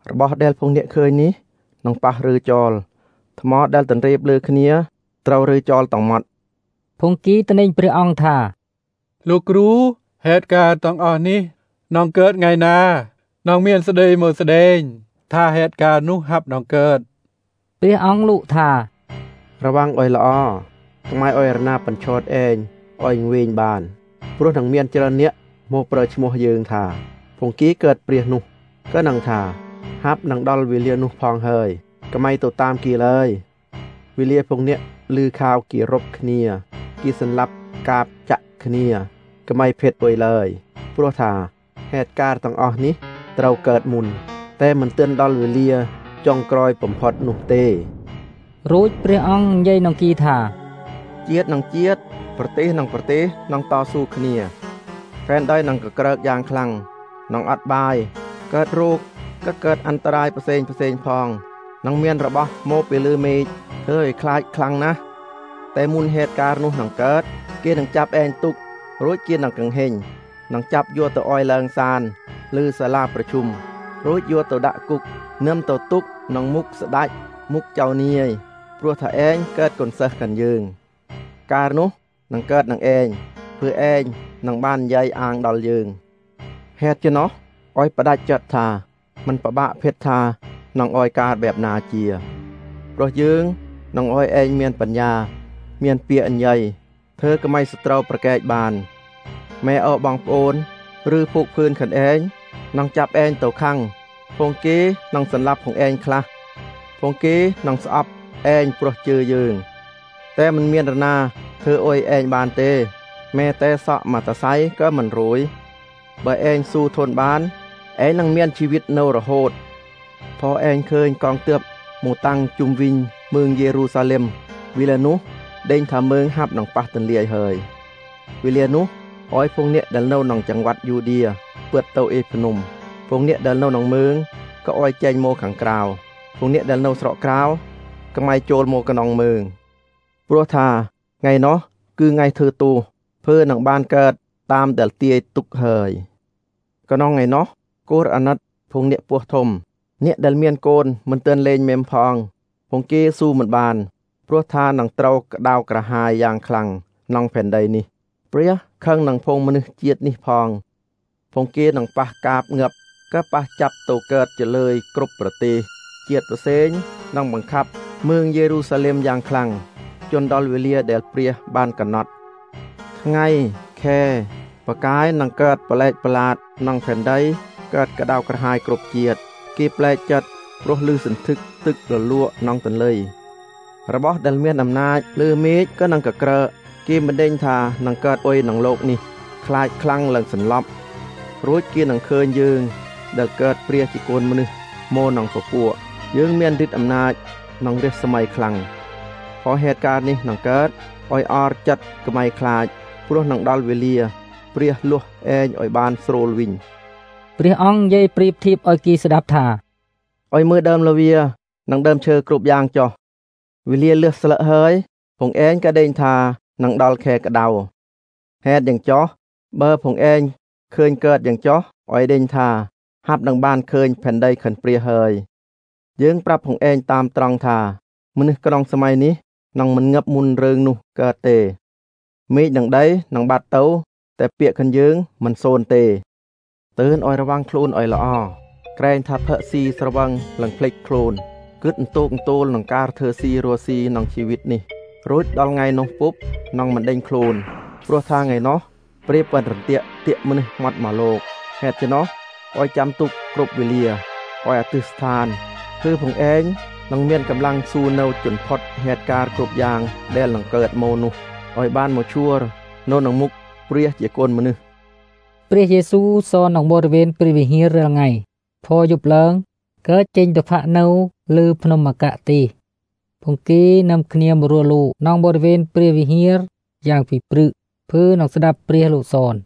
របស់ដែលพงអ្នកឃើញនេះនឹងប៉ះឬចោលថ្មដែលតន្រៀបលើគ្នាត្រូវឬចោលទាំងម៉ត់ភងគីត្នេញព្រះអង្គថាលោកគ្រូហេតុការណ៍ទាំងអស់នេះនងកើតថ្ងៃណានងមានស្ដីមកស្ដែងថាហេតុការណ៍នោះហាប់នងកើតព្រះអង្គលុថាระวังអុយល្អថ្មៃអុយរណាបញ្ឆោតឯងអុយវិញបានព្រោះនឹងមានច្រើនអ្នកមកប្រើឈ្មោះយើងថាភងគីកើតព្រះនោះក៏នឹងថាហាប់នឹងដល់វេលានោះផងហើយកុំឲ្យទៅតាមគីឡើយវេលាភងអ្នកលឺข่าวគីរົບគ្នាគីសន្លប់កាបចាក់គ្នាកុំឲ្យភេទអុយឡើយព្រោះថាហេតុការណ៍ទាំងអស់នេះត្រូវកើតមុនតែមិនទាន់ដល់វេលាចុងក្រោយបំផុតនោះទេរួចព្រះអង្គនិយាយនឹងគីថាជាតិនឹងជាតិប្រទេសនឹងប្រទេសនឹងតស៊ូគ្នាផែនដីនឹងកក្រើកយ៉ាងខ្លាំងនឹងអត់បាយកើតរោគក៏កើតអន្តរាយផ្សេងផ្សេងផងនឹងមានរបស់មកពីលើមេឃធ្វើឲ្យខ្លាចខ្លាំងណាស់តែមុនហេតុការណ៍នោះនឹងកើតគេនឹងចាប់ឯងទុករួចគេនឹងកង្ហេញនឹងចាប់យកទៅអោយឡើងសានឬសាលាប្រជុំរួចយកទៅដាក់គុកនឹមទៅទុកនឹងមុខស្ដេចមុខចៅនាយព្រោះថាឯងកើតកូនសិស្សកាន់យើងការនោះនឹងកើតនឹងឯងព្រោះឯងនឹងបាននិយាយអាងដល់យើងហេតុជានោះអោយផ្ដាច់ចិត្តថាมันពិបាកភេទថានឹងអោយការបែបណាជាព្រោះយើងនឹងអោយឯងមានបញ្ញាមានពាក្យអញ្ញៃធ្វើកុំឲ្យសត្រូវប្រកែកបានម៉ែអោបងប្អូនឬភូកភឿនខាងឯងនឹងចាប់ឯងទៅខាំងភងគេនឹងសន្លប់ផងឯងខ្លះភងគេនឹងស្អប់ឯងព្រោះជឿយើងតែមិនមានរណាធ្វើអុយឯងបានទេម៉ែតែសក់មកតសៃក៏មិនរួយបើឯងស៊ូធន់បានឯងនឹងមានជីវិតនៅរហូតพอឯងឃើញកងទ័ពមកតាំងជុំវិញเมืองយេរូសាឡិមវេលានោះដេញថាเมืองហាប់នឹងប៉ះទន្លាយហើយវេលានោះអោយភងអ្នកដែលនៅក្នុងចង្វាត់យូឌាពើតទៅអេភ្នំភងអ្នកដែលនៅក្នុងเมืองក៏អោយចែងមកខាងក្រៅភងអ្នកដែលនៅស្រុកក្រៅក៏មកចូលមកក្នុងเมืองព្រោះថាថ្ងៃនោះគឺថ្ងៃធ្វើទូធ្វើនឹងបានកើតតាមដែលទាយទុកហើយក្នុងថ្ងៃនោះគោរអាណិតភងអ្នកពោះធំអ្នកដែលមានកូនមិនទាន់លេងមេមផងភងគេស៊ូមិនបានព្រោះថានឹងត្រូវក្តៅក្រហាយយ៉ាងខ្លាំងក្នុងផែនដីនេះព្រះខឹងនឹងភងមនុស្សជាតិនេះផងភងគេនឹងប៉ះកាបងាប់ក៏ប៉ះចាប់ទៅកើតជាលើយគ្រប់ប្រទេសជាតិផ្សេងនឹងបង្ខាប់เมืองយេរូសាឡិមយ៉ាងខ្លាំងជន់ដល់វេលាដែលព្រះបានកំណត់ថ្ងៃខែបកាយនឹងកើតប្លែកប្រឡាតក្នុងផែនដីកើតក្តៅក្រហាយគ្រប់ជាតិគេប្លែកចិត្តព្រោះលឺសន្ធឹកទឹករលក់ក្នុងទន្លេរបស់ដែលមានអំណាចលើមេឃក៏នឹងកក្រើកគេមិនដេញថានឹងកើតអុយក្នុងโลกនេះខ្លាចខ្លាំងឡើងសន្លប់រួចគេនឹងឃើញយើងដែលកើតព្រះជាកូនមនុស្សមកក្នុងពពួកយើងមានឫទ្ធិអំណាចក្នុងរាជសម័យខ្លាំងព្រោះហេតុការណ៍នេះនឹងកើតអោយអរចិត្តកុំឲ្យខ្លាចព្រោះនឹងដល់វេលាព្រះលុះឯងឲ្យបានស្រួលវិញព្រះអង្គនិយាយប្រៀបធៀបឲ្យគេស្ដាប់ថាអោយមើលដើមលាវានិងដើមឈើគ្រប់យ៉ាងចុះវេលាលឺស្លឹកហើយពងឯងក៏ដេញថានឹងដល់ខែក្តៅហេតុយ៉ាងចុះបើពងឯងឃើញកើតយ៉ាងចុះអោយដេញថាហាប់នឹងបានឃើញផែនដីខិនព្រះហើយយើងប្រាប់ពងឯងតាមត្រង់ថាមនុស្សក្នុងសម័យនេះនឹងមិនងឹបមុនរឿងនោះកើតទេមេឃនឹងដីនឹងបាត់ទៅតែពាក្យខាងយើងមិនសូនទេទើនអោយระวังខ្លួនអោយល្អក្រែងថាផឹកស៊ីស្រវឹងឡើងភ្លេចខ្លួនគិតអន្តោកអន្តូលនឹងការធ្វើស៊ីរស់ស៊ីក្នុងជីវិតនេះរួចដល់ថ្ងៃនោះពុបនឹងមិនដេញខ្លួនព្រោះថាថ្ងៃនោះព្រាបបន្តរន្ទាក់ទាក់មនុស្សមាត់មកលោកហេតុជានោះអោយចាំទុកគ្រប់វេលាអោយអតិស្ថានគឺផងឯងនឹងមានកម្លាំងស៊ូនៅជន់ផុតហេតុការណ៍គ្រប់យ៉ាងដែលនឹងកើតមកនោះអោយបានមកជួរនៅក្នុងមុខព្រះជាកូនមនុស្សព្រះយេស៊ូវសនក្នុងបរិវេណព្រះវិហាររាល់ថ្ងៃพอយប់ឡើងកើតចេញទៅផាក់នៅលើភ្នំមកៈទីពងគេនាំគ្នាមករស់លោកក្នុងបរិវេណព្រះវិហារយ៉ាងពីព្រឹកធ្វើនឹងស្ដាប់ព្រះលោកសន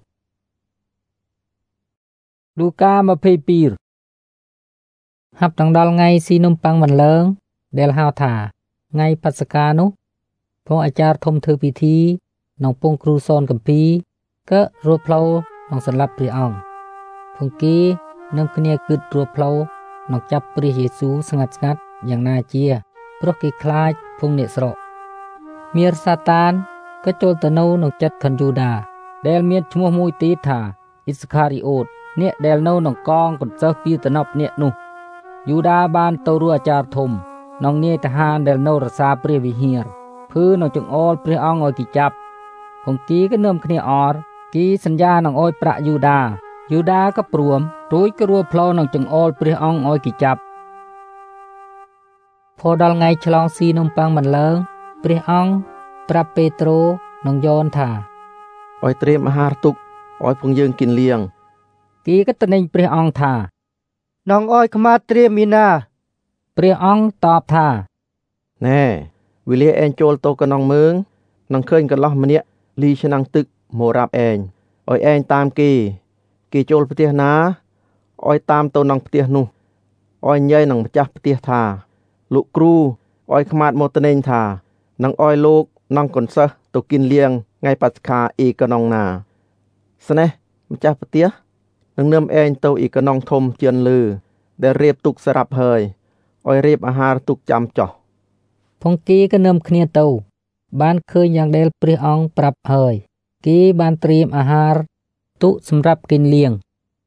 លូកាម្ភៃពីរហាប់ដល់ដល់ថ្ងៃស៊ីនំប៉័ងមិនឡើងដែលហៅថាថ្ងៃបស្សកានោះព្រះអាចារ្យធំធ្វើពិធីក្នុងពងគ្រូសនកម្ពីក៏រត់ផ្លូវក្នុងសន្លប់ព្រះអង្គពងគេនាំគ្នាគិតរត់ផ្លូវนอกจับព្រះយេស៊ូវស្ងាត់ស្ងាត់យ៉ាងណាជាព្រោះគេខ្លាចភងអ្នកស្រកមានសាតានក៏ចូលទៅនៅក្នុងចិត្តខាងយូដាដែលមានឈ្មោះមួយទៀតថាអ៊ីសខារីអូតអ្នកដែលនៅក្នុងកងកន្សិសពីតំណប់អ្នកនោះយូដាបានទៅរួចអាចារ្យធំក្នុងនាយทหารដែលនៅរក្សាព្រះវិហារភឺនៅចង្អុលព្រះអង្គឲ្យគេចាប់គង្គីក៏នឹមគ្នាអរគីសញ្ញានឹងអោយប្រាក់យូដាយូដាក៏ព្រមរួចក៏រួចផ្លូវនឹងចង្អុលព្រះអង្គឲ្យគេចាប់พอដល់ថ្ងៃឆ្លងស៊ីនំប៉័ងមិនឡើងព្រះអង្គប្រាប់ពេត្រូនិងយ៉ូនថាឲ្យត្រៀមអាហារទុកឲ្យពួកយើងกินលៀងគេក៏ទៅនឹងព្រះអង្គថានងឲ្យខ្មាតត្រៀមមីណាព្រះអង្គតបថាណែវេលាឯងចូលទៅកណ្ដងមើងនឹងឃើញកន្លោះម្នាក់លីឆ្នាំងទឹកមករាប់ឯងឲ្យឯងតាមគេគេចូលផ្ទះណាឲ្យតាមទៅក្នុងផ្ទះនោះឲ្យញ៉ៃនឹងម្ចាស់ផ្ទះថាលោកគ្រូឲ្យខ្មាតមកត្នេញថានឹងឲ្យលោកនឹងកុនសិស្សទៅกินលៀងថ្ងៃបច្ឆាអ៊ីកណងណាស្នេះម្ចាស់ផ្ទះនឹងនឹមឯងទៅអ៊ីកណងធំជឿនលឺដែលរៀបទុកស្រាប់ហើយឲ្យរៀបអាហារទុកចាំចោះភង្គីក៏នឹមគ្នាទៅបានឃើញយ៉ាងដែលព្រះអង្គប្រាប់ហើយគេបានត្រៀមអាហារទុកសម្រាប់កិនលៀង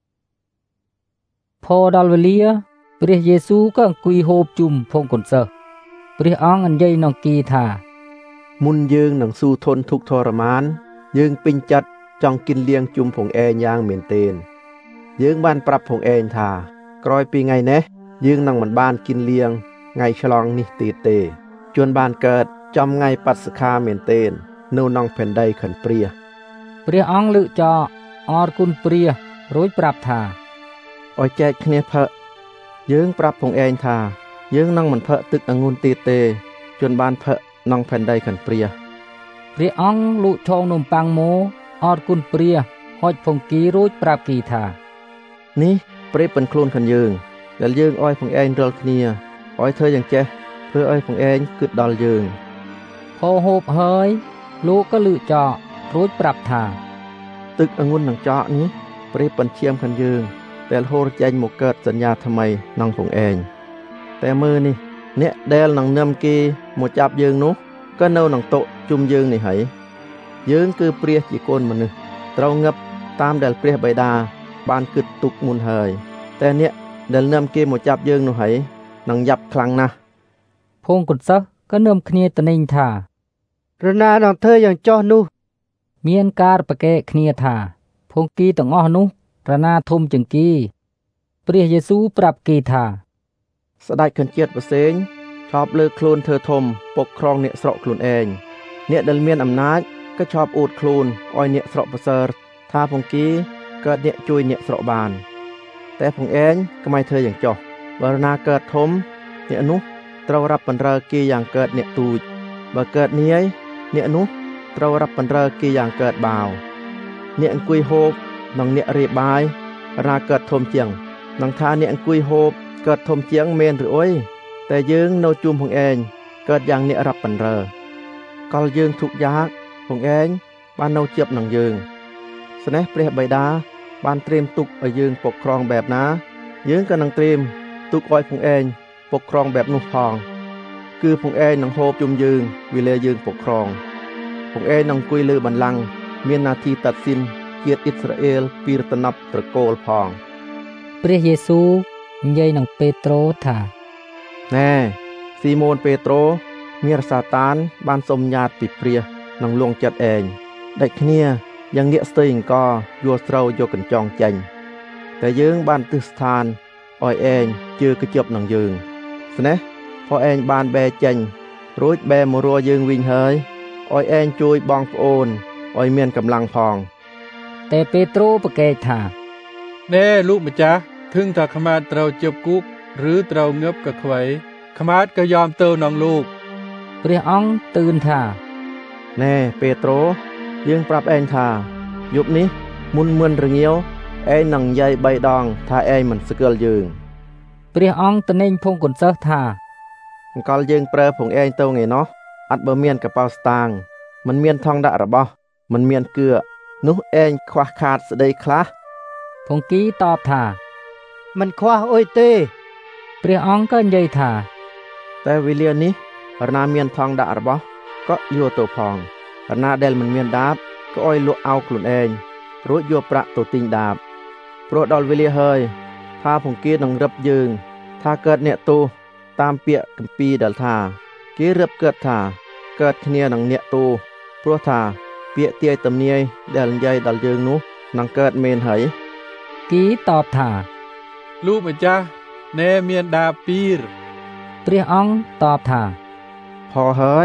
พอដល់វេលាព្រះយេស៊ូវក៏អង្គុយហូបជុំភងកុនសិស្សព្រះអង្គនិយាយនឹងគេថាមុនយើងនឹងស៊ូធន់ទុក្ខทรมานយើងពេញចិត្តចង់กินលៀងជុំភងឯងយ៉ាងមែនទែនយើងបានប្រាប់ភងឯងថាក្រោយពីថ្ងៃនេះយើងនឹងមិនបានกินលៀងថ្ងៃឆ្លងនេះទៀតទេជួនបានកើតចំថ្ងៃបច្ឆាមែនទែននៅក្នុងផែនដីខិនព្រះព្រះអង្គលើកចោអរគុណព្រះរួចប្រាប់ថាឲ្យចែកគ្នាផឹកយើងប្រាប់ផងឯងថាយើងនឹងមិនផឹកទឹកអង្គុនទៀតទេជួនបានផឹកក្នុងផែនដីខិនព្រះព្រះអង្គលូកឆោងនំប៉័ងមកអរគុណព្រះហុចភង្គីរួចប្រាប់គីថានេះព្រះប៉ុនខ្លួនខាងយើងដែលយើងឲ្យផងឯងរាល់គ្នាឲ្យធ្វើយ៉ាងចេះធ្វើឲ្យផងឯងគិតដល់យើងផោហូបហើយលោកក៏លើកចោរួចប្រាប់ថាទឹកអង្គុននឹងចោនេះព្រះប៉ុនឈាមខាងយើងដែលហូរចេញមកកើតសញ្ញាថ្មីក្នុងផងឯងតែមើលនេះអ្នកដែលនឹងនឹមគេមកចាប់យើងនោះក៏នៅក្នុងតុជុំយើងនេះហើយយើងគឺព្រះជាកូនមនុស្សត្រូវងឹបតាមដែលព្រះបិតាបានគិតទុកមុនហើយតែអ្នកដែលនឹមគេមកចាប់យើងនោះហើយនឹងយ៉ាប់ខ្លាំងណាស់ភងកុនសិស្សក៏នឹមគ្នាត្នេញថារណានឹងធ្វើយ៉ាងចោះនោះមានការប្រកែកគ្នាថាភងគីទាំងអស់នោះរណាធំជាងគេព្រះយេស៊ូវប្រាប់គេថាស្ដេចខិនជាតិប្រសេងឈប់លើកខ្លួនធ្វើធំពកក្រងអ្នកស្រកខ្លួនឯងអ្នកដែលមានអំណាចក៏ឈប់អួតខ្លួនឲ្យអ្នកស្រកប្រសើរថាភងគីកើតអ្នកជួយអ្នកស្រកបានតែភងឯងក្មៃធ្វើយ៉ាងចោះបើរណាកើតធំអ្នកនោះត្រូវរាប់បណ្រើគេយ៉ាងកើតអ្នកទូចបើកើតនាយអ្នកនោះត្រូវរាប់បណ្រើគេយ៉ាងកើតបាវអ្នកអង្គុយហូបនឹងអ្នករៀបបាយរាកើតធំជាងនឹងថាអ្នកអង្គុយហូបកើតធំជាងមែនឬអុយតែយើងនៅជុំផងឯងកើតយ៉ាងអ្នករាប់បណ្រើកលយើងទុកយ៉ាកផងឯងបាននៅជាប់នឹងយើងស្នេះព្រះបិតាបានត្រៀមទុកឲ្យយើងពកក្រងបែបណាយើងក៏នឹងត្រៀមទុកឲ្យផងឯងពកក្រងបែបនោះផងគឺផងឯងនឹងហូបជុំយើងវេលាយើងពកក្រងផងឯងនឹងអង្គុយលើបល្ល័ង្កមាននាទីតាត់សិនជាតិអ៊ីស្រាអែលពីរតនប់ត្រកូលផងព្រះយេស៊ូវនិយាយនឹងពេត្រូថាណែស៊ីម៉ូនពេត្រូមានសាតានបានសុំញាតពីព្រះនឹងលងចិត្តឯងដាច់គ្នាយ៉ាងងាកស្ទើរអង្គយល់ស្រូវយកកញ្ចងចេញតែយើងបានទិស្ថានឲ្យឯងជឿកជាប់នឹងយើងស្នេះพอឯងបានបែរចេញរួចបែរមករកយើងវិញហើយឲ្យឯងជួយបងប្អូនឲ្យមានកម្លាំងផងតែពេត្រូប្រកែកថាណែលោកម្ចាស់ធឹងថាខ្មាតត្រូវជាប់គុកឬត្រូវងឹបក៏ខ្វៃខ្មាតក៏យอมទៅនឹងលោកព្រះអង្គទឿនថាណែពេត្រូយើងប្រាប់ឯងថាយប់នេះមុនមឿនរងាវឯងនឹងនិយាយបីដងថាឯងមិនស្គាល់យើងព្រះអង្គត្នេញភងកុនសិស្សថាអង្កលយើងប្រើភងឯងទៅថ្ងៃនោះអត់បើមានកប៉ាល់ស្តាងមិនមានថងដាក់របស់មិនមានគឿនោះឯងខ្វះខាតស្ដីខ្លះភងគីតបថាមិនខ្វះអុយទេព្រះអង្គក៏និយាយថាតែវេលានេះរណាមានថងដាក់របស់ក៏យកទៅផងរណាដែលមិនមានដាបក៏ឲ្យលក់អោខ្លួនឯងរួចយកប្រាក់ទៅទិញដាបព្រោះដល់វេលាហើយថាពងគានឹងរឹបយើងថាកើតអ្នកទោសតាមពាក្យគម្ពីរដែលថាគេរឹបកើតថាកើតគ្នានឹងអ្នកទោសព្រោះថាពាក្យទាយទំនាយដែលនិយាយដល់យើងនោះនឹងកើតមែនហើយគីតបថាលោកម្ចាស់ណែមានដាបពីរព្រះអង្គតបថាផហើយ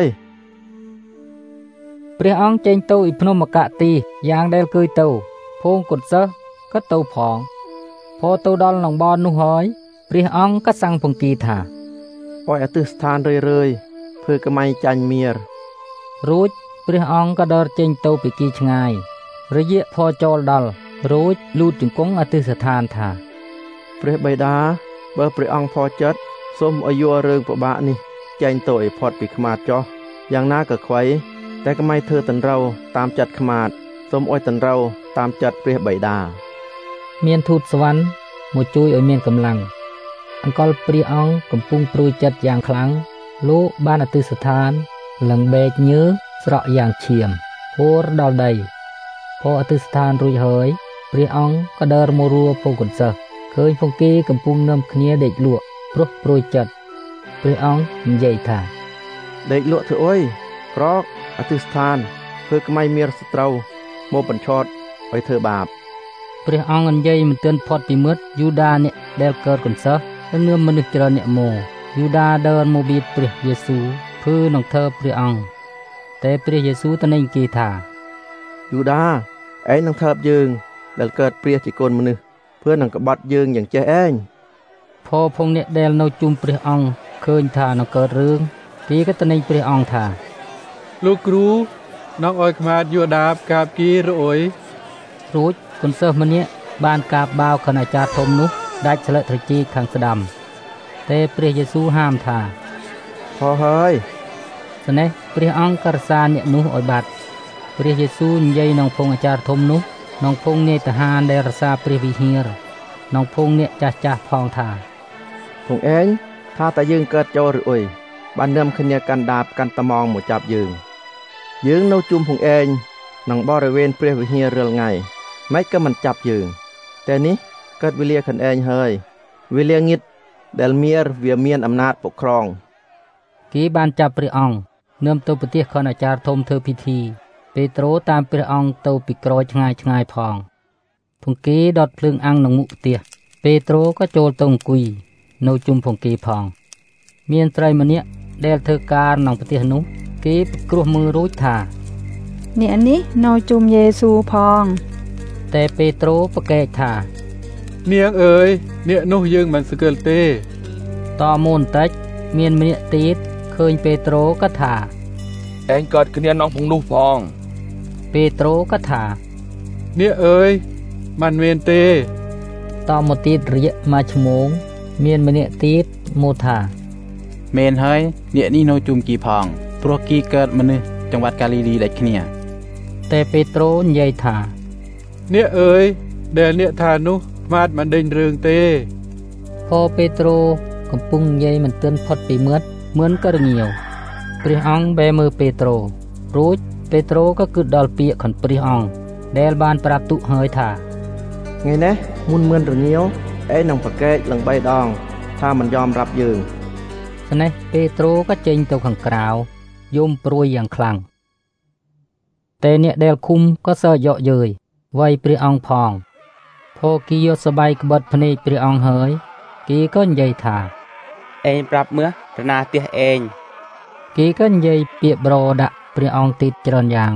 ព្រះអង្គចេញទៅពីភ្នំមកទីយ៉ាងដែលគយទៅភងគុតសិស្សក៏ទៅផងพอទៅដល់ក្នុងបននោះហើយព្រះអង្គក៏សាំងពង្គីថាអោយអទិស្ថានរឿយៗធ្វើកម៉ៃចាញ់មៀររួចព្រះអង្គក៏ដើរចេញទៅពីគីឆ្ងាយរយៈផោចូលដល់រួចលូតជង្គង់អទិស្ថានថាព្រះបិតាបើព្រះអង្គផោចិត្តសូមឲ្យយករឿងពិបាកនេះចេញទៅឲ្យផុតពីខ្មាតចោះយ៉ាងណាក៏ខ្វៃតែកម៉ៃធ្វើតន្រូវតាមចិត្តខ្មាតសូមឲ្យតន្រូវតាមចិត្តព្រះបិតាមានទូតសវណ្ណមកជួយឲ្យមានកម្លាំងអង្កលព្រះអង្គកំពុងព្រួយចិត្តយ៉ាងខ្លាំងលោកបានអទិស្ថានលឹងបែកញើសស្រក់យ៉ាងឈាមហូរដល់ដីพอអទិស្ថានរួចហើយព្រះអង្គក៏ដើរមករួភូកុនសិស្សឃើញពងគេកំពុងនាំគ្នាដេកលក់ព្រោះព្រួយចិត្តព្រះអង្គនិយាយថាដេកលក់ធ្វើអុយក្រកអទិស្ថានធ្វើក្មៃមៀរសត្រូវមកបញ្ឆោតឲ្យធ្វើបាបព្រះអង្គនិយាយមិនទាន់ផុតពីមិត្តយូដាអ្នកដែលកើតកុនសិស្សហើយនឿមមនុស្សច្រើនអ្នកមកយូដាដើរមកបៀតព្រះយេស៊ូវភឺនឹងធ្វើព្រះអង្គតែព្រះយេស៊ូវទៅនឹងគេថាយូដាឯងនឹងធ្វើយើងដែលកើតព្រះជាកូនមនុស្សភឺនឹងក្បត់យើងយ៉ាងចេះឯងផោភងអ្នកដែលនៅជុំព្រះអង្គឃើញថានឹងកើតរឿងគេក៏ទៅនឹងព្រះអង្គថាលោកគ្រូនងឲ្យខ្មាតយូដាបកាបគីរអុយរួចកុនសិស្សម្នាក់បានកាបបាវខណ្ឌអាចារ្យធំនោះដាច់ស្លឹកត្រជីខាងស្ដាំតែព្រះយេស៊ូវហាមថាផោហើយស្នេះព្រះអង្គក៏រសាអ្នកនោះឲ្យបាត់ព្រះយេស៊ូវនិយាយក្នុងភងអាចារ្យធំនោះក្នុងភងនេតហានដែលរសាព្រះវិហារក្នុងភងអ្នកចាស់ចាស់ផងថាភងឯងថាតែយើងកើតចូលឬអុយបាននាំគ្នាកាន់ដាបកាន់ត្មងមកចាប់យើងយើងនៅជុំភងឯងក្នុងបរិវេណព្រះវិហាររាល់ថ្ងៃមិនក៏មិនចាប់យើងតែនេះកើតវេលាខ្លួនឯងហើយវេលាងិតដែលមៀរវាមានអំណាចពកក្រងគេបានចាប់ព្រះអង្គនាំទៅប្រទេសខណ្ឌអាចារ្យធំធ្វើពិធីពេត្រុសតាមព្រះអង្គទៅពីក្រោយឆ្ងាយឆ្ងាយផងភង្គេដុតភ្លើងអាំងក្នុងមុខផ្ទះពេត្រុសក៏ចូលទៅអង្គុយនៅជុំភង្គេផងមានស្រីម្នាក់ដែលធ្វើការក្នុងប្រទេសនោះគេពិគ្រោះមើលរួចថាអ្នកនេះនៅជុំយេស៊ូវផងតែពេត្រុសប្រកែកថានាងអើយអ្នកនោះយើងមិនស្គាល់ទេតមកបន្តិចមានម្នាក់ទៀតឃើញពេត្រុសក៏ថាឯងកើតគ្នាក្នុងភងនោះផងពេត្រុសក៏ថាអ្នកអើយមិនមែនទេតមកទៀតរយៈមួយชั่วโมงមានម្នាក់ទៀតមកថាមែនហើយអ្នកនេះនៅជុំគីផងព្រោះគីកើតមនុស្សចង្វាត់កាលីលីដូចគ្នាតែពេត្រុសនិយាយថាអ្នកអើយដែលអ្នកថានោះខ្មាតមិនដេញរឿងទេพอពេត្រុសកំពុងនិយាយមិនទាន់ផុតពីមាត់មឿនក៏រងាវព្រះអង្គបែរមើលពេត្រុសរួចពេត្រុសក៏គិតដល់ពាក្យខនព្រះអង្គដែលបានប្រាប់ទុហើយថាថ្ងៃនេះមុនមឿនរងាវឯងនឹងប្រកែកឡើងបីដងថាមិនយอมរាប់យើងស្នេះពេត្រុសក៏ចេញទៅខាងក្រៅយំព្រួយយ៉ាងខ្លាំងតែអ្នកដែលឃុំក៏សើចយកយើយវាយព្រះអង្គផងភោគីយកស្បែកក្បិតភ្នែកព្រះអង្គហើយគេក៏និយាយថាឯងប្រាប់មើលរណាទះឯងគេក៏និយាយពាក្យប្រដាក់ព្រះអង្គទៀតច្រើនយ៉ាង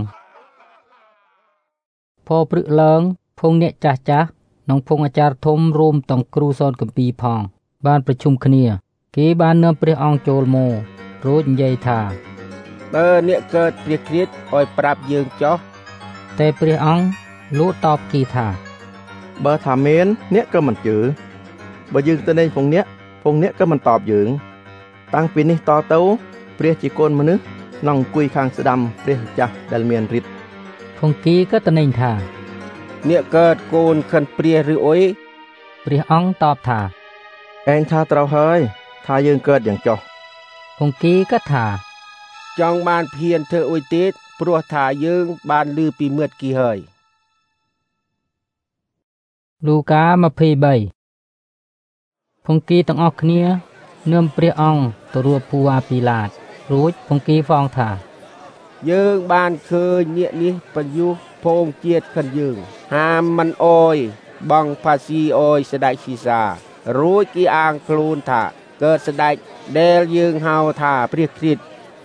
ភោព្រឹកឡើងភងអ្នកចាស់ចាស់និងភងអាចារ្យធំរួមទាំងគ្រូសនគម្ពីរផងបានប្រជុំគ្នាគេបាននាំព្រះអង្គចូលមករួចនិយាយថាបើអ្នកកើតព្រះគ្រីស្ទឲ្យប្រាប់យើងចុះតែព្រះអង្គលួតតបគេថាបើថាមែនអ្នកក៏មិនជឿបើយើងទៅនៃពងអ្នកពងអ្នកក៏មិនតបយើងតាំងពីនេះតទៅព្រះជាកូនមនុស្សនឹងអង្គុយខាងស្ដាំព្រះម្ចាស់ដែលមានฤทธิ์ភងគីក៏ទៅនៃថាអ្នកកើតកូនខិនព្រះឬអុយព្រះអង្គតបថាឯងថាត្រូវហើយថាយើងកើតយ៉ាងចុះพงกีก็ថាចង់បានភៀនធ្វើអ៊ុយទៀតព្រោះថាយើងបានឮពីមឿតគីហើយលូកាยี่สิบสามพงกีទាំងអស់គ្នានឹមព្រះអង្គទៅរួបភូវ៉ាពីឡាតរួចพงกีហ្វងថាយើងបានឃើញញាក់នេះបញ្យុះភូមិជាតិខិនយើងហាមមិនអយបងផាស៊ីអយស្ដេចស៊ីសារួចគេអាងខ្លួនថាកើតស្ដេចដែលយើងហៅថាព្រះគ្រីស្ទ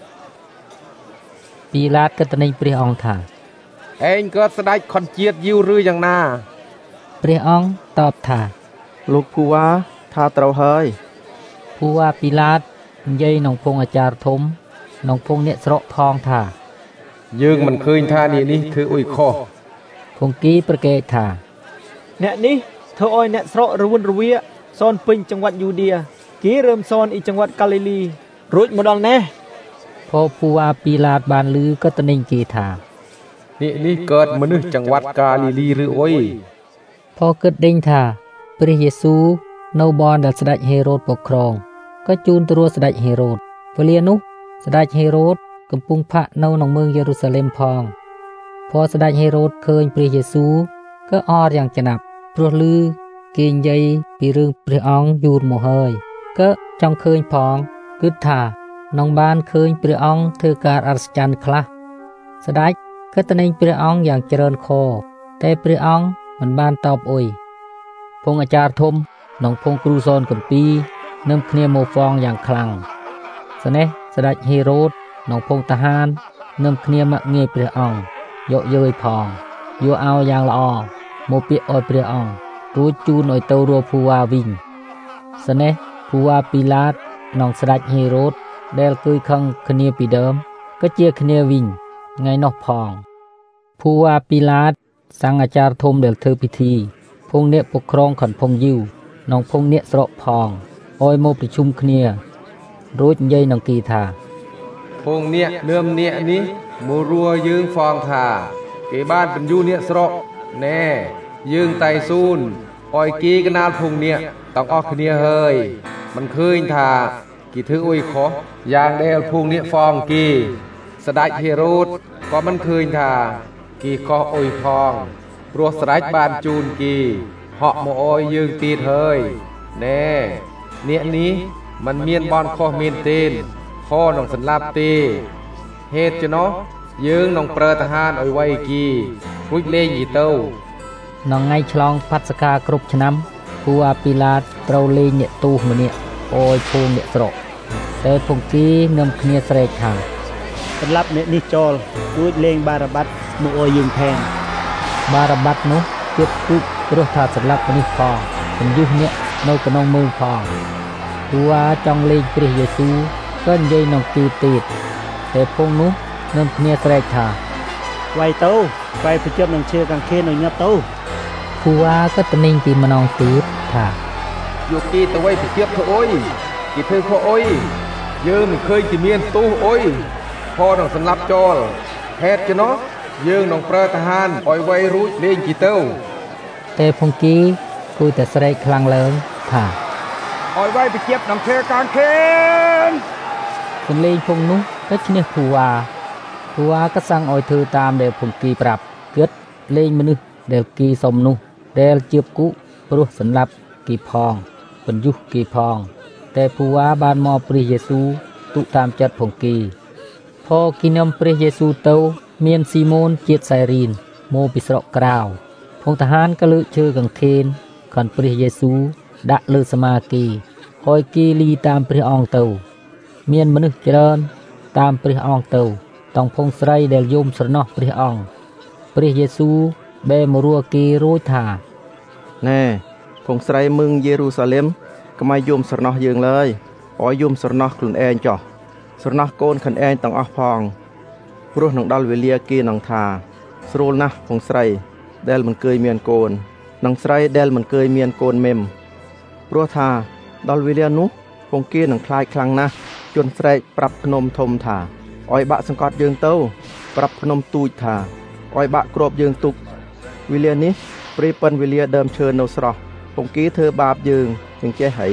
ពីឡាតក៏ត្រាញ់ព្រះអង្គថាឯងកើតស្ដេចខុនជាតិយូរឬយ៉ាងណាព្រះអង្គតបថាលោកភូវ៉ាថាត្រូវហើយភូវ៉ាពីឡាតនិយាយក្នុងភងអាចារ្យធំក្នុងភងអ្នកស្រកផងថាយើងមិនឃើញថានេះនេះធ្វើអ៊ុយខុសភងគីប្រកែកថាអ្នកនេះធ្វើឲ្យអ្នកស្រករវល់រវាសនពេញจังหวัดយូដេគេរើមសនអ៊ីจังหวัดកាលីលីរួចមកដល់នេះพอភូវ៉ាពីឡាតបានឮក៏ត្រាញ់គេថានេះនេះកើតមនុស្សจังหวัดកាលីលីឬអុយพอគិតដេញថាព្រះយេស៊ូវនៅបនដែលស្ដេចហេរ៉ូតពកគ្រងក៏ជូនទៅរស់ស្ដេចហេរ៉ូតវេលានោះស្ដេចហេរ៉ូតកំពុងផាក់នៅក្នុងเมืองយេរូសាឡិមផងพอស្ដេចហេរ៉ូតឃើញព្រះយេស៊ូវក៏អរយ៉ាងចំណាប់ព្រោះឮគេនិយាយពីរឿងព្រះអង្គយូរមកហើយក៏ចង់ឃើញផងគិតថានឹងបានឃើញព្រះអង្គធ្វើការអស្ចារ្យខ្លះស្ដេចក៏ត្រាញ់ព្រះអង្គយ៉ាងច្រើនខតែព្រះអង្គមិនបានតបអុយភងអាចារ្យធំនិងភងគ្រូសនគម្ពីរនឹមគ្នាមកហ្វងយ៉ាងខ្លាំងស្នេះស្ដេចហេរ៉ូតនិងភងតហាននឹមគ្នាមកងាយព្រះអង្គយកយើយផងយកឲ្យយ៉ាងល្អមកពាក្យឲ្យព្រះអង្គរួចជូនឲ្យទៅរួភូវ៉ាវិញស្នេះភូវ៉ាពីឡាតនិងស្ដេចហេរ៉ូតដែលគយខឹងគ្នាពីដើមក៏ជាគ្នាវិញថ្ងៃនោះផងភូវ៉ាពីឡាតសាំងអាចារ្យធំដែលធ្វើពិធីភងអ្នកពកគ្រងខនភងយូនិងភងអ្នកស្រកផងឲ្យមកប្រជុំគ្នារួចនិយាយនឹងគេថាភងអ្នកនឿមអ្នកនេះមករួយើងហ្វងថាគេបានបញ្យុអ្នកស្រកណែយើងតៃស៊ូនឲ្យគេកណាលភងអ្នកទាំងអស់គ្នាហើយមិនឃើញថាគេធ្វើអ៊ុយខុសយ៉ាងដែលភងអ្នកហ្វងគេស្ដេចហេរ៉ូតក៏មិនឃើញថាគេខុសអ៊ុយផងព្រោះស្ដេចបានជូនគេហក់មកអោយយើងទៀតហើយណែអ្នកនេះมันមានបនខុសមែនទេខនឹងសន្លប់ទេហេតុចនោះយើងនឹងប្រើทหารឲ្យໄວគីរួចលេងយីទៅក្នុងថ្ងៃឆ្លងផាត់សកាគ្រប់ឆ្នាំភូវ៉ាពីឡាតត្រូវលេងអ្នកទូសម្នាក់អោយភូមិអ្នកស្រកតែភងគីនឹមគ្នាស្រែកថាសម្រាប់អ្នកនេះចោលរួចលេងបារ៉ាបាត់មកអោយយើងផែនបារ៉ាបាត់នោះគិតគូព្រោះថាសម្រាប់នេះផងបញ្យុះអ្នកនៅក្នុងមើលផងភូវ៉ាចង់លេងព្រះយេស៊ូវក៏និយាយនឹងទីទៀតតែភងនោះនឹមគ្នាស្រែកថាវាយទៅវាយប្រជិបនឹងឈើកង្ខេននឹងញាប់ទៅភូវ៉ាក៏ត្រាញ់ពីម្ដងទៀតថាយកគេទៅវាយប្រជិបធ្វើអុយគេធ្វើខុសអុយយើងមិនឃើញគេមានទោសអុយខនឹងសម្លាប់ចោលហេតុចនោះយើងនឹងប្រើทหารឲ្យវាយរួចលេងជីទៅតែភងគីគួយតែស្រែកខ្លាំងឡើងថាឲ្យវាយប្រជិបនឹងឈើកង្ខេនសំលេងភងនោះក៏ឈ្នះភូវ៉ាភូវ៉ាក៏សាំងឲ្យធ្វើតាមដែលភងគីប្រាប់គិតលេងមនុស្សដែលគីសុំនោះដែលជាបគុព្រោះសម្លាប់គីផងបញ្យុះគីផងតែភូវ៉ាបានមកព្រះយេស៊ូវទុកតាមចិត្តភងគីพอគីនឹមព្រះយេស៊ូវទៅមានស៊ីម៉ូនជាតិសៃរីនមកពីស្រុកក្រៅភងតហានក៏លើកឈើកង្ខេនកាន់ព្រះយេស៊ូវដាក់លើសមាគីឲ្យគីលីតាមព្រះអង្គទៅមានមនុស្សច្រើនតាមព្រះអង្គទៅទាំងភងស្រីដែលយំស្រណោះព្រះអង្គព្រះយេស៊ូវបែរមករੂគេរួចថាណែភងស្រីមឹងយេរូសាឡិមកុំឲ្យយំស្រណោះយើងឡើយឲ្យយំស្រណោះខ្លួនឯងចោះស្រណោះកូនខ្លួនឯងទាំងអស់ផងព្រោះនឹងដល់វេលាគេនឹងថាស្រួលណាស់ភងស្រីដែលមិនเคยមានកូននិងស្រីដែលមិនเคยមានកូនមេមព្រោះថាដល់វេលានោះភងគេនឹងខ្លាចខ្លាំងណាស់ជន់ស្រែកប្រាប់ភ្នំធំថាឲ្យបាក់សង្កត់យើងទៅប្រាប់ភ្នំទូចថាឲ្យបាក់គ្របយើងទុកវេលានេះព្រីប៉ិនវេលាដើមឈើនៅស្រស់ភងគេធ្វើបាបយើងជាងចេះហើយ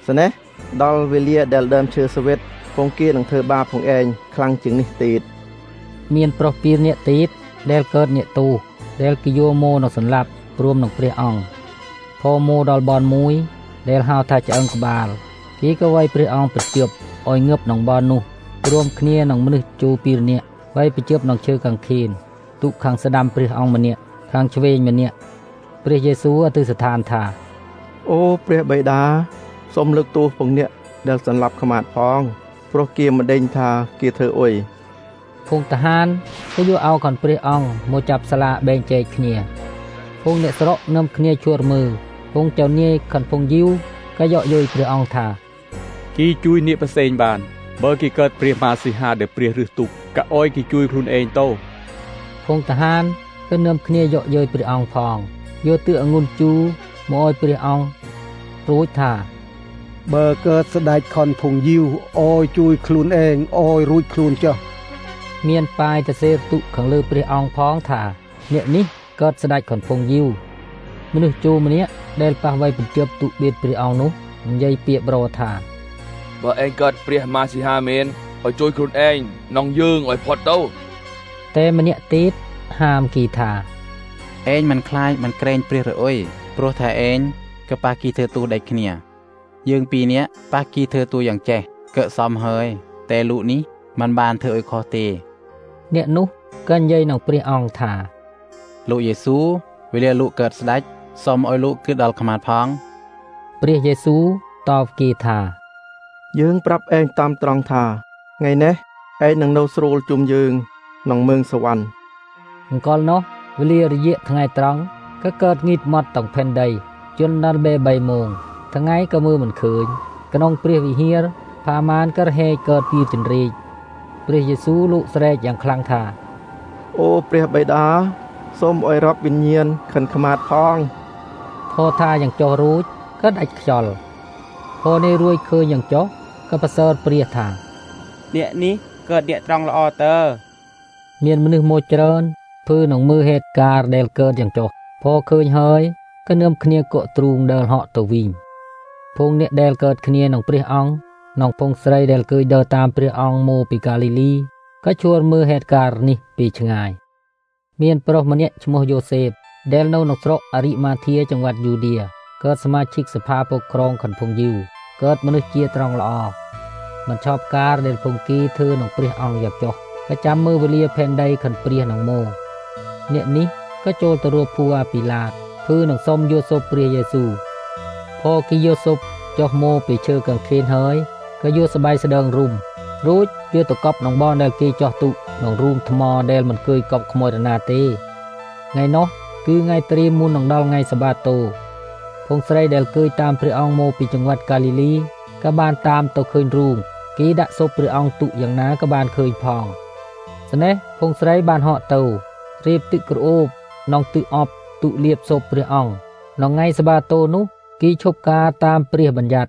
ស្នេះដល់វេលាដែលដើមឈើស្វិតពងគានឹងធ្វើបាបផងឯងខ្លាំងជាងនេះទៀតមានប្រុសពីរនាក់ទៀតដែលកើតអ្នកទូដែលគេយកមកនៅសម្លាប់រួមនឹងព្រះអង្គផមកដល់បនមួយដែលហៅថាឆ្អឹងក្បាលគេក៏វាយព្រះអង្គបញ្ជប់ឲ្យងឹបក្នុងបននោះរួមគ្នានឹងមនុស្សជូពីរនាក់វាយបញ្ជប់នឹងឈើកង្ខៀនទុកខាងស្ដាំព្រះអង្គម្នាក់ខាងឆ្វេងម្នាក់ព្រះយេស៊ូវអធិស្ឋានថាអូព្រះបិតាសូមលើកទោសពងអ្នកដែលសន្លប់ខ្មាតផងព្រោះគេមិនដេញថាគេធ្វើអុយភងทหารក៏យកអោខនព្រះអង្គមកចាប់សាលាបែងចែកគ្នាភងអ្នកស្រកនឹមគ្នាជួរមើលភងចៅនាយខនភងយីវក៏យកយយព្រះអង្គថាគេជួយអ្នកផ្សេងបានបើគេកើតព្រះម៉ាស៊ីហាដែលព្រះរឹសទុកក៏អោយគេជួយខ្លួនឯងទៅភងทหารក៏នឹមគ្នាយកយយព្រះអង្គផងយកទឿអង្គុនជូមកឲ្យព្រះអង្គរួចថាបើកើតស្ដេចខនភងយីវអោយជួយខ្លួនឯងអោយរួចខ្លួនចុះមានប៉ាយតសេរទុខាងលើព្រះអង្គផងថាអ្នកនេះកើតស្ដេចខនភងយីវមនុស្សជូម្នាក់ដែលប៉ះវៃបញ្ជប់ទុបៀតព្រះអង្គនោះនិយាយពាក្យប្រថាបើឯងកើតព្រះម៉ាស៊ីហាមែនឲ្យជួយខ្លួនឯងនងយើងឲ្យផុតទៅតែម្នាក់ទៀតហាមគីថាឯងមិនខ្លាចមិនក្រែងព្រះរអុយព្រោះថាឯងក៏ប៉ះគីធ្វើទូដេចគ្នាយើងពីរនាក់ប៉ះគីធ្វើទូយ៉ាងចេះកើសមហើយតែលោកនេះមិនបានធ្វើឲ្យខុសទេអ្នកនោះក៏និយាយនឹងព្រះអង្គថាលោកយេស៊ូវវេលាលោកកើតស្ដេចសូមឲ្យលោកគិតដល់ខ្មាតផងព្រះយេស៊ូវតបគេថាយើងប្រាប់ឯងតាមត្រង់ថាថ្ងៃនេះឯងនឹងនៅស្រួលជុំយើងក្នុងเมืองសវណ្ណអង្គលនោះវេលារយៈថ្ងៃត្រង់ក៏កើតងីតមាត់ទាំងផែនដីជន់ដល់បេបីម៉ោងថ្ងៃក៏មើលមិនឃើញក្នុងព្រះវិហារផាម៉ានក៏រហែកកើតពីចន្ទ្រេកព្រះយេស៊ូវលោកស្រែកយ៉ាងខ្លាំងថាអូព្រះបិតាសូមឲ្យរាប់វិញ្ញាណខិនខ្មាតផងផោថាយ៉ាងចុះរួចក៏ដាច់ខ្យល់ផោនេះរួចឃើញយ៉ាងចុះក៏ប្រសើរព្រះថាអ្នកនេះកើតអ្នកត្រង់ល្អតើមានមនុស្សមកច្រើនធ្វើនឹងមើលហេតុការណ៍ដែលកើតយ៉ាងចុះផោឃើញហើយក៏នឹមគ្នាកក់ទ្រូងដើរហក់ទៅវិញភងអ្នកដែលកើតគ្នានឹងព្រះអង្គក្នុងពងស្រីដែលគឺដើរតាមព្រះអង្គមកពីកាលីលីក៏ជួលមើលហេតុការណ៍នេះពីឆ្ងាយមានប្រុសម្នាក់ឈ្មោះយូសេបដែលនៅក្នុងស្រុកអរិម៉ាធាចង្វាត់យូឌាកើតសមាជិកសភាពកគ្រងខនភងយីវកើតមនុស្សជាត្រង់ល្អមិនឈប់ការដែលពងគីធ្វើនឹងព្រះអង្គយ៉ាងចុះក៏ចាំមើលវេលាផែនដីខនព្រះនឹងមកអ្នកនេះក៏ចូលទៅរួបភូអាពីឡាតធ្វើនឹងសុំយូសូបព្រះយេស៊ូវផោគីយូសូបចុះមកពីឈើកង្ខៀនហើយក៏យកស្បៃស្ដើងរុំរួចយកទៅកប់ក្នុងបនដែលគេចោះទុកក្នុងរូងថ្មដែលមិនเคยកប់ខ្មោចណាទេថ្ងៃនោះគឺថ្ងៃត្រៀមមុននឹងដល់ថ្ងៃសបាតូភងស្រីដែលเคยតាមព្រះអង្គមកពីចង្វាត់កាលីលីក៏បានតាមទៅឃើញរូងគេដាក់សុបព្រះអង្គទុកយ៉ាងណាក៏បានឃើញផងស្នេះភងស្រីបានហក់ទៅរៀបទឹកក្រអូបក្នុងទឹកអប់ទុលៀបសុបព្រះអង្គក្នុងថ្ងៃសបាតូនោះគេឈប់ការតាមព្រះបញ្ញត្តិ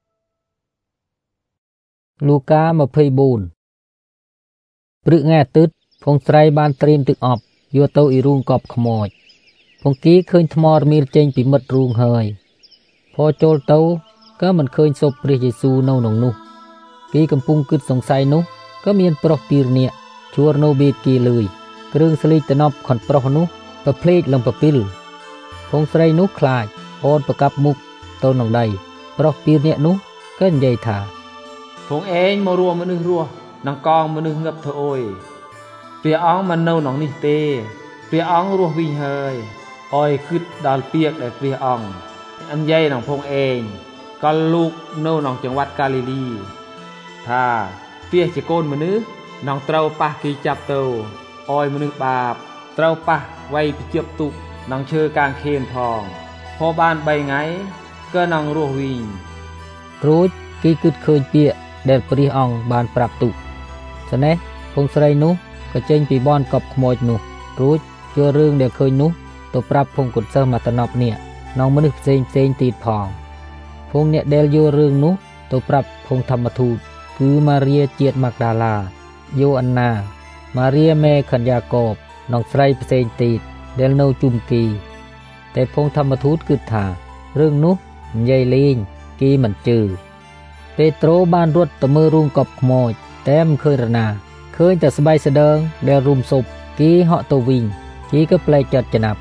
លូកាម្ភៃបួនព្រឹកថ្ងៃអាទិត្យភងស្រីបានត្រៀមទឹកអប់យកទៅអ៊ីរូងកប់ខ្មោចភងគីឃើញថ្មរមៀលចេញពីមិត្តរូងហើយพอចូលទៅក៏មិនឃើញសុបព្រះយេស៊ូវនៅក្នុងនោះគេកំពុងគិតសង្ស័យនោះក៏មានប្រុសពីរនាក់ជួរនៅបេតគេលឿយគ្រឿងស្លីកតំណប់ខនប្រុសនោះប្រភ្លេចលំប្រពិលភងស្រីនោះខ្លាចអូនប្រកាប់មុខទៅក្នុងដីប្រុសពីរនាក់នោះក៏និយាយថាភងឯងមករួមមនុស្សរស់នឹងកងមនុស្សងឹបធ្វើអុយព្រះអង្គមិននៅក្នុងនេះទេព្រះអង្គរស់វិញហើយអោយគិតដល់ពាក្យដែលព្រះអង្គអញ្ញៃក្នុងភងឯងក៏លោកនៅក្នុងចង្វាត់កាលីលីថាព្រះជាកូនមនុស្សនឹងត្រូវប៉ះគេចាប់ទៅអោយមនុស្សបាបត្រូវប៉ះវៃពីជប់ទុកនឹងឈើកាងខៀនផងพอបានបីថ្ងៃក៏នឹងរស់វិញរួចគេគិតឃើញពាក្យដែលព្រះអង្គបានប្រាប់ទុកស្នេះភងស្រីនោះក៏ចេញពីបនកប់ខ្មោចនោះរួចយករឿងដែលឃើញនោះទៅប្រាប់ភងគុនសិស្សមកតំណប់នេះក្នុងមនុស្សផ្សេងផ្សេងទៀតផងភងអ្នកដែលយករឿងនោះទៅប្រាប់ភងធម្មទូតគឺម៉ារីជាតិម៉ាក់ដាឡាយូអានណាម៉ារីមេខនយ៉ាកបនិងស្រីផ្សេងទៀតដែលនៅជុំគីតែភងធម្មទូតគិតថារឿងនោះនិយាយលេងគីមិនជឿពេត្រូបានរត់ទៅមើលរូងកប់ខ្មោចតែមិនឃើញរណាឃើញតែស្បែកស្ដើងដែលរុំស៊ប់គីហក់ទៅវិញគីក៏ប្លែកចិត្តចំណាប់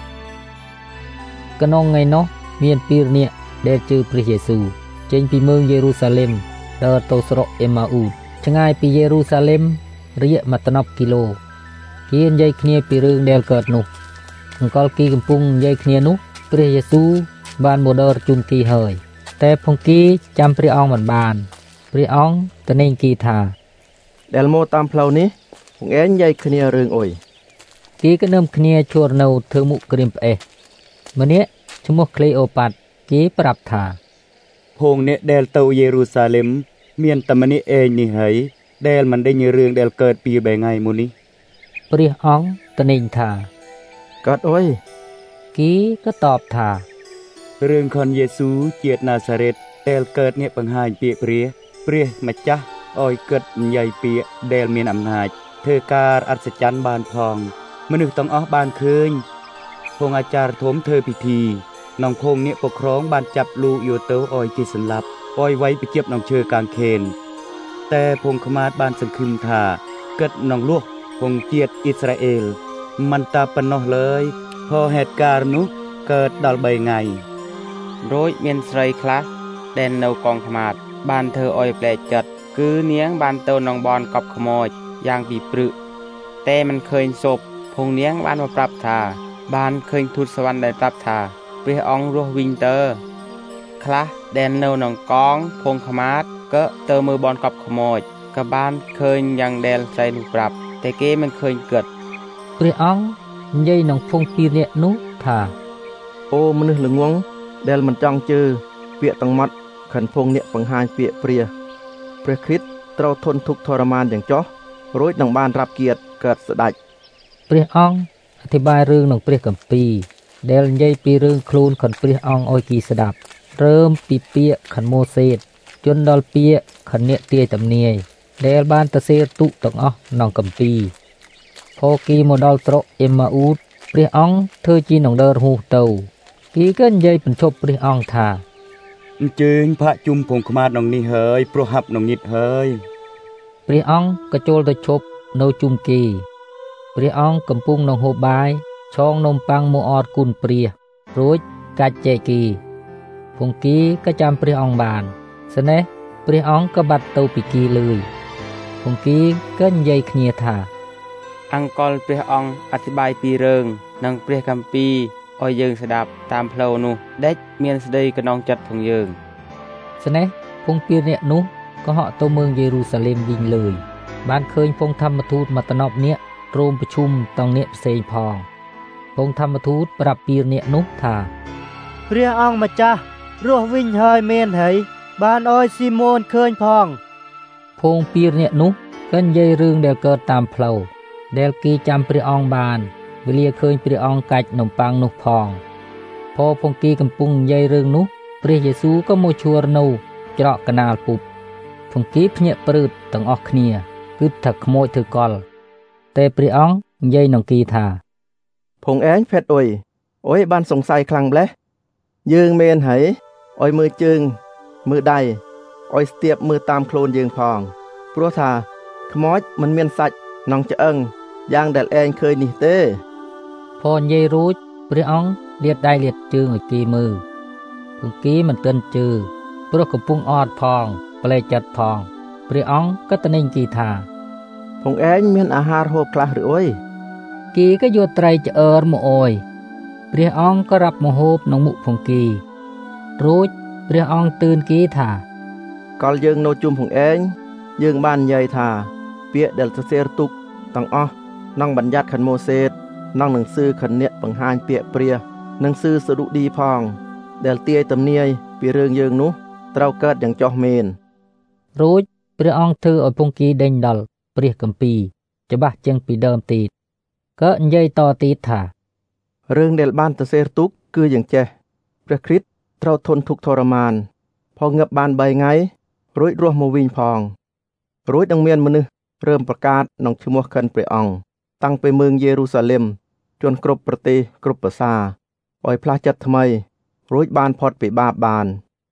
ក្នុងថ្ងៃនោះមានពីរនាក់ដែលជឿព្រះយេស៊ូវចេញពីเมืองយេរូសាឡិមដើរទៅស្រុកអេម៉ាអ៊ូសឆ្ងាយពីយេរូសាឡិមរយៈមួយដប់គីឡូគីនិយាយគ្នាពីរឿងដែលកើតនោះអង្កលគីកំពុងនិយាយគ្នានោះព្រះយេស៊ូវបានមកដល់ជុំគីហើយតែភង្គីចាំព្រះអង្គមិនបានព្រះអង្គទៅនេញគីថាដែលមកតាមផ្លូវនេះពងឯងនិយាយគ្នារឿងអុយគីក៏នឹមគ្នាជួរនៅធ្វើមុខក្រៀមផ្អេសម្នាក់ឈ្មោះក្លេអូប៉ាត់គីប្រាប់ថាភងអ្នកដែលទៅយេរូសាឡិមមានតែម្នាក់ឯងនេះហើយដែលមិនដេញរឿងដែលកើតពីបែថ្ងៃមុននេះព្រះអង្គទៅនេញថាកើតអុយគីក៏តបថារឿងខនយេស៊ូជាតិណាសារ៉េតដែលកើតអ្នកបង្ហាញពាក្យព្រះព្រះម្ចាស់ឲ្យគិតនិយាយពាក្យដែលមានអំណាចធ្វើការអศចរ្យបានផងមនុស្សទាំងអស់បានឃើញភងអាចារ្យធំធ្វើពិធីនងភងអ្នកពក្រងបានចាប់លោកយោទៅឲ្យគេសម្លាប់ឲ្យໄວបញ្ជាប់នងឈើកាងខេនតែភងខ្មាតបានសង្ឃឹមថាគិតនងលួសភងជាតិអ៊ីស្រាអែលមិនតាប៉ុណ្ណោះឡើយហោហេតុការណ៍នោះកើតដល់បីថ្ងៃរួចមានស្រីខ្លះដែលនៅកងខ្មាតបានធ្វើឲ្យប្លែកចិត្តគឺនាងបានទៅនងបនកប់ខ្មោចយ៉ាងពីព្រឹកតែមិនឃើញศพភងនាងបានមកប្រាប់ថាបានឃើញទូតសវណ្ណដែលប្រាប់ថាព្រះអង្គរស់វិញតើខ្លះដែលនៅនងកងភងខ្មាតក៏ទៅមើលបនកប់ខ្មោចក៏បានឃើញយ៉ាងដែលស្រីនោះប្រាប់តែគេមិនឃើញគិតព្រះអង្គនិយាយនឹងភងពីរនាក់នោះថាអូមនុស្សល្ងងដែលមិនចង់ជឿពាក្យទាំងម៉ាត់ខិនភងអ្នកបង្ហាញពាក្យព្រះព្រះគ្រីស្ទត្រូវធន់ទុក្ខធរមានយ៉ាងចោះរួចនឹងបានរាប់គាតកើតស្ដេចព្រះអង្គអធិប្បាយរឿងក្នុងព្រះគម្ពីរដែលនិយាយពីរឿងខ្លួនខនព្រះអង្គឲ្យគីស្ដាប់រើមពីពាក្យខនម៉ូសេសជន់ដល់ពាក្យខនអ្នកទាយទំនាយដែលបានទៅសេរទុទាំងអស់ក្នុងគម្ពីរផូគីមកដល់ស្រុកអេម៉ាអ៊ូសព្រះអង្គធ្វើជានឹងដើរហួសទៅគីក៏និយាយបញ្ឈប់ព្រះអង្គថាអញ្ជើញផាក់ជុំភងខ្មាតក្នុងនេះហើយព្រោះហាប់ក្នុងញិតហើយព្រះអង្គក៏ចូលទៅឈប់នៅជុំគីព្រះអង្គកំពុងនឹងហូបបាយឆងនំប៉័ងមកអត់គុណព្រះរួចកាច់ចែកគីភងគីក៏ចាំព្រះអង្គបានស្នេះព្រះអង្គក៏បាត់ទៅពីគីលឿយភងគីក៏និយាយគ្នាថាអង្គលព្រះអង្គអធិប្បាយពីរឿងនិងព្រះគម្ពីរឲ្យយើងស្ដាប់តាមផ្លូវនោះដេចមានស្ដីក្នុងចិត្តផងយើងស្នេះភងពីរនាក់នោះក៏ហក់ទៅเมืองយេរូសាឡិមវិញលឿយបានឃើញភងធម្មទូតមកតំណប់នាក់រោមប្រជុំតង់អ្នកផ្សេងផងភងធម្មទូតប្រាប់ពីរនាក់នោះថាព្រះអង្គម្ចាស់រស់វិញហើយមែនហើយបានឲ្យស៊ីម៉ូនឃើញផងភងពីរនាក់នោះក៏និយាយរឿងដែលកើតតាមផ្លូវដែលគេចាំព្រះអង្គបានវេលាឃើញព្រះអង្គកាច់នំប៉័ងនោះផងพอភងគីកំពុងនិយាយរឿងនោះព្រះយេស៊ូវក៏មកឈួរនៅច្រកកណាលពុបភងគីភ្ញាក់ព្រឺតទាំងអស់គ្នាគិតថាខ្មោចធ្វើកលតែព្រះអង្គនិយាយនឹងគីថាភងឯងភេទអុយអុយបានសង្ស័យខ្លាំងម្លេះយើងមែនហើយអុយមើលជើងមើលដៃអុយស្ទាបមើលតាមខ្លួនយើងផងព្រោះថាខ្មោចមិនមានសាច់ក្នុងឆ្អឹងយ៉ាងដែលឯងឃើញនេះទេพอនិយាយរួចព្រះអង្គលាតដៃលាតជើងឲ្យគីមើលភងគីមិនទាន់ជឿព្រោះកំពុងអត់ផងប្លែកចិត្តផងព្រះអង្គក៏ទៅនេញគីថាភងឯងមានអាហារហូបខ្លះឬអុយគីក៏យកត្រីឆ្អើរមកអុយព្រះអង្គក៏រាប់មកហូបក្នុងមុខភងគីរួចព្រះអង្គទឿនគីថាកលយើងនៅជុំភងឯងយើងបាននិយាយថាពាក្យដែលសរសេរទុកទាំងអស់ក្នុងបញ្ញត្តិខនម៉ូសេសក្នុងនឹងសឺខអ្នកបង្ហាញពាក្យព្រះនិងសឺសរុឌីផងដែលទាយទំនាយពីរឿងយើងនោះត្រូវកើតយ៉ាងចោះមែនរួចព្រះអង្គធ្វើឲ្យភងគីដេញដល់ព្រះគម្ពីរច្បាស់ជាងពីដើមទៀតក៏និយាយតទៀតថារឿងដែលបានសរសេរទុកគឺយ៉ាងចេះព្រះគ្រីស្ទត្រូវធន់ទុក្ខធរមានផងងឹបបានបីថ្ងៃរួចរស់មកវិញផងរួចនឹងមានមនុស្សរើមប្រកាសក្នុងឈ្មោះខិនព្រះអង្គតាំងពីเมืองយេរូសាឡិមជនគ្រប់ប្រទេសគ្រប់ភាសាឲ្យផ្លាស់ចិត្តថ្មីរួចបានផុតពីបាបបាន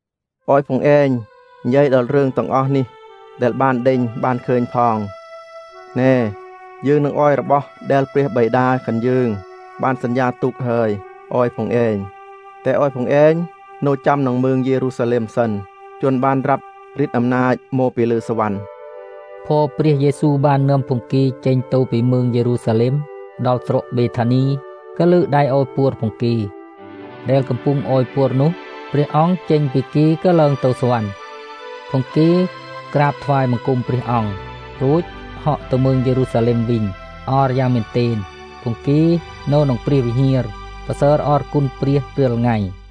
អោយផងឯងនិយាយដល់រឿងទាំងអស់នេះដែលបានដេញបានឃើញផងណែយើងនឹងអោយរបស់ដែលព្រះបិតាកាន់យើងបានសន្យាទុកហើយអោយផងឯងតែអោយផងឯងនៅចាំក្នុងមើងយេរូសាឡិមសិនជន់បានរាប់ฤทธิ์អំណាចមកពីលើសវណ្ណพอព្រះយេស៊ូវបាននាំពង្គីចេញទៅពីមើងយេរូសាឡិមដល់ស្រុកបេថានីក៏លើកដៃអោយពួរពង្គីដែលកំពុងអោយពួរនោះព្រះអង្គចេញពីគីក៏ឡើងទៅសវណ្ណពង្គីក្រាបថ្វាយបង្គំព្រះអង្គរួចហក់ទៅមើងយេរូសាឡិមវិញអរយ៉ាងមែនទែនពង្គីនៅក្នុងព្រះវិហារប្រសើរអរគុណព្រះរាល់ថ្ងៃ